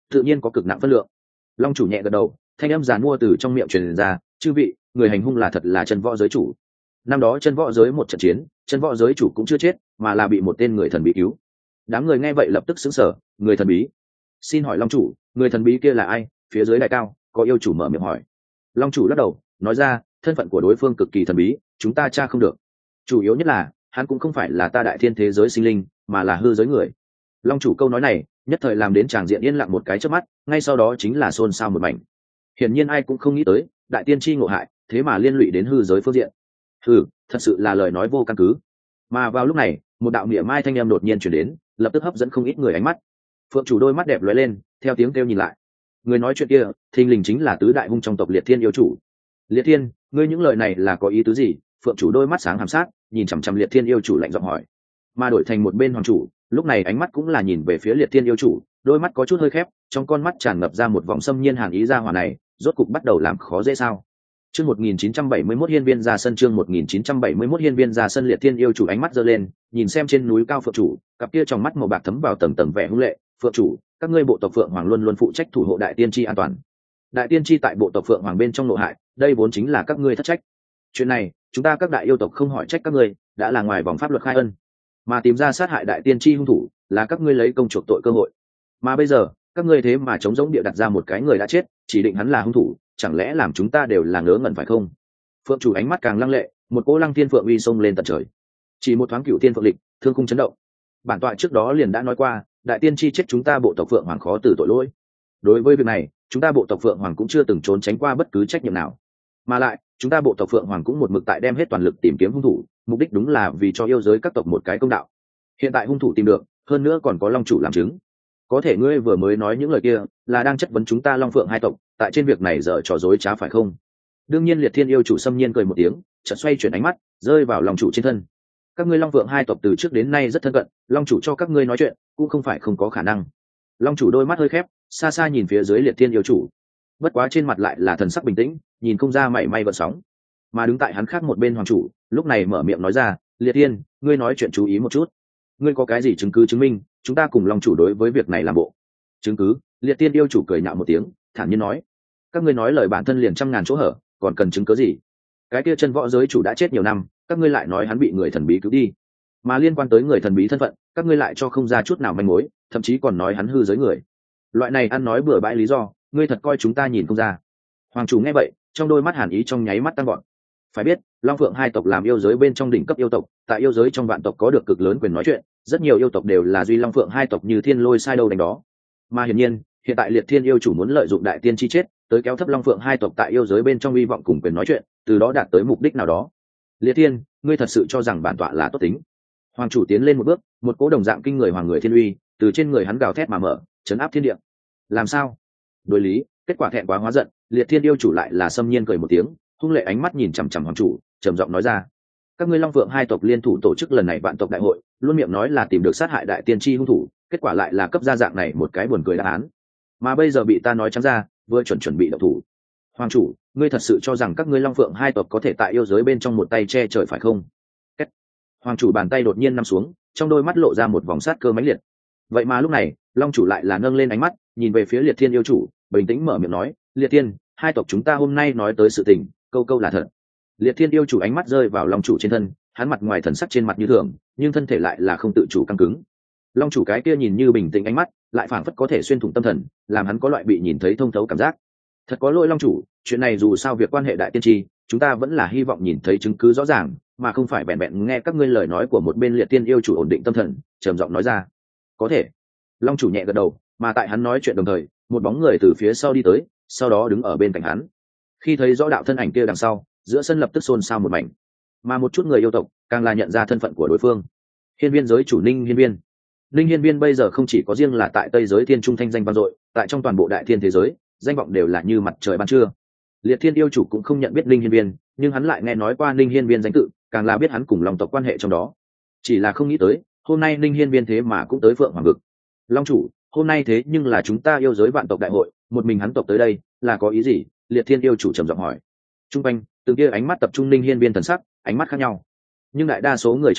tự nhiên có cực nặng phân lượng. Long chủ nhẹ gật đầu, thanh âm giàn mua từ trong miệng truyền ra, chư vị, người hành hung là thật là chân võ giới chủ. Năm đó chân võ giới một trận chiến, chân võ giới chủ cũng chưa chết, mà là bị một tên người thần bí cứu. Đám người nghe vậy lập tức sững sờ. Người thần bí? Xin hỏi Long chủ, người thần bí kia là ai? Phía dưới đại cao có yêu chủ mở miệng hỏi. Long chủ lắc đầu, nói ra, thân phận của đối phương cực kỳ thần bí, chúng ta tra không được. Chủ yếu nhất là hắn cũng không phải là ta đại thiên thế giới sinh linh, mà là hư giới người. Long chủ câu nói này nhất thời làm đến tràng diện yên lặng một cái chớp mắt, ngay sau đó chính là xôn xao một mảnh. Hiển nhiên ai cũng không nghĩ tới đại tiên tri ngộ hại thế mà liên lụy đến hư giới phương diện. Hừ, thật sự là lời nói vô căn cứ. Mà vào lúc này một đạo niệm mai thanh âm đột nhiên chuyển đến, lập tức hấp dẫn không ít người ánh mắt. Phượng chủ đôi mắt đẹp lóe lên, theo tiếng kêu nhìn lại. Người nói chuyện kia thình lình chính là tứ đại hung trong tộc Liệt Thiên yêu chủ. Liệt Thiên, ngươi những lời này là có ý tứ gì? Phượng chủ đôi mắt sáng hàm sát, nhìn chằm chằm Liệt Thiên yêu chủ lạnh giọng hỏi. Mà đổi thành một bên hoàng chủ, lúc này ánh mắt cũng là nhìn về phía Liệt Thiên yêu chủ, đôi mắt có chút hơi khép, trong con mắt tràn ngập ra một vòng xâm nhiên hàn ý. Ra hỏa này rốt cục bắt đầu làm khó dễ sao? Chương một nghìn chín trăm bảy mươi mốt hiên viên ra sân, chương một nghìn chín trăm bảy mươi mốt hiên viên ra sân. Liệt Thiên yêu chủ ánh mắt giơ lên, nhìn xem trên núi cao Phượng chủ, cặp kia trong mắt màu bạc thấm vào tầng tầng vẻ hung lệ. Phượng chủ, các ngươi bộ tộc Phượng Hoàng luôn luôn phụ trách thủ hộ đại tiên tri an toàn. Đại tiên tri tại bộ tộc Phượng Hoàng bên trong nội hại, đây vốn chính là các ngươi thất trách. Chuyện này, chúng ta các đại yêu tộc không hỏi trách các ngươi, đã là ngoài vòng pháp luật khai ân. Mà tìm ra sát hại đại tiên tri hung thủ, là các ngươi lấy công chuộc tội cơ hội. Mà bây giờ, các ngươi thế mà chống giống địa đặt ra một cái người đã chết, chỉ định hắn là hung thủ, chẳng lẽ làm chúng ta đều là ngớ ngẩn phải không? Phượng chủ ánh mắt càng lăng lệ, một cỗ lăng thiên phượng uy xông lên tận trời. Chỉ một thoáng cửu thiên phượng lịch, thương khung chấn động. Bản tọa trước đó liền đã nói qua, đại tiên tri chết chúng ta bộ tộc Phượng Hoàng khó từ tội lỗi. Đối với việc này, chúng ta bộ tộc Phượng Hoàng cũng chưa từng trốn tránh qua bất cứ trách nhiệm nào. Mà lại, chúng ta bộ tộc Phượng Hoàng cũng một mực tại đem hết toàn lực tìm kiếm hung thủ, mục đích đúng là vì cho yêu giới các tộc một cái công đạo. Hiện tại hung thủ tìm được, hơn nữa còn có Long chủ làm chứng. Có thể ngươi vừa mới nói những lời kia, là đang chất vấn chúng ta Long Phượng hai tộc, tại trên việc này dở trò dối trá phải không? Đương nhiên Liệt Thiên yêu chủ xâm nhiên cười một tiếng, chợt xoay chuyển ánh mắt, rơi vào Long chủ trên thân. Các ngươi Long Phượng hai tộc từ trước đến nay rất thân cận, Long chủ cho các ngươi nói chuyện, cũng không phải không có khả năng. Long chủ đôi mắt hơi khép, xa xa nhìn phía dưới Liệt Thiên yêu chủ. Bất quá trên mặt lại là thần sắc bình tĩnh, nhìn không ra mảy may gợn sóng. Mà đứng tại hắn khác một bên hoàng chủ, lúc này mở miệng nói ra, Liệt Thiên, ngươi nói chuyện chú ý một chút. Ngươi có cái gì chứng cứ chứng minh chúng ta cùng Long chủ đối với việc này làm bộ? Chứng cứ? Liệt Thiên yêu chủ cười nhạo một tiếng, thản nhiên nói, các ngươi nói lời bản thân liền trăm ngàn chỗ hở, còn cần chứng cứ gì? Cái kia chân võ giới chủ đã chết nhiều năm, các ngươi lại nói hắn bị người thần bí cứu đi, mà liên quan tới người thần bí thân phận, các ngươi lại cho không ra chút nào manh mối, thậm chí còn nói hắn hư giới người. Loại này ăn nói bừa bãi lý do, ngươi thật coi chúng ta nhìn không ra? Hoàng chủ nghe vậy, trong đôi mắt hàn ý trong nháy mắt tăng gọn. Phải biết, Long Phượng hai tộc làm yêu giới bên trong đỉnh cấp yêu tộc, tại yêu giới trong vạn tộc có được cực lớn quyền nói chuyện, rất nhiều yêu tộc đều là duy Long Phượng hai tộc như thiên lôi sai đâu đánh đó. Mà hiển nhiên, hiện tại Liệt Thiên yêu chủ muốn lợi dụng đại tiên chi chết, tới kéo thấp Long Phượng hai tộc tại yêu giới bên trong hy vọng cùng quyền nói chuyện, từ đó đạt tới mục đích nào đó. Liệt Thiên, ngươi thật sự cho rằng bản tọa là tốt tính? Hoàng chủ tiến lên một bước, một cỗ đồng dạng kinh người hoàng người thiên uy từ trên người hắn gào thét mà mở, chấn áp thiên địa. Làm sao? Đối lý, kết quả thẹn quá hóa giận, Liệt Thiên yêu chủ lại là xâm nhiên cười một tiếng, hung lệ ánh mắt nhìn chằm chằm hoàng chủ, trầm giọng nói ra, các ngươi Long Phượng hai tộc liên thủ tổ chức lần này vạn tộc đại hội, luôn miệng nói là tìm được sát hại đại tiên tri hung thủ, kết quả lại là cấp ra dạng này một cái buồn cười đáp án, mà bây giờ bị ta nói trắng ra, vừa chuẩn chuẩn bị động thủ. Hoàng chủ, ngươi thật sự cho rằng các ngươi Long Phượng hai tộc có thể tại yêu giới bên trong một tay che trời phải không? Kết. Hoàng chủ bàn tay đột nhiên nắm xuống, trong đôi mắt lộ ra một vòng sát cơ mãnh liệt. Vậy mà lúc này, Long chủ lại là nâng lên ánh mắt, nhìn về phía Liệt Thiên yêu chủ, bình tĩnh mở miệng nói, Liệt Thiên, hai tộc chúng ta hôm nay nói tới sự tình, câu câu là thật. Liệt Thiên yêu chủ ánh mắt rơi vào Long chủ trên thân, hắn mặt ngoài thần sắc trên mặt như thường, nhưng thân thể lại là không tự chủ căng cứng. Long chủ cái kia nhìn như bình tĩnh ánh mắt, lại phảng phất có thể xuyên thủng tâm thần, làm hắn có loại bị nhìn thấy thông thấu cảm giác. Thật có lỗi Long chủ, chuyện này dù sao việc quan hệ đại tiên tri, chúng ta vẫn là hy vọng nhìn thấy chứng cứ rõ ràng, mà không phải vẹn vẹn nghe các ngươi lời nói của một bên Liệt Thiên yêu chủ ổn định tâm thần, trầm giọng nói ra. Có thể. Long chủ nhẹ gật đầu, mà tại hắn nói chuyện đồng thời, một bóng người từ phía sau đi tới, sau đó đứng ở bên cạnh hắn. Khi thấy rõ đạo thân ảnh kia đằng sau, giữa sân lập tức xôn xao một mảnh, mà một chút người yêu tộc càng là nhận ra thân phận của đối phương. Hiên viên giới chủ Ninh Hiên Viên. Ninh Hiên Viên bây giờ không chỉ có riêng là tại Tây giới thiên trung thanh danh vang dội, tại trong toàn bộ đại thiên thế giới, danh vọng đều là như mặt trời ban trưa. Liệt Thiên yêu chủ cũng không nhận biết Ninh Hiên Viên, nhưng hắn lại nghe nói qua Ninh Hiên Viên danh tự, càng là biết hắn cùng Long tộc quan hệ trong đó. Chỉ là không nghĩ tới, hôm nay Ninh Hiên Viên thế mà cũng tới Phượng Hoàng vực. Long chủ, hôm nay thế nhưng là chúng ta yêu giới vạn tộc đại hội, một mình hắn tộc tới đây, là có ý gì? Liệt Thiên yêu chủ trầm giọng hỏi. Trung quanh, từng kia ánh mắt tập trung Ninh Hiên Viên thần sắc, ánh mắt khác nhau. Nhưng đại đa số người trong mắt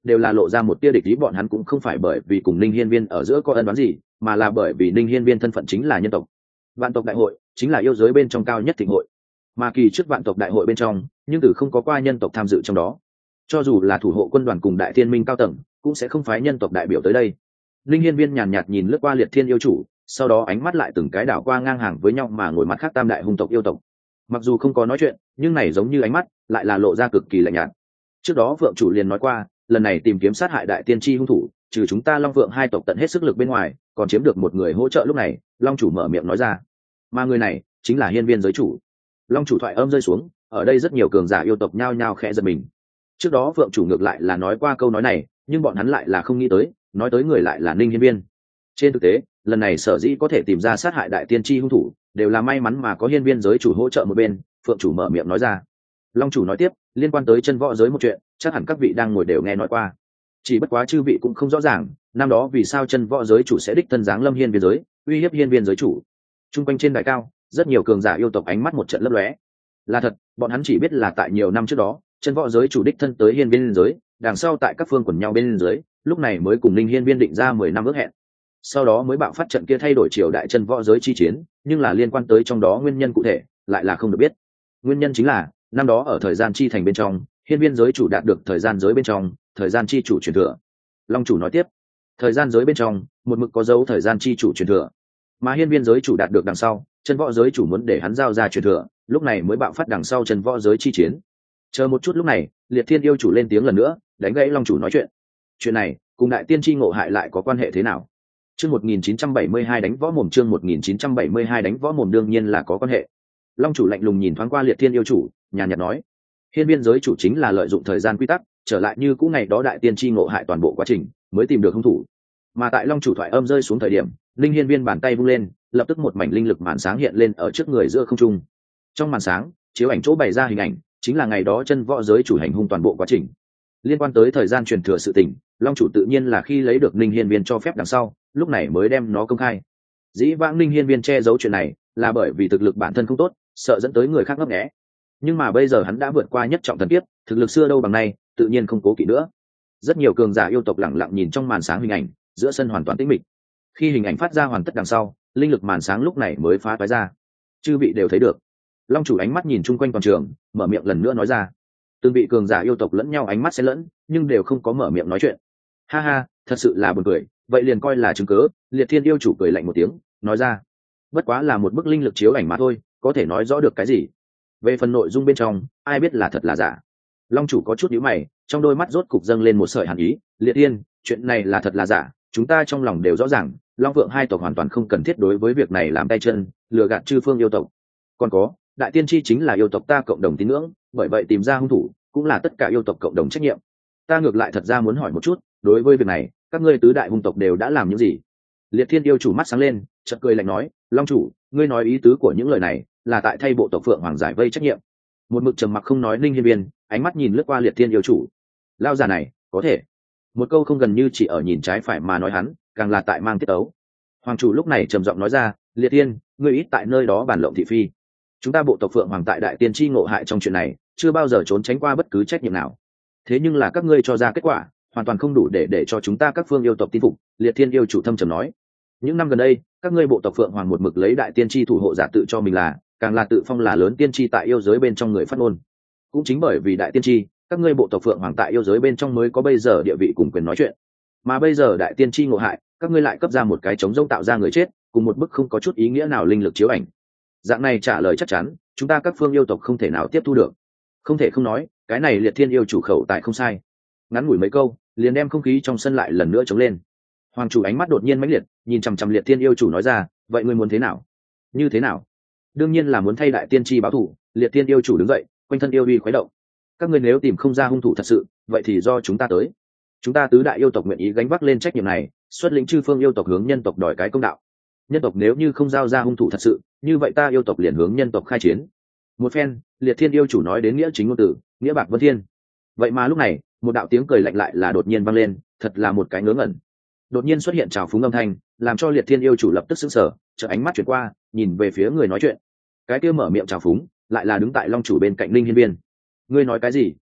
đều là lộ ra một tia địch ý. Bọn hắn cũng không phải bởi vì cùng Ninh Hiên Viên ở giữa có ân oán gì, mà là bởi vì Ninh Hiên Viên thân phận chính là nhân tộc. Vạn tộc đại hội chính là yêu giới bên trong cao nhất thịnh hội, mà kỳ trước vạn tộc đại hội bên trong, nhưng từ không có qua nhân tộc tham dự trong đó. Cho dù là thủ hộ quân đoàn cùng đại thiên minh cao tầng, cũng sẽ không phái nhân tộc đại biểu tới đây. Ninh Hiên Viên nhàn nhạt nhìn lướt qua Liệt Thiên yêu chủ, sau đó ánh mắt lại từng cái đảo qua ngang hàng với nhau mà ngồi mặt khác tam đại hung tộc yêu tộc. Mặc dù không có nói chuyện, nhưng này giống như ánh mắt lại là lộ ra cực kỳ lạnh nhạt. Trước đó Phượng chủ liền nói qua, lần này tìm kiếm sát hại đại tiên tri hung thủ, trừ chúng ta Long Phượng hai tộc tận hết sức lực bên ngoài, còn chiếm được một người hỗ trợ. Lúc này, Long chủ mở miệng nói ra, mà người này chính là Hiên Viên giới chủ. Long chủ thoại âm rơi xuống, ở đây rất nhiều cường giả yêu tộc nhao nhao khẽ giật mình. Trước đó Phượng chủ ngược lại là nói qua câu nói này, nhưng bọn hắn lại là không nghĩ tới, nói tới người lại là Ninh Hiên Viên. Trên thực tế, lần này sở dĩ có thể tìm ra sát hại đại tiên tri hung thủ, đều là may mắn mà có Hiên Viên giới chủ hỗ trợ một bên. Phượng chủ mở miệng nói ra. Long chủ nói tiếp, liên quan tới chân võ giới một chuyện, chắc hẳn các vị đang ngồi đều nghe nói qua. Chỉ bất quá chư vị cũng không rõ ràng, năm đó vì sao chân võ giới chủ sẽ đích thân giáng lâm Hiên Viên giới, uy hiếp Hiên Viên giới chủ. Trung quanh trên đài cao, rất nhiều cường giả yêu tộc ánh mắt một trận lấp lóe. Là thật, bọn hắn chỉ biết là tại nhiều năm trước đó, chân võ giới chủ đích thân tới Hiên Viên giới, đằng sau tại các phương quần nhau bên dưới, lúc này mới cùng Ninh Hiên Viên định ra mười năm ước hẹn. Sau đó mới bạo phát trận kia thay đổi triều đại chân võ giới chi chiến, nhưng là liên quan tới trong đó nguyên nhân cụ thể, lại là không được biết. Nguyên nhân chính là, năm đó ở thời gian chi thành bên trong, Hiên Viên giới chủ đạt được thời gian giới bên trong, thời gian chi chủ truyền thừa. Long chủ nói tiếp, thời gian giới bên trong, một mực có dấu thời gian chi chủ truyền thừa, mà Hiên Viên giới chủ đạt được đằng sau, chân võ giới chủ muốn để hắn giao ra truyền thừa, lúc này mới bạo phát đằng sau chân võ giới chi chiến. Chờ một chút, lúc này, Liệt Thiên yêu chủ lên tiếng lần nữa, đánh gãy Long chủ nói chuyện. Chuyện này, cùng đại tiên tri ngộ hại lại có quan hệ thế nào? Chương một nghìn chín trăm bảy mươi hai đánh võ mồm, chương một nghìn chín trăm bảy mươi hai đánh võ mồm đương nhiên là có quan hệ. Long chủ lạnh lùng nhìn thoáng qua Liệt Thiên yêu chủ, nhàn nhạt nói, Hiên Viên giới chủ chính là lợi dụng thời gian quy tắc, trở lại như cũ ngày đó đại tiên tri ngộ hại toàn bộ quá trình, mới tìm được hung thủ. Mà tại Long chủ thoại âm rơi xuống thời điểm, Linh Hiên Viên bàn tay vung lên, lập tức một mảnh linh lực màn sáng hiện lên ở trước người giữa không trung. Trong màn sáng, chiếu ảnh chỗ bày ra hình ảnh, chính là ngày đó chân võ giới chủ hành hung toàn bộ quá trình. Liên quan tới thời gian truyền thừa sự tình, Long chủ tự nhiên là khi lấy được Linh Hiên Viên cho phép đằng sau, lúc này mới đem nó công khai. Dĩ vãng Linh Hiên Viên che giấu chuyện này, là bởi vì thực lực bản thân không tốt, sợ dẫn tới người khác ngấp nghé. Nhưng mà bây giờ hắn đã vượt qua nhất trọng thần kiếp, thực lực xưa đâu bằng nay, tự nhiên không cố kỵ nữa. Rất nhiều cường giả yêu tộc lặng lặng nhìn trong màn sáng hình ảnh, giữa sân hoàn toàn tĩnh mịch. Khi hình ảnh phát ra hoàn tất đằng sau, linh lực màn sáng lúc này mới phá toái ra. Chư vị đều thấy được. Long chủ ánh mắt nhìn chung quanh toàn trường, mở miệng lần nữa nói ra. Từng vị cường giả yêu tộc lẫn nhau ánh mắt xen lẫn, nhưng đều không có mở miệng nói chuyện. Ha ha, thật sự là buồn cười, vậy liền coi là chứng cớ. Liệt Thiên yêu chủ cười lạnh một tiếng, nói ra. Bất quá là một bức linh lực chiếu ảnh mà thôi, có thể nói rõ được cái gì? Về phần nội dung bên trong, ai biết là thật là giả. Long chủ có chút nhíu mày, trong đôi mắt rốt cục dâng lên một sợi hàn ý. Liệt Thiên, chuyện này là thật là giả, chúng ta trong lòng đều rõ ràng, Long Vượng hai tộc hoàn toàn không cần thiết đối với việc này làm tay chân, lừa gạt chư phương yêu tộc. Còn có, đại tiên tri chính là yêu tộc ta cộng đồng tín ngưỡng, bởi vậy tìm ra hung thủ cũng là tất cả yêu tộc cộng đồng trách nhiệm. Ta ngược lại thật ra muốn hỏi một chút, đối với việc này, các ngươi tứ đại hung tộc đều đã làm những gì? Liệt Thiên yêu chủ mắt sáng lên, chợt cười lạnh nói, Long chủ, ngươi nói ý tứ của những lời này là tại thay bộ tộc Phượng Hoàng giải vây trách nhiệm. Một mực trầm mặc không nói Linh Hiên Viên, ánh mắt nhìn lướt qua Liệt Thiên yêu chủ. Lao giả này, có thể. Một câu không gần như chỉ ở nhìn trái phải mà nói hắn, càng là tại mang tiết ấu. Hoàng chủ lúc này trầm giọng nói ra, Liệt Thiên, ngươi ít tại nơi đó bàn lộng thị phi. Chúng ta bộ tộc Phượng Hoàng tại đại tiên tri ngộ hại trong chuyện này, chưa bao giờ trốn tránh qua bất cứ trách nhiệm nào. Thế nhưng là các ngươi cho ra kết quả, hoàn toàn không đủ để để cho chúng ta các phương yêu tộc tin phục. Liệt Thiên yêu chủ thâm trầm nói, những năm gần đây, các ngươi bộ tộc Phượng Hoàng một mực lấy đại tiên tri thủ hộ giả tự cho mình là, càng là tự phong là lớn tiên tri tại yêu giới bên trong người phát ngôn. Cũng chính bởi vì đại tiên tri, các ngươi bộ tộc Phượng Hoàng tại yêu giới bên trong mới có bây giờ địa vị cùng quyền nói chuyện. Mà bây giờ đại tiên tri ngộ hại, các ngươi lại cấp ra một cái chống rông tạo ra người chết, cùng một bức không có chút ý nghĩa nào linh lực chiếu ảnh. Dạng này trả lời chắc chắn, chúng ta các phương yêu tộc không thể nào tiếp thu được. Không thể không nói, cái này Liệt Thiên yêu chủ khẩu tại không sai. Ngắn ngủi mấy câu, liền đem không khí trong sân lại lần nữa chống lên. Hoàng chủ ánh mắt đột nhiên mãnh liệt, nhìn chằm chằm Liệt Thiên yêu chủ nói ra, vậy ngươi muốn thế nào? Như thế nào? Đương nhiên là muốn thay đại tiên tri báo thù. Liệt Thiên yêu chủ đứng dậy, quanh thân yêu uy khuấy động. Các ngươi nếu tìm không ra hung thủ thật sự, vậy thì do chúng ta tới. Chúng ta tứ đại yêu tộc nguyện ý gánh vác lên trách nhiệm này, xuất lĩnh chư phương yêu tộc hướng nhân tộc đòi cái công đạo. Nhân tộc nếu như không giao ra hung thủ thật sự, như vậy ta yêu tộc liền hướng nhân tộc khai chiến. Một phen, Liệt Thiên yêu chủ nói đến nghĩa chính ngôn từ, nghĩa bạc vân thiên. Vậy mà lúc này, một đạo tiếng cười lạnh lại là đột nhiên vang lên, thật là một cái ngớ ngẩn. Đột nhiên xuất hiện trào phúng âm thanh, làm cho Liệt Thiên yêu chủ lập tức sững sờ, chợt ánh mắt chuyển qua, nhìn về phía người nói chuyện. Cái kia mở miệng trào phúng, lại là đứng tại Long chủ bên cạnh Linh Hiên Viên. Ngươi nói cái gì?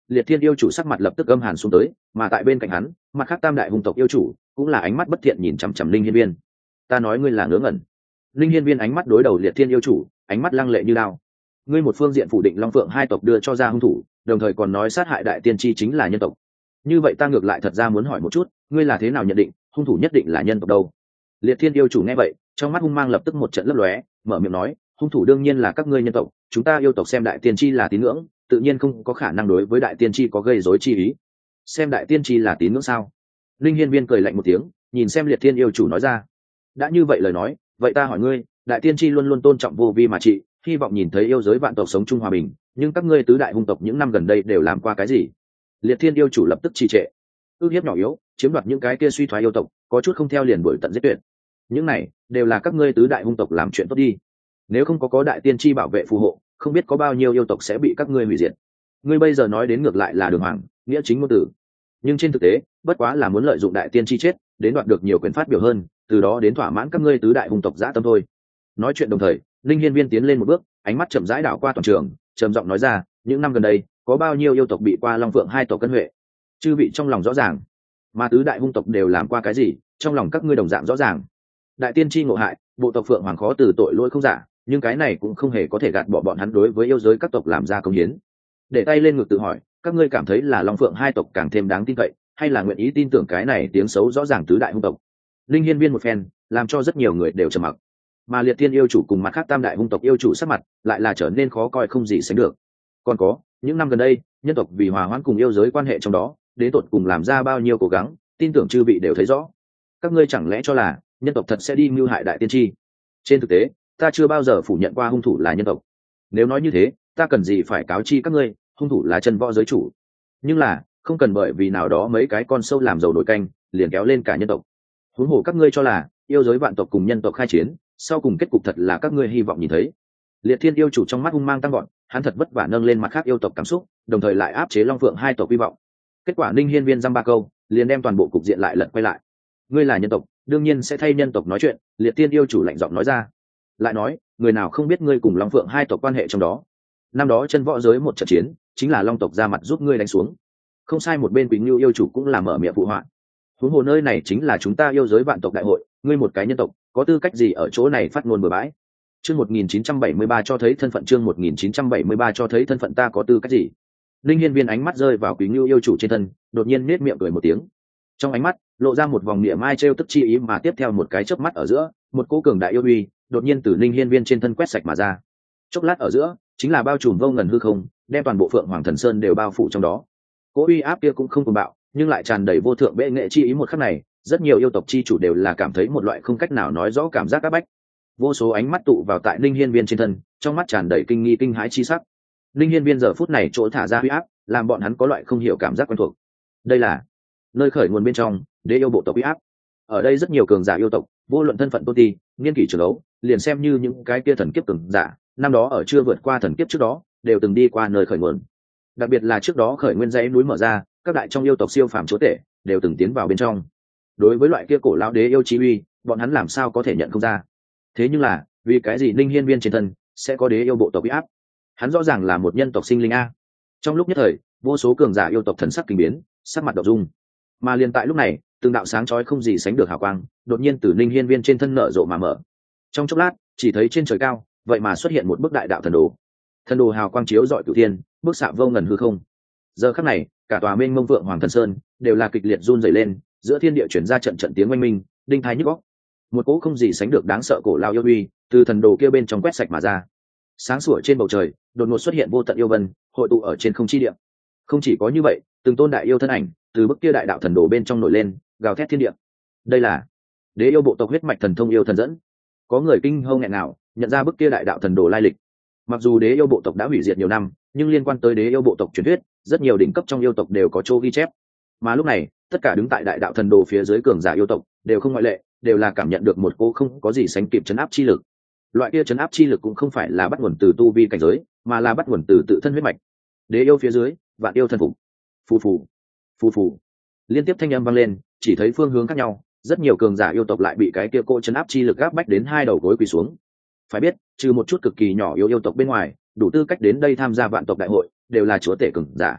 Liệt Thiên yêu chủ sắc mặt lập tức âm hàn xuống tới, mà tại bên cạnh hắn, mặt khác tam đại hung tộc yêu chủ cũng là ánh mắt bất thiện nhìn chằm chằm Linh Hiên Viên. Ta nói ngươi là ngớ ngẩn. Linh Hiên Viên ánh mắt đối đầu Liệt Thiên yêu chủ, ánh mắt lăng lệ như đao. Ngươi một phương diện phủ định Long Phượng hai tộc đưa cho ra hung thủ, đồng thời còn nói sát hại đại tiên tri chính là nhân tộc. Như vậy ta ngược lại thật ra muốn hỏi một chút, ngươi là thế nào nhận định hung thủ nhất định là nhân tộc đâu? Liệt Thiên yêu chủ nghe vậy, trong mắt hung mang lập tức một trận lấp lóe, mở miệng nói, hung thủ đương nhiên là các ngươi nhân tộc, chúng ta yêu tộc xem đại tiên tri là tín ngưỡng, tự nhiên không có khả năng đối với đại tiên tri có gây rối chi ý. Xem đại tiên tri là tín ngưỡng sao? Linh Hiên Viên cười lạnh một tiếng, nhìn xem Liệt Thiên yêu chủ nói ra. Đã như vậy lời nói, vậy ta hỏi ngươi, đại tiên tri luôn luôn tôn trọng vô vi mà trị, hy vọng nhìn thấy yêu giới vạn tộc sống chung hòa bình, nhưng các ngươi tứ đại hung tộc những năm gần đây đều làm qua cái gì? Liệt Thiên yêu chủ lập tức trì trệ. Ước hiếp nhỏ yếu, chiếm đoạt những cái kia suy thoái yêu tộc, có chút không theo liền đuổi tận giết tuyệt. Những này đều là các ngươi tứ đại hung tộc làm chuyện tốt đi. Nếu không có có đại tiên tri bảo vệ phù hộ, không biết có bao nhiêu yêu tộc sẽ bị các ngươi hủy diệt. Ngươi bây giờ nói đến ngược lại là đường hoàng, nghĩa chính ngôn tử. Nhưng trên thực tế, bất quá là muốn lợi dụng đại tiên tri chết, đến đoạt được nhiều quyền phát biểu hơn, từ đó đến thỏa mãn các ngươi tứ đại hung tộc dã tâm thôi. Nói chuyện đồng thời, Linh Hiên Viên tiến lên một bước, ánh mắt chậm rãi đảo qua toàn trường, trầm giọng nói ra, những năm gần đây, có bao nhiêu yêu tộc bị qua Long Phượng hai tộc cân huệ, chư vị trong lòng rõ ràng. Mà tứ đại hung tộc đều làm qua cái gì, trong lòng các ngươi đồng dạng rõ ràng. Đại tiên tri ngộ hại, bộ tộc Phượng Hoàng khó từ tội lỗi không giả, nhưng cái này cũng không hề có thể gạt bỏ bọn hắn đối với yêu giới các tộc làm ra công hiến. Để tay lên ngực tự hỏi, các ngươi cảm thấy là Long Phượng hai tộc càng thêm đáng tin cậy, hay là nguyện ý tin tưởng cái này tiếng xấu rõ ràng tứ đại hung tộc? Linh Hiên Viên một phen, làm cho rất nhiều người đều trầm mặc. Mà Liệt Thiên yêu chủ cùng mặt khác tam đại hung tộc yêu chủ sắc mặt lại là trở nên khó coi không gì sánh được. Còn có, những năm gần đây, nhân tộc vì hòa hoãn cùng yêu giới quan hệ trong đó, đến tột cùng làm ra bao nhiêu cố gắng, tin tưởng chư vị đều thấy rõ. Các ngươi chẳng lẽ cho là nhân tộc thật sẽ đi mưu hại đại tiên tri? Trên thực tế, ta chưa bao giờ phủ nhận qua hung thủ là nhân tộc. Nếu nói như thế, ta cần gì phải cáo chi các ngươi, hung thủ là chân võ giới chủ. Nhưng là, không cần bởi vì nào đó mấy cái con sâu làm dầu nổi canh, liền kéo lên cả nhân tộc. Huống hồ các ngươi cho là yêu giới vạn tộc cùng nhân tộc khai chiến, sau cùng kết cục thật là các ngươi hy vọng nhìn thấy. Liệt Thiên yêu chủ trong mắt hung mang tăng gọn, hắn thật vất vả nâng lên mặt khác yêu tộc cảm xúc, đồng thời lại áp chế Long Phượng hai tộc hy vọng. Kết quả Linh Hiên Viên dăm ba câu, liền đem toàn bộ cục diện lại lật quay lại. Ngươi là nhân tộc, đương nhiên sẽ thay nhân tộc nói chuyện. Liệt Thiên yêu chủ lạnh giọng nói ra. Lại nói, người nào không biết ngươi cùng Long Phượng hai tộc quan hệ trong đó? Năm đó chân võ giới một trận chiến, chính là Long tộc ra mặt giúp ngươi đánh xuống. Không sai, một bên Quỳnh Lưu yêu chủ cũng là mở miệng phụ họa. Huống hồ nơi này chính là chúng ta yêu giới vạn tộc đại hội, ngươi một cái nhân tộc, có tư cách gì ở chỗ này phát ngôn bừa bãi? Chương một nghìn chín trăm bảy mươi ba cho thấy thân phận, chương một nghìn chín trăm bảy mươi ba cho thấy thân phận ta có tư cách gì? Linh Hiên Viên ánh mắt rơi vào Quỳnh Lưu yêu chủ trên thân, đột nhiên nết miệng cười một tiếng. Trong ánh mắt lộ ra một vòng niệm mai trêu tức chi ý, mà tiếp theo một cái chớp mắt ở giữa, một cỗ cường đại yêu uy đột nhiên từ Linh Hiên Viên trên thân quét sạch mà ra. Chốc lát ở giữa, chính là bao trùm vô ngần hư không, đem toàn bộ Phượng Hoàng Thần Sơn đều bao phủ trong đó. Cỗ uy áp kia cũng không cuồng bạo, nhưng lại tràn đầy vô thượng bệ nghệ chi ý. Một khắc này, rất nhiều yêu tộc chi chủ đều là cảm thấy một loại không cách nào nói rõ cảm giác áp bách. Vô số ánh mắt tụ vào tại Linh Hiên Viên trên thân, trong mắt tràn đầy kinh nghi kinh hãi chi sắc. Linh Hiên Viên giờ phút này chỗ thả ra uy áp, làm bọn hắn có loại không hiểu cảm giác quen thuộc. Đây là nơi khởi nguồn bên trong đế yêu bộ tộc uy áp. Ở đây rất nhiều cường giả yêu tộc, vô luận thân phận tôn ti, niên kỷ trường đấu, liền xem như những cái kia thần kiếp cường giả, năm đó ở chưa vượt qua thần kiếp trước đó, đều từng đi qua nơi khởi nguồn. Đặc biệt là trước đó khởi nguyên dãy núi mở ra, các đại trong yêu tộc siêu phàm chúa tể đều từng tiến vào bên trong. Đối với loại kia cổ lão đế yêu chí uy, bọn hắn làm sao có thể nhận không ra? Thế nhưng là, vì cái gì Linh Hiên Viên trên thân sẽ có đế yêu bộ tộc uy áp? Hắn rõ ràng là một nhân tộc sinh linh a. Trong lúc nhất thời, vô số cường giả yêu tộc thần sắc kinh biến, sắc mặt động dung. Mà liền tại lúc này, từng đạo sáng chói không gì sánh được hào quang, đột nhiên từ Linh Hiên Viên trên thân nở rộ mà mở. Trong chốc lát, chỉ thấy trên trời cao, vậy mà xuất hiện một bức đại đạo thần đồ. Thần đồ hào quang chiếu rọi cửu thiên, bức xạ vô ngần hư không. Giờ khắc này, cả tòa mênh mông vượng Hoàng Thần Sơn đều là kịch liệt run rẩy lên, giữa thiên địa chuyển ra trận trận tiếng oanh minh, đinh thái nhức óc. Một cỗ không gì sánh được đáng sợ cổ lao yêu uy từ thần đồ kia bên trong quét sạch mà ra. Sáng sủa trên bầu trời, đột ngột xuất hiện vô tận yêu vân, hội tụ ở trên không chi địa. Không chỉ có như vậy, từng tôn đại yêu thân ảnh từ bức kia đại đạo thần đồ bên trong nổi lên, gào thét thiên địa. Đây là đế yêu bộ tộc huyết mạch thần thông yêu thần dẫn. Có người kinh hông nghẹn nào, nhận ra bức kia đại đạo thần đồ lai lịch. Mặc dù đế yêu bộ tộc đã hủy diệt nhiều năm, nhưng liên quan tới đế yêu bộ tộc truyền thuyết, rất nhiều đỉnh cấp trong yêu tộc đều có chỗ ghi chép. Mà lúc này, tất cả đứng tại đại đạo thần đồ phía dưới cường giả yêu tộc đều không ngoại lệ, đều là cảm nhận được một cô không có gì sánh kịp chấn áp chi lực. Loại kia chấn áp chi lực cũng không phải là bắt nguồn từ tu vi cảnh giới, mà là bắt nguồn từ tự thân huyết mạch. Đế yêu phía dưới, vạn yêu thần phục. Phù phù, phù phù. Liên tiếp thanh âm vang lên, chỉ thấy phương hướng khác nhau, rất nhiều cường giả yêu tộc lại bị cái kia cô chấn áp chi lực gáp bách đến hai đầu gối quỳ xuống. Phải biết, trừ một chút cực kỳ nhỏ yêu yêu tộc bên ngoài, đủ tư cách đến đây tham gia vạn tộc đại hội, đều là chúa tể cường giả.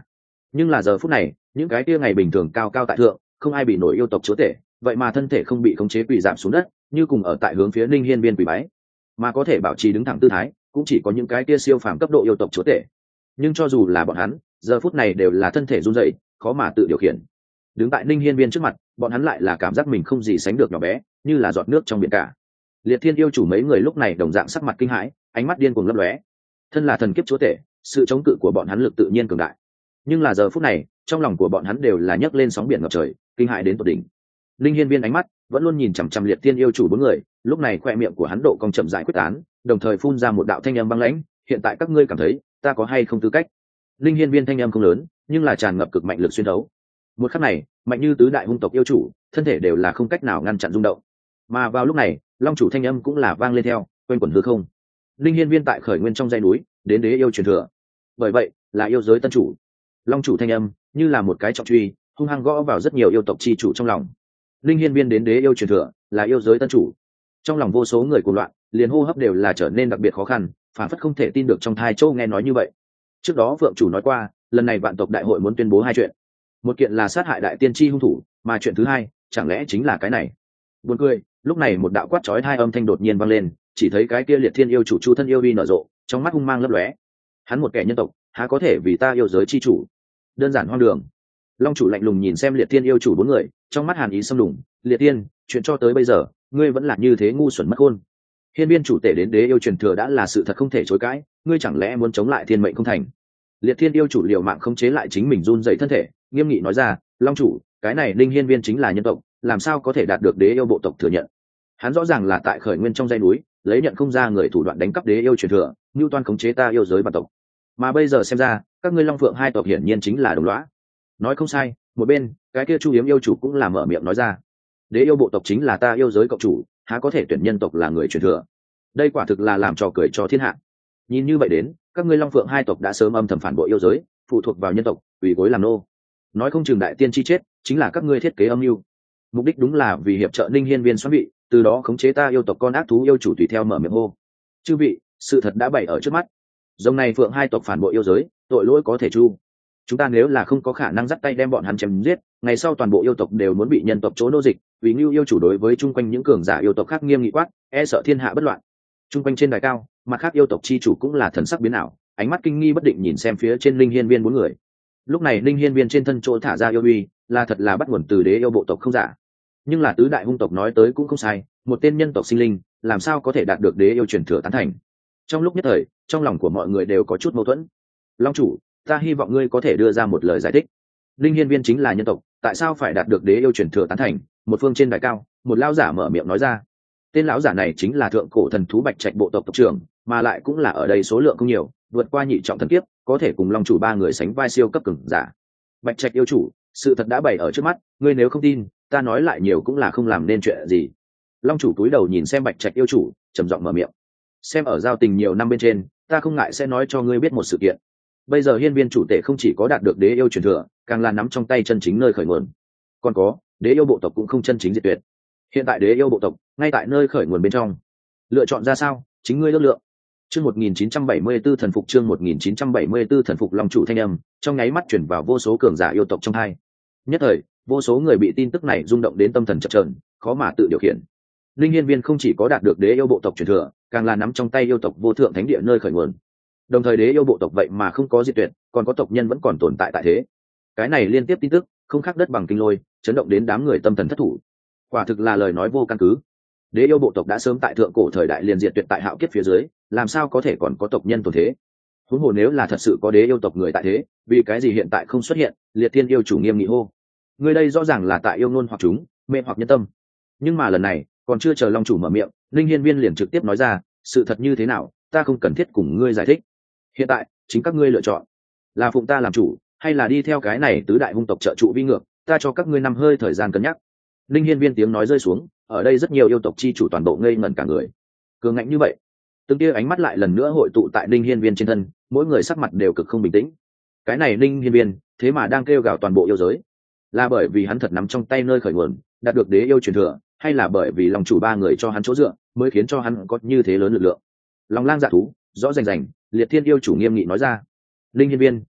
Nhưng là giờ phút này những cái kia ngày bình thường cao cao tại thượng không ai bị nổi yêu tộc chúa tể vậy mà thân thể không bị khống chế quỳ giảm xuống đất, như cùng ở tại hướng phía Ninh Hiên Viên quỳ bái, mà có thể bảo trì đứng thẳng tư thái cũng chỉ có những cái kia siêu phàm cấp độ yêu tộc chúa tể. Nhưng cho dù là bọn hắn giờ phút này đều là thân thể run rẩy, khó mà tự điều khiển. Đứng tại Ninh Hiên Viên trước mặt, bọn hắn lại là cảm giác mình không gì sánh được nhỏ bé, như là giọt nước trong biển cả. Liệt Thiên yêu chủ mấy người lúc này đồng dạng sắc mặt kinh hãi, ánh mắt điên cuồng lấp lóe. Thân là thần kiếp chúa tể, sự chống cự của bọn hắn lực tự nhiên cường đại. Nhưng là giờ phút này, trong lòng của bọn hắn đều là nhấc lên sóng biển ngập trời, kinh hãi đến tột đỉnh. Linh Hiên Viên ánh mắt vẫn luôn nhìn chằm chằm Liệt Thiên yêu chủ bốn người, lúc này khoe miệng của hắn độ cong chậm rãi quyết tán, đồng thời phun ra một đạo thanh âm băng lãnh, hiện tại các ngươi cảm thấy ta có hay không tư cách? Linh Hiên Viên thanh âm không lớn, nhưng là tràn ngập cực mạnh lực xuyên đấu. Một khắc này, mạnh như tứ đại hung tộc yêu chủ, thân thể đều là không cách nào ngăn chặn rung động. Mà vào lúc này, Long chủ thanh âm cũng là vang lên theo, quanh quẩn hư không. Linh Hiên Viên tại khởi nguyên trong dãy núi, đến đế yêu truyền thừa. Bởi vậy, là yêu giới tân chủ. Long chủ thanh âm như là một cái trọng truy, hung hăng gõ vào rất nhiều yêu tộc chi chủ trong lòng. Linh Hiên Viên đến đế yêu truyền thừa, là yêu giới tân chủ. Trong lòng vô số người cuồng loạn, liền hô hấp đều là trở nên đặc biệt khó khăn, phản phất không thể tin được trong thai châu nghe nói như vậy. Trước đó Phượng chủ nói qua, lần này vạn tộc đại hội muốn tuyên bố hai chuyện. Một kiện là sát hại đại tiên tri hung thủ, mà chuyện thứ hai, chẳng lẽ chính là cái này? Buồn cười, lúc này một đạo quát chói hai âm thanh đột nhiên vang lên, chỉ thấy cái kia Liệt Thiên yêu chủ Chu thân yêu uy nở rộ, trong mắt hung mang lấp lóe. Hắn một kẻ nhân tộc, há có thể vì ta yêu giới chi chủ? Đơn giản hoang đường. Long chủ lạnh lùng nhìn xem Liệt Thiên yêu chủ bốn người, trong mắt hàn ý xâm lùng. Liệt Thiên, chuyện cho tới bây giờ, ngươi vẫn là như thế ngu xuẩn mất khôn. Hiên Viên chủ tể đến đế yêu truyền thừa đã là sự thật không thể chối cãi, ngươi chẳng lẽ muốn chống lại thiên mệnh không thành? Liệt Thiên yêu chủ liều mạng khống chế lại chính mình run rẩy thân thể, nghiêm nghị nói ra, Long chủ, cái này Linh Hiên Viên chính là nhân tộc, làm sao có thể đạt được đế yêu bộ tộc thừa nhận? Hắn rõ ràng là tại khởi nguyên trong dãy núi, lấy nhận không ra người thủ đoạn đánh cắp đế yêu truyền thừa, như toan khống chế ta yêu giới bản tộc. Mà bây giờ xem ra, các ngươi Long Phượng hai tộc hiển nhiên chính là đồng lõa. Nói không sai, một bên, cái kia Chu Hiếm yêu chủ cũng là mở miệng nói ra, đế yêu bộ tộc chính là ta yêu giới cộng chủ, há có thể tuyển nhân tộc là người truyền thừa? Đây quả thực là làm trò cười cho thiên hạ. Nhìn như vậy đến, các ngươi Long Phượng hai tộc đã sớm âm thầm phản bội yêu giới, phụ thuộc vào nhân tộc, ủy gối làm nô. Nói không chừng đại tiên chi chết chính là các ngươi thiết kế âm mưu. Mục đích đúng là vì hiệp trợ Ninh Hiên Viên xoắn vị, từ đó khống chế ta yêu tộc con ác thú yêu chủ tùy theo mở miệng hô. Chư vị, sự thật đã bày ở trước mắt. Dòng này Phượng hai tộc phản bội yêu giới, tội lỗi có thể chu. Chúng ta nếu là không có khả năng dắt tay đem bọn hắn chém giết, ngày sau toàn bộ yêu tộc đều muốn bị nhân tộc chỗ nô dịch, vì Nưu yêu chủ đối với chung quanh những cường giả yêu tộc khác nghiêm nghị quát, e sợ thiên hạ bất loạn. Chung quanh trên đài cao, mặt khác yêu tộc chi chủ cũng là thần sắc biến ảo, ánh mắt kinh nghi bất định nhìn xem phía trên Linh Hiên Viên bốn người. Lúc này Linh Hiên Viên trên thân chỗ thả ra yêu uy, là thật là bắt nguồn từ đế yêu bộ tộc không giả. Nhưng là tứ đại hung tộc nói tới cũng không sai, một tên nhân tộc sinh linh, làm sao có thể đạt được đế yêu truyền thừa tán thành? Trong lúc nhất thời, trong lòng của mọi người đều có chút mâu thuẫn. Long chủ, ta hy vọng ngươi có thể đưa ra một lời giải thích. Linh Hiên Viên chính là nhân tộc, tại sao phải đạt được đế yêu truyền thừa tán thành? Một phương trên đài cao, một lão giả mở miệng nói ra. Tên lão giả này chính là thượng cổ thần thú Bạch Trạch bộ tộc tộc trưởng, mà lại cũng là ở đây số lượng không nhiều, vượt qua nhị trọng thần kiếp, có thể cùng Long chủ ba người sánh vai siêu cấp cường giả. Bạch Trạch yêu chủ, sự thật đã bày ở trước mắt, ngươi nếu không tin, ta nói lại nhiều cũng là không làm nên chuyện gì. Long chủ cúi đầu nhìn xem Bạch Trạch yêu chủ, trầm giọng mở miệng. Xem ở giao tình nhiều năm bên trên, ta không ngại sẽ nói cho ngươi biết một sự kiện. Bây giờ Hiên Viên chủ tể không chỉ có đạt được đế yêu truyền thừa, càng là nắm trong tay chân chính nơi khởi nguồn. Còn có, đế yêu bộ tộc cũng không chân chính diệt tuyệt. Hiện tại đế yêu bộ tộc ngay tại nơi khởi nguồn bên trong. Lựa chọn ra sao, chính ngươi ước lượng. Chương một nghìn chín trăm bảy mươi tư thần phục chương một nghìn chín trăm bảy mươi tư thần phục Long chủ thanh âm, trong nháy mắt chuyển vào vô số cường giả yêu tộc trong hai. Nhất thời, vô số người bị tin tức này rung động đến tâm thần chập chờn, khó mà tự điều khiển. Linh Hiên Viên không chỉ có đạt được đế yêu bộ tộc truyền thừa, càng là nắm trong tay yêu tộc vô thượng thánh địa nơi khởi nguồn. Đồng thời đế yêu bộ tộc vậy mà không có diệt tuyệt, còn có tộc nhân vẫn còn tồn tại tại thế. Cái này liên tiếp tin tức, không khác đất bằng kinh lôi, chấn động đến đám người tâm thần thất thủ. Quả thực là lời nói vô căn cứ. Đế yêu bộ tộc đã sớm tại thượng cổ thời đại liền diệt tuyệt tại hạo kiếp phía dưới, làm sao có thể còn có tộc nhân tồn thế? Huống hồ nếu là thật sự có đế yêu tộc người tại thế, vì cái gì hiện tại không xuất hiện? Liệt Thiên yêu chủ nghiêm nghị hô. Người đây rõ ràng là tại yêu ngôn hoặc chúng, mê hoặc nhân tâm. Nhưng mà lần này, còn chưa chờ Long chủ mở miệng, Linh Hiên Viên liền trực tiếp nói ra, sự thật như thế nào, ta không cần thiết cùng ngươi giải thích. Hiện tại, chính các ngươi lựa chọn, là phụng ta làm chủ, hay là đi theo cái này tứ đại hung tộc trợ trụ vi ngược, ta cho các ngươi năm hơi thời gian cân nhắc. Linh Hiên Viên tiếng nói rơi xuống, ở đây rất nhiều yêu tộc chi chủ toàn bộ ngây ngẩn cả người. Cường ngạnh như vậy, từng tia ánh mắt lại lần nữa hội tụ tại Linh Hiên Viên trên thân, mỗi người sắc mặt đều cực không bình tĩnh. Cái này Linh Hiên Viên, thế mà đang kêu gào toàn bộ yêu giới, là bởi vì hắn thật nắm trong tay nơi khởi nguồn, đạt được đế yêu truyền thừa, hay là bởi vì lòng chủ ba người cho hắn chỗ dựa, mới khiến cho hắn có như thế lớn lực lượng? Lòng lang dạ thú, rõ rành rành, Liệt Thiên yêu chủ nghiêm nghị nói ra. Linh Hiên Viên,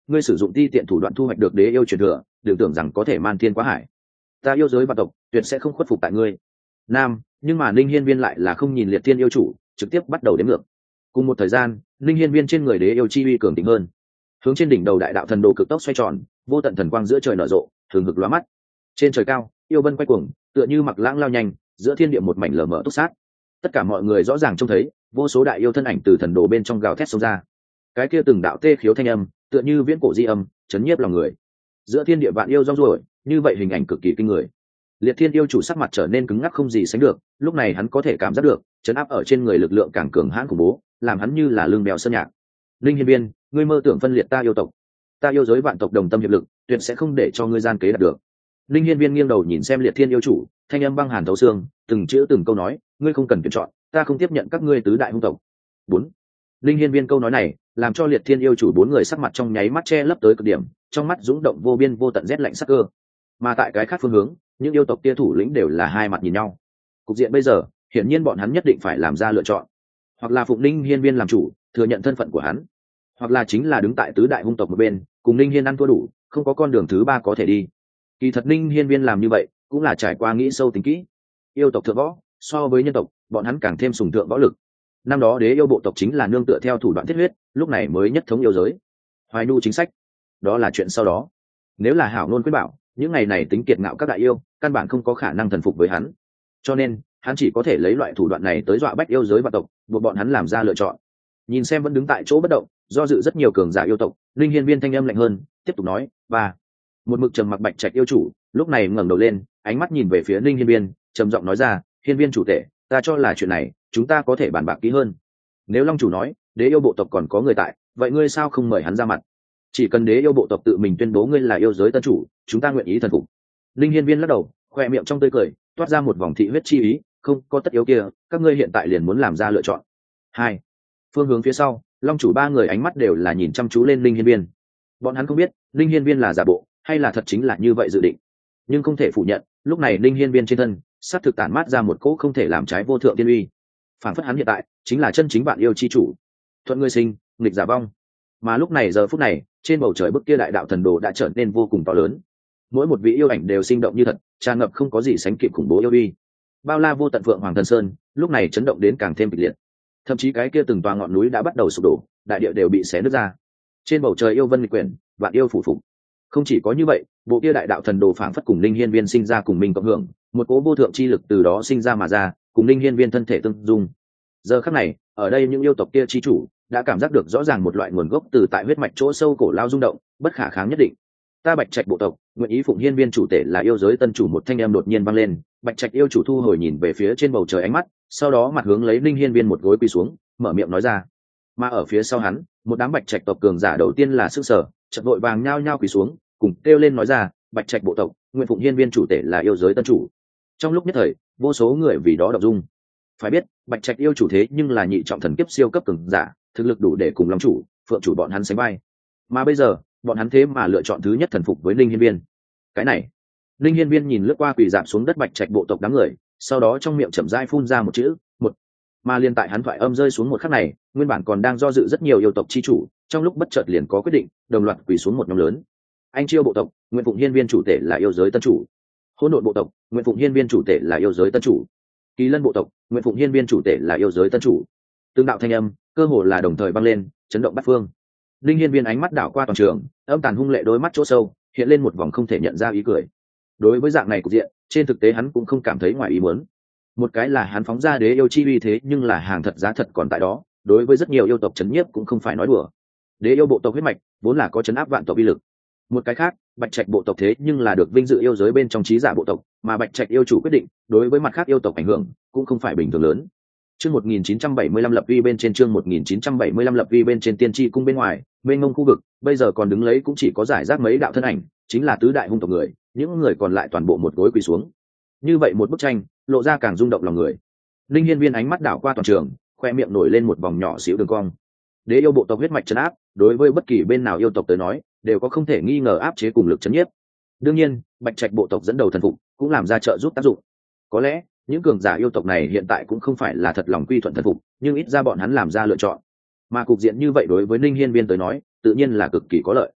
ngươi sử dụng ti tiện thủ đoạn thu hoạch được đế yêu truyền thừa, đừng tưởng rằng có thể man thiên quá hải. Ta yêu giới vạn tộc tuyệt sẽ không khuất phục tại ngươi. Nam, nhưng mà Ninh Hiên Viên lại là không nhìn Liệt Thiên yêu chủ, trực tiếp bắt đầu đếm ngược. Cùng một thời gian, Ninh Hiên Viên trên người đế yêu chi uy cường thịnh hơn, hướng trên đỉnh đầu đại đạo thần đồ cực tốc xoay tròn, vô tận thần quang giữa trời nở rộ, thường hực lóa mắt. Trên trời cao, yêu vân quay cuồng, tựa như mặc lãng lao nhanh, giữa thiên địa một mảnh lờ mờ túc sát. Tất cả mọi người rõ ràng trông thấy, vô số đại yêu thân ảnh từ thần đồ bên trong gào thét xông ra. Cái kia từng đạo tê khiếu thanh âm, tựa như viễn cổ di âm, chấn nhiếp lòng người. Giữa thiên địa vạn yêu rong ruổi, như vậy hình ảnh cực kỳ kinh người. Liệt Thiên yêu chủ sắc mặt trở nên cứng ngắc không gì sánh được, lúc này hắn có thể cảm giác được, chấn áp ở trên người lực lượng càng cường hãn khủng bố, làm hắn như là lưng bèo sơn nhạc. Linh Hiên Viên, ngươi mơ tưởng phân liệt ta yêu tộc, ta yêu giới vạn tộc đồng tâm hiệp lực, tuyệt sẽ không để cho ngươi gian kế đạt được. Linh Hiên Viên nghiêng đầu nhìn xem Liệt Thiên yêu chủ, thanh âm băng hàn thấu xương, từng chữ từng câu nói, ngươi không cần tuyển chọn, ta không tiếp nhận các ngươi tứ đại hung tộc. Bốn. Linh Hiên Viên câu nói này, làm cho Liệt Thiên yêu chủ bốn người sắc mặt trong nháy mắt che lấp tới cực điểm, trong mắt dũng động vô biên vô tận rét lạnh sắc cơ. Mà tại cái khác phương hướng, những yêu tộc kia thủ lĩnh đều là hai mặt nhìn nhau. Cục diện bây giờ, hiển nhiên bọn hắn nhất định phải làm ra lựa chọn, hoặc là phụng Linh Hiên Viên làm chủ, thừa nhận thân phận của hắn, hoặc là chính là đứng tại tứ đại hung tộc một bên, cùng Linh Hiên ăn thua đủ, không có con đường thứ ba có thể đi. Kỳ thật Linh Hiên Viên làm như vậy, cũng là trải qua nghĩ sâu tính kỹ. Yêu tộc thượng võ, so với nhân tộc, bọn hắn càng thêm sùng thượng võ lực. Năm đó đế yêu bộ tộc chính là nương tựa theo thủ đoạn thiết huyết, lúc này mới nhất thống yêu giới. Hoài Nhu chính sách, đó là chuyện sau đó. Nếu là hảo ngôn quyết bảo, những ngày này tính kiệt ngạo các đại yêu, căn bản không có khả năng thần phục với hắn. Cho nên, hắn chỉ có thể lấy loại thủ đoạn này tới dọa bách yêu giới và tộc, buộc bọn hắn làm ra lựa chọn. Nhìn xem vẫn đứng tại chỗ bất động, do dự rất nhiều cường giả yêu tộc, Linh Hiên Viên thanh âm lạnh hơn, tiếp tục nói, "Ba." Một mực trầm mặc Bạch Trạch yêu chủ, lúc này ngẩng đầu lên, ánh mắt nhìn về phía Linh Hiên Viên, trầm giọng nói ra, "Hiên Viên chủ tể, ta cho là chuyện này, chúng ta có thể bàn bạc kỹ hơn. Nếu Long chủ nói, đế yêu bộ tộc còn có người tại, vậy ngươi sao không mời hắn ra mặt? Chỉ cần đế yêu bộ tộc tự mình tuyên bố ngươi là yêu giới tân chủ, chúng ta nguyện ý thần phục." Linh Hiên Viên lắc đầu, khoe miệng trong tươi cười, toát ra một vòng thị huyết chi ý, "Không có tất yếu kia, các ngươi hiện tại liền muốn làm ra lựa chọn." Hai. Phương hướng phía sau, Long chủ ba người ánh mắt đều là nhìn chăm chú lên Linh Hiên Viên. Bọn hắn không biết, Linh Hiên Viên là giả bộ, hay là thật chính là như vậy dự định. Nhưng không thể phủ nhận, lúc này Linh Hiên Viên trên thân, sát thực tản mát ra một cỗ không thể làm trái vô thượng tiên uy. Phản phất hắn hiện tại chính là chân chính bạn yêu chi chủ, thuận ngươi sinh, nghịch giả vong. Mà lúc này giờ phút này, trên bầu trời bức kia đại đạo thần đồ đã trở nên vô cùng to lớn. Mỗi một vị yêu ảnh đều sinh động như thật, tràn ngập không có gì sánh kịp khủng bố yêu uy. Bao la vô tận Phượng Hoàng Thần Sơn, lúc này chấn động đến càng thêm kịch liệt. Thậm chí cái kia từng tòa ngọn núi đã bắt đầu sụp đổ, đại địa đều bị xé nứt ra. Trên bầu trời yêu vân nghịch quyển, vạn yêu phủ phục. Không chỉ có như vậy, bộ kia đại đạo thần đồ phảng phất cùng Linh Hiên Viên sinh ra cùng mình cộng hưởng, một cỗ vô thượng chi lực từ đó sinh ra mà ra, cùng Linh Hiên Viên thân thể tương dung. Giờ khắc này, ở đây những yêu tộc kia chi chủ đã cảm giác được rõ ràng một loại nguồn gốc từ tại huyết mạch chỗ sâu cổ lao rung động, bất khả kháng nhất định. Ta Bạch Trạch bộ tộc, nguyện ý phụng Hiên Viên chủ tể là yêu giới tân chủ, một thanh em đột nhiên vang lên, Bạch Trạch yêu chủ thu hồi nhìn về phía trên bầu trời ánh mắt, sau đó mặt hướng lấy Linh Hiên Viên một gối quỳ xuống, mở miệng nói ra. Mà ở phía sau hắn, một đám Bạch Trạch tộc cường giả đầu tiên là sức sở, chợt vội vàng nhao nhao quỳ xuống, cùng kêu lên nói ra, Bạch Trạch bộ tộc, nguyện phụng Hiên Viên chủ tể là yêu giới tân chủ. Trong lúc nhất thời, vô số người vì đó động dung. Phải biết, Bạch Trạch yêu chủ thế nhưng là nhị trọng thần kiếp siêu cấp cường giả, thực lực đủ để cùng Long chủ, Phượng chủ bọn hắn sánh vai. Mà bây giờ, bọn hắn thế mà lựa chọn thứ nhất thần phục với Linh Hiên Viên. Cái này, Linh Hiên Viên nhìn lướt qua quỳ rạp xuống đất Bạch Trạch bộ tộc đám người, sau đó trong miệng chậm rãi phun ra một chữ, một. Mà liên tại hắn thoại âm rơi xuống một khắc này, nguyên bản còn đang do dự rất nhiều yêu tộc chi chủ, trong lúc bất chợt liền có quyết định, đồng loạt quỳ xuống một nhóm lớn. Anh Chiêu bộ tộc, nguyện phụng Hiên Viên chủ tể là yêu giới tân chủ. Hỗn Độn bộ tộc, nguyện phụng Hiên Viên chủ tể là yêu giới tân chủ. Kỳ Lân bộ tộc, nguyện phụng Hiên Viên chủ tể là yêu giới tân chủ. Tương đạo thanh âm, cơ hồ là đồng thời vang lên, chấn động bát phương. Linh Hiên Viên ánh mắt đảo qua toàn trường, âm tàn hung lệ đôi mắt chỗ sâu, hiện lên một vòng không thể nhận ra ý cười. Đối với dạng này cục diện, trên thực tế hắn cũng không cảm thấy ngoài ý muốn. Một cái là hắn phóng ra đế yêu chi uy thế, nhưng là hàng thật giá thật còn tại đó, đối với rất nhiều yêu tộc chấn nhiếp cũng không phải nói đùa. Đế yêu bộ tộc huyết mạch vốn là có chấn áp vạn tộc uy lực. Một cái khác, Bạch Trạch bộ tộc thế nhưng là được vinh dự yêu giới bên trong trí giả bộ tộc, mà Bạch Trạch yêu chủ quyết định, đối với mặt khác yêu tộc ảnh hưởng cũng không phải bình thường lớn. Chương một nghìn chín trăm bảy mươi lăm lập uy bên trên chương một nghìn chín trăm bảy mươi lăm lập uy bên trên tiên tri cung bên ngoài, bên ngông khu vực, bây giờ còn đứng lấy cũng chỉ có giải rác mấy đạo thân ảnh, chính là tứ đại hung tộc người, những người còn lại toàn bộ một gối quỳ xuống. Như vậy một bức tranh, lộ ra càng rung động lòng người. Linh Hiên Viên ánh mắt đảo qua toàn trường, khoe miệng nổi lên một vòng nhỏ xíu đường cong. Đế yêu bộ tộc huyết mạch trấn áp, đối với bất kỳ bên nào yêu tộc tới nói, đều có không thể nghi ngờ áp chế cùng lực chấn nhiếp. Đương nhiên, Bạch Trạch bộ tộc dẫn đầu thần phục, cũng làm ra trợ giúp tác dụng. Có lẽ, những cường giả yêu tộc này hiện tại cũng không phải là thật lòng quy thuận thần phục, nhưng ít ra bọn hắn làm ra lựa chọn. Mà cục diện như vậy đối với Linh Hiên Viên tới nói, tự nhiên là cực kỳ có lợi.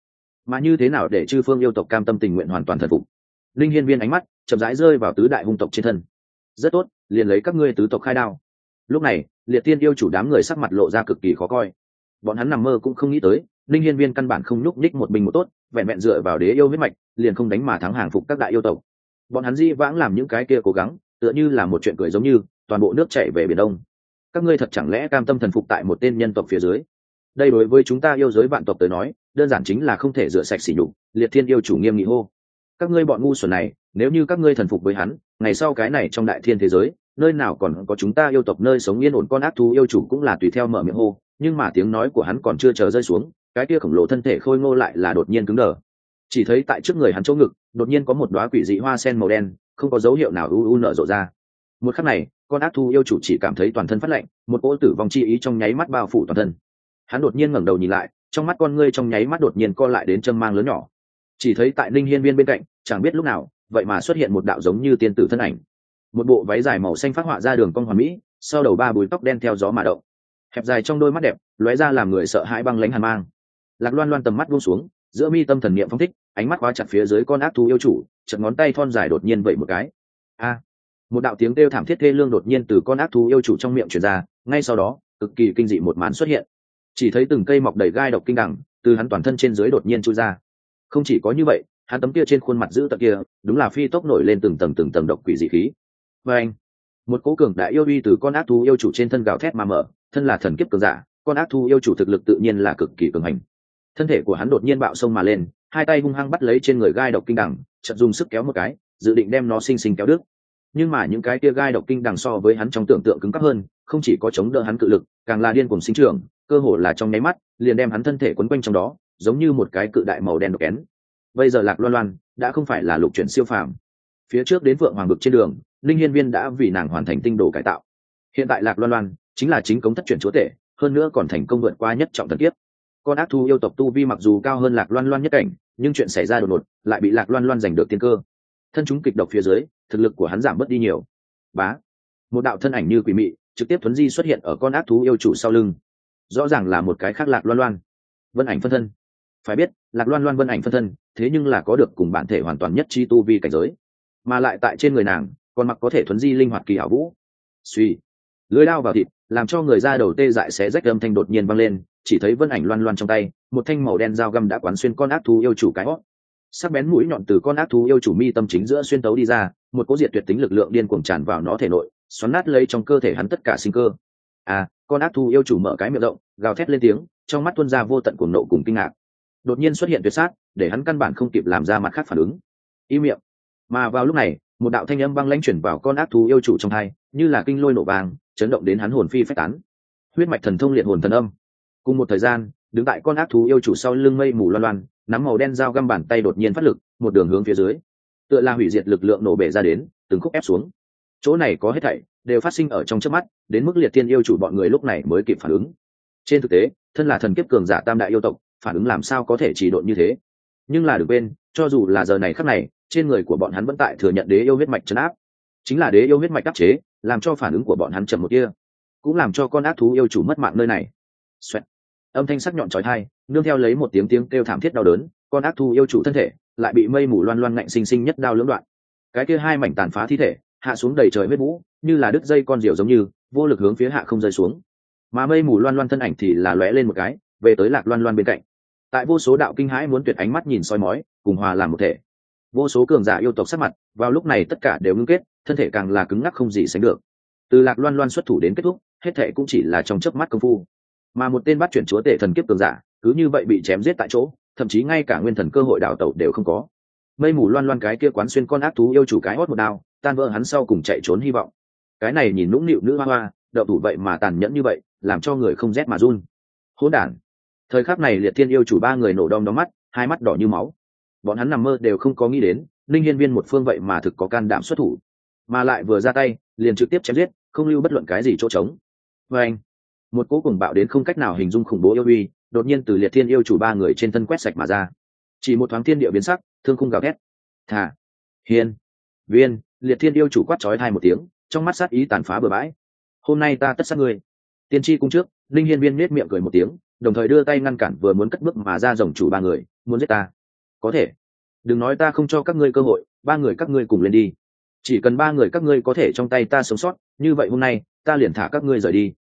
mà như thế nào để chư phương yêu tộc cam tâm tình nguyện hoàn toàn thần phục? Linh Hiên Viên ánh mắt chậm rãi rơi vào tứ đại hung tộc trên thân. Rất tốt, liền lấy các ngươi tứ tộc khai đao. Lúc này liệt tiên yêu chủ đám người sắc mặt lộ ra cực kỳ khó coi. Bọn hắn nằm mơ cũng không nghĩ tới Linh Hiên Viên căn bản không nhúc nhích một mình một tốt, vẹn vẹn dựa vào đế yêu huyết mạch liền không đánh mà thắng hàng phục các đại yêu tộc. Bọn hắn di vãng làm những cái kia cố gắng tựa như là một chuyện cười, giống như toàn bộ nước chảy về biển đông. Các ngươi thật chẳng lẽ cam tâm thần phục tại một tên nhân tộc phía dưới? Đây đối với chúng ta yêu giới vạn tộc tới nói đơn giản chính là không thể rửa sạch sỉ nhục. Liệt thiên yêu chủ nghiêm nghị hô: các ngươi bọn ngu xuẩn này, nếu như các ngươi thần phục với hắn, ngày sau cái này trong đại thiên thế giới nơi nào còn có chúng ta yêu tộc nơi sống yên ổn? Con ác thú yêu chủ cũng là tùy theo mở miệng hô, nhưng mà tiếng nói của hắn còn chưa chờ rơi xuống, cái kia khổng lồ thân thể khôi ngô lại là đột nhiên cứng đờ. Chỉ thấy tại trước người hắn chỗ ngực đột nhiên có một đóa quỷ dị hoa sen màu đen, không có dấu hiệu nào u u nở rộ ra. Một khắc này con ác thú yêu chủ chỉ cảm thấy toàn thân phát lạnh, một cỗ tử vong chi ý trong nháy mắt bao phủ toàn thân. Hắn đột nhiên ngẩng đầu nhìn lại, trong mắt con ngươi trong nháy mắt đột nhiên co lại đến châm mang lớn nhỏ. Chỉ thấy tại Linh Hiên Viên bên cạnh, chẳng biết lúc nào vậy mà xuất hiện một đạo giống như tiên tử thân ảnh. Một bộ váy dài màu xanh phát họa ra đường cong hoàn mỹ, sau đầu ba búi tóc đen theo gió mà động, hẹp dài trong đôi mắt đẹp lóe ra làm người sợ hãi băng lãnh hàn mang. Lạc Loan Loan tầm mắt buông xuống, giữa mi tâm thần niệm phong thích, ánh mắt khóa chặt phía dưới con ác thú yêu chủ, chợt ngón tay thon dài đột nhiên vẩy một cái. A! Một đạo tiếng kêu thảm thiết thê lương đột nhiên từ con ác thú yêu chủ trong miệng truyền ra, ngay sau đó, cực kỳ kinh dị một màn xuất hiện. Chỉ thấy từng cây mọc đầy gai độc kinh đằng từ hắn toàn thân trên dưới đột nhiên chui ra. Không chỉ có như vậy, hắn tấm kia trên khuôn mặt dữ tợn kia, đúng là phi tốc nổi lên từng tầng từng tầng độc quỷ dị khí. Và anh, một cỗ cường đại yêu uy từ con ác thú yêu chủ trên thân gào thét mà mở, thân là thần kiếp cường giả, con ác thú yêu chủ thực lực tự nhiên là cực kỳ cường hành. Thân thể của hắn đột nhiên bạo xông mà lên, hai tay hung hăng bắt lấy trên người gai độc kinh đằng, chợt dùng sức kéo một cái, dự định đem nó sinh sinh kéo đứt. Nhưng mà những cái kia gai độc kinh đằng so với hắn trong tưởng tượng cứng cáp hơn, không chỉ có chống đỡ hắn cự lực, càng là điên cuồng sinh trưởng, cơ hồ là trong nháy mắt liền đem hắn thân thể quấn quanh trong đó, giống như một cái cự đại màu đen độc kén. Bây giờ Lạc Loan Loan đã không phải là lục chuyển siêu phàm. Phía trước đến Vượng Hoàng vực trên đường, Linh Hiên Viên đã vì nàng hoàn thành tinh đồ cải tạo. Hiện tại Lạc Loan Loan chính là chính cống thất chuyển chúa tể, hơn nữa còn thành công vượt qua nhất trọng thần kiếp. Con ác thú yêu tộc tu vi mặc dù cao hơn Lạc Loan Loan nhất cảnh, nhưng chuyện xảy ra đột ngột, lại bị Lạc Loan Loan giành được tiên cơ. Thân chúng kịch độc phía dưới, thực lực của hắn giảm bớt đi nhiều. Bá, một đạo thân ảnh như quỷ mị, trực tiếp thuấn di xuất hiện ở con ác thú yêu chủ sau lưng. Rõ ràng là một cái khác Lạc Loan Loan. Vân ảnh phân thân. Phải biết, Lạc Loan Loan vân ảnh phân thân, thế nhưng là có được cùng bản thể hoàn toàn nhất chi tu vi cảnh giới, mà lại tại trên người nàng còn mặc có thể thuấn di linh hoạt kỳ ảo vũ. Suy, lưỡi đao vào thịt, làm cho người ra đầu tê dại xé rách âm thanh đột nhiên vang lên, chỉ thấy vân ảnh loan loan trong tay, một thanh màu đen dao găm đã quán xuyên con ác thú yêu chủ cái hót. Sắc bén mũi nhọn từ con ác thú yêu chủ mi tâm chính giữa xuyên tấu đi ra, một cỗ diệt tuyệt tính lực lượng điên cuồng tràn vào nó thể nội, xoắn nát lấy trong cơ thể hắn tất cả sinh cơ. À, con ác thú yêu chủ mở cái miệng rộng, gào thét lên tiếng, trong mắt tuôn ra vô tận cuồng nộ cùng kinh ngạc. Đột nhiên xuất hiện tuyệt sát, để hắn căn bản không kịp làm ra mặt khác phản ứng. Im miệng. Mà vào lúc này, một đạo thanh âm băng lãnh chuyển vào con ác thú yêu chủ trong tai, như là kinh lôi nổ vàng, chấn động đến hắn hồn phi phách tán. Huyết mạch thần thông liệt hồn thần âm. Cùng một thời gian, đứng tại con ác thú yêu chủ sau lưng mây mù loan loan, nắm màu đen dao găm bàn tay đột nhiên phát lực, một đường hướng phía dưới, tựa là hủy diệt lực lượng nổ bể ra đến, từng khúc ép xuống. Chỗ này có hết thảy đều phát sinh ở trong chớp mắt, đến mức liệt thiên yêu chủ bọn người lúc này mới kịp phản ứng. Trên thực tế, thân là thần kiếp cường giả tam đại yêu tộc, phản ứng làm sao có thể chỉ độn như thế. Nhưng là đừng quên, cho dù là giờ này khắc này, trên người của bọn hắn vẫn tại thừa nhận đế yêu huyết mạch trấn áp. Chính là đế yêu huyết mạch áp chế, làm cho phản ứng của bọn hắn chậm một kia, cũng làm cho con ác thú yêu chủ mất mạng nơi này. Xoẹt. Âm thanh sắc nhọn chói tai, nương theo lấy một tiếng tiếng kêu thảm thiết đau đớn, con ác thú yêu chủ thân thể lại bị mây mù loan loan ngạnh sinh sinh nhất đao lưỡng đoạn. Cái kia hai mảnh tàn phá thi thể hạ xuống đầy trời huyết vũ, như là đứt dây con diều giống như vô lực hướng phía hạ không rơi xuống. Mà mây mù loan loan thân ảnh thì là lóe lên một cái, về tới Lạc Loan Loan bên cạnh. Tại vô số đạo kinh hãi muốn tuyệt ánh mắt nhìn soi mói, cùng hòa làm một thể. Vô số cường giả yêu tộc sắc mặt, vào lúc này tất cả đều ngưng kết, thân thể càng là cứng ngắc không gì sánh được. Từ Lạc Loan Loan xuất thủ đến kết thúc, hết thệ cũng chỉ là trong chớp mắt công phu. Mà một tên bắt chuyển chúa tể thần kiếp cường giả, cứ như vậy bị chém giết tại chỗ, thậm chí ngay cả nguyên thần cơ hội đảo tẩu đều không có. Mây mù loan loan cái kia quán xuyên con ác thú yêu chủ cái hót một đao, tan vỡ hắn sau cùng chạy trốn hy vọng. Cái này nhìn nũng nịu nữ hoa hoa, đậu thủ vậy mà tàn nhẫn như vậy, làm cho người không rét mà run. Hỗn đản. Thời khắc này liệt thiên yêu chủ ba người nổ đom đóm mắt, hai mắt đỏ như máu. Bọn hắn nằm mơ đều không có nghĩ đến, linh hiên viên một phương vậy mà thực có can đảm xuất thủ, mà lại vừa ra tay liền trực tiếp chém giết, không lưu bất luận cái gì chỗ trống. Và anh, một cỗ cùng bạo đến không cách nào hình dung khủng bố yêu uy, đột nhiên từ liệt thiên yêu chủ ba người trên thân quét sạch mà ra. Chỉ một thoáng thiên địa biến sắc, thương khung gào thét. Thả, hiên, viên, liệt thiên yêu chủ quát chói tai một tiếng, trong mắt sát ý tàn phá bừa bãi. Hôm nay ta tất sát ngươi. Tiên tri cung trước, linh hiên viên nết miệng cười một tiếng, đồng thời đưa tay ngăn cản vừa muốn cất bước mà ra rồng chủ ba người. Muốn giết ta có thể, đừng nói ta không cho các ngươi cơ hội, ba người các ngươi cùng lên đi, chỉ cần ba người các ngươi có thể trong tay ta sống sót, như vậy hôm nay ta liền thả các ngươi rời đi.